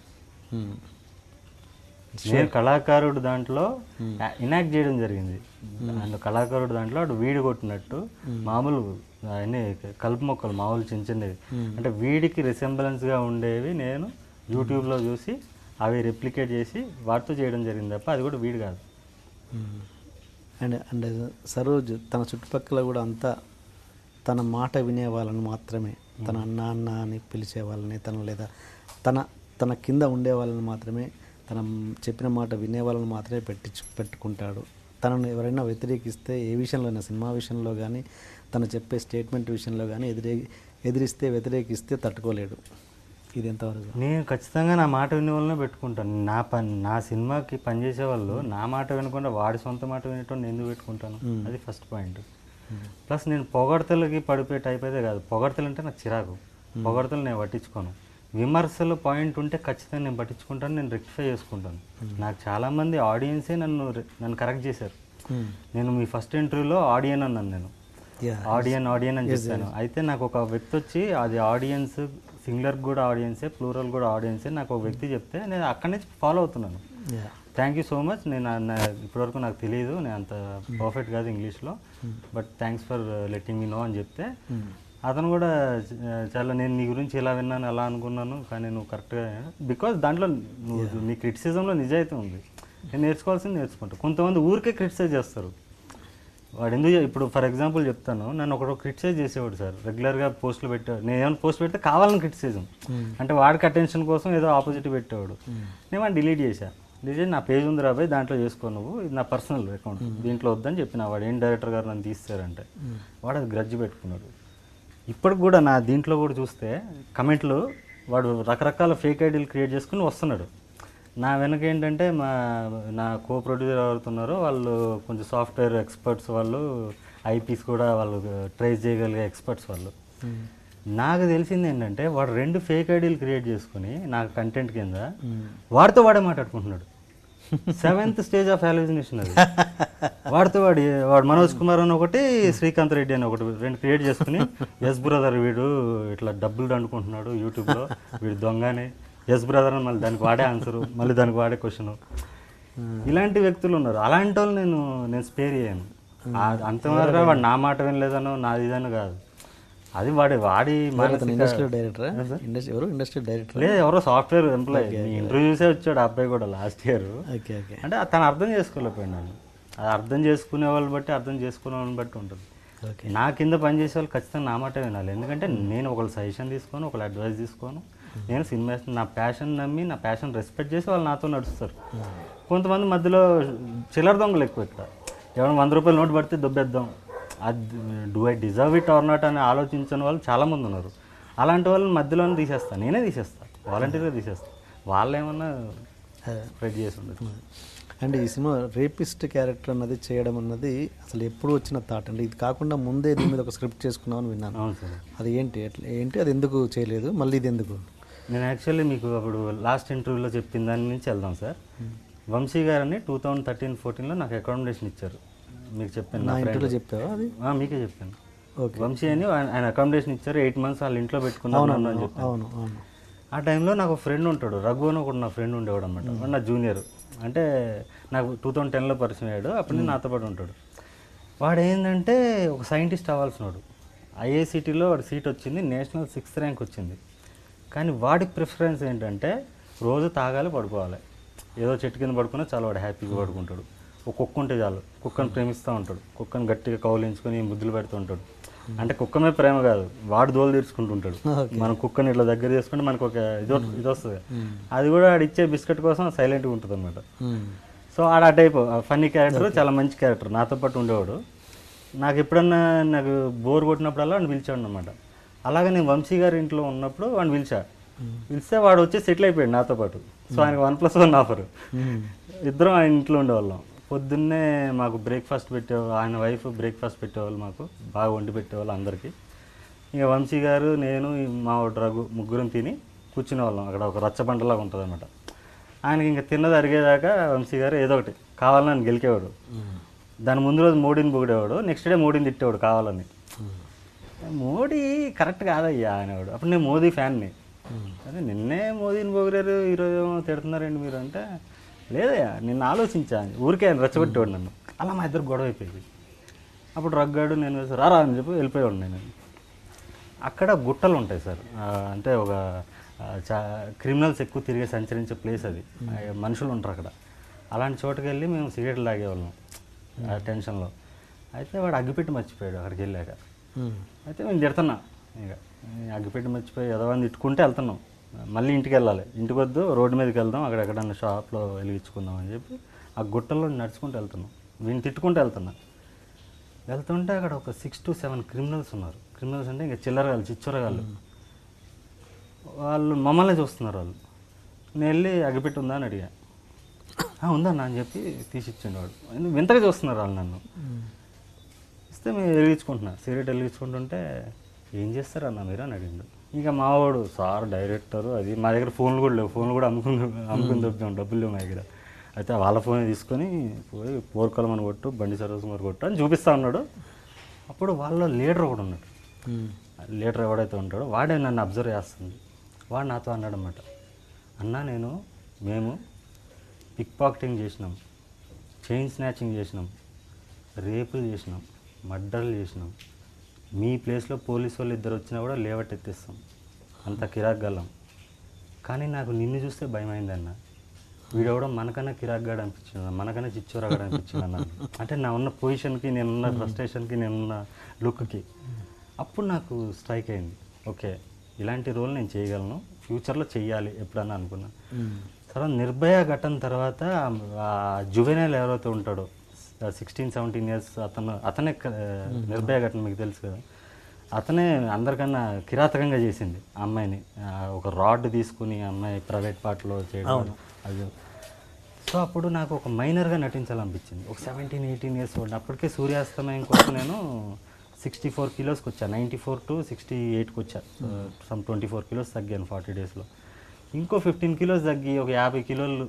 నేను కళాకారుడు దాంట్లో ఇనాక్ట్ చేయడం జరిగింది. అండ్ కళాకారుడు దాంట్లో అటు వీడి కొట్టినట్టు మామూలు అన్ని కలుపు మొక్కలు మామూలు చిన్న చిన్నవి అంటే వీడికి రిసెంబలెన్స్గా ఉండేవి నేను యూట్యూబ్లో చూసి అవి రెప్లికేట్ చేసి వాటితో చేయడం జరిగింది తప్ప అది కూడా వీడు కాదు. అండ్ అండ్ సరోజ్ తన చుట్టుపక్కల కూడా అంతా తన మాట వినే వాళ్ళని మాత్రమే, తన అన్న అన్న అని పిలిచే వాళ్ళని, తన లేదా తన తన కింద ఉండే వాళ్ళని మాత్రమే, తన చెప్పిన మాట వినే వాళ్ళని మాత్రమే పెట్టించు పెట్టుకుంటాడు. తనను ఎవరైనా వ్యతిరేకిస్తే ఏ విషయంలో, సినిమా విషయంలో కానీ తను చెప్పే స్టేట్మెంట్ విషయంలో కానీ ఎదిరే ఎదిరిస్తే వ్యతిరేకిస్తే తట్టుకోలేడు. ఇది ఎంతవరకు? నేను ఖచ్చితంగా నా మాట వినే వాళ్ళనే పెట్టుకుంటాను. నా పని నా సినిమాకి పనిచేసే వాళ్ళు నా మాట వినకుండా వాడి సొంత మాట వినేటోని ఎందుకు పెట్టుకుంటాను? అది ఫస్ట్ పాయింట్. ప్లస్ నేను పొగడతలకి పడిపోయే టైప్ అయితే కాదు. పొగడతలు అంటే నాకు చిరాకు. పొగడతలు నేను పట్టించుకోను. విమర్శలు పాయింట్ ఉంటే ఖచ్చితంగా నేను పట్టించుకుంటాను, నేను రెక్టిఫై చేసుకుంటాను. నాకు చాలామంది ఆడియన్సే నన్ను నన్ను కరెక్ట్ చేశారు. నేను మీ ఫస్ట్ ఇంటర్వ్యూలో ఆడియన్ అన్నాను. నేను ఆడియన్ ఆడియన్ అని చెప్పాను. అయితే నాకు ఒక వ్యక్తి వచ్చి అది ఆడియన్స్ సింగులర్ కూడా ఆడియన్సే, ప్లూరల్ కూడా ఆడియన్సే నాకు ఒక వ్యక్తి చెప్తే నేను అక్కడి నుంచి ఫాలో అవుతున్నాను. Thank you so much. నేను ఇప్పటివరకు నాకు తెలియదు, నేను అంత పర్ఫెక్ట్ కాదు ఇంగ్లీష్లో, but thanks for letting me know అని చెప్తే అతను కూడా చాలా నేను నీ గురించి ఇలా విన్నాను అలా అనుకున్నాను కానీ నువ్వు కరెక్ట్గా, బికాజ్ దాంట్లో నువ్వు నీ క్రిటిసిజంలో నిజాయితీ ఉంది, నేను నేర్చుకోవాల్సింది నేర్చుకుంటాను. కొంతమంది ఊరికే క్రిటిసైజ్ చేస్తారు. వాడు ఎందుకు ఇప్పుడు ఫర్ ఎగ్జాంపుల్ చెప్తాను, నన్ను ఒకడు క్రిటిసైజ్ చేసేవాడు సార్, రెగ్యులర్గా పోస్టులు పెట్టేవాడు. నేను ఏమైనా పోస్ట్ పెడితే కావాలని క్రిటిసిజం, అంటే వాడికి అటెన్షన్ కోసం ఏదో ఆపోజిట్ పెట్టేవాడు. నేను వాడిని డిలీట్ చేశాను. డిలీట్ చేసి నా పేజ్ ఉంది రాబోయ్ దాంట్లో చేసుకో నువ్వు, ఇది నా పర్సనల్ అకౌంట్, దీంట్లో వద్దని చెప్పిన. వాడు ఏం డైరెక్టర్ గారు నన్ను తీస్తారంటే వాడు అది గ్రడ్జ్ పెట్టుకున్నాడు. ఇప్పటికి కూడా నా దీంట్లో కూడా చూస్తే కమెంట్లు వాడు రకరకాల ఫేక్ ఐడీలు క్రియేట్ చేసుకుని వస్తున్నాడు. నా వెనక ఏంటంటే మా నా కో ప్రొడ్యూసర్ ఎవరుతున్నారో వాళ్ళు కొంచెం సాఫ్ట్వేర్ ఎక్స్పర్ట్స్, వాళ్ళు ఐపీస్ కూడా వాళ్ళు ట్రేస్ చేయగలిగే ఎక్స్పర్ట్స్ వాళ్ళు. నాకు తెలిసింది ఏంటంటే వాడు రెండు ఫేక్ ఐడీలు క్రియేట్ చేసుకుని నాకు కంటెంట్ కింద వాడితో వాడే మాట్లాడుకుంటున్నాడు. సెవెంత్ స్టేజ్ ఆఫ్ హాలుసినేషన్ అది. వాడితో వాడి వాడు మనోజ్ కుమార్ అని ఒకటి, శ్రీకాంత్ రెడ్డి అని ఒకటి రెండు క్రియేట్ చేసుకుని ఎస్ బ్రదర్ వీడు ఇట్లా డబ్బులు దండుకుంటున్నాడు యూట్యూబ్లో, వీడు దొంగని, ఎస్ బ్రదర్ అని మళ్ళీ దానికి వాడే ఆన్సరు, మళ్ళీ దానికి వాడే క్వశ్చన్. ఇలాంటి వ్యక్తులు ఉన్నారు. అలాంటి వాళ్ళు నేను నేను స్పేర్ చేయను. అంతవరకు వాడు నా మాట వినలేదనో నాది ఇదనో కాదు, అది వాడి వాడి ఇండస్ట్రీ డైరెక్టర్ ఇండస్ట్రీ ఎవరు ఇండస్ట్రీ డైరెక్టర్ లేదు, ఎవరో సాఫ్ట్వేర్ ఎంప్లాయీ. ఇంటర్వ్యూ చూసే వచ్చాడు ఆ అబ్బాయి కూడా లాస్ట్ ఇయర్. అంటే తను అర్థం చేసుకోలేకపోయాడు నన్ను. అది అర్థం చేసుకునే వాళ్ళని బట్టి అర్థం చేసుకునే వాళ్ళని బట్టి ఉంటుంది. నా కింద పనిచేసే వాళ్ళు ఖచ్చితంగా నా మాట వినాలి. ఎందుకంటే నేను ఒకళ్ళు సజెషన్ తీసుకోను, ఒకళ్ళు అడ్వైస్ తీసుకోను. నేను సినిమా నా ప్యాషన్ నమ్మి నా ప్యాషన్ రెస్పెక్ట్ చేసి వాళ్ళు నాతో నడుస్తారు. కొంతమంది మధ్యలో చిల్లర దొంగలు ఎక్కువ. ఇక్కడ ఎవరైనా వంద రూపాయలు నోటు పడితే దొబ్బేద్దాం, అది do I deserve it or not అని ఆలోచించిన వాళ్ళు చాలామంది ఉన్నారు. అలాంటి వాళ్ళని మధ్యలోనే తీసేస్తాను, నేనే తీసేస్తాను, వాలంటీర్గా తీసేస్తాను. వాళ్ళు ఏమన్నా స్ప్రెడ్ చేసి ఉండదు. అండ్ ఈ సినిమా రేపిస్ట్ క్యారెక్టర్ అన్నది చేయడం అన్నది అసలు ఎప్పుడు వచ్చిన థాట్ అండి? ఇది కాకుండా ముందే దీని మీద ఒక స్క్రిప్ట్ చేసుకున్నామని విన్నాను. అవును సార్. అది ఏంటి ఎట్లా ఏంటి అది ఎందుకు చేయలేదు, మళ్ళీ ఇది ఎందుకు? నేను యాక్చువల్లీ మీకు అప్పుడు లాస్ట్ ఇంటర్వ్యూలో చెప్పిన దాని నుంచి వెళ్దాం సార్. వంశీ గారని టూ థౌజండ్ థర్టీన్ ఫోర్టీన్లో నాకు అకామిడేషన్ ఇచ్చారు. మీకు చెప్పాను, నా ఇంటర్వ్యూలో చెప్పావా అది? మీకే చెప్పాను. ఓకే. వంశీ అని ఆయన అకామిడేషన్ ఇచ్చారు, ఎయిట్ మంత్స్ వాళ్ళ ఇంట్లో పెట్టుకున్నాను అని చెప్పాను. అవును అవును. ఆ టైంలో నాకు ఫ్రెండ్ ఉంటాడు, రఘు అని ఒకటి నా ఫ్రెండ్ ఉండేవాడు అనమాట. వాడు నా జూనియర్, అంటే నాకు టూ థౌజండ్ టెన్లో పరిచయం అయ్యాడు. అప్పటి నుంచి నాతో పాటు ఉంటాడు. వాడు ఏంటంటే ఒక సైంటిస్ట్ అవ్వాల్సిన వాడు. ఐఐసిటీలో వాడు సీట్ వచ్చింది, నేషనల్ సిక్స్త్ ర్యాంక్ వచ్చింది. కానీ వాడి ప్రిఫరెన్స్ ఏంటంటే రోజు తాగాలి, పడుకోవాలి, ఏదో చెట్టు కింద పడుకున్నా చాలా వాడు హ్యాపీగా పడుకుంటాడు. ఒక కుక్క ఉంటే చాలు, కుక్కను ప్రేమిస్తూ ఉంటాడు, కుక్కను గట్టిగా కౌలించుకొని ముద్దులు పెడుతూ ఉంటాడు. అంటే కుక్క మీద ప్రేమ కాదు, వాడు దోలు తీర్చుకుంటుంటాడు. మనం కుక్కని ఇట్లా దగ్గర చేసుకుంటే మనకు ఒక ఇది ఇది వస్తుంది. అది కూడా వాడు ఇచ్చే బిస్కెట్ కోసం సైలెంట్గా ఉంటుంది అనమాట. సో ఆడ ఆ టైప్ ఫన్నీ క్యారెక్టర్, చాలా మంచి క్యారెక్టర్, నాతో పాటు ఉండేవాడు. నాకు ఎప్పుడన్నా నాకు బోర్ కొట్టినప్పుడల్లా వాడిని పిలిచాడు అనమాట. అలాగే నేను వంశీ గారి ఇంట్లో ఉన్నప్పుడు వాడిని పిలిచా. పిలిస్తే వాడు వచ్చి సెటిల్ అయిపోయాడు నాతో పాటు. సో ఆయనకు వన్ ప్లస్ వన్ ఆఫర్. ఇద్దరం ఆయన ఇంట్లో ఉండేవాళ్ళం. పొద్దున్నే మాకు బ్రేక్ఫాస్ట్ పెట్టేవాళ్ళు, ఆయన వైఫ్ బ్రేక్ఫాస్ట్ పెట్టేవాళ్ళు, మాకు బాగా వండి పెట్టేవాళ్ళు అందరికీ. ఇక వంశీ గారు, నేను, మా రఘు ముగ్గురం తిని కూర్చునే వాళ్ళం. అక్కడ ఒక రచ్చబండలాగా ఉంటుంది అనమాట. ఆయనకి ఇంకా తిన్నది అరిగేదాకా వంశీ గారు ఏదో ఒకటి కావాలని ఆయన గెలికేవాడు. దాని ముందు రోజు మోడీని పొగిడేవాడు, నెక్స్ట్ డే మోడీని తిట్టేవాడు కావాలని. మోడీ కరెక్ట్ కాదయ్యా అనేవాడు. అప్పుడు నేను మోదీ ఫ్యాన్ని. అదే నిన్నే మోదీని పొగిడారు, ఈరోజు ఏమో తిడుతున్నారండి మీరు అంటే, లేదయ్యా నిన్ను ఆలోచించా, ఊరికే ఆయన రెచ్చగొట్టేవాడు నన్ను. అలా మా ఇద్దరు గొడవ అయిపోయింది. అప్పుడు రగ్గాడు నేను రారా అని చెప్పి వెళ్ళిపోయాడు. నేను అక్కడ గుట్టలు ఉంటాయి సార్, అంటే ఒక చా క్రిమినల్స్ ఎక్కువ తిరిగి సంచరించే ప్లేస్ అది, మనుషులు ఉంటారు అక్కడ. అలాంటి చోటుకి వెళ్ళి మేము సిగరెట్లు తాగేవాళ్ళం ఆ టెన్షన్లో. అయితే వాడు అగ్గిపెట్టి మర్చిపోయాడు అక్కడికి వెళ్ళాక. అయితే మేము తిడుతున్నా, ఇక అగ్గిపెట్టి మర్చిపోయి ఎదవని తిట్టుకుంటే వెళ్తున్నాం. మళ్ళీ ఇంటికి వెళ్ళాలి, ఇంటికి వద్దు రోడ్డు మీదకి వెళ్దాం, అక్కడ ఎక్కడన్నా షాప్లో వెలిగించుకుందాం అని చెప్పి ఆ గుట్టల్లో నడుచుకుంటూ వెళ్తున్నాం. వీడిని తిట్టుకుంటూ వెళ్తున్నా. వెళ్తుంటే అక్కడ ఒక సిక్స్ టు సెవెన్ క్రిమినల్స్ ఉన్నారు. క్రిమినల్స్ అంటే ఇంకా చిల్లరగాళ్ళు, చిచ్చొరగాళ్ళు. వాళ్ళు మమ్మల్ని చూస్తున్నారు. వాళ్ళు నేను వెళ్ళి అగ్గిపెట్టి ఉందా అని అడిగా. ఉందన్నా అని చెప్పి తీసిచ్చాడు వాడు. వింతగా చూస్తున్నారు వాళ్ళు నన్ను. ఇస్తే మేము వెలిగించుకుంటున్నా, సిగరెట్ వెలిగించుకుంటుంటే ఏం చేస్తారన్నా మీరు అని అడిగిండు. ఇక మావాడు సార్ డైరెక్టరు, అది మా దగ్గర ఫోన్లు కూడా లేవు, ఫోన్లు కూడా అమ్ముకుని అమ్ముకుని దొబ్బాము, డబ్బులు లేవు మా దగ్గర. అయితే వాళ్ళ ఫోన్ తీసుకొని పోయి పోర్కలం అని కొట్టు, బండి సర్వీస్ మరి కొట్టు అని చూపిస్తూ ఉన్నాడు. అప్పుడు వాళ్ళ లీడర్ ఒకడు ఉన్నాడు. లీడర్ ఎవడైతే ఉంటాడో వాడే నన్ను అబ్జర్వ్ చేస్తుంది. వాడు నాతో అన్నాడు అన్నమాట, అన్నా నేను మేము పిక్ పాకెటింగ్ చేసినాం, చైన్ స్నాచింగ్ చేసినాం, రేపులు చేసినాం, మర్డర్లు చేసినాం, మీ ప్లేస్లో పోలీసు వాళ్ళు ఇద్దరు వచ్చినా కూడా లేవట్ ఎత్తిస్తాం, అంత కిరాక్గలం. కానీ నాకు నిన్ను చూస్తే భయమైందన్న, వీడెవడో మనకన్నా కిరాక్గాడు అనిపించింది, మనకన్నా చిచ్చోరాగాడు అనిపించింది అన్న. అంటే నా ఉన్న పొజిషన్కి, నేనున్న ఫ్రస్ట్రేషన్కి, నేనున్న లుక్కి అప్పుడు నాకు స్ట్రైక్ అయింది, ఓకే ఇలాంటి రోల్ నేను చేయగలను, ఫ్యూచర్లో చెయ్యాలి ఎప్పుడన్నా అనుకున్నా. తర్వాత నిర్భయ ఘటన తర్వాత జువెనైల్ ఎవరైతే ఉంటాడో సిక్స్టీన్ సెవెంటీన్ ఇయర్స్ అతను అతనే నిర్భయ ఘటన మీకు తెలుసు కదా, అతనే అందరికన్నా కిరాతకంగా చేసింది ఆ అమ్మాయిని. ఒక రాడ్ తీసుకుని అమ్మాయి ప్రైవేట్ పార్ట్లో చేయడం అది. సో అప్పుడు నాకు ఒక మైనర్గా నటించాలనిపించింది. ఒక సెవెంటీన్ ఎయిటీన్ ఇయర్స్ ఓల్డ్, అప్పటికే సూర్యాస్తమయం కోసం నేను సిక్స్టీ ఫోర్ కిలోస్కి వచ్చా, నైంటీ ఫోర్ టు సిక్స్టీ ఎయిట్కి వచ్చా. సమ్ ట్వంటీ ఫోర్ కిలోస్ తగ్గాను ఫార్టీ డేస్లో. ఇంకో ఫిఫ్టీన్ కిలోస్ తగ్గి ఒక యాభై కిలోలు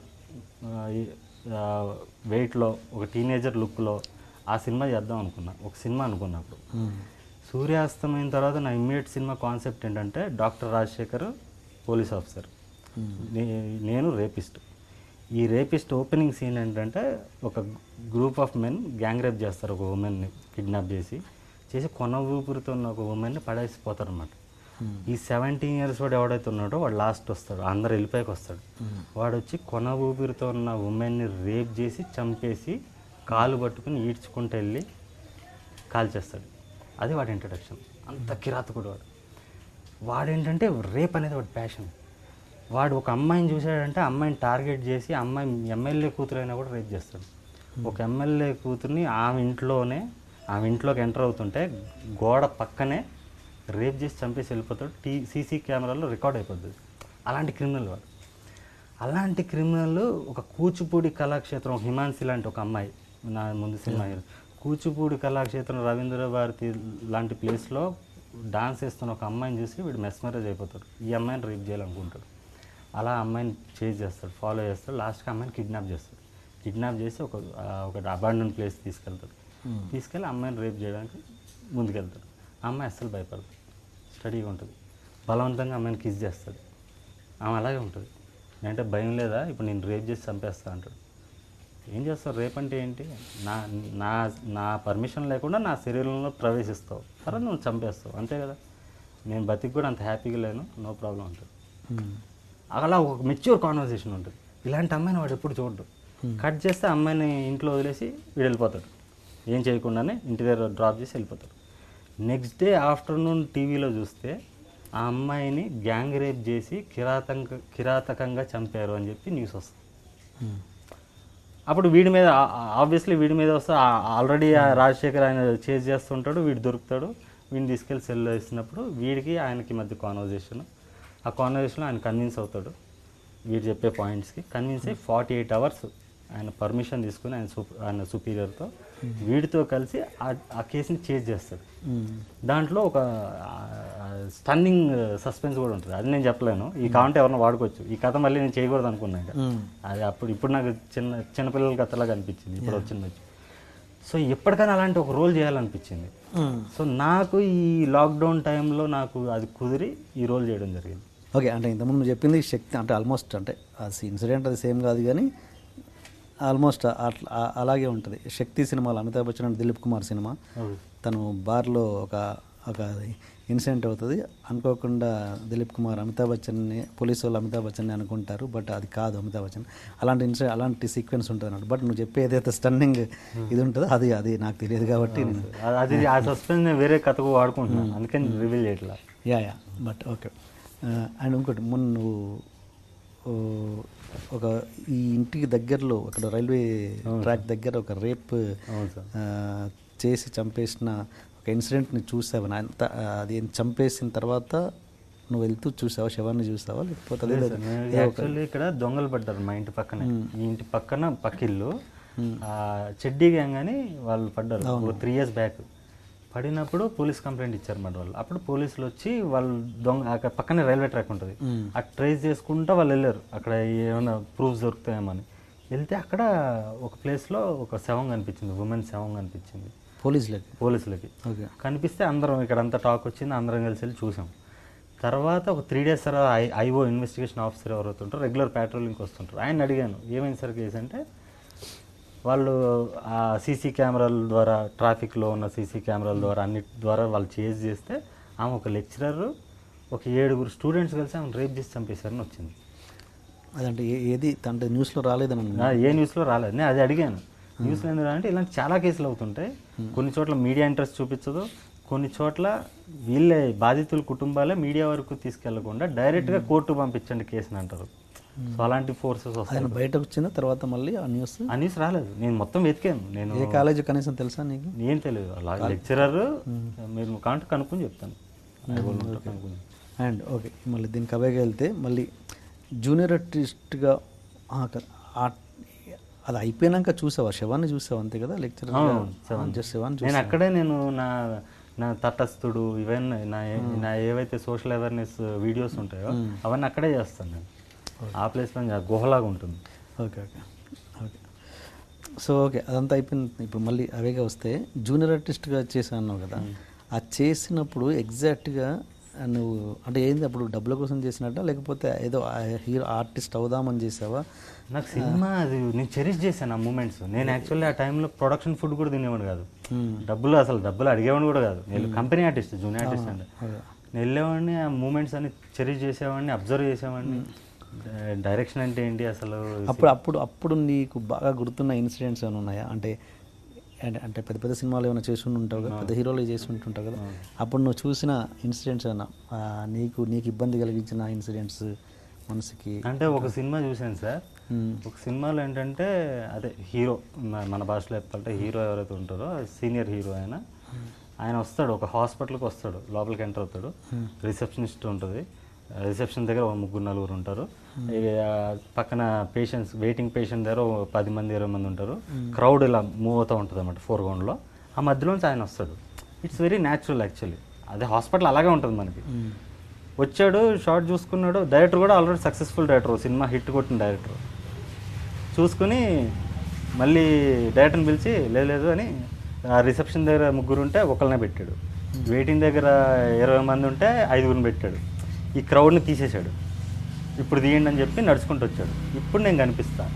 వెయిట్లో ఒక టీనేజర్ లుక్లో ఆ సినిమా చేద్దాం అనుకున్నా, ఒక సినిమా అనుకున్నప్పుడు. సూర్యాస్తమైన తర్వాత నా ఇమ్మీడియట్ సినిమా కాన్సెప్ట్ ఏంటంటే డాక్టర్ రాజశేఖర్ పోలీస్ ఆఫీసర్, నేను రేపిస్ట్. ఈ రేపిస్ట్ ఓపెనింగ్ సీన్ ఏంటంటే ఒక group of men gang rape చేస్తారు, ఒక ఉమెన్ని కిడ్నాప్ చేసి చేసి కొన ఊపిరితో ఉన్న ఒక ఉమెన్ని పడేసిపోతారు అనమాట. ఈ సెవెంటీన్ ఇయర్స్ వాడు ఎవడైతే ఉన్నాడో వాడు లాస్ట్ వస్తాడు, అందరు వెళ్ళిపోయాక వస్తాడు. వాడు వచ్చి కొన ఊపిరితో ఉన్న ఉమెన్ని రేప్ చేసి చంపేసి కాలు పట్టుకుని ఈడ్చుకుంటూ వెళ్ళి కాల్ చేస్తాడు. అది వాడి ఇంట్రడక్షన్. అంత కిరాతకుడు వాడు. వాడేంటంటే రేప్ అనేది వాడి ప్యాషన్. వాడు ఒక అమ్మాయిని చూసాడంటే అమ్మాయిని టార్గెట్ చేసి అమ్మాయి ఎమ్మెల్యే కూతురు అయినా కూడా రేప్ చేస్తాడు. ఒక ఎమ్మెల్యే కూతుర్ని ఆమె ఇంట్లోనే ఆమె ఇంట్లోకి ఎంటర్ అవుతుంటే గోడ పక్కనే రేప్ చేసి చంపేసి వెళ్ళిపోతాడు. టీ సీసీ కెమెరాలో రికార్డ్ అయిపోతుంది. అలాంటి క్రిమినల్ వాడు. అలాంటి క్రిమినల్ ఒక కూచిపూడి కళాక్షేత్రం హిమాన్సి లాంటి ఒక అమ్మాయి, నా ముందు సినిమా కూచిపూడి కళాక్షేత్రం రవీంద్ర భారతి లాంటి ప్లేస్లో డాన్స్ వేస్తున్న ఒక అమ్మాయిని చూసి వీడు మెస్మరైజ్ అయిపోతాడు. ఈ అమ్మాయిని రేప్ చేయాలనుకుంటాడు. అలా అమ్మాయిని చేజ్ చేస్తాడు, ఫాలో చేస్తాడు. లాస్ట్కి అమ్మాయిని కిడ్నాప్ చేస్తాడు. కిడ్నాప్ చేసి ఒక ఒక అబాండన్ ప్లేస్ తీసుకెళ్తాడు. తీసుకెళ్ళి అమ్మాయిని రేప్ చేయడానికి ముందుకెళ్తాడు. ఆ అమ్మాయి అస్సలు భయపడదు, స్టడీగా ఉంటుంది. బలవంతంగా అమ్మాయిని కిస్ చేస్తాడు. ఆమె అలాగే ఉంటుంది. అంటే భయం లేదా, ఇప్పుడు నేను రేప్ చేసి చంపేస్తా అంటాడు. ఏం చేస్తావు, రేప్ అంటే ఏంటి, నా నా నా పర్మిషన్ లేకుండా నా శరీరంలో ప్రవేశిస్తావు, తర్వాత నువ్వు చంపేస్తావు, అంతే కదా. నేను బతికి కూడా అంత హ్యాపీగా లేను, నో ప్రాబ్లం ఉంటుంది. అలా ఒక మెచ్యూర్ కాన్వర్సేషన్ ఉంటుంది. ఇలాంటి అమ్మాయిని వాడు ఎప్పుడు చూడడు. కట్ చేస్తే అమ్మాయిని ఇంట్లో వదిలేసి వీడు వెళ్ళిపోతాడు. ఏం చేయకుండానే ఇంటి దగ్గర డ్రాప్ చేసి వెళ్ళిపోతాడు. నెక్స్ట్ డే ఆఫ్టర్నూన్ టీవీలో చూస్తే ఆ అమ్మాయిని గ్యాంగ్ రేప్ చేసి కిరాతక కిరాతకంగా చంపారు అని చెప్పి న్యూస్ వస్తుంది. అప్పుడు వీడి మీద ఆబ్వియస్లీ వీడి మీద వస్తే ఆల్రెడీ రాజశేఖర్ ఆయన చేజ్ చేస్తుంటాడు, వీడు దొరుకుతాడు. వీడిని తీసుకెళ్ళి సెల్లో వేసినప్పుడు వీడికి ఆయనకి మధ్య కాన్వర్జేషన్, ఆ కాన్వర్జేషన్లో ఆయన కన్విన్స్ అవుతాడు. వీడు చెప్పే పాయింట్స్కి కన్విన్స్ అయ్యి ఫార్టీ ఎయిట్ అవర్స్ ఆయన పర్మిషన్ తీసుకుని ఆయన సూప ఆయన సుపీరియర్తో వీడితో కలిసి ఆ కేసుని చేజ్ చేస్తాడు. దాంట్లో ఒక స్టన్నింగ్ సస్పెన్స్ కూడా ఉంటుంది. అది నేను చెప్పలేను, ఈ కాంటే ఎవరైనా వాడుకోవచ్చు. ఈ కథ మళ్ళీ నేను చేయకూడదు అనుకున్నాను. అది అప్పుడు ఇప్పుడు నాకు చిన్న చిన్నపిల్లల కథలాగా అనిపించింది ఇప్పుడు వచ్చింది. సో ఎప్పటికైనా అలాంటి ఒక రోల్ చేయాలనిపించింది. సో నాకు ఈ లాక్డౌన్ టైంలో నాకు అది కుదిరి ఈ రోల్ చేయడం జరిగింది. ఓకే, అంటే ఇంతకుముందు నువ్వు చెప్పింది శక్తి అంటే ఆల్మోస్ట్ అంటే ఆ ఇన్సిడెంట్ అది సేమ్ కాదు కానీ ఆల్మోస్ట్ అట్లా అలాగే ఉంటుంది. శక్తి సినిమాలో అమితాబ్ బచ్చన్ అండ్ దిలీప్ కుమార్ సినిమా, తను బార్లో ఒక ఒక ఇన్సిడెంట్ అవుతుంది. అనుకోకుండా దిలీప్ కుమార్ అమితాబ్ బచ్చన్ని, పోలీసు వాళ్ళు అమితాబ్ బచ్చన్ని అనుకుంటారు, బట్ అది కాదు అమితాబ్ బచ్చన్. అలాంటి ఇన్సిడెంట్ అలాంటి సీక్వెన్స్ ఉంటుంది అన్నట్టు. బట్ నువ్వు చెప్పే ఏదైతే స్టన్నింగ్ ఇది ఉంటుందో అది అది నాకు తెలియదు కాబట్టి అది ఆ సస్పెన్స్ వేరే కథకు వాడుకుంటున్నాను, అందుకని రివీల్ చేయట్లా. Yeah yeah but okay. And ఇంకోటి మొన్న నువ్వు ఒక ఈ ఇంటికి దగ్గరలో అక్కడ రైల్వే ట్రాక్ దగ్గర ఒక రేప్ చేసి చంపేసిన ఒక ఇన్సిడెంట్ని చూసావు. అంత అది చంపేసిన తర్వాత నువ్వు వెళ్తూ చూసావా, శవాన్ని చూసావా లేకపోతే? యాక్చువల్లీ ఇక్కడ దొంగలు పడ్డారు మా ఇంటి పక్కన. ఈ ఇంటి పక్కన పక్కిళ్ళు చెడ్డీ గ్యాంగ్ అని వాళ్ళు పడ్డారు ఒక త్రీ ఇయర్స్ బ్యాక్. పడినప్పుడు పోలీస్ కంప్లైంట్ ఇచ్చారన్నమాట వాళ్ళు. అప్పుడు పోలీసులు వచ్చి వాళ్ళు దొంగ అక్కడ పక్కనే రైల్వే ట్రాక్ ఉంటుంది, అక్కడ ట్రేస్ చేసుకుంటూ వాళ్ళు వెళ్ళారు. అక్కడ ఏమైనా ప్రూఫ్స్ దొరుకుతాయేమని వెళ్తే అక్కడ ఒక ప్లేస్లో ఒక శవం కనిపించింది, ఉమెన్ శవం కనిపించింది పోలీసులకి పోలీసులకి కనిపిస్తే అందరం ఇక్కడంతా టాక్ వచ్చింది, అందరం కలిసి వెళ్ళి చూసాం. తర్వాత ఒక త్రీ డేస్ తర్వాత ఐ ఐఓ ఇన్వెస్టిగేషన్ ఆఫీసర్ ఎవరైతే ఉంటారో రెగ్యులర్ ప్యాట్రోలింగ్కి వస్తుంటారు. ఆయన అడిగాను ఏమైంది సార్ కేసు అంటే, వాళ్ళు ఆ సీసీ కెమెరాల ద్వారా, ట్రాఫిక్లో ఉన్న సీసీ కెమెరాల ద్వారా అన్నిటి ద్వారా వాళ్ళు చేజ్ చేస్తే ఆమె ఒక లెక్చరర్ ఒక ఏడుగురు స్టూడెంట్స్ కలిసి ఆమె రేప్ చేసి చంపేశారని వచ్చింది. అదంటే ఏ- ఏది అంటే న్యూస్లో రాలేదని నా ఏ న్యూస్లో రాలేదు. నేను అది అడిగాను, న్యూస్లో ఎందుకు అంటే ఇలాంటి చాలా కేసులు అవుతుంటాయి. కొన్ని చోట్ల మీడియా ఇంట్రెస్ట్ చూపించదు, కొన్ని చోట్ల వీళ్ళే బాధితుల కుటుంబాలే మీడియా వరకు తీసుకెళ్లకుండా డైరెక్ట్గా కోర్టు పంపించండి కేసుని అంటారు. సో అలాంటి ఫోర్సెస్ వస్తాయి. ఆయన బయటకు వచ్చిన తర్వాత మళ్ళీ ఆ న్యూస్ ఆ న్యూస్ రాలేదు, నేను మొత్తం వెతికాను. నేను ఏ కాలేజ్ కనీసం తెలుసా నీకు? ఏం తెలియదు, అలా లెక్చరర్ మీరు కాంటే కనుక్కొని చెప్తాను. కనుక్కొని అండ్ ఓకే, మళ్ళీ దీనికి అవేగా వెళ్తే మళ్ళీ జూనియర్ ఆర్టిస్ట్గా అది అయిపోయినాక చూసావా శవాన్ని? చూసావా అంతే కదా లెక్చరర్? జస్ట్ శవాన్ని నేను అక్కడే నేను నా నా తటస్థుడు ఇవన్నీ నా ఏ- నా ఏవైతే సోషల్ అవేర్నెస్ వీడియోస్ ఉంటాయో అవన్నీ అక్కడే చేస్తాను నేను. ఆ ప్లేస్లో గుహలాగా ఉంటుంది. Okay okay okay so okay అదంతా అయిపోయింది. ఇప్పుడు మళ్ళీ అవేగా వస్తే జూనియర్ ఆర్టిస్ట్గా చేశాను అన్నావు కదా, ఆ చేసినప్పుడు ఎగ్జాక్ట్గా నువ్వు అంటే ఏంది అప్పుడు డబ్బుల కోసం చేసినట్ట, లేకపోతే ఏదో హీరో ఆర్టిస్ట్ అవుదామని చేసావా? నాకు సినిమా అది నేను చెరిష్ చేశాను ఆ మూమెంట్స్. నేను యాక్చువల్లీ ఆ టైంలో ప్రొడక్షన్ ఫుడ్ కూడా తినేవాడు కాదు, డబ్బులు అసలు డబ్బులు అడిగేవాడిని కూడా కాదు. నేను కంపెనీ ఆర్టిస్ట్, జూనియర్ ఆర్టిస్ట్ అంటే నేను వెళ్ళేవాడిని, ఆ మూమెంట్స్ అన్ని చెరిష్ చేసేవాడిని, అబ్జర్వ్ చేసేవాడిని. డైరెక్షన్ అంటే ఏంటి అసలు. అప్పుడు అప్పుడు అప్పుడు నీకు బాగా గుర్తున్న ఇన్సిడెంట్స్ ఏమైనా ఉన్నాయా? అంటే అంటే అంటే పెద్ద పెద్ద సినిమాలు ఏమైనా చేసి ఉంటావు కదా, పెద్ద హీరోలు చేసి ఉంటుంటావు కదా, అప్పుడు నువ్వు చూసిన ఇన్సిడెంట్స్ ఏమైనా ఆ, నీకు నీకు ఇబ్బంది కలిగించిన ఇన్సిడెంట్స్ మనసుకి? అంటే ఒక సినిమా చూశాను సార్. ఒక సినిమాలో ఏంటంటే అదే హీరో, మ- మన భాషలో చెప్పాలంటే హీరో ఎవరైతే ఉంటారో సీనియర్ హీరో ఆయన ఆయన వస్తాడు, ఒక హాస్పిటల్కి వస్తాడు, లోపలికి ఎంటర్ అవుతాడు. రిసెప్షనిస్ట్ ఉంటుంది, రిసెప్షన్ దగ్గర ఒక ముగ్గురు నలుగురు ఉంటారు. ఇక పక్కన పేషెంట్స్, వెయిటింగ్ పేషెంట్ దగ్గర ఒక పది మంది ఇరవై మంది ఉంటారు. క్రౌడ్ ఇలా మూవ్ అవుతూ ఉంటుంది అన్నమాట ఫోర్ గ్రౌండ్లో. ఆ మధ్యలోంచి ఆయన వస్తాడు. ఇట్స్ వెరీ న్యాచురల్ యాక్చువల్లీ, అదే హాస్పిటల్ అలాగే ఉంటుంది మనకి. వచ్చాడు, షార్ట్ చూసుకున్నాడు. డైరెక్టర్ కూడా already successful director, cinema hit కొట్టిన డైరెక్టర్. చూసుకుని మళ్ళీ డైరెక్టర్ని పిలిచి లేదు లేదు అని ఆ రిసెప్షన్ దగ్గర ముగ్గురు ఉంటే ఒకళ్ళనే పెట్టాడు, వెయిటింగ్ దగ్గర ఇరవై మంది ఉంటే ఐదుగురిని పెట్టాడు. ఈ క్రౌడ్ని తీసేశాడు. ఇప్పుడు తీయండి అని చెప్పి నడుచుకుంటూ వచ్చాడు. ఇప్పుడు నేను కనిపిస్తా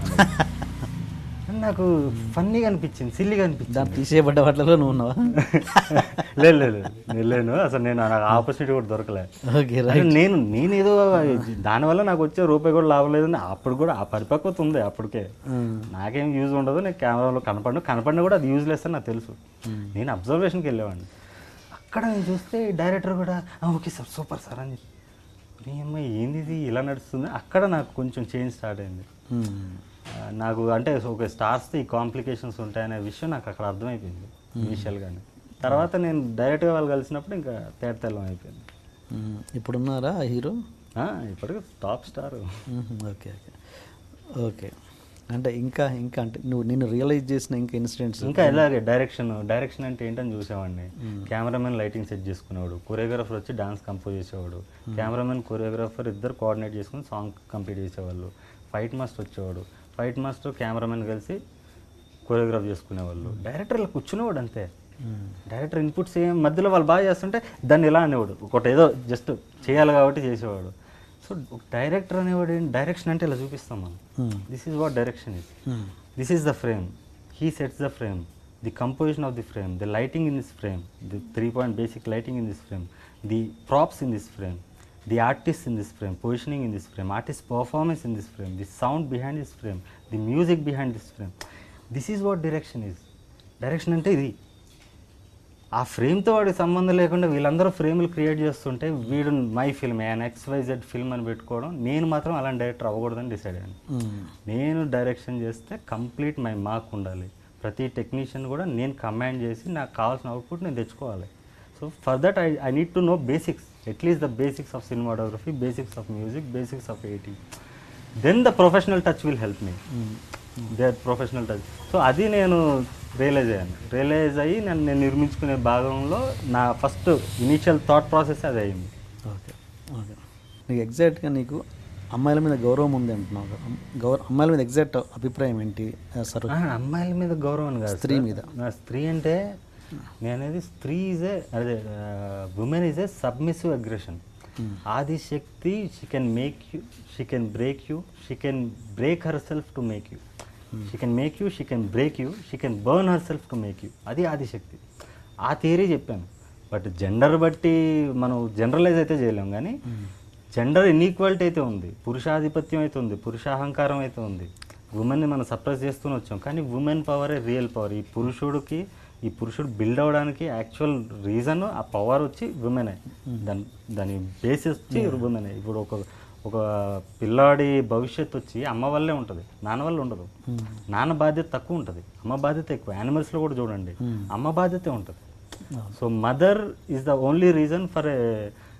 అని నాకు ఫన్నీగా అనిపించింది, సిల్లీగా అనిపించింది. దాన్ని తీసేయబడ్డ వాటిలో నువ్వు ఉన్నావా? లేదు లేదు లేదు, నేను లేను అసలు. నేను నాకు ఆపర్చునిటీ కూడా దొరకలే. ఓకే అంటే నేను నేనేదో దానివల్ల నాకు వచ్చే రూపాయి కూడా లాభం లేదని అప్పుడు కూడా ఆ పరిపక్వత ఉంది అప్పటికే. నాకేం యూజ్ ఉండదు, నేను కెమెరాలో కనపడను, కనపడినా కూడా అది యూజ్లెస్ అని నాకు తెలుసు. నేను అబ్జర్వేషన్కి వెళ్ళేవాడిని. అక్కడ నేను చూస్తే డైరెక్టర్ కూడా ఓకే సార్ సూపర్ సార్ అని చెప్పి, నీ అమ్మాయి ఏంది ఇది ఇలా నడుస్తుంది. అక్కడ నాకు కొంచెం చేంజ్ స్టార్ట్ అయింది. ఆ, నాకు అంటే ఒక స్టార్స్తో ఈ కాంప్లికేషన్స్ ఉంటాయనే విషయం నాకు అక్కడ అర్థమైపోయింది ఇనిషియల్గానే. తర్వాత నేను డైరెక్ట్గా వాళ్ళు కలిసినప్పుడు ఇంకా తేట తెల్లం అయిపోయింది. ఇప్పుడున్నారా ఆ హీరో? ఆ, ఇప్పటికి top star. Okay okay okay అంటే ఇంకా ఇంకా అంటే నువ్వు నిన్ను రియలైజ్ చేసిన ఇంకా ఇన్సిడెంట్స్? ఇంకా ఇలాగే డైరెక్షన్ డైరెక్షన్ అంటే ఏంటని చూసేవాడిని. కెమెరామెన్ లైటింగ్ సెట్ చేసుకునేవాడు, కొరియోగ్రాఫర్ వచ్చి డాన్స్ కంపోజ్ చేసేవాడు, కెమెరామెన్ కొరియోగ్రాఫర్ ఇద్దరు కోఆర్డినేట్ చేసుకుని సాంగ్ కంప్లీట్ చేసేవాళ్ళు. ఫైట్ మాస్టర్ వచ్చేవాడు, ఫైట్ మాస్టర్ కెమెరామెన్ కలిసి కొరియోగ్రాఫ్ చేసుకునేవాళ్ళు. డైరెక్టర్ ఇలా కూర్చునేవాడు అంతే. డైరెక్టర్ ఇన్పుట్స్ ఏం మధ్యలో వాళ్ళు బాగా చేస్తుంటే దాన్ని ఇలా అనేవాడు, ఒకటి ఏదో జస్ట్ చేయాలి కాబట్టి చేసేవాడు. సో డైరెక్టర్ అనేవాడు డైరెక్షన్ అంటే ఇలా చూపిస్తాం మనం. This is what direction is. This is the frame, he sets the frame, the composition of the frame, the lighting in this frame, the three point basic lighting in this frame, the props in this frame, the artist in this frame, positioning in this frame, artist performance in this frame, the sound behind this frame, the music behind this frame. This is what direction is. Direction అంటే ఇది. ఆ ఫ్రేమ్తో వాడికి సంబంధం లేకుండా వీళ్ళందరూ ఫ్రేమ్లు create చేస్తుంటే వీడు my film an X Y Z film అని పెట్టుకోవడం, నేను మాత్రం అలాంటి డైరెక్టర్ అవ్వకూడదని డిసైడ్ అయ్యాను. నేను డైరెక్షన్ చేస్తే కంప్లీట్ మై మార్క్ ఉండాలి. ప్రతి టెక్నీషియన్ కూడా నేను కమాండ్ చేసి నాకు కావాల్సిన అవుట్పుట్ నేను తెచ్చుకోవాలి. So for that I I need to know basics, at least the basics of cinematography, basics of music, basics of editing. Then the professional touch will help me, they professional touch. So అది నేను realize అయ్యాను. Realise అయ్యి నేను నేను నిర్మించుకునే భాగంలో నా first initial thought process అది అయింది. ఓకే ఓకే నీకు ఎగ్జాక్ట్గా నీకు అమ్మాయిల మీద గౌరవం ఉంది అంటున్నావు కదా, గౌరవ అమ్మాయిల మీద ఎగ్జాక్ట్ అభిప్రాయం ఏంటి? సార్ ఆ, అమ్మాయిల మీద గౌరవం కాదు, స్త్రీ మీద. నా స్త్రీ అంటే నేను అనేది స్త్రీ ఈజ్ ఏ అదే woman is a submissive aggression. Adishakti she can make you, she can break you, she can break herself to make you, she can make you, she can break you, she can burn herself to make you. అది ఆదిశక్తి. ఆ theory చెప్పాను. But gender బట్టి మనం generalise అయితే చేయలేం, కానీ gender inequality అయితే ఉంది, పురుషాధిపత్యం అయితే ఉంది, పురుషాహంకారం అయితే ఉంది. ఉమెన్ని మనం సప్రెస్ చేస్తూనే వచ్చాం, కానీ ఉమెన్ పవరే రియల్ పవర్. ఈ పురుషుడికి ఈ పురుషుడు బిల్డ్ అవ్వడానికి యాక్చువల్ రీజన్ ఆ పవర్ వచ్చి ఉమెనే, దాని దాని బేసిస్ వచ్చి ఉమెనే. ఇప్పుడు ఒక ఒక పిల్లాడి భవిష్యత్తు వచ్చి అమ్మ వల్లే ఉంటుంది, నాన్న వల్ల ఉండదు. నాన్న బాధ్యత తక్కువ ఉంటుంది, అమ్మ బాధ్యత ఎక్కువ. యానిమల్స్లో కూడా చూడండి, అమ్మ బాధ్యతే ఉంటుంది. So mother is the only reason for a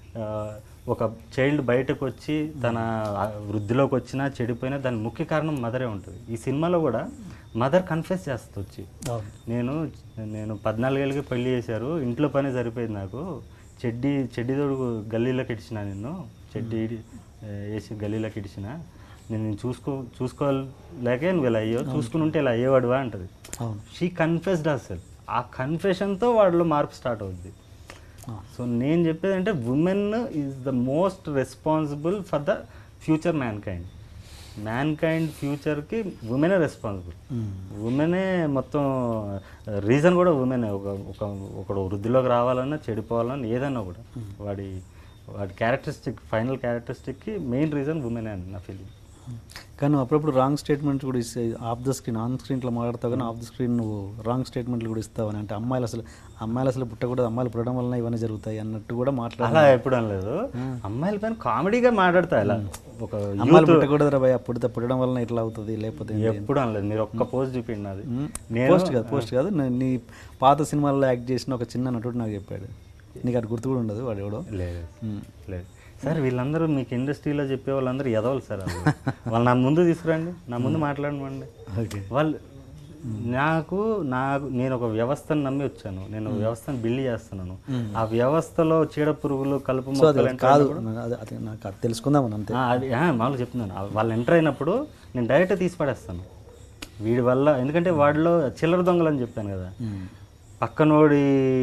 ఒక చైల్డ్ బయటకు వచ్చి తన వృద్ధిలోకి వచ్చినా చెడిపోయినా దాని ముఖ్య కారణం మదరే ఉంటుంది. ఈ సినిమాలో కూడా మదర్ కన్ఫెస్ చేస్తూ వచ్చి, నేను నేను పద్నాలుగేళ్ళకి పెళ్లి చేశారు, ఇంట్లో పని సరిపోయింది నాకు, చెడ్డీ చెడ్డీ తోడు గల్లీలోకి ఇడిచిన, నిన్ను చెడ్డీ వేసి గల్లీలోకి ఇడిచిన, నేను నేను చూసుకో చూసుకోలేకే నువ్వు ఇలా అయ్యో, చూసుకుని ఉంటే ఇలా అయ్యేవాడువా అంటది. షీ కన్ఫెస్డ్ అసలు. ఆ కన్ఫెషన్తో వాళ్ళలో మార్పు స్టార్ట్ అవుద్ది. సో నేను చెప్పేది అంటే woman is the most responsible for the future mankind. Mankind ఫ్యూచర్కి ఉమెనే రెస్పాన్సిబుల్. ఉమెనే మొత్తం రీజన్ కూడా ఉమెనే. ఒక ఒక ఒకడు వృద్ధిలోకి రావాలన్నా చెడిపోవాలన్నా ఏదన్నా కూడా వాడి వాడి క్యారెక్టరిస్టిక్ ఫైనల్ క్యారెక్టరిస్టిక్కి మెయిన్ రీజన్ ఉమెనే అని నా ఫీలింగ్. కానీ అప్పుడప్పుడు రాంగ్ స్టేట్మెంట్స్ కూడా ఇస్తే, ఆఫ్ ద స్క్రీన్ ఆన్ స్క్రీన్లో మాట్లాడతావు కానీ ఆఫ్ ద స్క్రీన్ నువ్వు రాంగ్ స్టేట్మెంట్లు కూడా ఇస్తావని, అంటే అమ్మాయిలు అసలు అమ్మాయిలు అసలు పుట్టకూడదు, అమ్మాయిలు పుట్టడం వలన ఇవన్నీ జరుగుతాయి అన్నట్టు కూడా మాట్లాడాలి. అలా ఎప్పుడు అనలేదు. అమ్మాయిల పైన కామెడీగా మాట్లాడతా ఇలా, ఒక అమ్మాయిలు పుట్టకూడదు రా భయ, పుడితే పుట్టడం వలన ఇట్లా అవుతుంది, లేకపోతే ఎప్పుడు అనలేదు. మీరు ఒక్క పోస్ట్ చూపిండి, అది పోస్ట్ కాదు పోస్ట్ కాదు నీ పాత సినిమాల్లో యాక్ట్ చేసిన ఒక చిన్న నటుడు నాకు చెప్పాడు. నీకు అది గుర్తు కూడా ఉండదు వాడు ఎవడో. లేదు లేదు సార్, వీళ్ళందరూ మీకు ఇండస్ట్రీలో చెప్పే వాళ్ళందరూ ఎదవాలి సార్. వాళ్ళు నా ముందు తీసుకురండి, నా ముందు మాట్లాడమండి. వాళ్ళు నాకు నాకు నేను ఒక వ్యవస్థను నమ్మి వచ్చాను, నేను ఒక వ్యవస్థను బిల్డ్ చేస్తున్నాను. ఆ వ్యవస్థలో చీడ పురుగులు కలుపు మొక్కలు కాదు, నాకు అది తెలుసుకుందామని అంతే. అది మామూలుగా చెప్తున్నాను. వాళ్ళు ఎంటర్ అయినప్పుడు నేను డైరెక్ట్ తీసి పడేస్తాను వీడి వల్ల. ఎందుకంటే వాడిలో చిల్లర దొంగలు అని చెప్పాను కదా, పక్కనోడి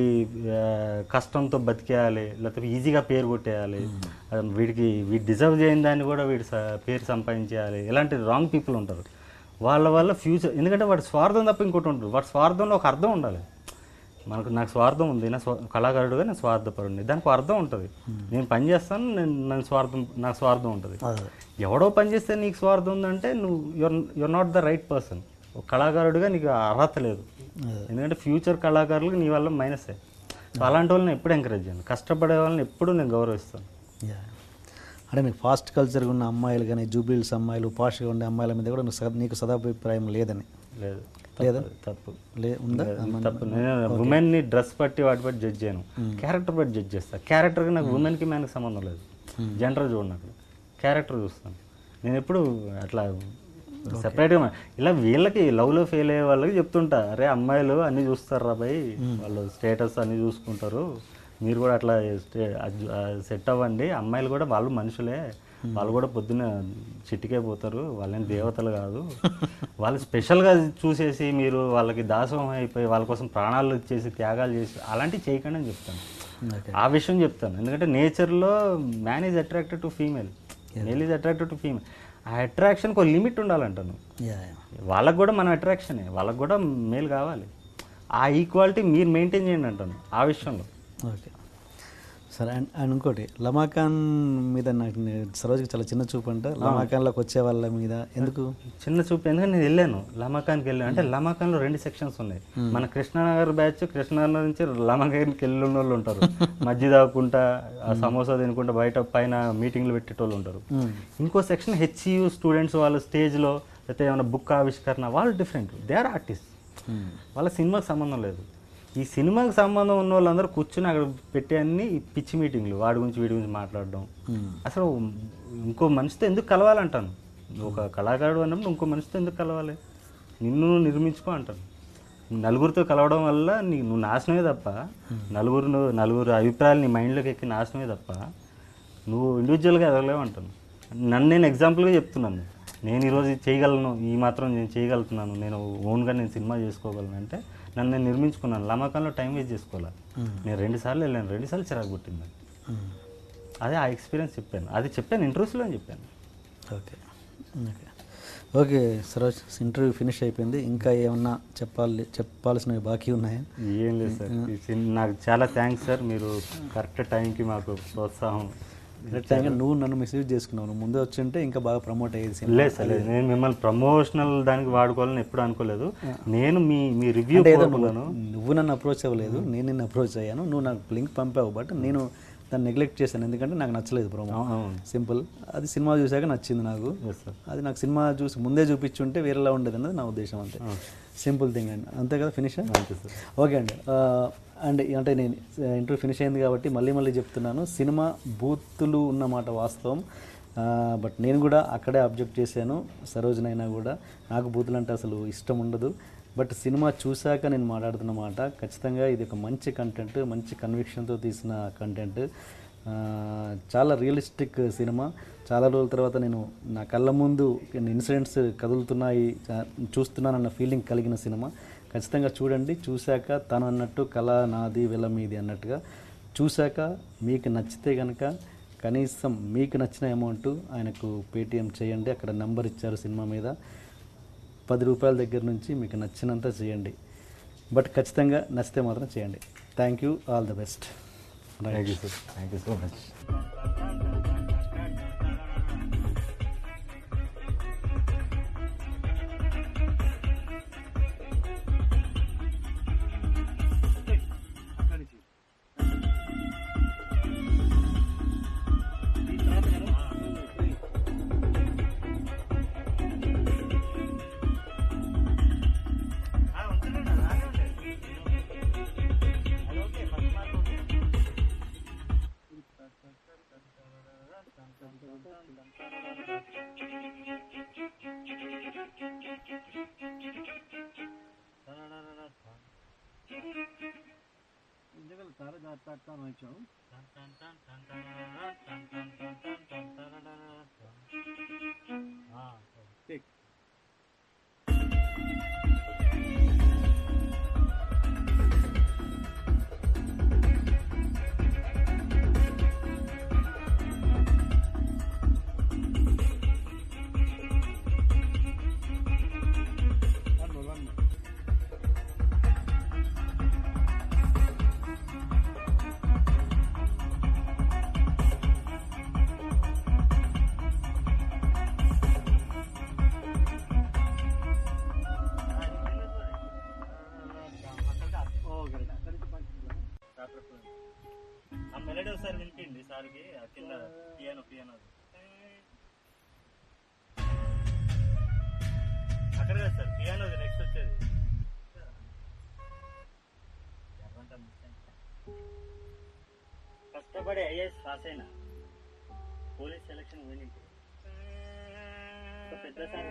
కష్టంతో బతికేయాలి, లేకపోతే ఈజీగా పేరు కొట్టేయాలి, వీడికి వీడి డిజర్వ్ చేయని దాన్ని కూడా వీడి పేరు సంపాదించేయాలి, ఇలాంటి రాంగ్ పీపుల్ ఉంటారు. వాళ్ళ వల్ల ఫ్యూచర్, ఎందుకంటే వాడి స్వార్థం తప్ప ఇంకోటి ఉంటుంది. వాడి స్వార్థంలో ఒక అర్థం ఉండాలి. మనకు నాకు స్వార్థం ఉంది, నా స్వ కళాకారుడుగా నేను స్వార్థపరుడిని, దానికి అర్థం ఉంటుంది. నేను పని చేస్తాను, నేను నేను స్వార్థం నాకు స్వార్థం ఉంటుంది. ఎవడో పని చేస్తే నీకు స్వార్థం ఉందంటే నువ్వు your your not the right person. ఒక కళాకారుడిగా నీకు అర్హత లేదు. ఎందుకంటే ఫ్యూచర్ కళాకారులకు నీ వల్ల మైనసే. సో అలాంటి వాళ్ళని ఎప్పుడు ఎంకరేజ్ చేయను, కష్టపడే వాళ్ళని ఎప్పుడు నేను గౌరవిస్తాను. అంటే నీకు ఫాస్ట్ కల్చర్గా ఉన్న అమ్మాయిలు కానీ, జూబిల్స్ అమ్మాయిలు, పాష్గా ఉండే అమ్మాయిల మీద కూడా నువ్వు నీకు సదాభిప్రాయం లేదని? లేదు లేదా? తప్పు లే ఉందా? తప్పు. నేను ఉమెన్ని డ్రెస్ బట్టి వాటి బట్టి జడ్జ్ చేయను, క్యారెక్టర్ బట్టి జడ్జ్ చేస్తాను. క్యారెక్టర్కి నాకు ఉమెన్కి మ్యాన్కి సంబంధం లేదు. జెండర్ చూడండి, అక్కడ క్యారెక్టర్ చూస్తాను. నేను ఎప్పుడు అట్లా సెపరేట్గా ఇలా వీళ్ళకి లవ్లో ఫెయిల్ అయ్యే వాళ్ళకి చెప్తుంటా, అరే అమ్మాయిలు అన్నీ చూస్తారు రా భయ్, వాళ్ళు స్టేటస్ అన్నీ చూసుకుంటారు, మీరు కూడా అట్లా సెట్ అవ్వండి. అమ్మాయిలు కూడా వాళ్ళు మనుషులే, వాళ్ళు కూడా పొద్దున్న చిట్టికే పోతారు, వాళ్ళేం దేవతలు కాదు. వాళ్ళు స్పెషల్గా చూసేసి మీరు వాళ్ళకి దాసోహం అయిపోయి వాళ్ళ కోసం ప్రాణాలు ఇచ్చేసి త్యాగాలు చేసి అలాంటివి చేయకండి అని చెప్తాను. ఆ విషయం చెప్తాను. ఎందుకంటే నేచర్లో man is attracted to female, male is attracted to female. ఆ అట్రాక్షన్కి ఒక లిమిట్ ఉండాలంటాను. వాళ్ళకు కూడా మన అట్రాక్షనే, వాళ్ళకు కూడా మేల్ కావాలి. ఆ ఈక్వాలిటీ మీరు మెయింటైన్ చేయండి అంటాను ఆ విషయంలో. ఓకే సరే. అండ్ అండ్ ఇంకోటి, లమాఖాన్ మీద నాకు సరోజ్కి చాలా చిన్న చూపు అంట. లమాఖాన్లోకి వచ్చే వాళ్ళ మీద ఎందుకు చిన్న చూపు? ఎందుకంటే నేను వెళ్ళాను లమాఖాన్కి వెళ్ళాను. అంటే లమాఖాన్లో రెండు సెక్షన్స్ ఉన్నాయి. మన కృష్ణానగర్ బ్యాచ్, కృష్ణానగర్ నుంచి లమాఖాన్కి వెళ్ళిన వాళ్ళు ఉంటారు, మజ్జి తాగుకుంటా సమోసా తినుకుంటా బయట పైన మీటింగ్లు పెట్టేటోళ్ళు ఉంటారు. ఇంకో సెక్షన్ హెచ్సియు స్టూడెంట్స్, వాళ్ళు స్టేజ్లో లేకపోతే ఏమైనా బుక్ ఆవిష్కరణ, వాళ్ళు డిఫరెంట్, దే ఆర్ ఆర్టిస్ట్, వాళ్ళ సినిమాకి సంబంధం లేదు. ఈ సినిమాకి సంబంధం ఉన్న వాళ్ళందరూ కూర్చుని అక్కడ పెట్టే అన్ని పిచ్చి మీటింగ్లు, వాడి గురించి వీడి గురించి మాట్లాడడం. అసలు ఇంకో మనిషితో ఎందుకు కలవాలంటాను. ఒక కళాకారుడు అన్నప్పుడు ఇంకో మనిషితో ఎందుకు కలవాలి? నిన్ను నిర్మించుకో అంటాను. నలుగురితో కలవడం వల్ల నీ నువ్వు నాశనమే తప్ప, నలుగురు నలుగురు అభిప్రాయాలు నీ మైండ్లోకి ఎక్కి నాశనమే తప్ప నువ్వు ఇండివిజువల్గా ఎదగలేవు అంటాను. నన్ను నేను ఎగ్జాంపుల్గా చెప్తున్నాను. నేను ఈరోజు చేయగలను, ఈ మాత్రం నేను చేయగలుగుతున్నాను, నేను ఓన్గా నేను సినిమా చేసుకోగలను అంటే నన్ను నేను నిర్మించుకున్నాను. లమాఖాన్లో టైం వేస్ట్ చేసుకోవాలి. నేను రెండు సార్లు వెళ్ళాను, రెండు సార్లు చిరాకు పుట్టింది. అదే ఆ ఎక్స్పీరియన్స్ చెప్పాను, అది చెప్పాను ఇంటర్వ్యూస్లో చెప్పాను. Okay okay okay Saroj, interview finish అయిపోయింది. ఇంకా ఏమన్నా చెప్పాలి చెప్పాల్సినవి బాకీ ఉన్నాయా? ఏం లేదు సార్, ఈ సిన్- నాకు చాలా థ్యాంక్స్ సార్, మీరు కరెక్ట్ టైంకి మాకు ప్రోత్సాహం. కరెక్ట్గా నువ్వు నన్ను మిస్యూజ్ చేసుకున్నావు, నువ్వు ముందే వచ్చి ఉంటే ఇంకా బాగా ప్రమోట్ అయ్యేది సినిమా. లేదు సార్, లేదు, నేను మిమ్మల్ని ప్రమోషనల్ దానికి వాడుకోవాలని ఎప్పుడు అనుకోలేదు. నేను మీ మీ రివ్యూ కోరుకున్నాను. నువ్వు నన్ను అప్రోచ్ అవ్వలేదు, నేను నిన్ను అప్రోచ్ అయ్యాను. నువ్వు నాకు లింక్ పంపావు, బట్ నేను దాన్ని నెగ్లెక్ట్ చేశాను ఎందుకంటే నాకు నచ్చలేదు ప్రోమో. సింపుల్, అది సినిమా చూసాక నచ్చింది నాకు. అది నాకు సినిమా చూసి ముందే చూపించుంటే వేరేలా ఉండేది అన్నది నా ఉద్దేశం, అంతే. సింపుల్ థింగ్ అండి, అంతే కదా. ఫినిష్ ఓకే అండి. అండ్ అంటే నేను ఇంటర్వ్యూ ఫినిష్ అయింది కాబట్టి మళ్ళీ మళ్ళీ చెప్తున్నాను, సినిమా బూతులు ఉన్నమాట వాస్తవం. బట్ నేను కూడా అక్కడే అబ్జెక్ట్ చేశాను, సరోజనైనా కూడా. నాకు బూతులు అంటే అసలు ఇష్టం ఉండదు. బట్ సినిమా చూశాక నేను మాట్లాడుతున్నమాట, ఖచ్చితంగా ఇది ఒక మంచి కంటెంట్, మంచి కన్విక్షన్తో తీసిన కంటెంట్. చాలా రియలిస్టిక్ సినిమా. చాలా రోజుల తర్వాత నేను నా కళ్ళ ముందు ఇన్సిడెంట్స్ కదులుతున్నాయి, చూస్తున్నానన్న ఫీలింగ్ కలిగిన సినిమా. ఖచ్చితంగా చూడండి. చూశాక తను అన్నట్టు కళ నాది వెల మీది అన్నట్టుగా చూశాక మీకు నచ్చితే కనుక కనీసం మీకు నచ్చిన అమౌంట్ ఆయనకు పేటిఎం చేయండి. అక్కడ నెంబర్ ఇచ్చారు సినిమా మీద. పది రూపాయల దగ్గర నుంచి మీకు నచ్చినంత చేయండి, బట్ ఖచ్చితంగా నచ్చితే మాత్రం చేయండి. Thank you, all the best. Thank you sir, thank you so much. Melody ఒకసారి వినిపింది సార్కి, కింద పియానో పియానో అక్కడ కదా సార్ పియానోది నెక్స్ట్ వచ్చేది. కష్టపడి ఐఏఎస్ పాస్ అయినా పోలీస్ సెలక్షన్ పోయింది, పెద్ద సార్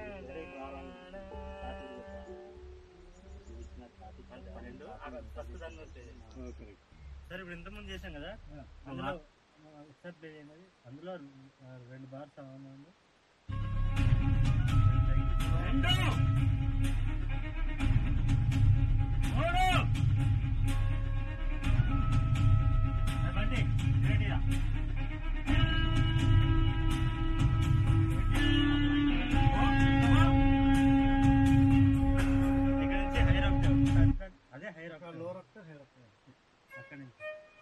ఫస్ట్ దాన్ని వచ్చేది. సార్ ఇప్పుడు ఇంతకుముందు చేశాం కదా, అందులో ఒకసారి ప్లే చేయండి. అందులో రెండు బార్స్ అవునండి. అదే హైర్ లోర్ హైర్ అక్కడి నుంచి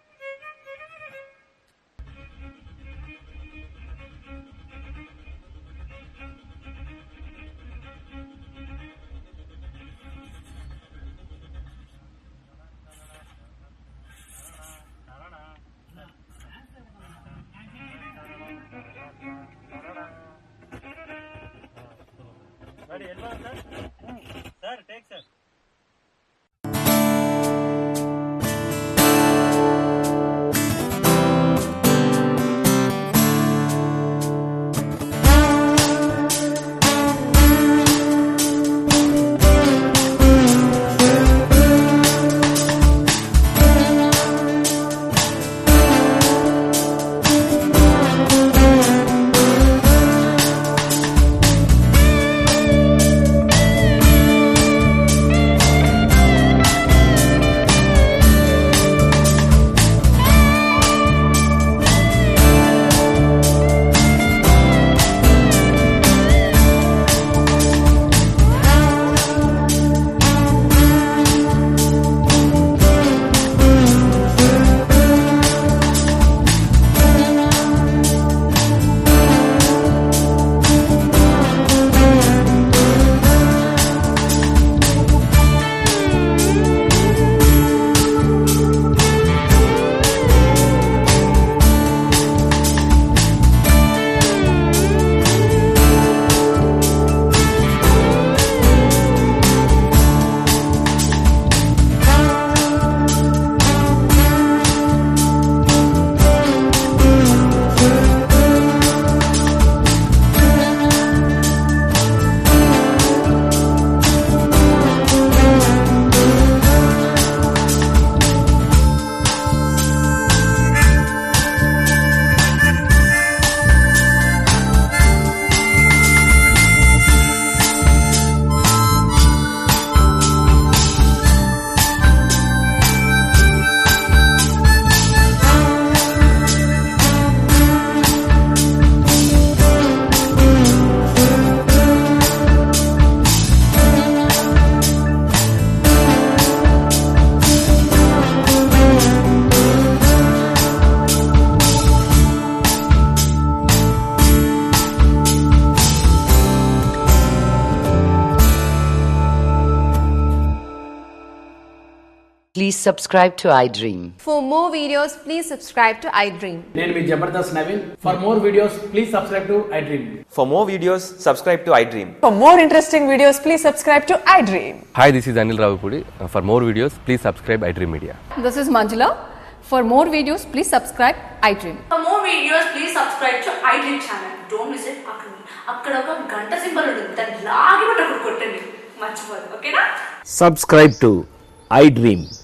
sir take sir. Please subscribe to iDream. For more videos, please subscribe to iDream. నేను మీ Jabardasth Naveen. For more videos, please subscribe to iDream. For more videos, subscribe to iDream. For more interesting videos, please subscribe to iDream. Hi, this is Anil Ravipudi. For more videos, please subscribe iDream Media. This is Manjula. For more videos, please subscribe iDream. For more videos, please subscribe to iDream channel. Don't miss it. అక్కడ ఒక గంట symbol ఉంటుంది, దాన్ని లాగి పట్టుకొని కొట్టండి, మర్చిపోదు. ఓకేనా? Subscribe to iDream.